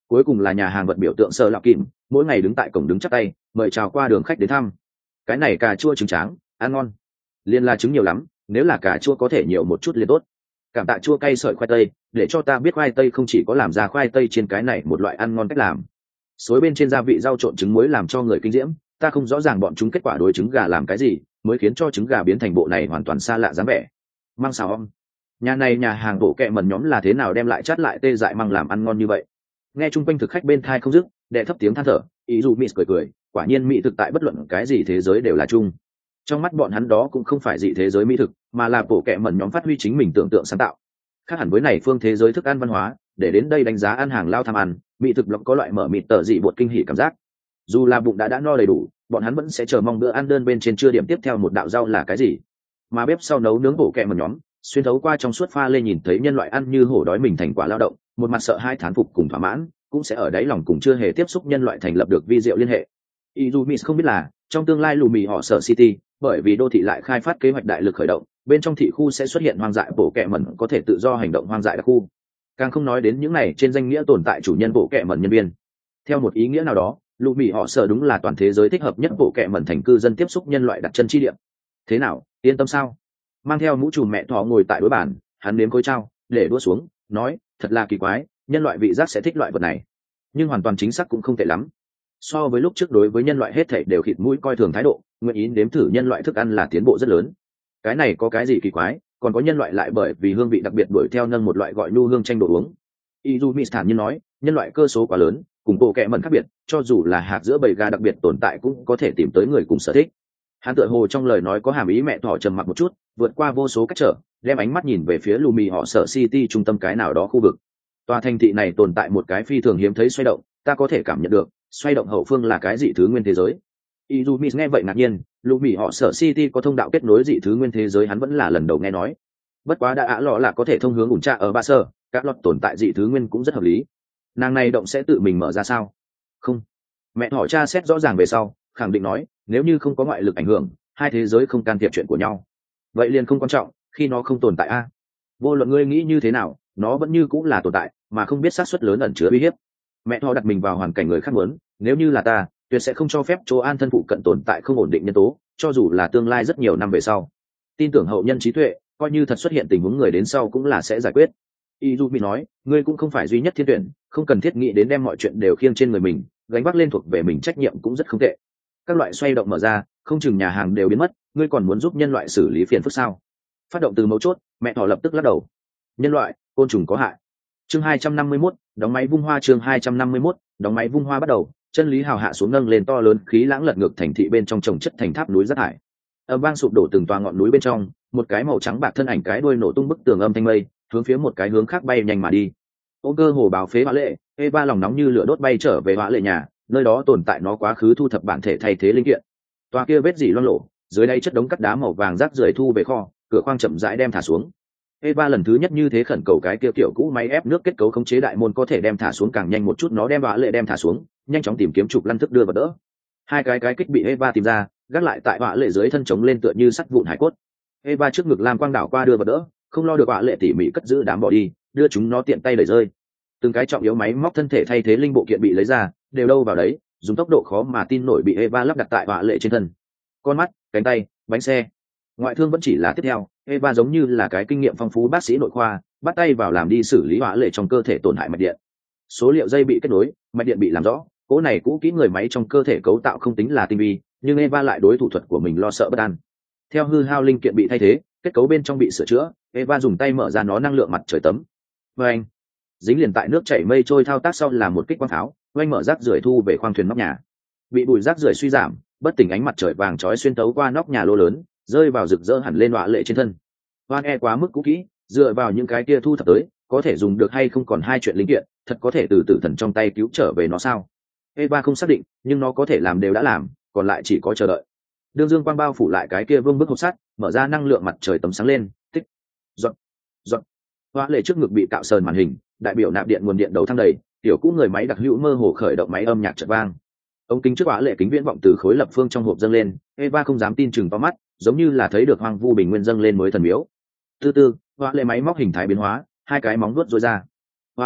cuối cùng là nhà hàng vật biểu tượng sơ lạo kìm, mỗi ngày đứng tại cổng đứng chắp tay mời chào qua đường khách đến thăm. Cái này cà chua trứng tráng ăn ngon, liên là trứng nhiều lắm, nếu là cà chua có thể nhiều một chút liền tốt. Cảm tạ chua cay sợi khoai tây, để cho ta biết khoai tây không chỉ có làm ra khoai tây trên cái này một loại ăn ngon cách làm. Xối bên trên gia vị rau trộn trứng muối làm cho người kinh diễm, ta không rõ ràng bọn chúng kết quả đối trứng gà làm cái gì mới khiến cho trứng gà biến thành bộ này hoàn toàn xa lạ dáng vẻ. Măng xào om, nhà này nhà hàng bộ kẹ mần nhóm là thế nào đem lại chát lại tê dại măng làm ăn ngon như vậy. Nghe chung quanh thực khách bên thai không dứt, đệ thấp tiếng than thở, ý dù mịt cười cười, quả nhiên mỹ thực tại bất luận cái gì thế giới đều là chung. Trong mắt bọn hắn đó cũng không phải dị thế giới mỹ thực, mà là bộ kẹ mần nhóm phát huy chính mình tưởng tượng sáng tạo. Khác hẳn với này phương thế giới thức ăn văn hóa, để đến đây đánh giá ăn hàng lao tham ăn, mỹ thực lọc có loại mở mịt tờ dị bột kinh hỉ cảm giác. Dù là bụng đã đã no đầy đủ, bọn hắn vẫn sẽ chờ mong bữa ăn đơn bên trên chưa điểm tiếp theo một đạo rau là cái gì. Mà bếp sau nấu nướng bộ kẹ mần nhóm, xuyên thấu qua trong suốt pha lê nhìn thấy nhân loại ăn như hổ đói mình thành quả lao động, một mặt sợ hai thán phục cùng thỏa mãn, cũng sẽ ở đáy lòng cùng chưa hề tiếp xúc nhân loại thành lập được vi diệu liên hệ. Izumis không biết là trong tương lai lù mì họ sở city, bởi vì đô thị lại khai phát kế hoạch đại lực khởi động, bên trong thị khu sẽ xuất hiện hoang dại bộ kẹ mẩn có thể tự do hành động hoang dại đặc khu. Càng không nói đến những này trên danh nghĩa tồn tại chủ nhân bộ kẹ mẩn nhân viên. Theo một ý nghĩa nào đó, lù mì họ sở đúng là toàn thế giới thích hợp nhất bộ kẹ mẩn thành cư dân tiếp xúc nhân loại đặt chân chi điểm. Thế nào, yên tâm sao? Mang theo mũ trùm mẹ thỏ ngồi tại đối bàn, hắn nếm cối trao, để đũa xuống, nói, thật là kỳ quái, nhân loại vị giác sẽ thích loại vật này, nhưng hoàn toàn chính xác cũng không tệ lắm. So với lúc trước đối với nhân loại hết thảy đều khịt mũi coi thường thái độ, nguyện ý nếm thử nhân loại thức ăn là tiến bộ rất lớn. Cái này có cái gì kỳ quái, còn có nhân loại lại bởi vì hương vị đặc biệt đuổi theo nâng một loại gọi nu hương chanh đồ uống. Izumi thản nhiên nói, nhân loại cơ số quá lớn, cùng bộ kệ mẩn khác biệt, cho dù là hạt giữa bầy gà đặc biệt tồn tại cũng có thể tìm tới người cùng sở thích. Hắn tựa hồ trong lời nói có hàm ý mẹ thỏ trầm mặc một chút, vượt qua vô số cách trở, đem ánh mắt nhìn về phía lù mì họ sở city trung tâm cái nào đó khu vực. Tòa thành thị này tồn tại một cái phi thường hiếm thấy xoay động, ta có thể cảm nhận được, xoay động hậu phương là cái dị thứ nguyên thế giới. Izumi nghe vậy ngạc nhiên, lù mì họ sở city có thông đạo kết nối dị thứ nguyên thế giới hắn vẫn là lần đầu nghe nói. Bất quá đã ạ lọ là có thể thông hướng ủn tra ở ba sơ, các lọt tồn tại dị thứ nguyên cũng rất hợp lý. Nàng này động sẽ tự mình mở ra sao? Không. Mẹ hỏi cha xét rõ ràng về sau, khẳng định nói, nếu như không có ngoại lực ảnh hưởng, hai thế giới không can thiệp chuyện của nhau. Vậy liền không quan trọng, khi nó không tồn tại a. Vô luận ngươi nghĩ như thế nào, nó vẫn như cũng là tồn tại, mà không biết xác suất lớn ẩn chứa uy hiếp. Mẹ thỏ đặt mình vào hoàn cảnh người khác muốn, nếu như là ta, tuyệt sẽ không cho phép chỗ an thân phụ cận tồn tại không ổn định nhân tố, cho dù là tương lai rất nhiều năm về sau. Tin tưởng hậu nhân trí tuệ, coi như thật xuất hiện tình huống người đến sau cũng là sẽ giải quyết. Izumi nói, ngươi cũng không phải duy nhất thiên tuyển, không cần thiết nghĩ đến đem mọi chuyện đều khiêng trên người mình, gánh vác lên thuộc về mình trách nhiệm cũng rất không tệ. Các loại xoay động mở ra, không chừng nhà hàng đều biến mất, ngươi còn muốn giúp nhân loại xử lý phiền phức sao? Phát động từ mấu chốt, mẹ thỏ lập tức lắc đầu. Nhân loại, côn trùng có hại. Chương hai trăm năm mươi mốt, đóng máy vung hoa. Chương hai trăm năm mươi mốt, đóng máy vung hoa bắt đầu. Chân lý hào hạ xuống nâng lên to lớn khí lãng lật ngược thành thị bên trong trồng chất thành tháp núi rác thải. Âm vang sụp đổ từng toa ngọn núi bên trong, một cái màu trắng bạc thân ảnh cái đuôi nổ tung bức tường âm thanh mây, hướng phía một cái hướng khác bay nhanh mà đi. Ôm cơ hồ báo phế hóa lệ, Eva lòng nóng như lửa đốt bay trở về hóa lệ nhà, nơi đó tồn tại nó quá khứ thu thập bản thể thay thế linh kiện. Toa kia vết dỉ loang lổ, dưới đây chất đống cắt đá màu vàng rác rưởi thu về kho, cửa khoang chậm rãi đem thả xuống. Eva lần thứ nhất như thế khẩn cầu cái kia kiểu cũ máy ép nước kết cấu khống chế đại môn có thể đem thả xuống càng nhanh một chút, nó đem hóa lệ đem thả xuống, nhanh chóng tìm kiếm trục lăn thức đưa vào đỡ. Hai cái cái kích bị Eva tìm ra, gác lại tại hóa lệ dưới thân chống lên tựa như sắt vụn hải cốt. Eva trước ngực lam quang đảo qua đưa vào đỡ, không lo được hóa lệ tỉ mỉ cất giữ đám bỏ đi, đưa chúng nó tiện tay đẩy rơi. Từng cái trọng yếu máy móc thân thể thay thế linh bộ kiện bị lấy ra, đều đâu vào đấy, dùng tốc độ khó mà tin nổi bị Eva lắp đặt tại hóa lệ trên thân. Con mắt, cánh tay, bánh xe, ngoại thương vẫn chỉ là tiếp theo. Eva giống như là cái kinh nghiệm phong phú bác sĩ nội khoa, bắt tay vào làm đi xử lý hóa lệ trong cơ thể tổn hại mạch điện. Số liệu dây bị kết nối, mạch điện bị làm rõ, cỗ này cũ kỹ người máy trong cơ thể cấu tạo không tính là tinh vi, nhưng Eva lại đối thủ thuật của mình lo sợ bất an. Theo hư hao linh kiện bị thay thế, kết cấu bên trong bị sửa chữa, Eva dùng tay mở ra nó năng lượng mặt trời tấm. Và anh dính liền tại nước chảy mây trôi thao tác sau là một kích quang pháo, oanh mở rác rưởi thu về khoang thuyền nóc nhà. Bị bụi rác rưởi suy giảm, bất tỉnh ánh mặt trời vàng chói xuyên tấu qua nóc nhà lô lớn, rơi vào rực rỡ hẳn lên hóa lệ trên thân. Hoan e quá mức cũ kỹ, dựa vào những cái kia thu thập tới, có thể dùng được hay không còn hai chuyện linh kiện, thật có thể từ tử thần trong tay cứu trở về nó sao? Eva không xác định, nhưng nó có thể làm đều đã làm, còn lại chỉ có chờ đợi. Đường dương quang bao phủ lại cái kia vương bức hộp sắt, mở ra năng lượng mặt trời tấm sáng lên, tích, giọt, giọt. Hóa lệ trước ngực bị cạo sờn màn hình, đại biểu nạp điện nguồn điện đầu thang đầy, tiểu cũ người máy đặc hữu mơ hồ khởi động máy âm nhạc chợt vang. Ống kính trước hóa lệ kính viễn vọng từ khối lập phương trong hộp dâng lên, Eva không dám tin chừng to mắt, giống như là thấy được hoang vu bình nguyên dâng lên mới thần miếu. Từ từ, hóa lệ máy móc hình thái biến hóa, hai cái móng vuốt rối ra. Hoan e,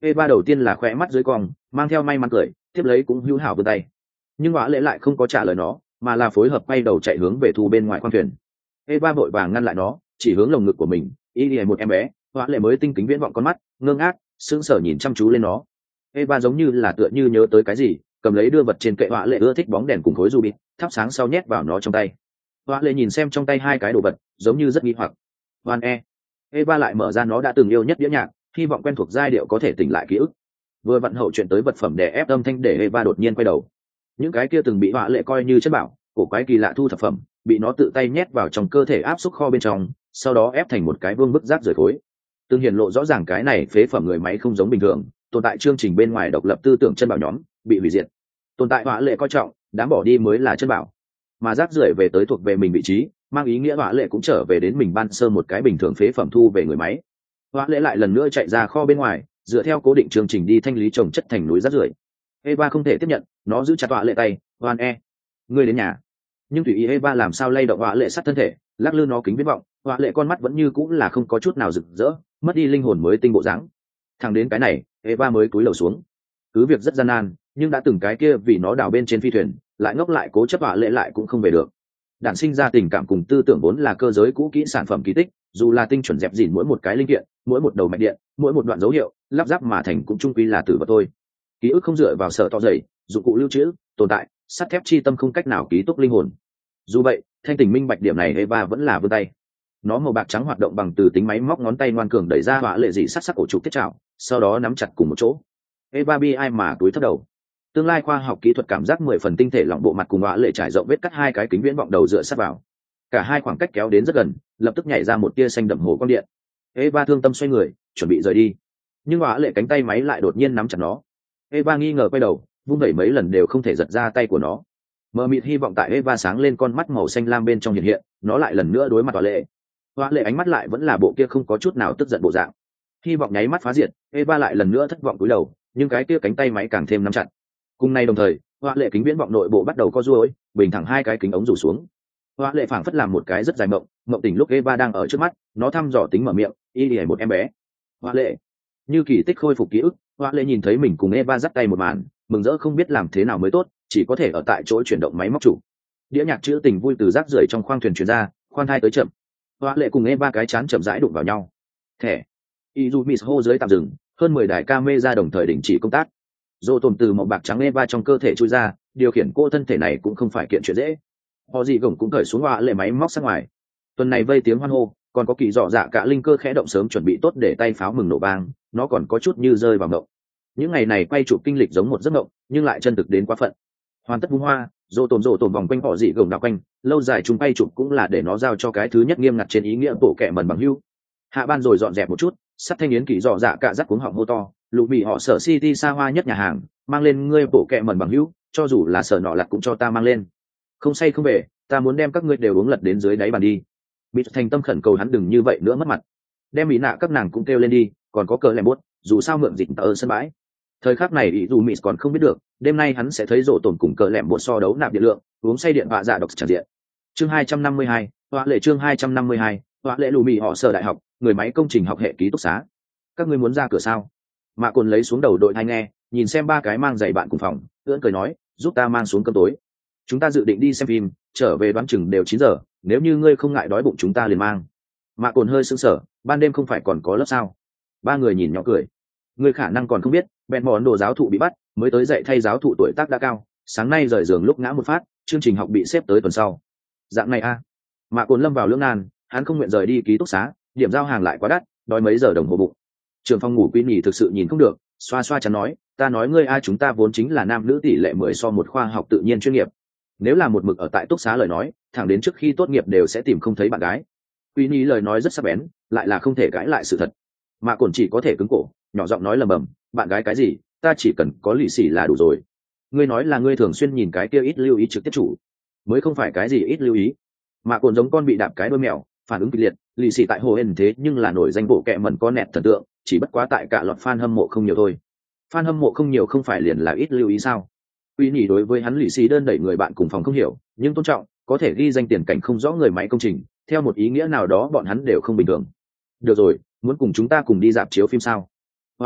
Eva đầu tiên là khỏe mắt dưới cong, mang theo may mắn cười, tiếp lấy cũng hữu hảo vươn tay. Nhưng họa lệ lại không có trả lời nó, mà là phối hợp quay đầu chạy hướng về thu bên ngoài khoang thuyền. Eva vội vàng ngăn lại nó, chỉ hướng lồng ngực của mình, y lìa một em bé, họa lệ mới tinh kính viễn vọng con mắt, ngơ ngác, sững sờ nhìn chăm chú lên nó. Eva giống như là tựa như nhớ tới cái gì, cầm lấy đưa vật trên kệ họa lệ ưa thích bóng đèn cùng khối ruby, thắp sáng sau nhét vào nó trong tay. Họa lệ nhìn xem trong tay hai cái đồ vật, giống như rất nghi hoặc. Van e. Eva lại mở ra nó đã từng yêu nhất đĩa nhạc, hy vọng quen thuộc giai điệu có thể tỉnh lại ký ức. Vừa vận hậu chuyện tới vật phẩm để ép âm thanh để Eva đột nhiên quay đầu. Những cái kia từng bị họa lệ coi như chất bảo, cổ quái kỳ lạ thu thập phẩm, bị nó tự tay nhét vào trong cơ thể áp xúc kho bên trong, sau đó ép thành một cái vương bức rác rời khối. Từng hiển lộ rõ ràng cái này phế phẩm người máy không giống bình thường, tồn tại chương trình bên ngoài độc lập tư tưởng chân bảo nhóm, bị hủy diệt. Tồn tại họa lệ coi trọng, đám bỏ đi mới là chân bảo. Mà rác rưởi về tới thuộc về mình vị trí, mang ý nghĩa họa lệ cũng trở về đến mình ban sơ một cái bình thường phế phẩm thu về người máy. Họa lệ lại lần nữa chạy ra kho bên ngoài, dựa theo cố định chương trình đi thanh lý trồng chất thành núi rác rưởi. Eva không thể tiếp nhận, nó giữ chặt họa lệ tay, "Hoan e, ngươi đến nhà." Nhưng tùy ý Eva làm sao lay động họa lệ sát thân thể, lắc lư nó kính viễn vọng, họa lệ con mắt vẫn như cũng là không có chút nào rực rỡ, mất đi linh hồn mới tinh bộ dáng. Thẳng đến cái này, Eva mới cúi đầu xuống. Cứ việc rất gian nan, nhưng đã từng cái kia vì nó đào bên trên phi thuyền, lại ngốc lại cố chấp họa lệ lại cũng không về được. Đản sinh ra tình cảm cùng tư tưởng vốn là cơ giới cũ kỹ sản phẩm kỳ tích, dù là tinh chuẩn dẹp dỉn mỗi một cái linh kiện, mỗi một đầu mạch điện, mỗi một đoạn dấu hiệu, lắp ráp mà thành cũng chung quy là tử vật thôi. Ký ức không dựa vào sợ to dày, dụng cụ lưu trữ, tồn tại, sắt thép chi tâm không cách nào ký túc linh hồn. Dù vậy, thanh tình minh bạch điểm này Eva vẫn là vươn tay. Nó màu bạc trắng hoạt động bằng từ tính máy móc ngón tay ngoan cường đẩy ra họa lệ dị sắc sắc cổ trục tiết trảo, sau đó nắm chặt cùng một chỗ. Eva bi ai mà túi thấp đầu. Tương lai khoa học kỹ thuật cảm giác mười phần tinh thể lỏng bộ mặt cùng họa lệ trải rộng vết cắt hai cái kính viễn vọng đầu dựa sát vào. Cả hai khoảng cách kéo đến rất gần, lập tức nhảy ra một tia xanh đậm hồ quang điện. Eva thương tâm xoay người, chuẩn bị rời đi. Nhưng họa lệ cánh tay máy lại đột nhiên nắm chặt nó. Eva nghi ngờ quay đầu, vung đẩy mấy lần đều không thể giật ra tay của nó. Mờ mịt hy vọng tại Eva sáng lên con mắt màu xanh lam bên trong hiện hiện, nó lại lần nữa đối mặt họa lệ. Họa lệ ánh mắt lại vẫn là bộ kia không có chút nào tức giận bộ dạng. Hy vọng nháy mắt phá diệt, Eva lại lần nữa thất vọng cúi đầu, nhưng cái kia cánh tay máy càng thêm nắm chặt. Cùng nay đồng thời, họa lệ kính viễn vọng nội bộ bắt đầu co duỗi, bình thẳng hai cái kính ống rủ xuống. Họa lệ phảng phất làm một cái rất dài mộng, mộng tỉnh lúc Eva đang ở trước mắt, nó thăm dò tính mở miệng, y lìa một em bé. Họa lệ, như kỳ tích khôi phục ký ức, họa lệ nhìn thấy mình cùng Eva dắt tay một màn, mừng rỡ không biết làm thế nào mới tốt, chỉ có thể ở tại chỗ chuyển động máy móc chủ. Đĩa nhạc trữ tình vui từ rác rưởi trong khoang thuyền truyền ra, khoan thai tới chậm. Họa lệ cùng Eva cái chán chậm rãi đụng vào nhau. Thẻ. Izumi hô dưới tạm dừng, hơn mười đài camera đồng thời đình chỉ công tác. Dô tồn từ màu bạc trắng Eva trong cơ thể chui ra, điều khiển cô thân thể này cũng không phải kiện chuyện dễ. Họ gì gồng cũng cởi xuống họa lệ máy móc sang ngoài. Tuần này vây tiếng hoan hô, còn có kỳ dọ dạ cả linh cơ khẽ động sớm chuẩn bị tốt để tay pháo mừng nổ bang, nó còn có chút như rơi vào ngộng. Những ngày này quay chụp kinh lịch giống một giấc ngộng, nhưng lại chân thực đến quá phận. Hoàn tất vung hoa, dô tồn dô tồn vòng quanh họ dị gồng đảo quanh, lâu dài chúng quay chụp cũng là để nó giao cho cái thứ nhất nghiêm ngặt trên ý nghĩa bộ kệ mần bằng hưu. Hạ ban rồi dọn dẹp một chút, sắt thanh yến kỳ dọ dạ cả rắc cuống họng hô to, lũ bị họ sở city xa hoa nhất nhà hàng, mang lên ngươi bộ kệ mần bằng hưu, cho dù là sở nọ lặt cũng cho ta mang lên. Không say không về, ta muốn đem các ngươi đều uống lật đến dưới đáy bàn đi. Bị thành tâm khẩn cầu hắn đừng như vậy nữa mất mặt. Đem mỹ nạ các nàng cũng kêu lên đi, còn có cờ lem bút, dù sao mượn dịch ở sân bãi. Thời khắc này ý dù mỹ còn không biết được, đêm nay hắn sẽ thấy rổ tổn cùng cờ lem bút so đấu nạp điện lượng, uống say điện họa dạ độc tràn diện. Chương hai trăm năm mươi hai, họa lệ chương hai trăm năm mươi hai, họa lệ lù mì họ sở đại học, người máy công trình học hệ ký túc xá. Các ngươi muốn ra cửa sao? Mạ Cồn lấy xuống đầu đội tai nghe, nhìn xem ba cái mang giày bạn cùng phòng, ưỡn cười nói, giúp ta mang xuống cơm tối. Chúng ta dự định đi xem phim, trở về đoán chừng đều chín giờ, nếu như ngươi không ngại đói bụng chúng ta liền mang. Mạ Cồn hơi sững sờ, ban đêm không phải còn có lớp sao? Ba người nhìn nhỏ cười. Ngươi khả năng còn không biết, bèn món đồ giáo thụ bị bắt, mới tới dạy thay giáo thụ tuổi tác đã cao, sáng nay rời giường lúc ngã một phát, chương trình học bị xếp tới tuần sau. Dạng này a. À. Mạ Cồn lâm vào lưỡng nan, hắn không nguyện rời đi ký túc xá, điểm giao hàng lại quá đắt, đói mấy giờ đồng hồ bụng. Trường phòng ngủ Quy nhỉ thực sự nhìn không được, xoa xoa chắn nói, ta nói ngươi ai chúng ta vốn chính là nam nữ tỷ lệ mười so một khoa học tự nhiên chuyên nghiệp. Nếu là một mực ở tại túc xá lời nói, thẳng đến trước khi tốt nghiệp đều sẽ tìm không thấy bạn gái. Quy nhỉ lời nói rất sắc bén, lại là không thể cãi lại sự thật. Mà Cồn chỉ có thể cứng cổ, nhỏ giọng nói lầm bầm, bạn gái cái gì, ta chỉ cần có lì xì là đủ rồi. Ngươi nói là ngươi thường xuyên nhìn cái kia ít lưu ý trực tiếp chủ, mới không phải cái gì ít lưu ý. Mà Cồn giống con bị đạp cái đuôi mèo, phản ứng kịch liệt, lì xì tại hồ hên thế nhưng là nổi danh bộ kệ mẩn con nẹt thần tượng, chỉ bất quá tại cả loạt fan hâm mộ không nhiều thôi. Fan hâm mộ không nhiều không phải liền là ít lưu ý sao? Uy nhỉ đối với hắn lì xì đơn đẩy người bạn cùng phòng không hiểu, nhưng tôn trọng, có thể ghi danh tiền cảnh không rõ người máy công trình, theo một ý nghĩa nào đó bọn hắn đều không bình thường. Được rồi, muốn cùng chúng ta cùng đi dạp chiếu phim sao? Hoan e,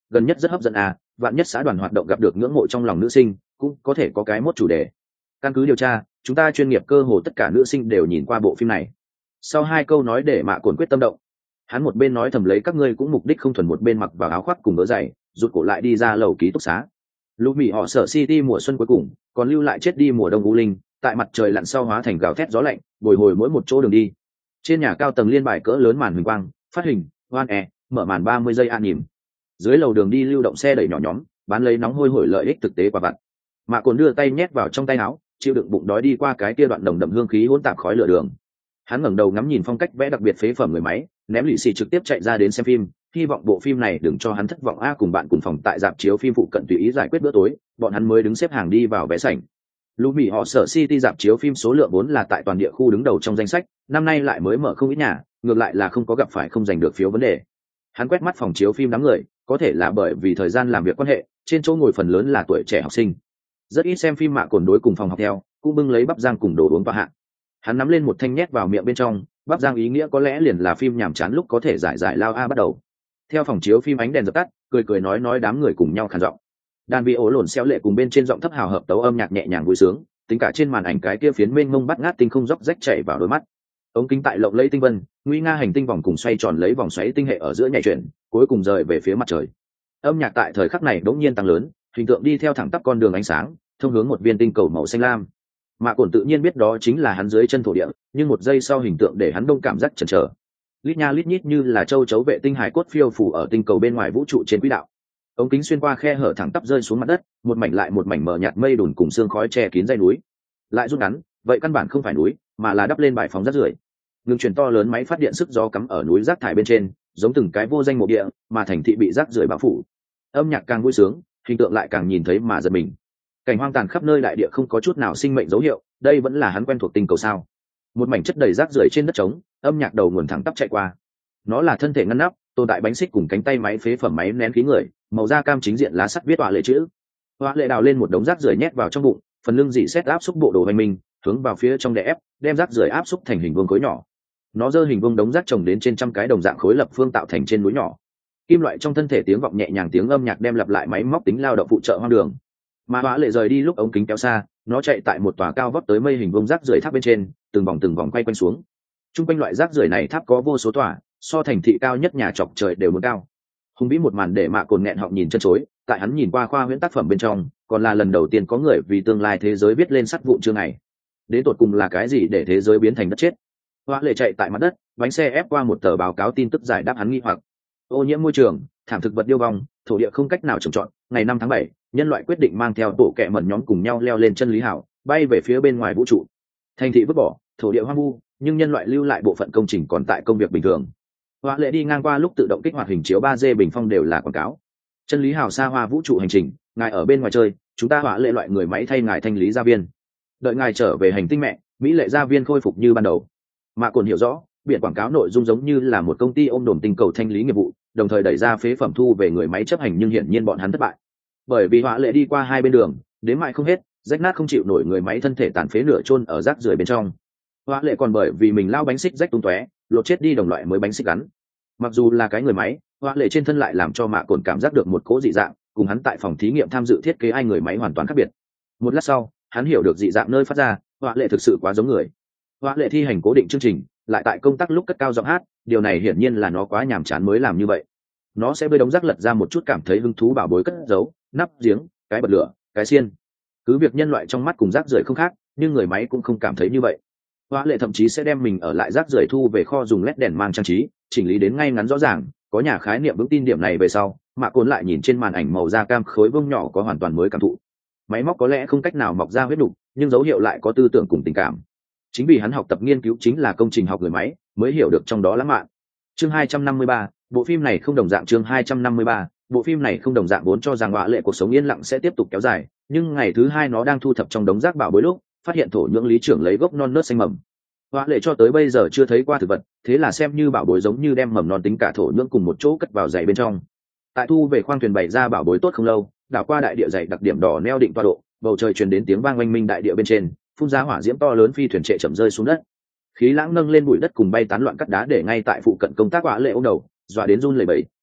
gần nhất rất hấp dẫn à, vạn nhất xã đoàn hoạt động gặp được ngưỡng mộ trong lòng nữ sinh cũng có thể có cái mốt chủ đề. Căn cứ điều tra, chúng ta chuyên nghiệp cơ hồ tất cả nữ sinh đều nhìn qua bộ phim này. Sau hai câu nói để Mạ Cồn quyết tâm động. Hắn một bên nói thầm lấy các ngươi cũng mục đích không thuần, một bên mặc vào áo khoác cùng vớ giày, rụt cổ lại đi ra lầu ký túc xá. Lúc Mỹ họ sở City mùa xuân cuối cùng, còn lưu lại chết đi mùa đông u linh, tại mặt trời lặn sau hóa thành gào thét gió lạnh, bồi hồi mỗi một chỗ đường đi. Trên nhà cao tầng liên bài cỡ lớn màn huỳnh quang, phát hình, hoan e, mở màn ba mươi giây an nhìm. Dưới lầu đường đi lưu động xe đẩy nhỏ nhóm, bán lấy nóng hôi hổi lợi ích thực tế quả vặt. Mạ Cồn đưa tay nhét vào trong tay áo, chịu đựng bụng đói đi qua cái kia đoạn đồng đậm hương khí hỗn tạp khói lửa đường. Hắn ngẩng đầu ngắm nhìn phong cách vẽ đặc biệt phế phẩm người máy, ném lì xì trực tiếp chạy ra đến xem phim, hy vọng bộ phim này đừng cho hắn thất vọng. A cùng bạn cùng phòng tại rạp chiếu phim phụ cận tùy ý giải quyết bữa tối, bọn hắn mới đứng xếp hàng đi vào vé sảnh. Lúc Mỹ họ sở City rạp chiếu phim số lượng vốn là tại toàn địa khu đứng đầu trong danh sách, năm nay lại mới mở không ít nhà, ngược lại là không có gặp phải không giành được phiếu vấn đề. Hắn quét mắt phòng chiếu phim đám người, có thể là bởi vì thời gian làm việc quan hệ, trên chỗ ngồi phần lớn là tuổi trẻ học sinh, rất ít xem phim. Mạ Cồn đối cùng phòng học theo, cũng bưng lấy bắp rang cùng đồ uống tọa hạng. Hắn nắm lên một thanh nhét vào miệng bên trong, bắp rang ý nghĩa có lẽ liền là phim nhàm chán lúc có thể giải giải lao a bắt đầu. Theo phòng chiếu phim ánh đèn dập tắt, cười cười nói nói đám người cùng nhau khàn giọng. Đàn vi ố lồn xeo lệ cùng bên trên giọng thấp hào hợp tấu âm nhạc nhẹ nhàng vui sướng, tính cả trên màn ảnh cái kia phiến mênh mông bắt ngát tinh không dốc rách chảy vào đôi mắt. Ống kính tại lộng lẫy tinh vân, nguy nga hành tinh vòng cùng xoay tròn lấy vòng xoáy tinh hệ ở giữa nhảy chuyển, cuối cùng rời về phía mặt trời. Âm nhạc tại thời khắc này đột nhiên tăng lớn, hình tượng đi theo thẳng tắp con đường ánh sáng, thông hướng một viên tinh cầu màu xanh lam. Mạ Cồn tự nhiên biết đó chính là hắn dưới chân thổ địa, nhưng một giây sau hình tượng để hắn đông cảm giác chần chờ. Lít nha lít nhít như là châu chấu vệ tinh hải cốt phiêu phủ ở tinh cầu bên ngoài vũ trụ trên quỹ đạo. Ống kính xuyên qua khe hở thẳng tắp rơi xuống mặt đất, một mảnh lại một mảnh mờ nhạt mây đùn cùng sương khói che kín dãy núi. Lại rút ngắn, vậy căn bản không phải núi, mà là đắp lên bãi phóng rác rưởi. Ngừng chuyển to lớn máy phát điện sức gió cắm ở núi rác thải bên trên, giống từng cái vô danh mộ địa, mà thành thị bị rác rưởi bao phủ. Âm nhạc càng vui sướng, hình tượng lại càng nhìn thấy mà giật mình. Cảnh hoang tàn khắp nơi đại địa không có chút nào sinh mệnh dấu hiệu, đây vẫn là hắn quen thuộc tinh cầu sao? Một mảnh chất đầy rác rưởi trên đất trống, âm nhạc đầu nguồn thẳng tắp chạy qua. Nó là thân thể ngăn nắp, tồn tại bánh xích cùng cánh tay máy phế phẩm máy nén khí người, màu da cam chính diện lá sắt viết họa lệ chữ. Họa lệ đào lên một đống rác rưởi nhét vào trong bụng, phần lưng dị xét áp xúc bộ đồ hoành mình, hướng vào phía trong đè ép, đem rác rưởi áp xúc thành hình vuông khối nhỏ. Nó giơ hình vuông đống rác chồng đến trên trăm cái đồng dạng khối lập phương tạo thành trên núi nhỏ. Kim loại trong thân thể tiếng vọng nhẹ nhàng, tiếng âm nhạc đem lặp lại máy móc tính lao động phụ trợ hoang đường. Mà họa lệ rời đi lúc ống kính kéo xa, nó chạy tại một tòa cao vóc tới mây hình vuông rác rưởi tháp bên trên, từng vòng từng vòng quay quanh xuống. Trung quanh loại rác rưởi này tháp có vô số tòa, so thành thị cao nhất nhà chọc trời đều muốn cao. Hùng vĩ một màn để Mạ Cồn nghẹn họng nhìn chân chối, tại hắn nhìn qua khoa huyễn tác phẩm bên trong, còn là lần đầu tiên có người vì tương lai thế giới viết lên sắt vụn chương này. Đến tột cùng là cái gì để thế giới biến thành đất chết? Họa lệ chạy tại mặt đất, bánh xe ép qua một tờ báo cáo tin tức giải đáp hắn nghi hoặc. Ô nhiễm môi trường, thảm thực vật điêu vong, thổ địa không cách nào trồng trọt. Ngày năm tháng bảy, nhân loại quyết định mang theo tổ kẹ mẩn nhóm cùng nhau leo lên chân lý hảo, bay về phía bên ngoài vũ trụ. Thành thị vứt bỏ, thổ địa hoang vu, nhưng nhân loại lưu lại bộ phận công trình còn tại công việc bình thường. Họa lệ đi ngang qua lúc tự động kích hoạt hình chiếu ba D bình phong đều là quảng cáo. Chân lý hào xa hoa vũ trụ hành trình, ngài ở bên ngoài chơi, chúng ta họa lệ loại người máy thay ngài thanh lý gia viên. Đợi ngài trở về hành tinh mẹ, mỹ lệ gia viên khôi phục như ban đầu. Mạ Cồn hiểu rõ, biển quảng cáo nội dung giống như là một công ty ôm đồm tinh cầu thanh lý nghiệp vụ, đồng thời đẩy ra phế phẩm thu về người máy chấp hành, nhưng hiển nhiên bọn hắn thất bại. Bởi vì họa lệ đi qua hai bên đường, đến mãi không hết, rách nát không chịu nổi người máy thân thể tàn phế nửa chôn ở rác rưởi bên trong. Họa lệ còn bởi vì mình lao bánh xích rách tung tóe, lột chết đi đồng loại mới bánh xích gắn. Mặc dù là cái người máy, họa lệ trên thân lại làm cho Mạ Cồn cảm giác được một cỗ dị dạng, cùng hắn tại phòng thí nghiệm tham dự thiết kế ai người máy hoàn toàn khác biệt. Một lát sau, hắn hiểu được dị dạng nơi phát ra, họa lệ thực sự quá giống người. Họa lệ thi hành cố định chương trình, lại tại công tác lúc cất cao giọng hát, điều này hiển nhiên là nó quá nhàm chán mới làm như vậy. Nó sẽ bơi đống rác lật ra một chút cảm thấy hứng thú bảo bối cất giấu, nắp giếng, cái bật lửa, cái xiên. Cứ việc nhân loại trong mắt cùng rác rưởi không khác, nhưng người máy cũng không cảm thấy như vậy. Họa lệ thậm chí sẽ đem mình ở lại rác rưởi thu về kho dùng led đèn mang trang trí, chỉnh lý đến ngay ngắn rõ ràng. Có nhà khái niệm vững tin điểm này về sau, Mạ Cồn lại nhìn trên màn ảnh màu da cam khối vuông nhỏ có hoàn toàn mới cảm thụ. Máy móc có lẽ không cách nào mọc ra huyết nục, nhưng dấu hiệu lại có tư tưởng cùng tình cảm. Chính vì hắn học tập nghiên cứu chính là công trình học người máy, mới hiểu được trong đó lãng mạn. Chương hai trăm năm mươi ba, bộ phim này không đồng dạng. Chương hai trăm năm mươi ba, bộ phim này không đồng dạng. Vốn cho rằng họa lệ cuộc sống yên lặng sẽ tiếp tục kéo dài, nhưng ngày thứ hai nó đang thu thập trong đống rác bảo bối lúc, phát hiện thổ nhưỡng lý trưởng lấy gốc non nớt xanh mầm. Họa lệ cho tới bây giờ chưa thấy qua thực vật, thế là xem như bảo bối giống như đem mầm non tính cả thổ nhưỡng cùng một chỗ cất vào giày bên trong. Tại thu về khoang thuyền bày ra bảo bối tốt không lâu, đảo qua đại địa dày đặc điểm đỏ neo định toa độ, bầu trời truyền đến tiếng vang oanh minh đại địa bên trên, phun ra hỏa diễm to lớn, phi thuyền trệ chậm rơi xuống đất. Khí lãng nâng lên bụi đất cùng bay tán loạn cắt đá để ngay tại phụ cận công tác họa lệ ôm đầu, dọa đến run lẩy bẩy.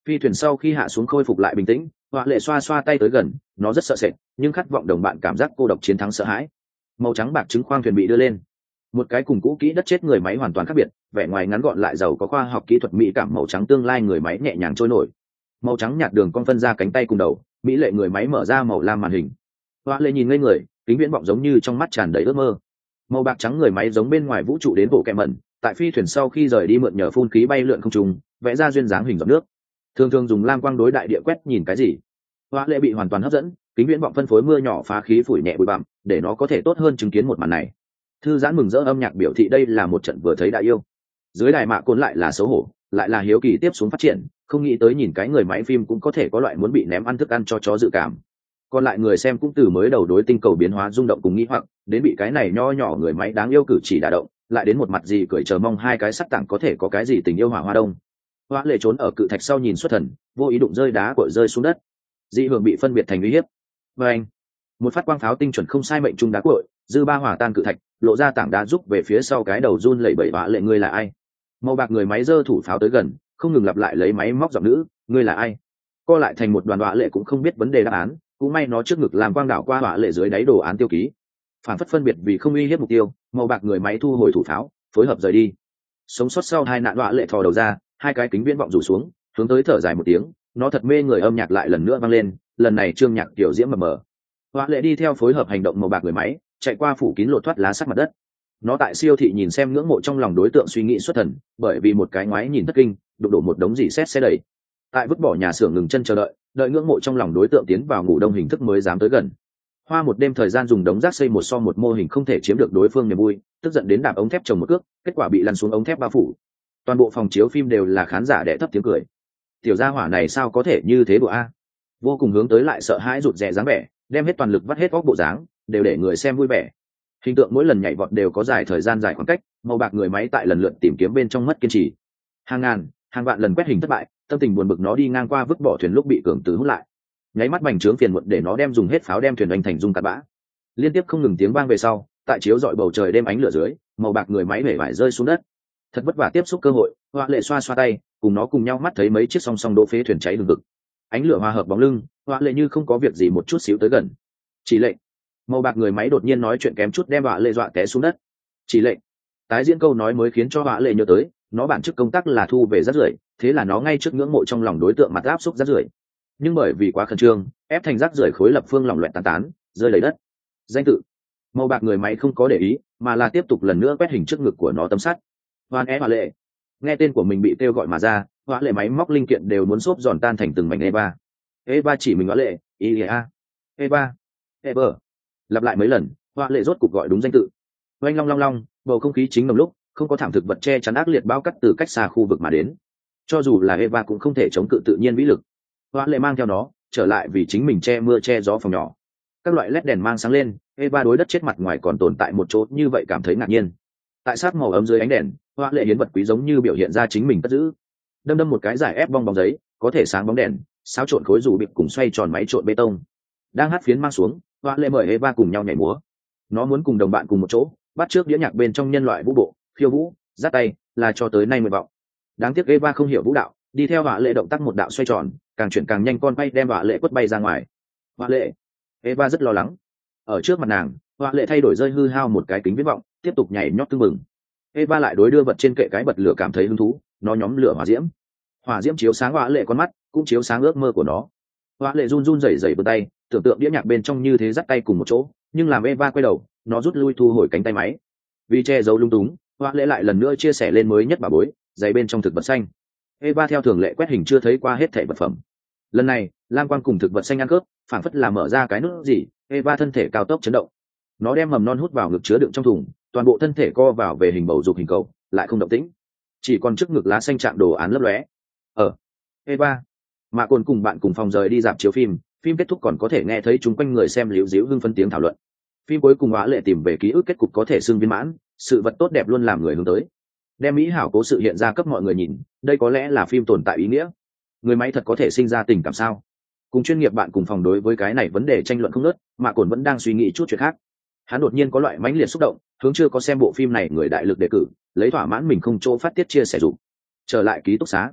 Phi thuyền sau khi hạ xuống khôi phục lại bình tĩnh, họa lệ xoa xoa tay tới gần, nó rất sợ sệt nhưng khát vọng đồng bạn cảm giác cô độc chiến thắng sợ hãi. Màu trắng bạc trứng khoang thuyền bị đưa lên, một cái cùng cũ kỹ đất chết người máy hoàn toàn khác biệt, vẻ ngoài ngắn gọn lại giàu có khoa học kỹ thuật mỹ cảm màu trắng tương lai người máy nhẹ nhàng trôi nổi. Màu trắng nhạt đường cong phân ra cánh tay cùng đầu, mỹ lệ người máy mở ra màu lam màn hình. Họa lệ nhìn ngây người, kính viễn vọng giống như trong mắt tràn đầy ước mơ. Màu bạc trắng người máy giống bên ngoài vũ trụ đến bộ kẹm mẩn, tại phi thuyền sau khi rời đi mượn nhờ phun khí bay lượn không trung, vẽ ra duyên dáng hình giọt nước. Thường thường dùng lam quang đối đại địa quét nhìn cái gì. Họa lệ bị hoàn toàn hấp dẫn, kính viễn vọng phân phối mưa nhỏ phá khí phủi nhẹ bụi bặm, để nó có thể tốt hơn chứng kiến một màn này. Thư giãn mừng rỡ âm nhạc biểu thị đây là một trận vừa thấy đã yêu. Dưới đài mạ cồn lại là xấu hổ, lại là hiếu kỳ tiếp xuống phát triển, không nghĩ tới nhìn cái người máy phim cũng có thể có loại muốn bị ném ăn thức ăn cho chó dự cảm. Còn lại người xem cũng từ mới đầu đối tinh cầu biến hóa rung động cùng nghĩ hoặc đến bị cái này nho nhỏ người máy đáng yêu cử chỉ đả động, lại đến một mặt gì cười chờ mong hai cái sắc tặng có thể có cái gì tình yêu hỏa hoa đông. Hoa lệ trốn ở cự thạch sau nhìn xuất thần, vô ý đụng rơi đá cội rơi xuống đất, dị hưởng bị phân biệt thành uy hiếp. Và anh, một phát quang pháo tinh chuẩn không sai mệnh trung đá cội, dư ba hỏa tan cự thạch, lộ ra tảng đá giúp về phía sau cái đầu run lẩy bẩy. Hoa lệ, ngươi là ai? Màu bạc người máy giơ thủ pháo tới gần, không ngừng lặp lại lấy máy móc giọng nữ, ngươi là ai? Co lại thành một đoàn. Hoa lệ cũng không biết vấn đề đáp án, cũng may nó trước ngực làm quang đảo qua Hoa lệ dưới đáy đồ án tiêu ký, phản phất phân biệt vì không uy hiếp mục tiêu. Màu bạc người máy thu hồi thủ pháo, phối hợp rời đi. Sống sót sau hai nạn. Hoa lệ thò đầu ra, hai cái kính viễn vọng rủ xuống, hướng tới thở dài một tiếng, nó thật mê người. Âm nhạc lại lần nữa vang lên, lần này trương nhạc tiểu diễm mờ mờ. Hoa lệ đi theo phối hợp hành động màu bạc người máy, chạy qua phủ kín lột thoát lá sắc mặt đất. Nó tại siêu thị nhìn xem ngưỡng mộ trong lòng đối tượng suy nghĩ xuất thần, bởi vì một cái ngoái nhìn thất kinh, đụng đổ một đống gì xét xe đẩy. Tại vứt bỏ nhà xưởng ngừng chân chờ đợi, đợi ngưỡng mộ trong lòng đối tượng tiến vào ngủ đông hình thức mới dám tới gần. Hoa một đêm thời gian dùng đống rác xây một so một mô hình không thể chiếm được đối phương niềm vui, tức giận đến đạp ống thép trồng một cước, kết quả bị lăn xuống ống thép bao phủ. Toàn bộ phòng chiếu phim đều là khán giả đẻ thấp tiếng cười. Tiểu gia hỏa này sao có thể như thế đùa a? Vô cùng hướng tới lại sợ hãi rụt rè dáng vẻ, đem hết toàn lực vắt hết góc bộ dáng, đều để người xem vui vẻ. Hình tượng mỗi lần nhảy vọt đều có dài thời gian dài khoảng cách, màu bạc người máy tại lần lượt tìm kiếm bên trong mất kiên trì. Hàng ngàn, hàng vạn lần quét hình thất bại, tâm tình buồn bực nó đi ngang qua vứt bỏ thuyền lúc bị cường tử hút lại. Nháy mắt bành trướng phiền muộn để nó đem dùng hết pháo đem thuyền đánh thành dung cát bã. Liên tiếp không ngừng tiếng vang về sau, tại chiếu rọi bầu trời đêm ánh lửa dưới, màu bạc người máy bể vải rơi xuống đất. Thật vất vả tiếp xúc cơ hội, Hoa lệ xoa xoa tay, cùng nó cùng nhau mắt thấy mấy chiếc song song đỗ phế thuyền cháy hừng hực. Ánh lửa hòa hợp bóng lưng, Hoa lệ như không có việc gì một chút xíu tới gần. Chỉ lệnh. Màu bạc người máy đột nhiên nói chuyện kém chút đem Hoa lệ dọa té xuống đất. Chỉ lệnh. Tái diễn câu nói mới khiến cho Hoa lệ nhớ tới, nó bản chức công tác là thu về rác rưởi, thế là nó ngay trước ngưỡng mộ trong lòng đối tượng mặt áp xúc rác rưởi. Nhưng bởi vì quá khẩn trương, ép thành rác rưởi khối lập phương lỏng loẹt tán tán, rơi lấy đất. Danh tự. Màu bạc người máy không có để ý, mà là tiếp tục lần nữa quét hình trước ngực của nó tấm sắt. Hoan é Hoa lệ. Nghe tên của mình bị kêu gọi mà ra, Hoa lệ máy móc linh kiện đều muốn xốp giòn tan thành từng mảnh. Eva. Eva chỉ mình Hoa lệ, Ia. Eva. Ever. Lặp lại mấy lần, Hoa lệ rốt cục gọi đúng danh tự. Oanh long long long, bầu không khí chính nồng lúc, không có thảm thực vật che chắn ác liệt bao cắt từ cách xa khu vực mà đến. Cho dù là Eva cũng không thể chống cự tự nhiên vĩ lực. Hoa lệ mang theo nó trở lại vì chính mình che mưa che gió phòng nhỏ. Các loại led đèn mang sáng lên, Eva đối đất chết mặt ngoài còn tồn tại một chỗ như vậy cảm thấy ngạc nhiên. Tại sát màu ấm dưới ánh đèn, Hoa lệ hiến vật quý giống như biểu hiện ra chính mình cất giữ. Đâm đâm một cái giải ép bong bóng giấy, có thể sáng bóng đèn, xáo trộn khối dù bịp cùng xoay tròn máy trộn bê tông. Đang hát phiến mang xuống, Hoa lệ mời Eva cùng nhau nhảy múa. Nó muốn cùng đồng bạn cùng một chỗ, bắt trước đĩa nhạc bên trong nhân loại vũ bộ, khiêu vũ, giắt tay, là cho tới nay nguyện vọng. Đáng tiếc Eva không hiểu vũ đạo, đi theo Hoa lệ động tác một đạo xoay tròn, càng chuyển càng nhanh, con quay đem Hoa lệ quất bay ra ngoài. Hoa lệ, Eva rất lo lắng. Ở trước mặt nàng, Hoa lệ thay đổi rơi hư hao một cái kính viễn vọng, tiếp tục nhảy nhót tưng mừng. Eva lại đối đưa vật trên kệ cái bật lửa cảm thấy hứng thú, nó nhóm lửa hỏa diễm. Hỏa diễm chiếu sáng Hoa lệ con mắt, cũng chiếu sáng ước mơ của nó. Hoa lệ run run rẩy rẩy vươn tay, tưởng tượng đĩa nhạc bên trong như thế dắt tay cùng một chỗ, nhưng làm Eva quay đầu, nó rút lui thu hồi cánh tay máy. Vì che giấu lung túng, Hoa lệ lại lần nữa chia sẻ lên mới nhất bà bối, giày bên trong thực vật xanh. Eva theo thường lệ quét hình chưa thấy qua hết thảy vật phẩm. Lần này, lam quang cùng thực vật xanh ăn cướp, phản phất là mở ra cái nút gì, Eva thân thể cao tốc chấn động. Nó đem mầm non hút vào ngực chứa đựng trong thùng, toàn bộ thân thể co vào về hình bầu dục hình cầu, lại không động tĩnh, chỉ còn trước ngực lá xanh chạm đồ án lấp lóe. Ở Eva, Mạ Cồn cùng bạn cùng phòng rời đi dạp chiếu phim, phim kết thúc còn có thể nghe thấy chúng quanh người xem líu díu hưng phấn tiếng thảo luận. Phim cuối cùng Hoa lệ tìm về ký ức kết cục có thể xưng viên mãn, sự vật tốt đẹp luôn làm người hướng tới. Đem mỹ hảo cố sự hiện ra cấp mọi người nhìn, đây có lẽ là phim tồn tại ý nghĩa. Người máy thật có thể sinh ra tình cảm sao? Cùng chuyên nghiệp bạn cùng phòng đối với cái này vấn đề tranh luận không ngớt, Mạ Cồn vẫn đang suy nghĩ chút chuyện khác. Hắn đột nhiên có loại mãnh liệt xúc động, hướng chưa có xem bộ phim này người đại lực đề cử, lấy thỏa mãn mình không chỗ phát tiết chia sẻ dụng. Trở lại ký túc xá,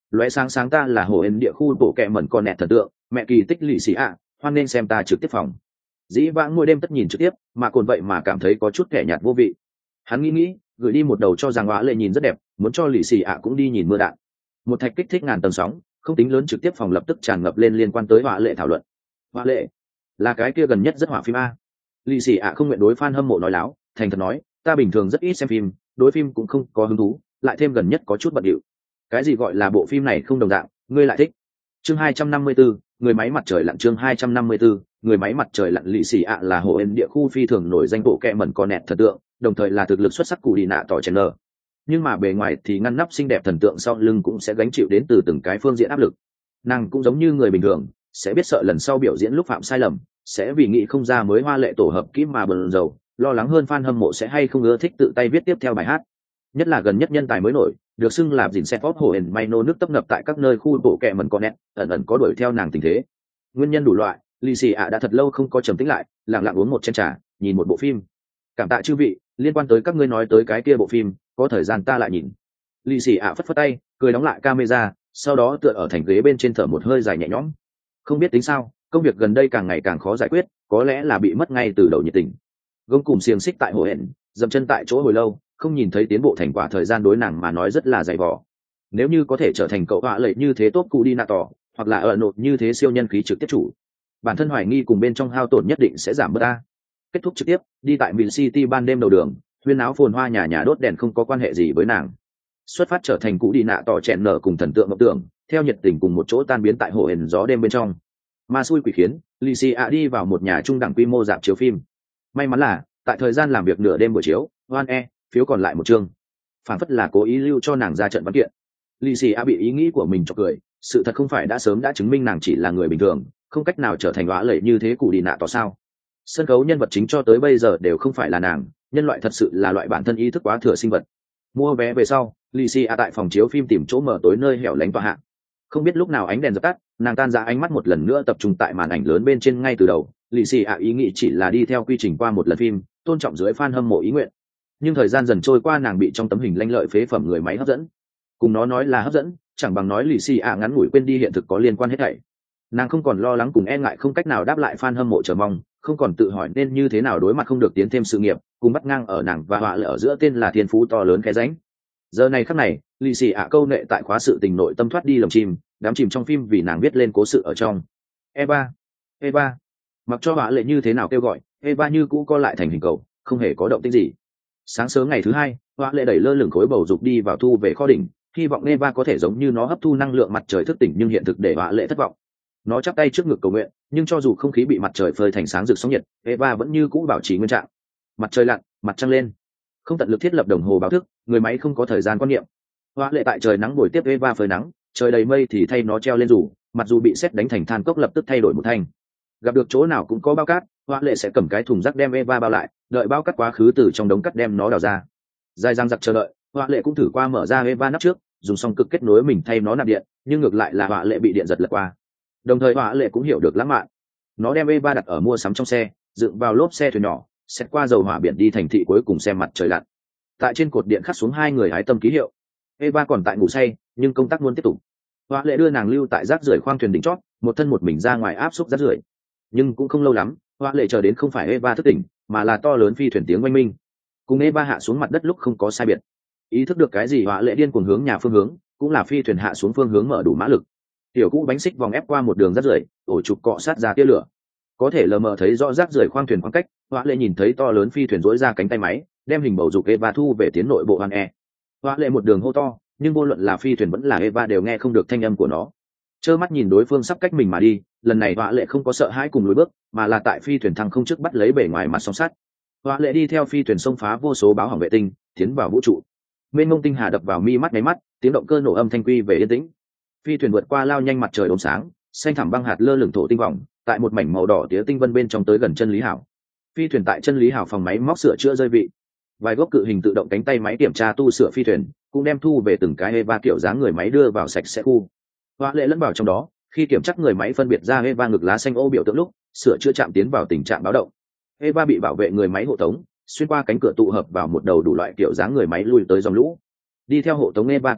Lóe sáng sáng ta là hồ ên địa khu bộ kẹ mẩn con nẹt thần tượng, mẹ kỳ tích lì xì ạ, hoan nên xem ta trực tiếp phòng. Dĩ vãng mỗi đêm tất nhìn trực tiếp, mà cồn vậy mà cảm thấy có chút kẻ nhạt vô vị. Hắn nghĩ nghĩ, gửi đi một đầu cho rằng hóa lệ nhìn rất đẹp, muốn cho lì xì ạ cũng đi nhìn mưa đạn. Một thạch kích thích ngàn tầng sóng, không tính lớn trực tiếp phòng lập tức tràn ngập lên liên quan tới hóa lệ thảo luận. Hóa lệ là cái kia gần nhất rất hỏa phim a. Lì xì ạ không nguyện đối fan hâm mộ nói láo, thành thật nói, ta bình thường rất ít xem phim, đối phim cũng không có hứng thú, lại thêm gần nhất có chút bận điệu. Cái gì gọi là bộ phim này không đồng dạng, ngươi lại thích. Chương hai trăm năm mươi bốn, người máy mặt trời lặn. Chương hai trăm năm mươi bốn, người máy mặt trời lặn. Lì xì ạ là hồ ên địa khu phi thường nổi danh bộ kẹ mẩn con nẹt thần tượng, đồng thời là thực lực xuất sắc cụ đi nạ tỏ chèn nở. Nhưng mà bề ngoài thì ngăn nắp xinh đẹp thần tượng sau lưng cũng sẽ gánh chịu đến từ từng cái phương diện áp lực. Nàng cũng giống như người bình thường, sẽ biết sợ lần sau biểu diễn lúc phạm sai lầm, sẽ vì nghĩ không ra mới hoa lệ tổ hợp kỹ mà bần dầu, lo lắng hơn fan hâm mộ sẽ hay không ưa thích tự tay viết tiếp theo bài hát. Nhất là gần nhất nhân tài mới nổi, được xưng là dìn xe pop hồ ẩn may nô nước tấp nập tại các nơi khu bộ kẹ mẩn con nét, ẩn ẩn có đuổi theo nàng tình thế. Nguyên nhân đủ loại, lì xì ạ đã thật lâu không có trầm tĩnh lại, lặng lặng uống một chén trà, nhìn một bộ phim. Cảm tạ chư vị, liên quan tới các ngươi nói tới cái kia bộ phim, có thời gian ta lại nhìn. Lì xì ạ phất phất tay, cười đóng lại camera, sau đó tựa ở thành ghế bên trên thở một hơi dài nhẹ nhõm. Không biết tính sao, công việc gần đây càng ngày càng khó giải quyết, có lẽ là bị mất ngay từ đầu nhiệt tình. Gông cùng xiềng xích tại hồ hẹn, dậm chân tại chỗ hồi lâu, không nhìn thấy tiến bộ thành quả thời gian đối nàng mà nói rất là dày vò. Nếu như có thể trở thành cậu họa lệ như thế tốt cụ đi nạ tỏ, hoặc là ở nột như thế siêu nhân khí trực tiếp chủ, bản thân hoài nghi cùng bên trong hao tổn nhất định sẽ giảm bớt ta. Kết thúc trực tiếp, đi tại Mill City ban đêm đầu đường, huyên áo phồn hoa nhà nhà đốt đèn không có quan hệ gì với nàng. Xuất phát trở thành cụ đi nạ tỏ chèn nở cùng thần tượng ngọc tưởng, theo nhiệt tình cùng một chỗ tan biến tại hồ hển gió đêm bên trong. Mà xui quỷ khiến, lì xì ạ đi vào một nhà trung đẳng quy mô dạp chiếu phim. May mắn là tại thời gian làm việc nửa đêm buổi chiếu, hoan e phiếu còn lại một chương, phản phất là cố ý lưu cho nàng ra trận văn kiện. Lì xì ạ bị ý nghĩ của mình chọc cười, sự thật không phải đã sớm đã chứng minh nàng chỉ là người bình thường, không cách nào trở thành hóa lệ như thế cụ đi nạ tỏ sao? Sân khấu nhân vật chính cho tới bây giờ đều không phải là nàng, nhân loại thật sự là loại bản thân ý thức quá thừa sinh vật. Mua vé về sau, lì xì ạ tại phòng chiếu phim tìm chỗ mở tối nơi hẻo lánh tọa hạ. Không biết lúc nào ánh đèn dập tắt, nàng tan ra ánh mắt một lần nữa tập trung tại màn ảnh lớn bên trên ngay từ đầu. Lì xì ạ ý nghĩ chỉ là đi theo quy trình qua một lần phim, tôn trọng dưới fan hâm mộ ý nguyện. Nhưng thời gian dần trôi qua, nàng bị trong tấm hình lanh lợi phế phẩm người máy hấp dẫn. Cùng nó nói là hấp dẫn, chẳng bằng nói lì xì ạ ngắn ngủi quên đi hiện thực có liên quan hết thảy. Nàng không còn lo lắng cùng e ngại không cách nào đáp lại fan hâm mộ chờ mong, không còn tự hỏi nên như thế nào đối mặt không được tiến thêm sự nghiệp, cùng bắt ngang ở nàng và họa lệ ở giữa tên là thiên phú to lớn cái ránh. Giờ này khắc này, lì xì ạ câu nệ tại khóa sự tình nội tâm thoát đi lồng chim, đám chìm trong phim vì nàng viết lên cố sự ở trong. Eva, Eva, mặc cho họa lệ như thế nào kêu gọi, Eva như cũ co lại thành hình cầu, không hề có động tĩnh gì. Sáng sớm ngày thứ hai, họa lệ đẩy lơ lửng khối bầu dục đi vào thu về kho đỉnh, hy vọng Eva có thể giống như nó hấp thu năng lượng mặt trời thức tỉnh, nhưng hiện thực để họa lệ thất vọng. Nó chắp tay trước ngực cầu nguyện, nhưng cho dù không khí bị mặt trời phơi thành sáng rực sóng nhiệt, Eva vẫn như cũ bảo trì nguyên trạng. Mặt trời lặn, mặt trăng lên. Không tận lực thiết lập đồng hồ báo thức, người máy không có thời gian quan niệm. Họa lệ tại trời nắng buổi tiếp Eva phơi nắng, trời đầy mây thì thay nó treo lên dù, mặc dù bị sét đánh thành than cốc lập tức thay đổi một thanh. Gặp được chỗ nào cũng có bao cát, họa lệ sẽ cầm cái thùng rác đem Eva bao lại, đợi bao cát quá khứ từ trong đống cát đem nó đào ra. Dài dang giặc chờ đợi, họa lệ cũng thử qua mở ra Eva nắp trước, dùng xong cực kết nối mình thay nó nạp điện, nhưng ngược lại là họa lệ bị điện giật lật qua. Đồng thời họa lệ cũng hiểu được lãng mạn, nó đem Eva đặt ở mua sắm trong xe, dựng vào lốp xe thuyền nhỏ, xét qua dầu hỏa biển đi thành thị cuối cùng xem mặt trời lặn. Tại trên cột điện khắc xuống hai người hái tâm ký hiệu. Eva còn tại ngủ say, nhưng công tác luôn tiếp tục. Họa lệ đưa nàng lưu tại rác rưởi khoang thuyền đỉnh chót, một thân một mình ra ngoài áp xúc rác rưởi. Nhưng cũng không lâu lắm, họa lệ chờ đến không phải Eva thức tỉnh, mà là to lớn phi thuyền tiếng oanh minh. Cùng Eva hạ xuống mặt đất lúc không có sai biệt. Ý thức được cái gì, họa lệ điên cuồng hướng nhà phương hướng, cũng là phi thuyền hạ xuống phương hướng mở đủ mã lực. Tiểu cũ bánh xích vòng ép qua một đường rác rưởi, ổ trục cọ sát ra tia lửa. Có thể lờ mờ thấy rõ rác rưởi khoang thuyền khoảng cách, họa lệ nhìn thấy to lớn phi thuyền dỗi ra cánh tay máy, đem hình bầu dục Eva thu về tiến nội bộ hoàn e. Họa lệ một đường hô to, nhưng vô luận là phi thuyền vẫn là Eva đều nghe không được thanh âm của nó. Trơ mắt nhìn đối phương sắp cách mình mà đi, lần này họa lệ không có sợ hãi cùng lùi bước, mà là tại phi thuyền thăng không trước bắt lấy bề ngoài mặt song sắt. Họa lệ đi theo phi thuyền xông phá vô số báo hỏng vệ tinh, tiến vào vũ trụ. Mênh mông tinh hà đập vào mi mắt nháy mắt, tiếng động cơ nổ âm thanh quy về yên tĩnh. Phi thuyền vượt qua lao nhanh mặt trời ốm sáng, xanh thẳm băng hạt lơ lửng thổ tinh vòng, tại một mảnh màu đỏ tía tinh vân bên trong tới gần chân lý hảo. Phi thuyền tại chân lý hảo phòng máy móc sửa chữa rơi vị. Vài gốc cự hình tự động cánh tay máy kiểm tra tu sửa phi thuyền, cũng đem thu về từng cái Eva kiểu dáng người máy đưa vào sạch sẽ khu. Họa lệ lẫn vào trong đó, khi kiểm tra người máy phân biệt ra Eva ngực lá xanh ô biểu tượng lúc, sửa chữa chạm tiến vào tình trạng báo động. Eva bị bảo vệ người máy hộ tống, xuyên qua cánh cửa tụ hợp vào một đầu đủ loại kiểu dáng người máy lui tới dòng lũ. Đi theo hộ tống Eva cảnh đội,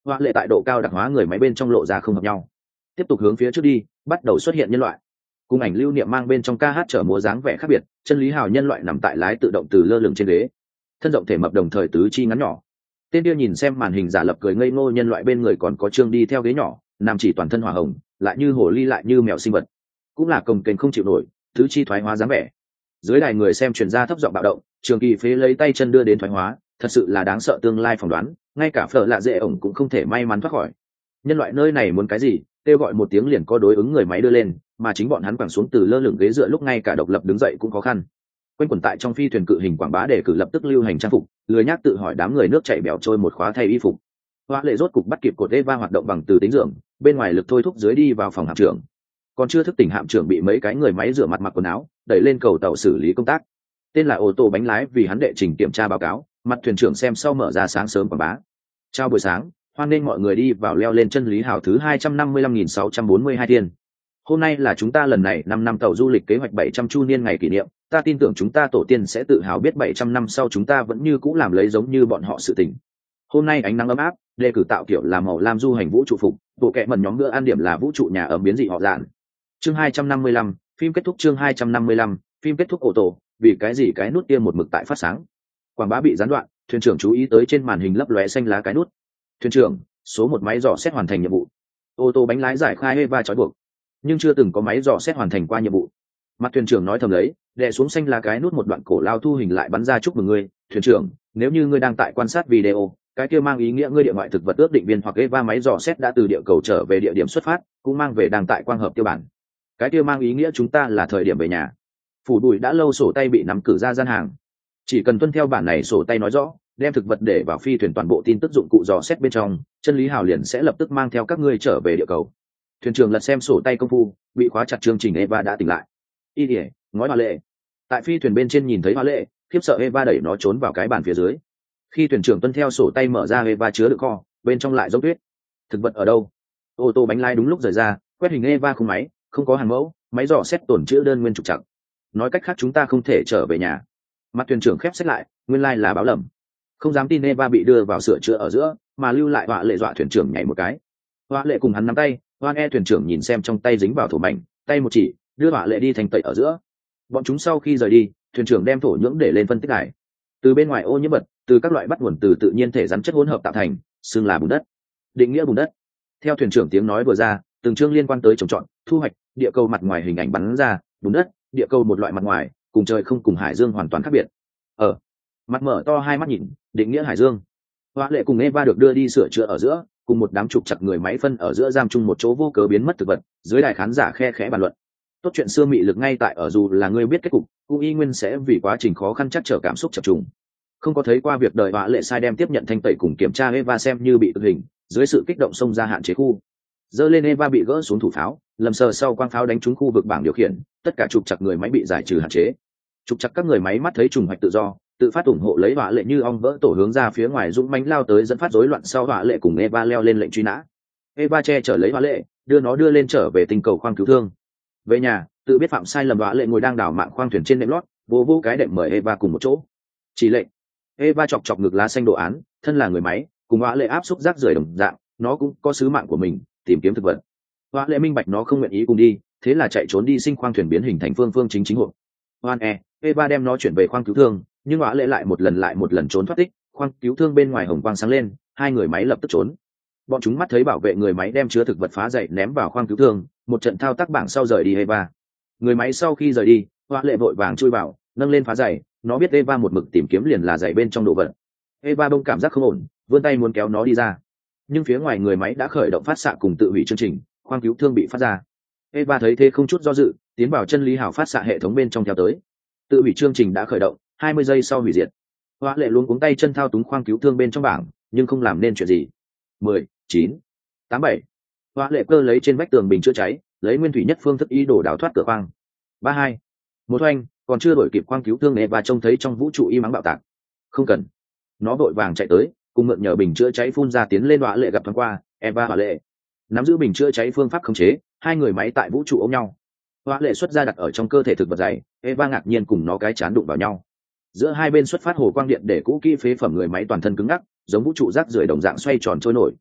Hoa lệ tại độ cao đặc hóa người máy bên trong lộ ra không hợp nhau, tiếp tục hướng phía trước đi, bắt đầu xuất hiện nhân loại cùng ảnh lưu niệm mang bên trong ca hát trở múa dáng vẻ khác biệt. Chân lý hào nhân loại nằm tại lái tự động từ lơ lửng trên ghế, thân rộng thể mập đồng thời tứ chi ngắn nhỏ. Tên kia nhìn xem màn hình giả lập cười ngây ngô nhân loại bên người còn có Trương đi theo ghế nhỏ, nam chỉ toàn thân hỏa hồng, lại như hồ ly lại như mèo sinh vật, cũng là cồng kềnh không chịu nổi, tứ chi thoái hóa dáng vẻ. Dưới đài người xem truyền ra thấp giọng bạo động, Trường Kỳ phế lấy tay chân đưa đến thoái hóa, thật sự là đáng sợ tương lai phỏng đoán, ngay cả phở lạ dễ ổng cũng không thể may mắn thoát khỏi. Nhân loại nơi này muốn cái gì, kêu gọi một tiếng liền có đối ứng người máy đưa lên, mà chính bọn hắn quẳng xuống từ lơ lửng ghế dựa lúc ngay cả độc lập đứng dậy cũng khó khăn. Quanh quẩn tại trong phi thuyền cự hình quảng bá để cử lập tức lưu hành trang phục, lười nhác tự hỏi đám người nước chảy bẻo trôi một khóa thay y phục. Hoa lệ rốt cục bắt kịp cột Eva hoạt động bằng từ tính dưỡng, bên ngoài lực thôi thúc dưới đi vào phòng hạm trưởng. Còn chưa thức tỉnh hạm trưởng bị mấy cái người máy rửa mặt mặc quần áo, đẩy lên cầu tàu xử lý công tác. Tên là ô tô bánh lái vì hắn đệ trình kiểm tra báo cáo, mặt thuyền trưởng xem sau mở ra sáng sớm quảng bá. Chào buổi sáng, hoan nghênh mọi người đi vào leo lên chân lý hào thứ hai trăm năm mươi lăm nghìn sáu trăm bốn mươi hai thiên. Hôm nay là chúng ta lần này năm năm tàu du lịch kế hoạch bảy trăm chu niên ngày kỷ niệm, ta tin tưởng chúng ta tổ tiên sẽ tự hào biết bảy trăm năm sau chúng ta vẫn như cũ làm lấy giống như bọn họ sự tình. Hôm nay ánh nắng ấm áp, đề cử tạo kiểu là màu lam du hành vũ trụ phục, bộ kệ mẩn nhóm bữa ăn điểm là vũ trụ nhà ấm biến dị họ dạn. Chương hai trăm năm mươi lăm, phim kết thúc. Chương hai trăm năm mươi lăm, phim kết thúc. Ô tô, vì cái gì cái nút kia một mực tại phát sáng? Quảng bá bị gián đoạn, thuyền trưởng chú ý tới trên màn hình lấp lóe xanh lá cái nút. Thuyền trưởng, số một máy dò xét hoàn thành nhiệm vụ. Ô tô bánh lái giải khai Eva trói buộc, nhưng chưa từng có máy dò xét hoàn thành qua nhiệm vụ. Mặt thuyền trưởng nói thầm lấy, đè xuống xanh lá cái nút một đoạn cổ lao thu hình lại bắn ra chúc mừng ngươi, thuyền trưởng, nếu như ngươi đang tại quan sát video, cái kia mang ý nghĩa ngươi địa ngoại thực vật ước định viên hoặc Eva máy dò xét đã từ địa cầu trở về địa điểm xuất phát, cũng mang về đang tại quang hợp tiêu bản. Cái kia mang ý nghĩa chúng ta là thời điểm về nhà. Phủ Bụi đã lâu sổ tay bị nắm cử ra gian hàng, chỉ cần tuân theo bản này sổ tay nói rõ, đem thực vật để vào phi thuyền toàn bộ tin tức dụng cụ dò xét bên trong, chân lý hào liền sẽ lập tức mang theo các ngươi trở về địa cầu. Thuyền trưởng lật xem sổ tay công phu, bị khóa chặt chương trình Eva đã tỉnh lại. Y thể ngói Hoa lệ tại phi thuyền bên trên nhìn thấy Hoa lệ, khiếp sợ Eva đẩy nó trốn vào cái bàn phía dưới. Khi thuyền trưởng tuân theo sổ tay mở ra Eva chứa đựng kho, bên trong lại giống tuyết. Thực vật ở đâu? Ô tô bánh lái đúng lúc rời ra, quét hình Eva khung máy, không có hàng mẫu, máy dò xét tổn chữ đơn nguyên trục trặc. Nói cách khác chúng ta không thể trở về nhà. Mặt thuyền trưởng khép sách lại, nguyên lai là báo lầm. Không dám tin Eva bị đưa vào sửa chữa ở giữa, mà lưu lại Hoa lệ dọa thuyền trưởng nhảy một cái. Hoa lệ cùng hắn nắm tay, Hoan e thuyền trưởng nhìn xem trong tay dính vào thổ mảnh, tay một chỉ, đưa Hoa lệ đi thành tẩy ở giữa. Bọn chúng sau khi rời đi, thuyền trưởng đem thổ nhưỡng để lên phân tích lại. Từ bên ngoài ô nhiễm vật, từ các loại bắt nguồn từ tự nhiên thể rắn chất hỗn hợp tạo thành, xương là bùn đất. Định nghĩa bùn đất. Theo thuyền trưởng tiếng nói vừa ra, từng chương liên quan tới trồng trọt, thu hoạch, địa cầu mặt ngoài hình ảnh bắn ra, bùn đất, địa cầu một loại mặt ngoài, cùng trời không cùng hải dương hoàn toàn khác biệt. Ở mặt mở to hai mắt nhìn, định nghĩa hải dương. Hoa lệ cùng Eva được đưa đi sửa chữa ở giữa, cùng một đám trục chặt người máy phân ở giữa giam chung một chỗ vô cớ biến mất thực vật. Dưới đài khán giả khe khẽ bàn luận. Tốt chuyện xưa mị lực ngay tại ở dù là ngươi biết kết cục, cũng y nguyên sẽ vì quá trình khó khăn chắc trở cảm xúc chập trùng. Không có thấy qua việc đời Hoa lệ sai đem tiếp nhận thanh tẩy cùng kiểm tra Eva xem như bị tự hình, dưới sự kích động xông ra hạn chế khu. Dơ lên Eva bị gỡ xuống thủ pháo, lầm sờ sau quang pháo đánh trúng khu vực bảng điều khiển, tất cả trục chặt người máy bị giải trừ hạn chế. Trục chặt các người máy mắt thấy trùng hoạch tự do, tự phát ủng hộ lấy Hoa lệ như ong vỡ tổ hướng ra phía ngoài dũng mãnh lao tới dẫn phát rối loạn sau Hoa lệ cùng Eva leo lên lệnh truy nã. Eva che chở lấy Hoa lệ, đưa nó đưa lên trở về tinh cầu khoang cứu thương. Về nhà, tự biết phạm sai lầm Hoa lệ ngồi đang đảo mạng khoang thuyền trên nệm lót, vô vô cái đệm mời Eva cùng một chỗ. Chỉ lệnh. Eva chọc chọc ngực lá xanh đồ án, thân là người máy, cùng Hoa lệ áp xúc rác rưởi đồng dạng, nó cũng có sứ mạng của mình, tìm kiếm thực vật. Hoa lệ minh bạch nó không nguyện ý cùng đi, thế là chạy trốn đi sinh khoang thuyền biến hình thành phương phương chính chính hộ. Hoan e, Eva đem nó chuyển về khoang cứu thương, nhưng Hoa lệ lại một lần lại một lần trốn thoát tích, khoang cứu thương bên ngoài hồng quang sáng lên, hai người máy lập tức trốn. Bọn chúng mắt thấy bảo vệ người máy đem chứa thực vật phá dậy ném vào khoang cứu thương, một trận thao tác bảng sau rời đi Eva. Người máy sau khi rời đi, Hoa lệ vội vàng chui vào, nâng lên phá giày, nó biết Eva một mực tìm kiếm liền là giày bên trong đồ vật. Eva bỗng cảm giác không ổn, vươn tay muốn kéo nó đi ra, nhưng phía ngoài người máy đã khởi động phát xạ cùng tự hủy chương trình, khoang cứu thương bị phát ra. Eva thấy thế không chút do dự, tiến vào chân lý hào phát xạ hệ thống bên trong theo tới. Tự hủy chương trình đã khởi động, hai mươi giây sau hủy diệt. Hoa lệ luôn cuống tay chân thao túng khoang cứu thương bên trong bảng, nhưng không làm nên chuyện gì. mười, chín, tám, bảy. Hoa lệ cơ lấy trên vách tường bình chữa cháy, lấy nguyên thủy nhất phương thức ý đồ đào thoát cửa khoang. ba hai, một oanh, còn chưa đổi kịp khoang cứu thương Eva trông thấy trong vũ trụ im ắng bạo tạc. Không cần. Nó vội vàng chạy tới, cùng mượn nhờ bình chữa cháy phun ra tiến lên. Hoa lệ gặp thoáng qua, Eva Hoa lệ nắm giữ bình chữa cháy phương pháp khống chế, hai người máy tại vũ trụ ôm nhau. Hoa lệ xuất ra đặt ở trong cơ thể thực vật dày, Eva ngạc nhiên cùng nó cái chán đụng vào nhau. Giữa hai bên xuất phát hồ quang điện để cũ kỹ phế phẩm người máy toàn thân cứng ngắc, giống vũ trụ rác rưởi đồng dạng xoay tròn trôi nổi.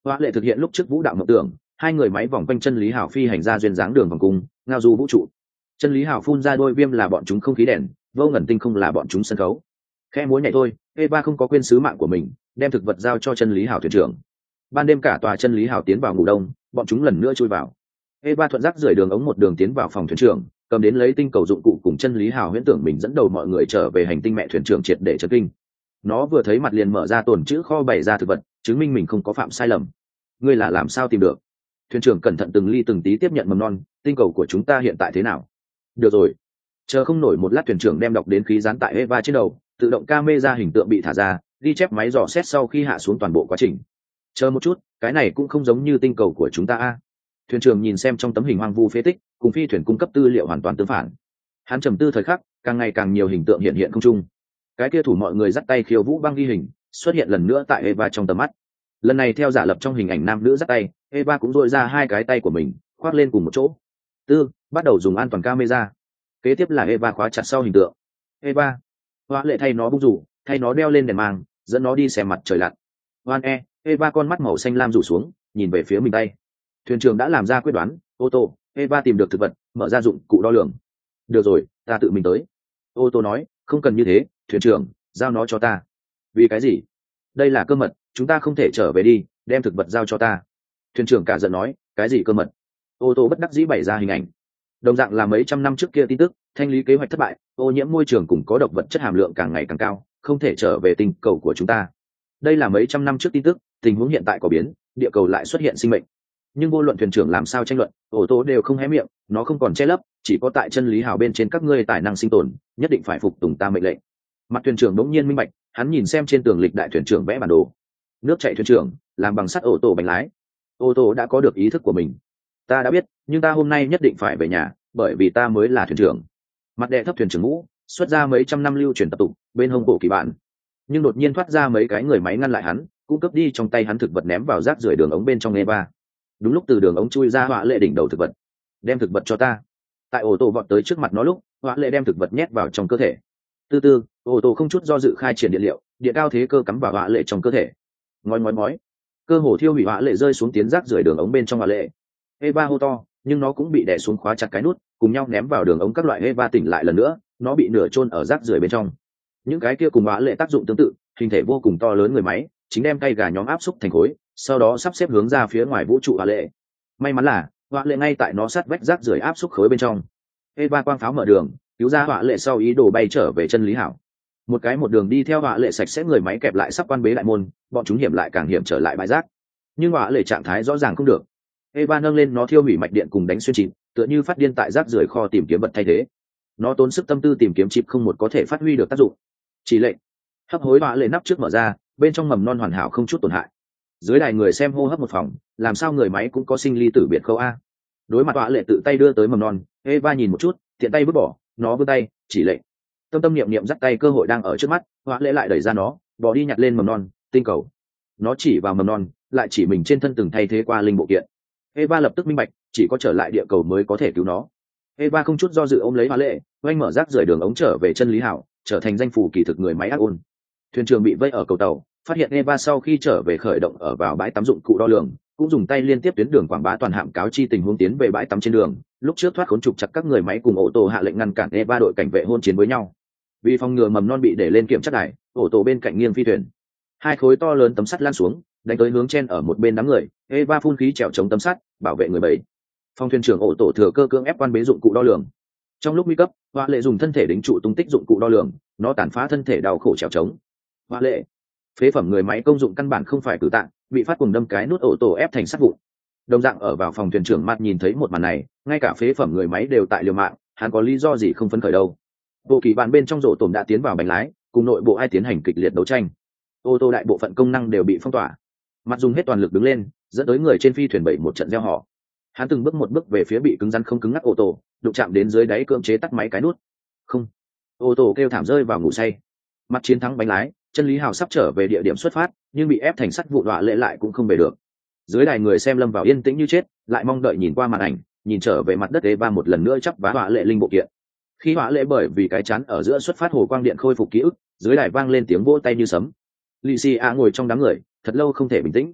Hóa lệ thực hiện lúc trước vũ đạo mộng tưởng, hai người máy vòng quanh chân lý hảo phi hành ra duyên dáng đường vòng cung ngao du vũ trụ. Chân lý hảo phun ra đôi viêm là bọn chúng không khí đèn, vô ngẩn tinh không là bọn chúng sân khấu. Khe múa nhảy thôi, Eva không có quên sứ mạng của mình, đem thực vật giao cho chân lý hảo thuyền trưởng. Ban đêm cả tòa chân lý hảo tiến vào ngủ đông, bọn chúng lần nữa chui vào. Eva thuận dắt rời đường ống một đường tiến vào phòng thuyền trưởng, cầm đến lấy tinh cầu dụng cụ cùng chân lý hảo huyễn tưởng mình dẫn đầu mọi người trở về hành tinh mẹ thuyền trưởng triệt để chấn kinh. Nó vừa thấy mặt liền mở ra tồn chữ kho bày ra thực vật, chứng minh mình không có phạm sai lầm. Ngươi là làm sao tìm được? Thuyền trưởng cẩn thận từng ly từng tí tiếp nhận mầm non. Tinh cầu của chúng ta hiện tại thế nào? Được rồi. Chờ không nổi một lát, thuyền trưởng đem đọc đến khí dán tại Eva trên đầu, tự động camera hình tượng bị thả ra, ghi chép máy dò xét sau khi hạ xuống toàn bộ quá trình. Chờ một chút, cái này cũng không giống như tinh cầu của chúng ta a. Thuyền trưởng nhìn xem trong tấm hình hoang vu phế tích, cùng phi thuyền cung cấp tư liệu hoàn toàn tương phản. Hắn trầm tư thời khắc, càng ngày càng nhiều hình tượng hiện hiện không trung. Cái kia thủ mọi người dắt tay khiêu vũ băng ghi hình xuất hiện lần nữa tại Eva trong tầm mắt. Lần này theo giả lập trong hình ảnh nam nữ dắt tay, Eva cũng dội ra hai cái tay của mình khoác lên cùng một chỗ. Tư bắt đầu dùng an toàn camera. Kế tiếp là Eva khóa chặt sau hình tượng. Eva Hóa lệ thay nó bung rủ, thay nó đeo lên đèn mang, dẫn nó đi xem mặt trời lặn. Hoan e Eva con mắt màu xanh lam rủ xuống, nhìn về phía mình tay. Thuyền trưởng đã làm ra quyết đoán. Ô tô Eva tìm được thực vật, mở ra dụng cụ đo lường. Được rồi, ta tự mình tới. Ô tô nói, không cần như thế, thuyền trưởng, giao nó cho ta. Vì cái gì? Đây là cơ mật, chúng ta không thể trở về đi, đem thực vật giao cho ta. Thuyền trưởng cả giận nói, cái gì cơ mật? Ô tô bất đắc dĩ bày ra hình ảnh. Đồng dạng là mấy trăm năm trước kia tin tức, thanh lý kế hoạch thất bại, ô nhiễm môi trường cùng có độc vật chất hàm lượng càng ngày càng cao, không thể trở về tinh cầu của chúng ta. Đây là mấy trăm năm trước tin tức, tình huống hiện tại có biến, địa cầu lại xuất hiện sinh mệnh. Nhưng vô luận thuyền trưởng làm sao tranh luận, ô tô đều không hé miệng, nó không còn che lấp, chỉ có tại chân lý hào bên trên các ngươi tài năng sinh tồn, nhất định phải phục tùng ta mệnh lệnh. Mặt thuyền trưởng đống nhiên minh bạch, hắn nhìn xem trên tường lịch đại thuyền trưởng vẽ bản đồ. Nước chảy thuyền trưởng, làm bằng sắt ô tô bánh lái. Ô tô đã có được ý thức của mình. Ta đã biết, nhưng ta hôm nay nhất định phải về nhà, bởi vì ta mới là thuyền trưởng. Mặt đệ thấp thuyền trưởng ngũ, xuất ra mấy trăm năm lưu truyền tập tục, bên hông cổ kỳ bạn. Nhưng đột nhiên thoát ra mấy cái người máy ngăn lại hắn, cung cấp đi trong tay hắn thực vật ném vào rác rưởi đường ống bên trong Eva. Đúng lúc từ đường ống chui ra Họa Lệ đỉnh đầu thực vật. Đem thực vật cho ta. Tại ô tô vọt tới trước mặt nó lúc, Họa Lệ đem thực vật nhét vào trong cơ thể. Từ từ, ô tô không chút do dự khai triển điện liệu, điện cao thế cơ cắm vào Họa Lệ trong cơ thể. Ngói ngói ngói, cơ hồ thiêu hủy Họa Lệ rơi xuống tiến rác rưởi đường ống bên trong Họa Lệ. Eva hô to, nhưng nó cũng bị đè xuống khóa chặt cái nút, cùng nhau ném vào đường ống các loại. Eva tỉnh lại lần nữa, nó bị nửa chôn ở rác rưởi bên trong. Những cái kia cùng Họa Lệ tác dụng tương tự, hình thể vô cùng to lớn người máy, chính đem cây gà nhóm áp xúc thành khối, sau đó sắp xếp hướng ra phía ngoài vũ trụ Họa Lệ. May mắn là Họa Lệ ngay tại nó sát vách rác rưởi áp xúc khối bên trong. Eva quang pháo mở đường, cứu ra Họa Lệ sau ý đồ bay trở về chân lý hảo. Một cái một đường đi theo Họa Lệ sạch sẽ người máy kẹp lại sắp quan bế đại môn, bọn chúng hiểm lại càng hiểm trở lại bãi rác. Nhưng Họa Lệ trạng thái rõ ràng không được. Eva nâng lên nó thiêu hủy mạch điện cùng đánh xuyên chìm, tựa như phát điên tại rác rưởi kho tìm kiếm vật thay thế. Nó tốn sức tâm tư tìm kiếm chip không một có thể phát huy được tác dụng. Chỉ lệnh hấp hối Họa Lệ nắp trước mở ra, bên trong mầm non hoàn hảo không chút tổn hại. Dưới đài người xem hô hấp một phòng, làm sao người máy cũng có sinh ly tử biệt khâu a. Đối mặt Họa Lệ tự tay đưa tới mầm non, Eva nhìn một chút, tiện tay vứt bỏ, nó vươn tay chỉ lệnh. Tâm tâm niệm niệm dắt tay cơ hội đang ở trước mắt, Họa Lệ lại đẩy ra nó, bỏ đi nhặt lên mầm non, tinh cầu. Nó chỉ vào mầm non, lại chỉ mình trên thân từng thay thế qua linh bộ kiện. Eva lập tức minh bạch, chỉ có trở lại địa cầu mới có thể cứu nó. Eva không chút do dự ôm lấy Họa Lệ, oanh mở rác rời đường ống trở về chân lý hảo, trở thành danh phủ kỳ thực người máy ác ôn. Thuyền trưởng bị vây ở cầu tàu, phát hiện Eva sau khi trở về khởi động ở vào bãi tắm dụng cụ đo lường, cũng dùng tay liên tiếp tuyến đường quảng bá toàn hạm cáo chi tình huống tiến về bãi tắm trên đường. Lúc trước thoát khốn trục chặt các người máy cùng ô tô hạ lệnh ngăn cản Eva đội cảnh vệ hôn chiến với nhau. Vì phòng ngừa mầm non bị để lên kiểm tra đài, ô tô bên cạnh nghiêng phi thuyền, hai khối to lớn tấm sắt lan xuống, đánh tới hướng chen ở một bên đám người. Eva phun khí trèo chống tấm sắt, bảo vệ người bầy. Phòng thuyền trưởng ô tô thừa cơ cưỡng ép quan bế dụng cụ đo lường. Trong lúc nguy cấp, Họa Lệ dùng thân thể đính trụ tung tích dụng cụ đo lường, nó tàn phá thân thể đau khổ trèo chống. Họa Lệ, phế phẩm người máy công dụng căn bản không phải cử tạng, bị phát cùng đâm cái nút ô tô ép thành sắt vụn. Đồng dạng ở vào phòng thuyền trưởng mặt nhìn thấy một màn này, ngay cả phế phẩm người máy đều tại liều mạng, hắn có lý do gì không phấn khởi đâu. Bộ kỳ bản bên trong rổ tổm đã tiến vào bánh lái, cùng nội bộ ai tiến hành kịch liệt đấu tranh. Ô tô đại bộ phận công năng đều bị phong tỏa. Mặt dùng hết toàn lực đứng lên, dẫn tới người trên phi thuyền bảy một trận gieo họ. Hắn từng bước một bước về phía bị cứng rắn không cứng ngắc ô tô, đụng chạm đến dưới đáy cưỡng chế tắt máy cái nút. Không. Ô tô kêu thảm rơi vào ngủ say. Mặt chiến thắng bánh lái, chân lý hào sắp trở về địa điểm xuất phát, nhưng bị ép thành sắt vụn. Họa Lệ lại cũng không về được. Dưới đài người xem lâm vào yên tĩnh như chết, lại mong đợi nhìn qua màn ảnh, nhìn trở về mặt đất Eva một lần nữa chắp vá Họa Lệ linh bộ kiện. Khi Họa Lệ bởi vì cái chán ở giữa xuất phát hồ quang điện khôi phục ký ức, dưới đài vang lên tiếng vỗ tay như sấm. Lycia ngồi trong đám người, thật lâu không thể bình tĩnh.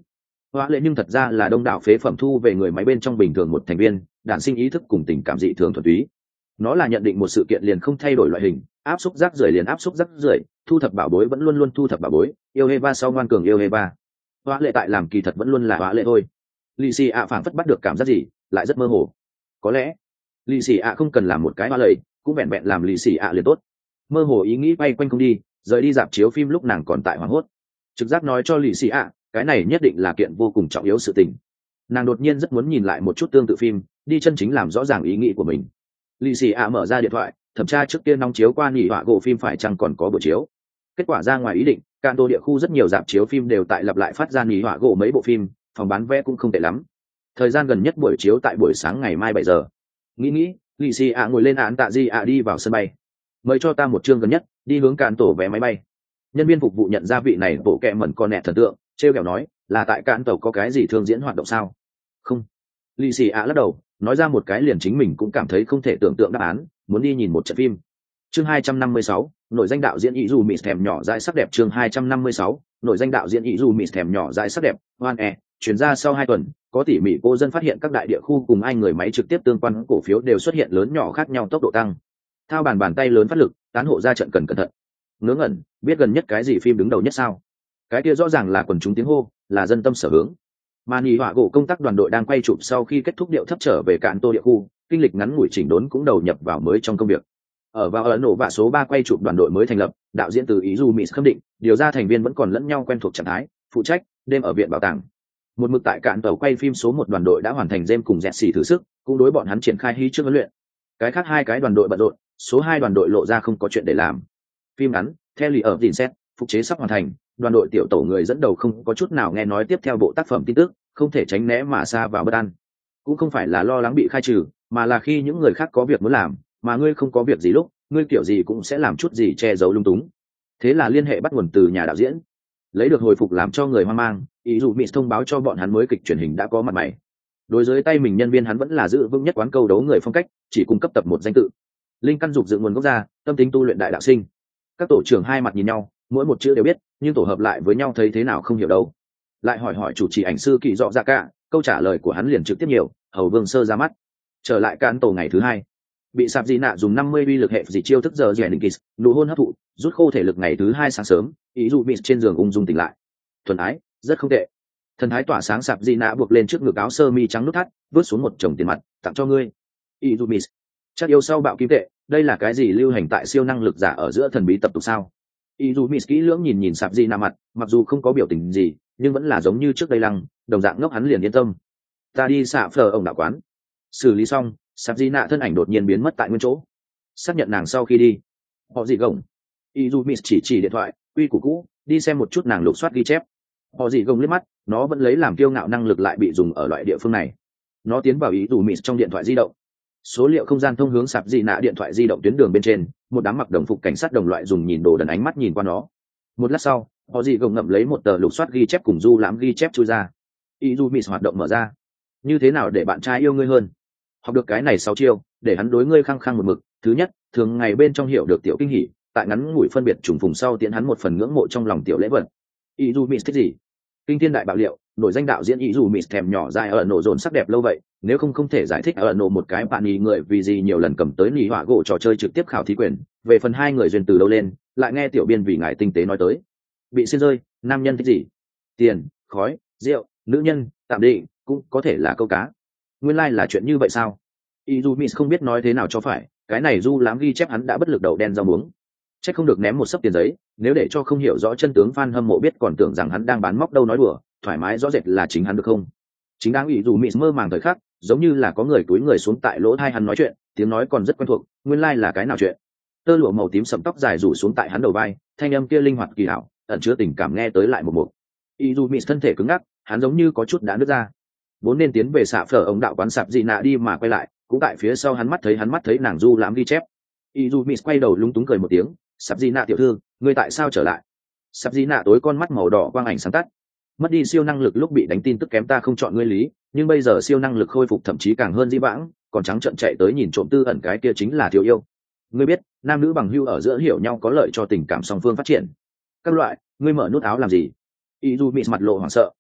Hóa lệ nhưng thật ra là đông đảo phế phẩm thu về người máy bên trong bình thường một thành viên, đản sinh ý thức cùng tình cảm dị thường thuần túy. Nó là nhận định một sự kiện liền không thay đổi loại hình, áp xúc rác rưởi liền áp xúc rác rưởi, thu thập bảo bối vẫn luôn luôn thu thập bảo bối, yêu Eva sau ngoan cường yêu Eva. Hóa lệ tại làm kỳ thật vẫn luôn là hóa lệ thôi. Lì xì ạ phảng phất bắt được cảm giác gì, lại rất mơ hồ. Có lẽ lì xì ạ không cần làm một cái hóa lệ, cũng vẹn vẹn làm lì xì ạ liền tốt. Mơ hồ ý nghĩ bay quanh không đi, rời đi dạp chiếu phim lúc nàng còn tại hoảng hốt. Trực giác nói cho lì xì ạ, cái này nhất định là kiện vô cùng trọng yếu sự tình. Nàng đột nhiên rất muốn nhìn lại một chút tương tự phim, đi chân chính làm rõ ràng ý nghĩ của mình. Lì xì ạ mở ra điện thoại, thẩm tra trước kia nóng chiếu qua nghỉ họa gỗ phim phải chăng còn có buổi chiếu. Kết quả ra ngoài ý định, Cạn Tô địa khu rất nhiều dạp chiếu phim đều tại lặp lại phát ra nghỉ họa gỗ mấy bộ phim, phòng bán vé cũng không tệ lắm. Thời gian gần nhất buổi chiếu tại buổi sáng ngày mai bảy giờ. Nghĩ nghĩ, lì xì ạ ngồi lên án tạ di ạ đi vào sân bay. Mời cho ta một chương gần nhất, đi hướng Cạn Tổ vé máy bay. Nhân viên phục vụ nhận ra vị này bộ kẹ mẩn con nẹt thần tượng, trêu kẹo nói, là tại Cạn Tổ có cái gì thương diễn hoạt động sao? Không. Lì xì ạ lắc đầu, nói ra một cái liền chính mình cũng cảm thấy không thể tưởng tượng đáp án, muốn đi nhìn một trận phim. Chương hai trăm năm mươi sáu, nội danh đạo diễn Ý dù Mịt thèm nhỏ dãi sắc đẹp. Chương hai trăm năm mươi sáu, nội danh đạo diễn Ý dù Mịt thèm nhỏ dãi sắc đẹp. Hoan e, chuyển ra sau hai tuần, có tỉ mỉ cô dân phát hiện các đại địa khu cùng ai người máy trực tiếp tương quan cổ phiếu đều xuất hiện lớn nhỏ khác nhau tốc độ tăng. Thao bàn bàn tay lớn phát lực, tán hộ ra trận cần cẩn thận. Ngớ ngẩn, biết gần nhất cái gì phim đứng đầu nhất sao? Cái kia rõ ràng là quần chúng tiếng hô, là dân tâm sở hướng. Mà nghỉ họa gỗ công tác đoàn đội đang quay chụp sau khi kết thúc điệu thấp trở về Cạn Tô địa khu, kinh lịch ngắn ngủi chỉnh đốn cũng đầu nhập vào mới trong công việc. Ở vào ấn độ và số ba quay chụp đoàn đội mới thành lập, đạo diễn từ Ý dù Mịt khâm định, điều ra thành viên vẫn còn lẫn nhau quen thuộc trạng thái, phụ trách đêm ở viện bảo tàng. Một mực tại Cạn Tàu quay phim số một đoàn đội đã hoàn thành James cùng Jesse thử sức, cũng đối bọn hắn triển khai hy trước huấn luyện. Cái khác hai cái đoàn đội bận rộn, số hai đoàn đội lộ ra không có chuyện để làm. Phim ngắn, theo lì ở xét, phục chế sắp hoàn thành, đoàn đội tiểu tổ người dẫn đầu không có chút nào nghe nói tiếp theo bộ tác phẩm tin tức, không thể tránh né mà xa vào bất an. Cũng không phải là lo lắng bị khai trừ, mà là khi những người khác có việc muốn làm, mà ngươi không có việc gì lúc, ngươi kiểu gì cũng sẽ làm chút gì che giấu lung túng. Thế là liên hệ bắt nguồn từ nhà đạo diễn, lấy được hồi phục làm cho người hoang mang. Ý dù Mịt thông báo cho bọn hắn mới kịch truyền hình đã có mặt mày. Đối với tay mình nhân viên hắn vẫn là giữ vững nhất quán câu đấu người phong cách, chỉ cung cấp tập một danh tự. Linh căn dục dựng nguồn gốc ra, tâm tính tu luyện đại đạo sinh. Các tổ trưởng hai mặt nhìn nhau, mỗi một chữ đều biết, nhưng tổ hợp lại với nhau thấy thế nào không hiểu đâu. Lại hỏi hỏi chủ trì ảnh sư Kỳ Dọ Dạ Cả, câu trả lời của hắn liền trực tiếp nhiều, hầu vương sơ ra mắt. Trở lại Cạn Tổ ngày thứ hai, bị sạp dị nạ dùng năm mươi uy lực hệ dị chiêu thức giờ dẻ đình kiss, nụ hôn hấp thụ, rút khô thể lực ngày thứ hai sáng sớm, ý dụ Mịt trên giường ung dung tỉnh lại. Thuần ái, rất không tệ. Thần thái tỏa sáng sạp dị nạ buộc lên trước ngực áo sơ mi trắng nút thắt, vớt xuống một chồng tiền mặt, tặng cho ngươi. Ý dụ Mịt, chắc yêu sau bạo kim tệ, đây là cái gì lưu hành tại siêu năng lực giả ở giữa thần bí tập tục sao? Ý dù Mịt kỹ lưỡng nhìn nhìn sạp dị nạ mặt, mặc dù không có biểu tình gì, nhưng vẫn là giống như trước đây lăng, đồng dạng ngốc hắn liền yên tâm. Ta đi xạ phở ông đạo quán. Xử lý xong, sạp dị nạ thân ảnh đột nhiên biến mất tại nguyên chỗ. Xác nhận nàng sau khi đi, họ dị gồng. Ý dù Mịt chỉ chỉ điện thoại, uy củ cũ, đi xem một chút nàng lục soát ghi chép. Họ dị gồng liếc mắt, nó vẫn lấy làm kiêu ngạo năng lực lại bị dùng ở loại địa phương này. Nó tiến vào ý dù Mịt trong điện thoại di động. Số liệu không gian thông hướng sạp dị nạ điện thoại di động tuyến đường bên trên, một đám mặc đồng phục cảnh sát đồng loại dùng nhìn đồ đần ánh mắt nhìn qua nó. Một lát sau, họ dị gồng ngậm lấy một tờ lục soát ghi chép cùng du lãm ghi chép chui ra. Ý dù Mịt hoạt động mở ra. Như thế nào để bạn trai yêu ngươi hơn? Học được cái này sáu chiêu, để hắn đối ngươi khăng khăng một mực. Thứ nhất, thường ngày bên trong hiểu được tiểu kinh hỉ, tại ngắn ngủi phân biệt trùng phùng sau tiễn hắn một phần ngưỡng mộ trong lòng tiểu lễ vật. Ý dù Mịt thích gì? Kinh thiên đại bạo liệu, nổi danh đạo diễn Ý dù Mịt thèm nhỏ dài ở nổ dồn sắc đẹp lâu vậy, nếu không không thể giải thích ở nổ một cái bạn ý người vì gì nhiều lần cầm tới nỉ họa gỗ trò chơi trực tiếp khảo thí quyền. Về phần hai người duyên từ đâu lên, lại nghe tiểu biên vì ngài tinh tế nói tới. Bị xiên rơi, nam nhân thích gì? Tiền, khói, rượu, nữ nhân, tạm định, cũng có thể là câu cá. Nguyên lai like là chuyện như vậy sao? Ý dù Mịt không biết nói thế nào cho phải, cái này du lãm ghi chép hắn đã bất lực đầu đen rau muống. Chắc không được ném một sấp tiền giấy, nếu để cho không hiểu rõ chân tướng fan hâm mộ biết còn tưởng rằng hắn đang bán móc đâu nói đùa, thoải mái rõ rệt là chính hắn được không? Chính đáng Ý dù Mịt mơ màng thời khắc, giống như là có người túi người xuống tại lỗ tai hắn nói chuyện, tiếng nói còn rất quen thuộc, nguyên lai like là cái nào chuyện? Tơ lụa màu tím sẫm tóc dài rủ xuống tại hắn đầu vai, thanh âm kia linh hoạt kỳ ảo, ẩn chứa tình cảm nghe tới lại một mục. Ý dù Mịt thân thể cứng ngắc, hắn giống như có chút đã nứt ra. Vốn nên tiến về xạ phở ông đạo quán sạp dị nạ đi mà quay lại, cũng tại phía sau hắn mắt thấy hắn mắt thấy nàng du lãm ghi chép. Ý dù Mịt quay đầu lúng túng cười một tiếng, sạp dị nạ tiểu thư, ngươi tại sao trở lại? Sạp dị nạ tối con mắt màu đỏ quang ảnh sáng tắt. Mất đi siêu năng lực lúc bị đánh tin tức kém ta không chọn ngươi lý, nhưng bây giờ siêu năng lực khôi phục thậm chí càng hơn di vãng, còn trắng trợn chạy tới nhìn trộm tư ẩn cái kia chính là thiếu yêu. Ngươi biết, nam nữ bằng hữu ở giữa hiểu nhau có lợi cho tình cảm song phương phát triển. Các loại, ngươi mở nút áo làm gì? Ý dù Mịt mặt lộ hoảng sợ.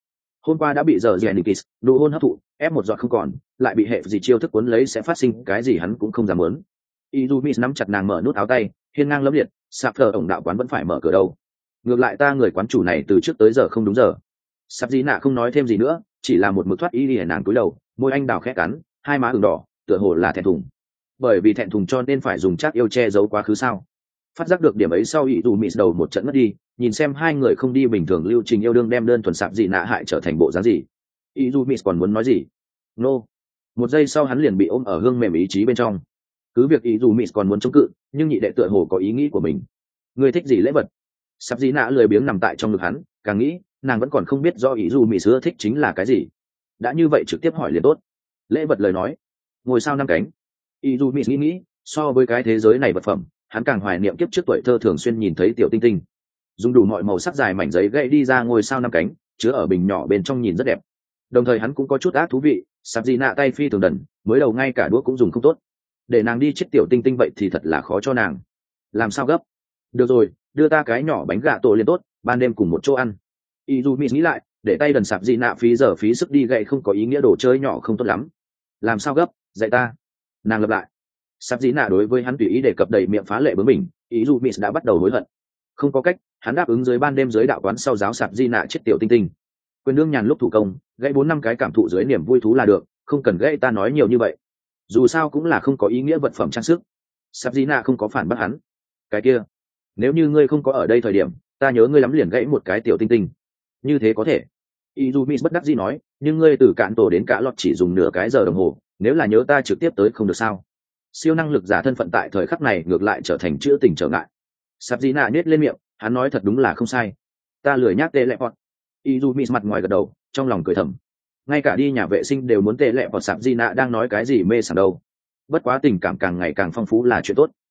hôm qua đã bị giờ Giannikis nụ hôn hấp thụ ép một giọt không còn, lại bị hệ gì chiêu thức cuốn lấy sẽ phát sinh cái gì hắn cũng không dám muốn. Izumi nắm chặt nàng mở nút áo tay, hiên ngang lẫm liệt, sạp thờ ổng đạo quán vẫn phải mở cửa đâu. Ngược lại ta người quán chủ này từ trước tới giờ không đúng giờ. Sạp Di Nạ không nói thêm gì nữa, chỉ là một mực thoát y lìa nàng cúi đầu, môi anh đào khẽ cắn, hai má ửng đỏ, tựa hồ là thẹn thùng. Bởi vì thẹn thùng cho nên phải dùng chắc yêu che giấu quá khứ sao? Phát giác được điểm ấy sau Izumi đầu một trận ngất đi, nhìn xem hai người không đi bình thường lưu trình yêu đương đem đơn thuần Sạp Di Nạ hại trở thành bộ dáng gì. Izumi còn muốn nói gì? Nô. No. Một giây sau hắn liền bị ôm ở hương mềm ý chí bên trong. Cứ việc Izumi còn muốn chống cự, nhưng nhị đệ tựa hồ có ý nghĩ của mình. Người thích gì lễ vật? Sạp Di Nạ lười biếng nằm tại trong ngực hắn, càng nghĩ nàng vẫn còn không biết do Izumi xưa thích chính là cái gì. Đã như vậy trực tiếp hỏi liền tốt. Lễ vật lời nói, ngôi sao năm cánh. Izumi nghĩ nghĩ, so với cái thế giới này vật phẩm, hắn càng hoài niệm kiếp trước tuổi thơ thường xuyên nhìn thấy tiểu tinh tinh, dùng đủ mọi màu sắc dài mảnh giấy gãy đi ra ngôi sao năm cánh, chứa ở bình nhỏ bên trong nhìn rất đẹp. Đồng thời hắn cũng có chút ác thú vị, Sạp Di Nạ tay phi thường đần, mới đầu ngay cả đũa cũng dùng không tốt, để nàng đi chết tiểu tinh tinh vậy thì thật là khó cho nàng. Làm sao gấp? Được rồi, đưa ta cái nhỏ bánh gà tổ liền tốt, ban đêm cùng một chỗ ăn. Izumi nghĩ lại, để tay đần Sạp Di Nạ phí giờ phí sức đi gậy không có ý nghĩa, đồ chơi nhỏ không tốt lắm. Làm sao gấp? Dạy ta. Nàng lặp lại. Sạp Di Nạ đối với hắn tùy ý đề cập đầy miệng phá lệ bướng mình, Izumi đã bắt đầu hối hận. Không có cách, hắn đáp ứng dưới ban đêm dưới đạo quán sau giáo Sạp Di Nạ chết tiểu tinh tinh. Quyền đương nhàn lúc thủ công, gãy bốn năm cái cảm thụ dưới niềm vui thú là được, không cần gãy ta nói nhiều như vậy. Dù sao cũng là không có ý nghĩa vật phẩm trang sức. Sạp Di Nạ không có phản bác hắn. Cái kia, nếu như ngươi không có ở đây thời điểm, ta nhớ ngươi lắm liền gãy một cái tiểu tinh tinh. Như thế có thể. Izumi bất đắc dĩ nói, nhưng ngươi từ cạn tổ đến cả lọt chỉ dùng nửa cái giờ đồng hồ, nếu là nhớ ta trực tiếp tới không được sao? Siêu năng lực giả thân phận tại thời khắc này ngược lại trở thành chữa tình trở ngại. Sạp Di Nạ nhếch lên miệng, hắn nói thật đúng là không sai. Ta lười nhác tê lẹ bọt. Izumi mặt ngoài gật đầu, trong lòng cười thầm. Ngay cả đi nhà vệ sinh đều muốn tê lẹ bọt. Sạp Di Nạ đang nói cái gì mê sảng đâu. Bất quá tình cảm càng ngày càng phong phú là chuyện tốt.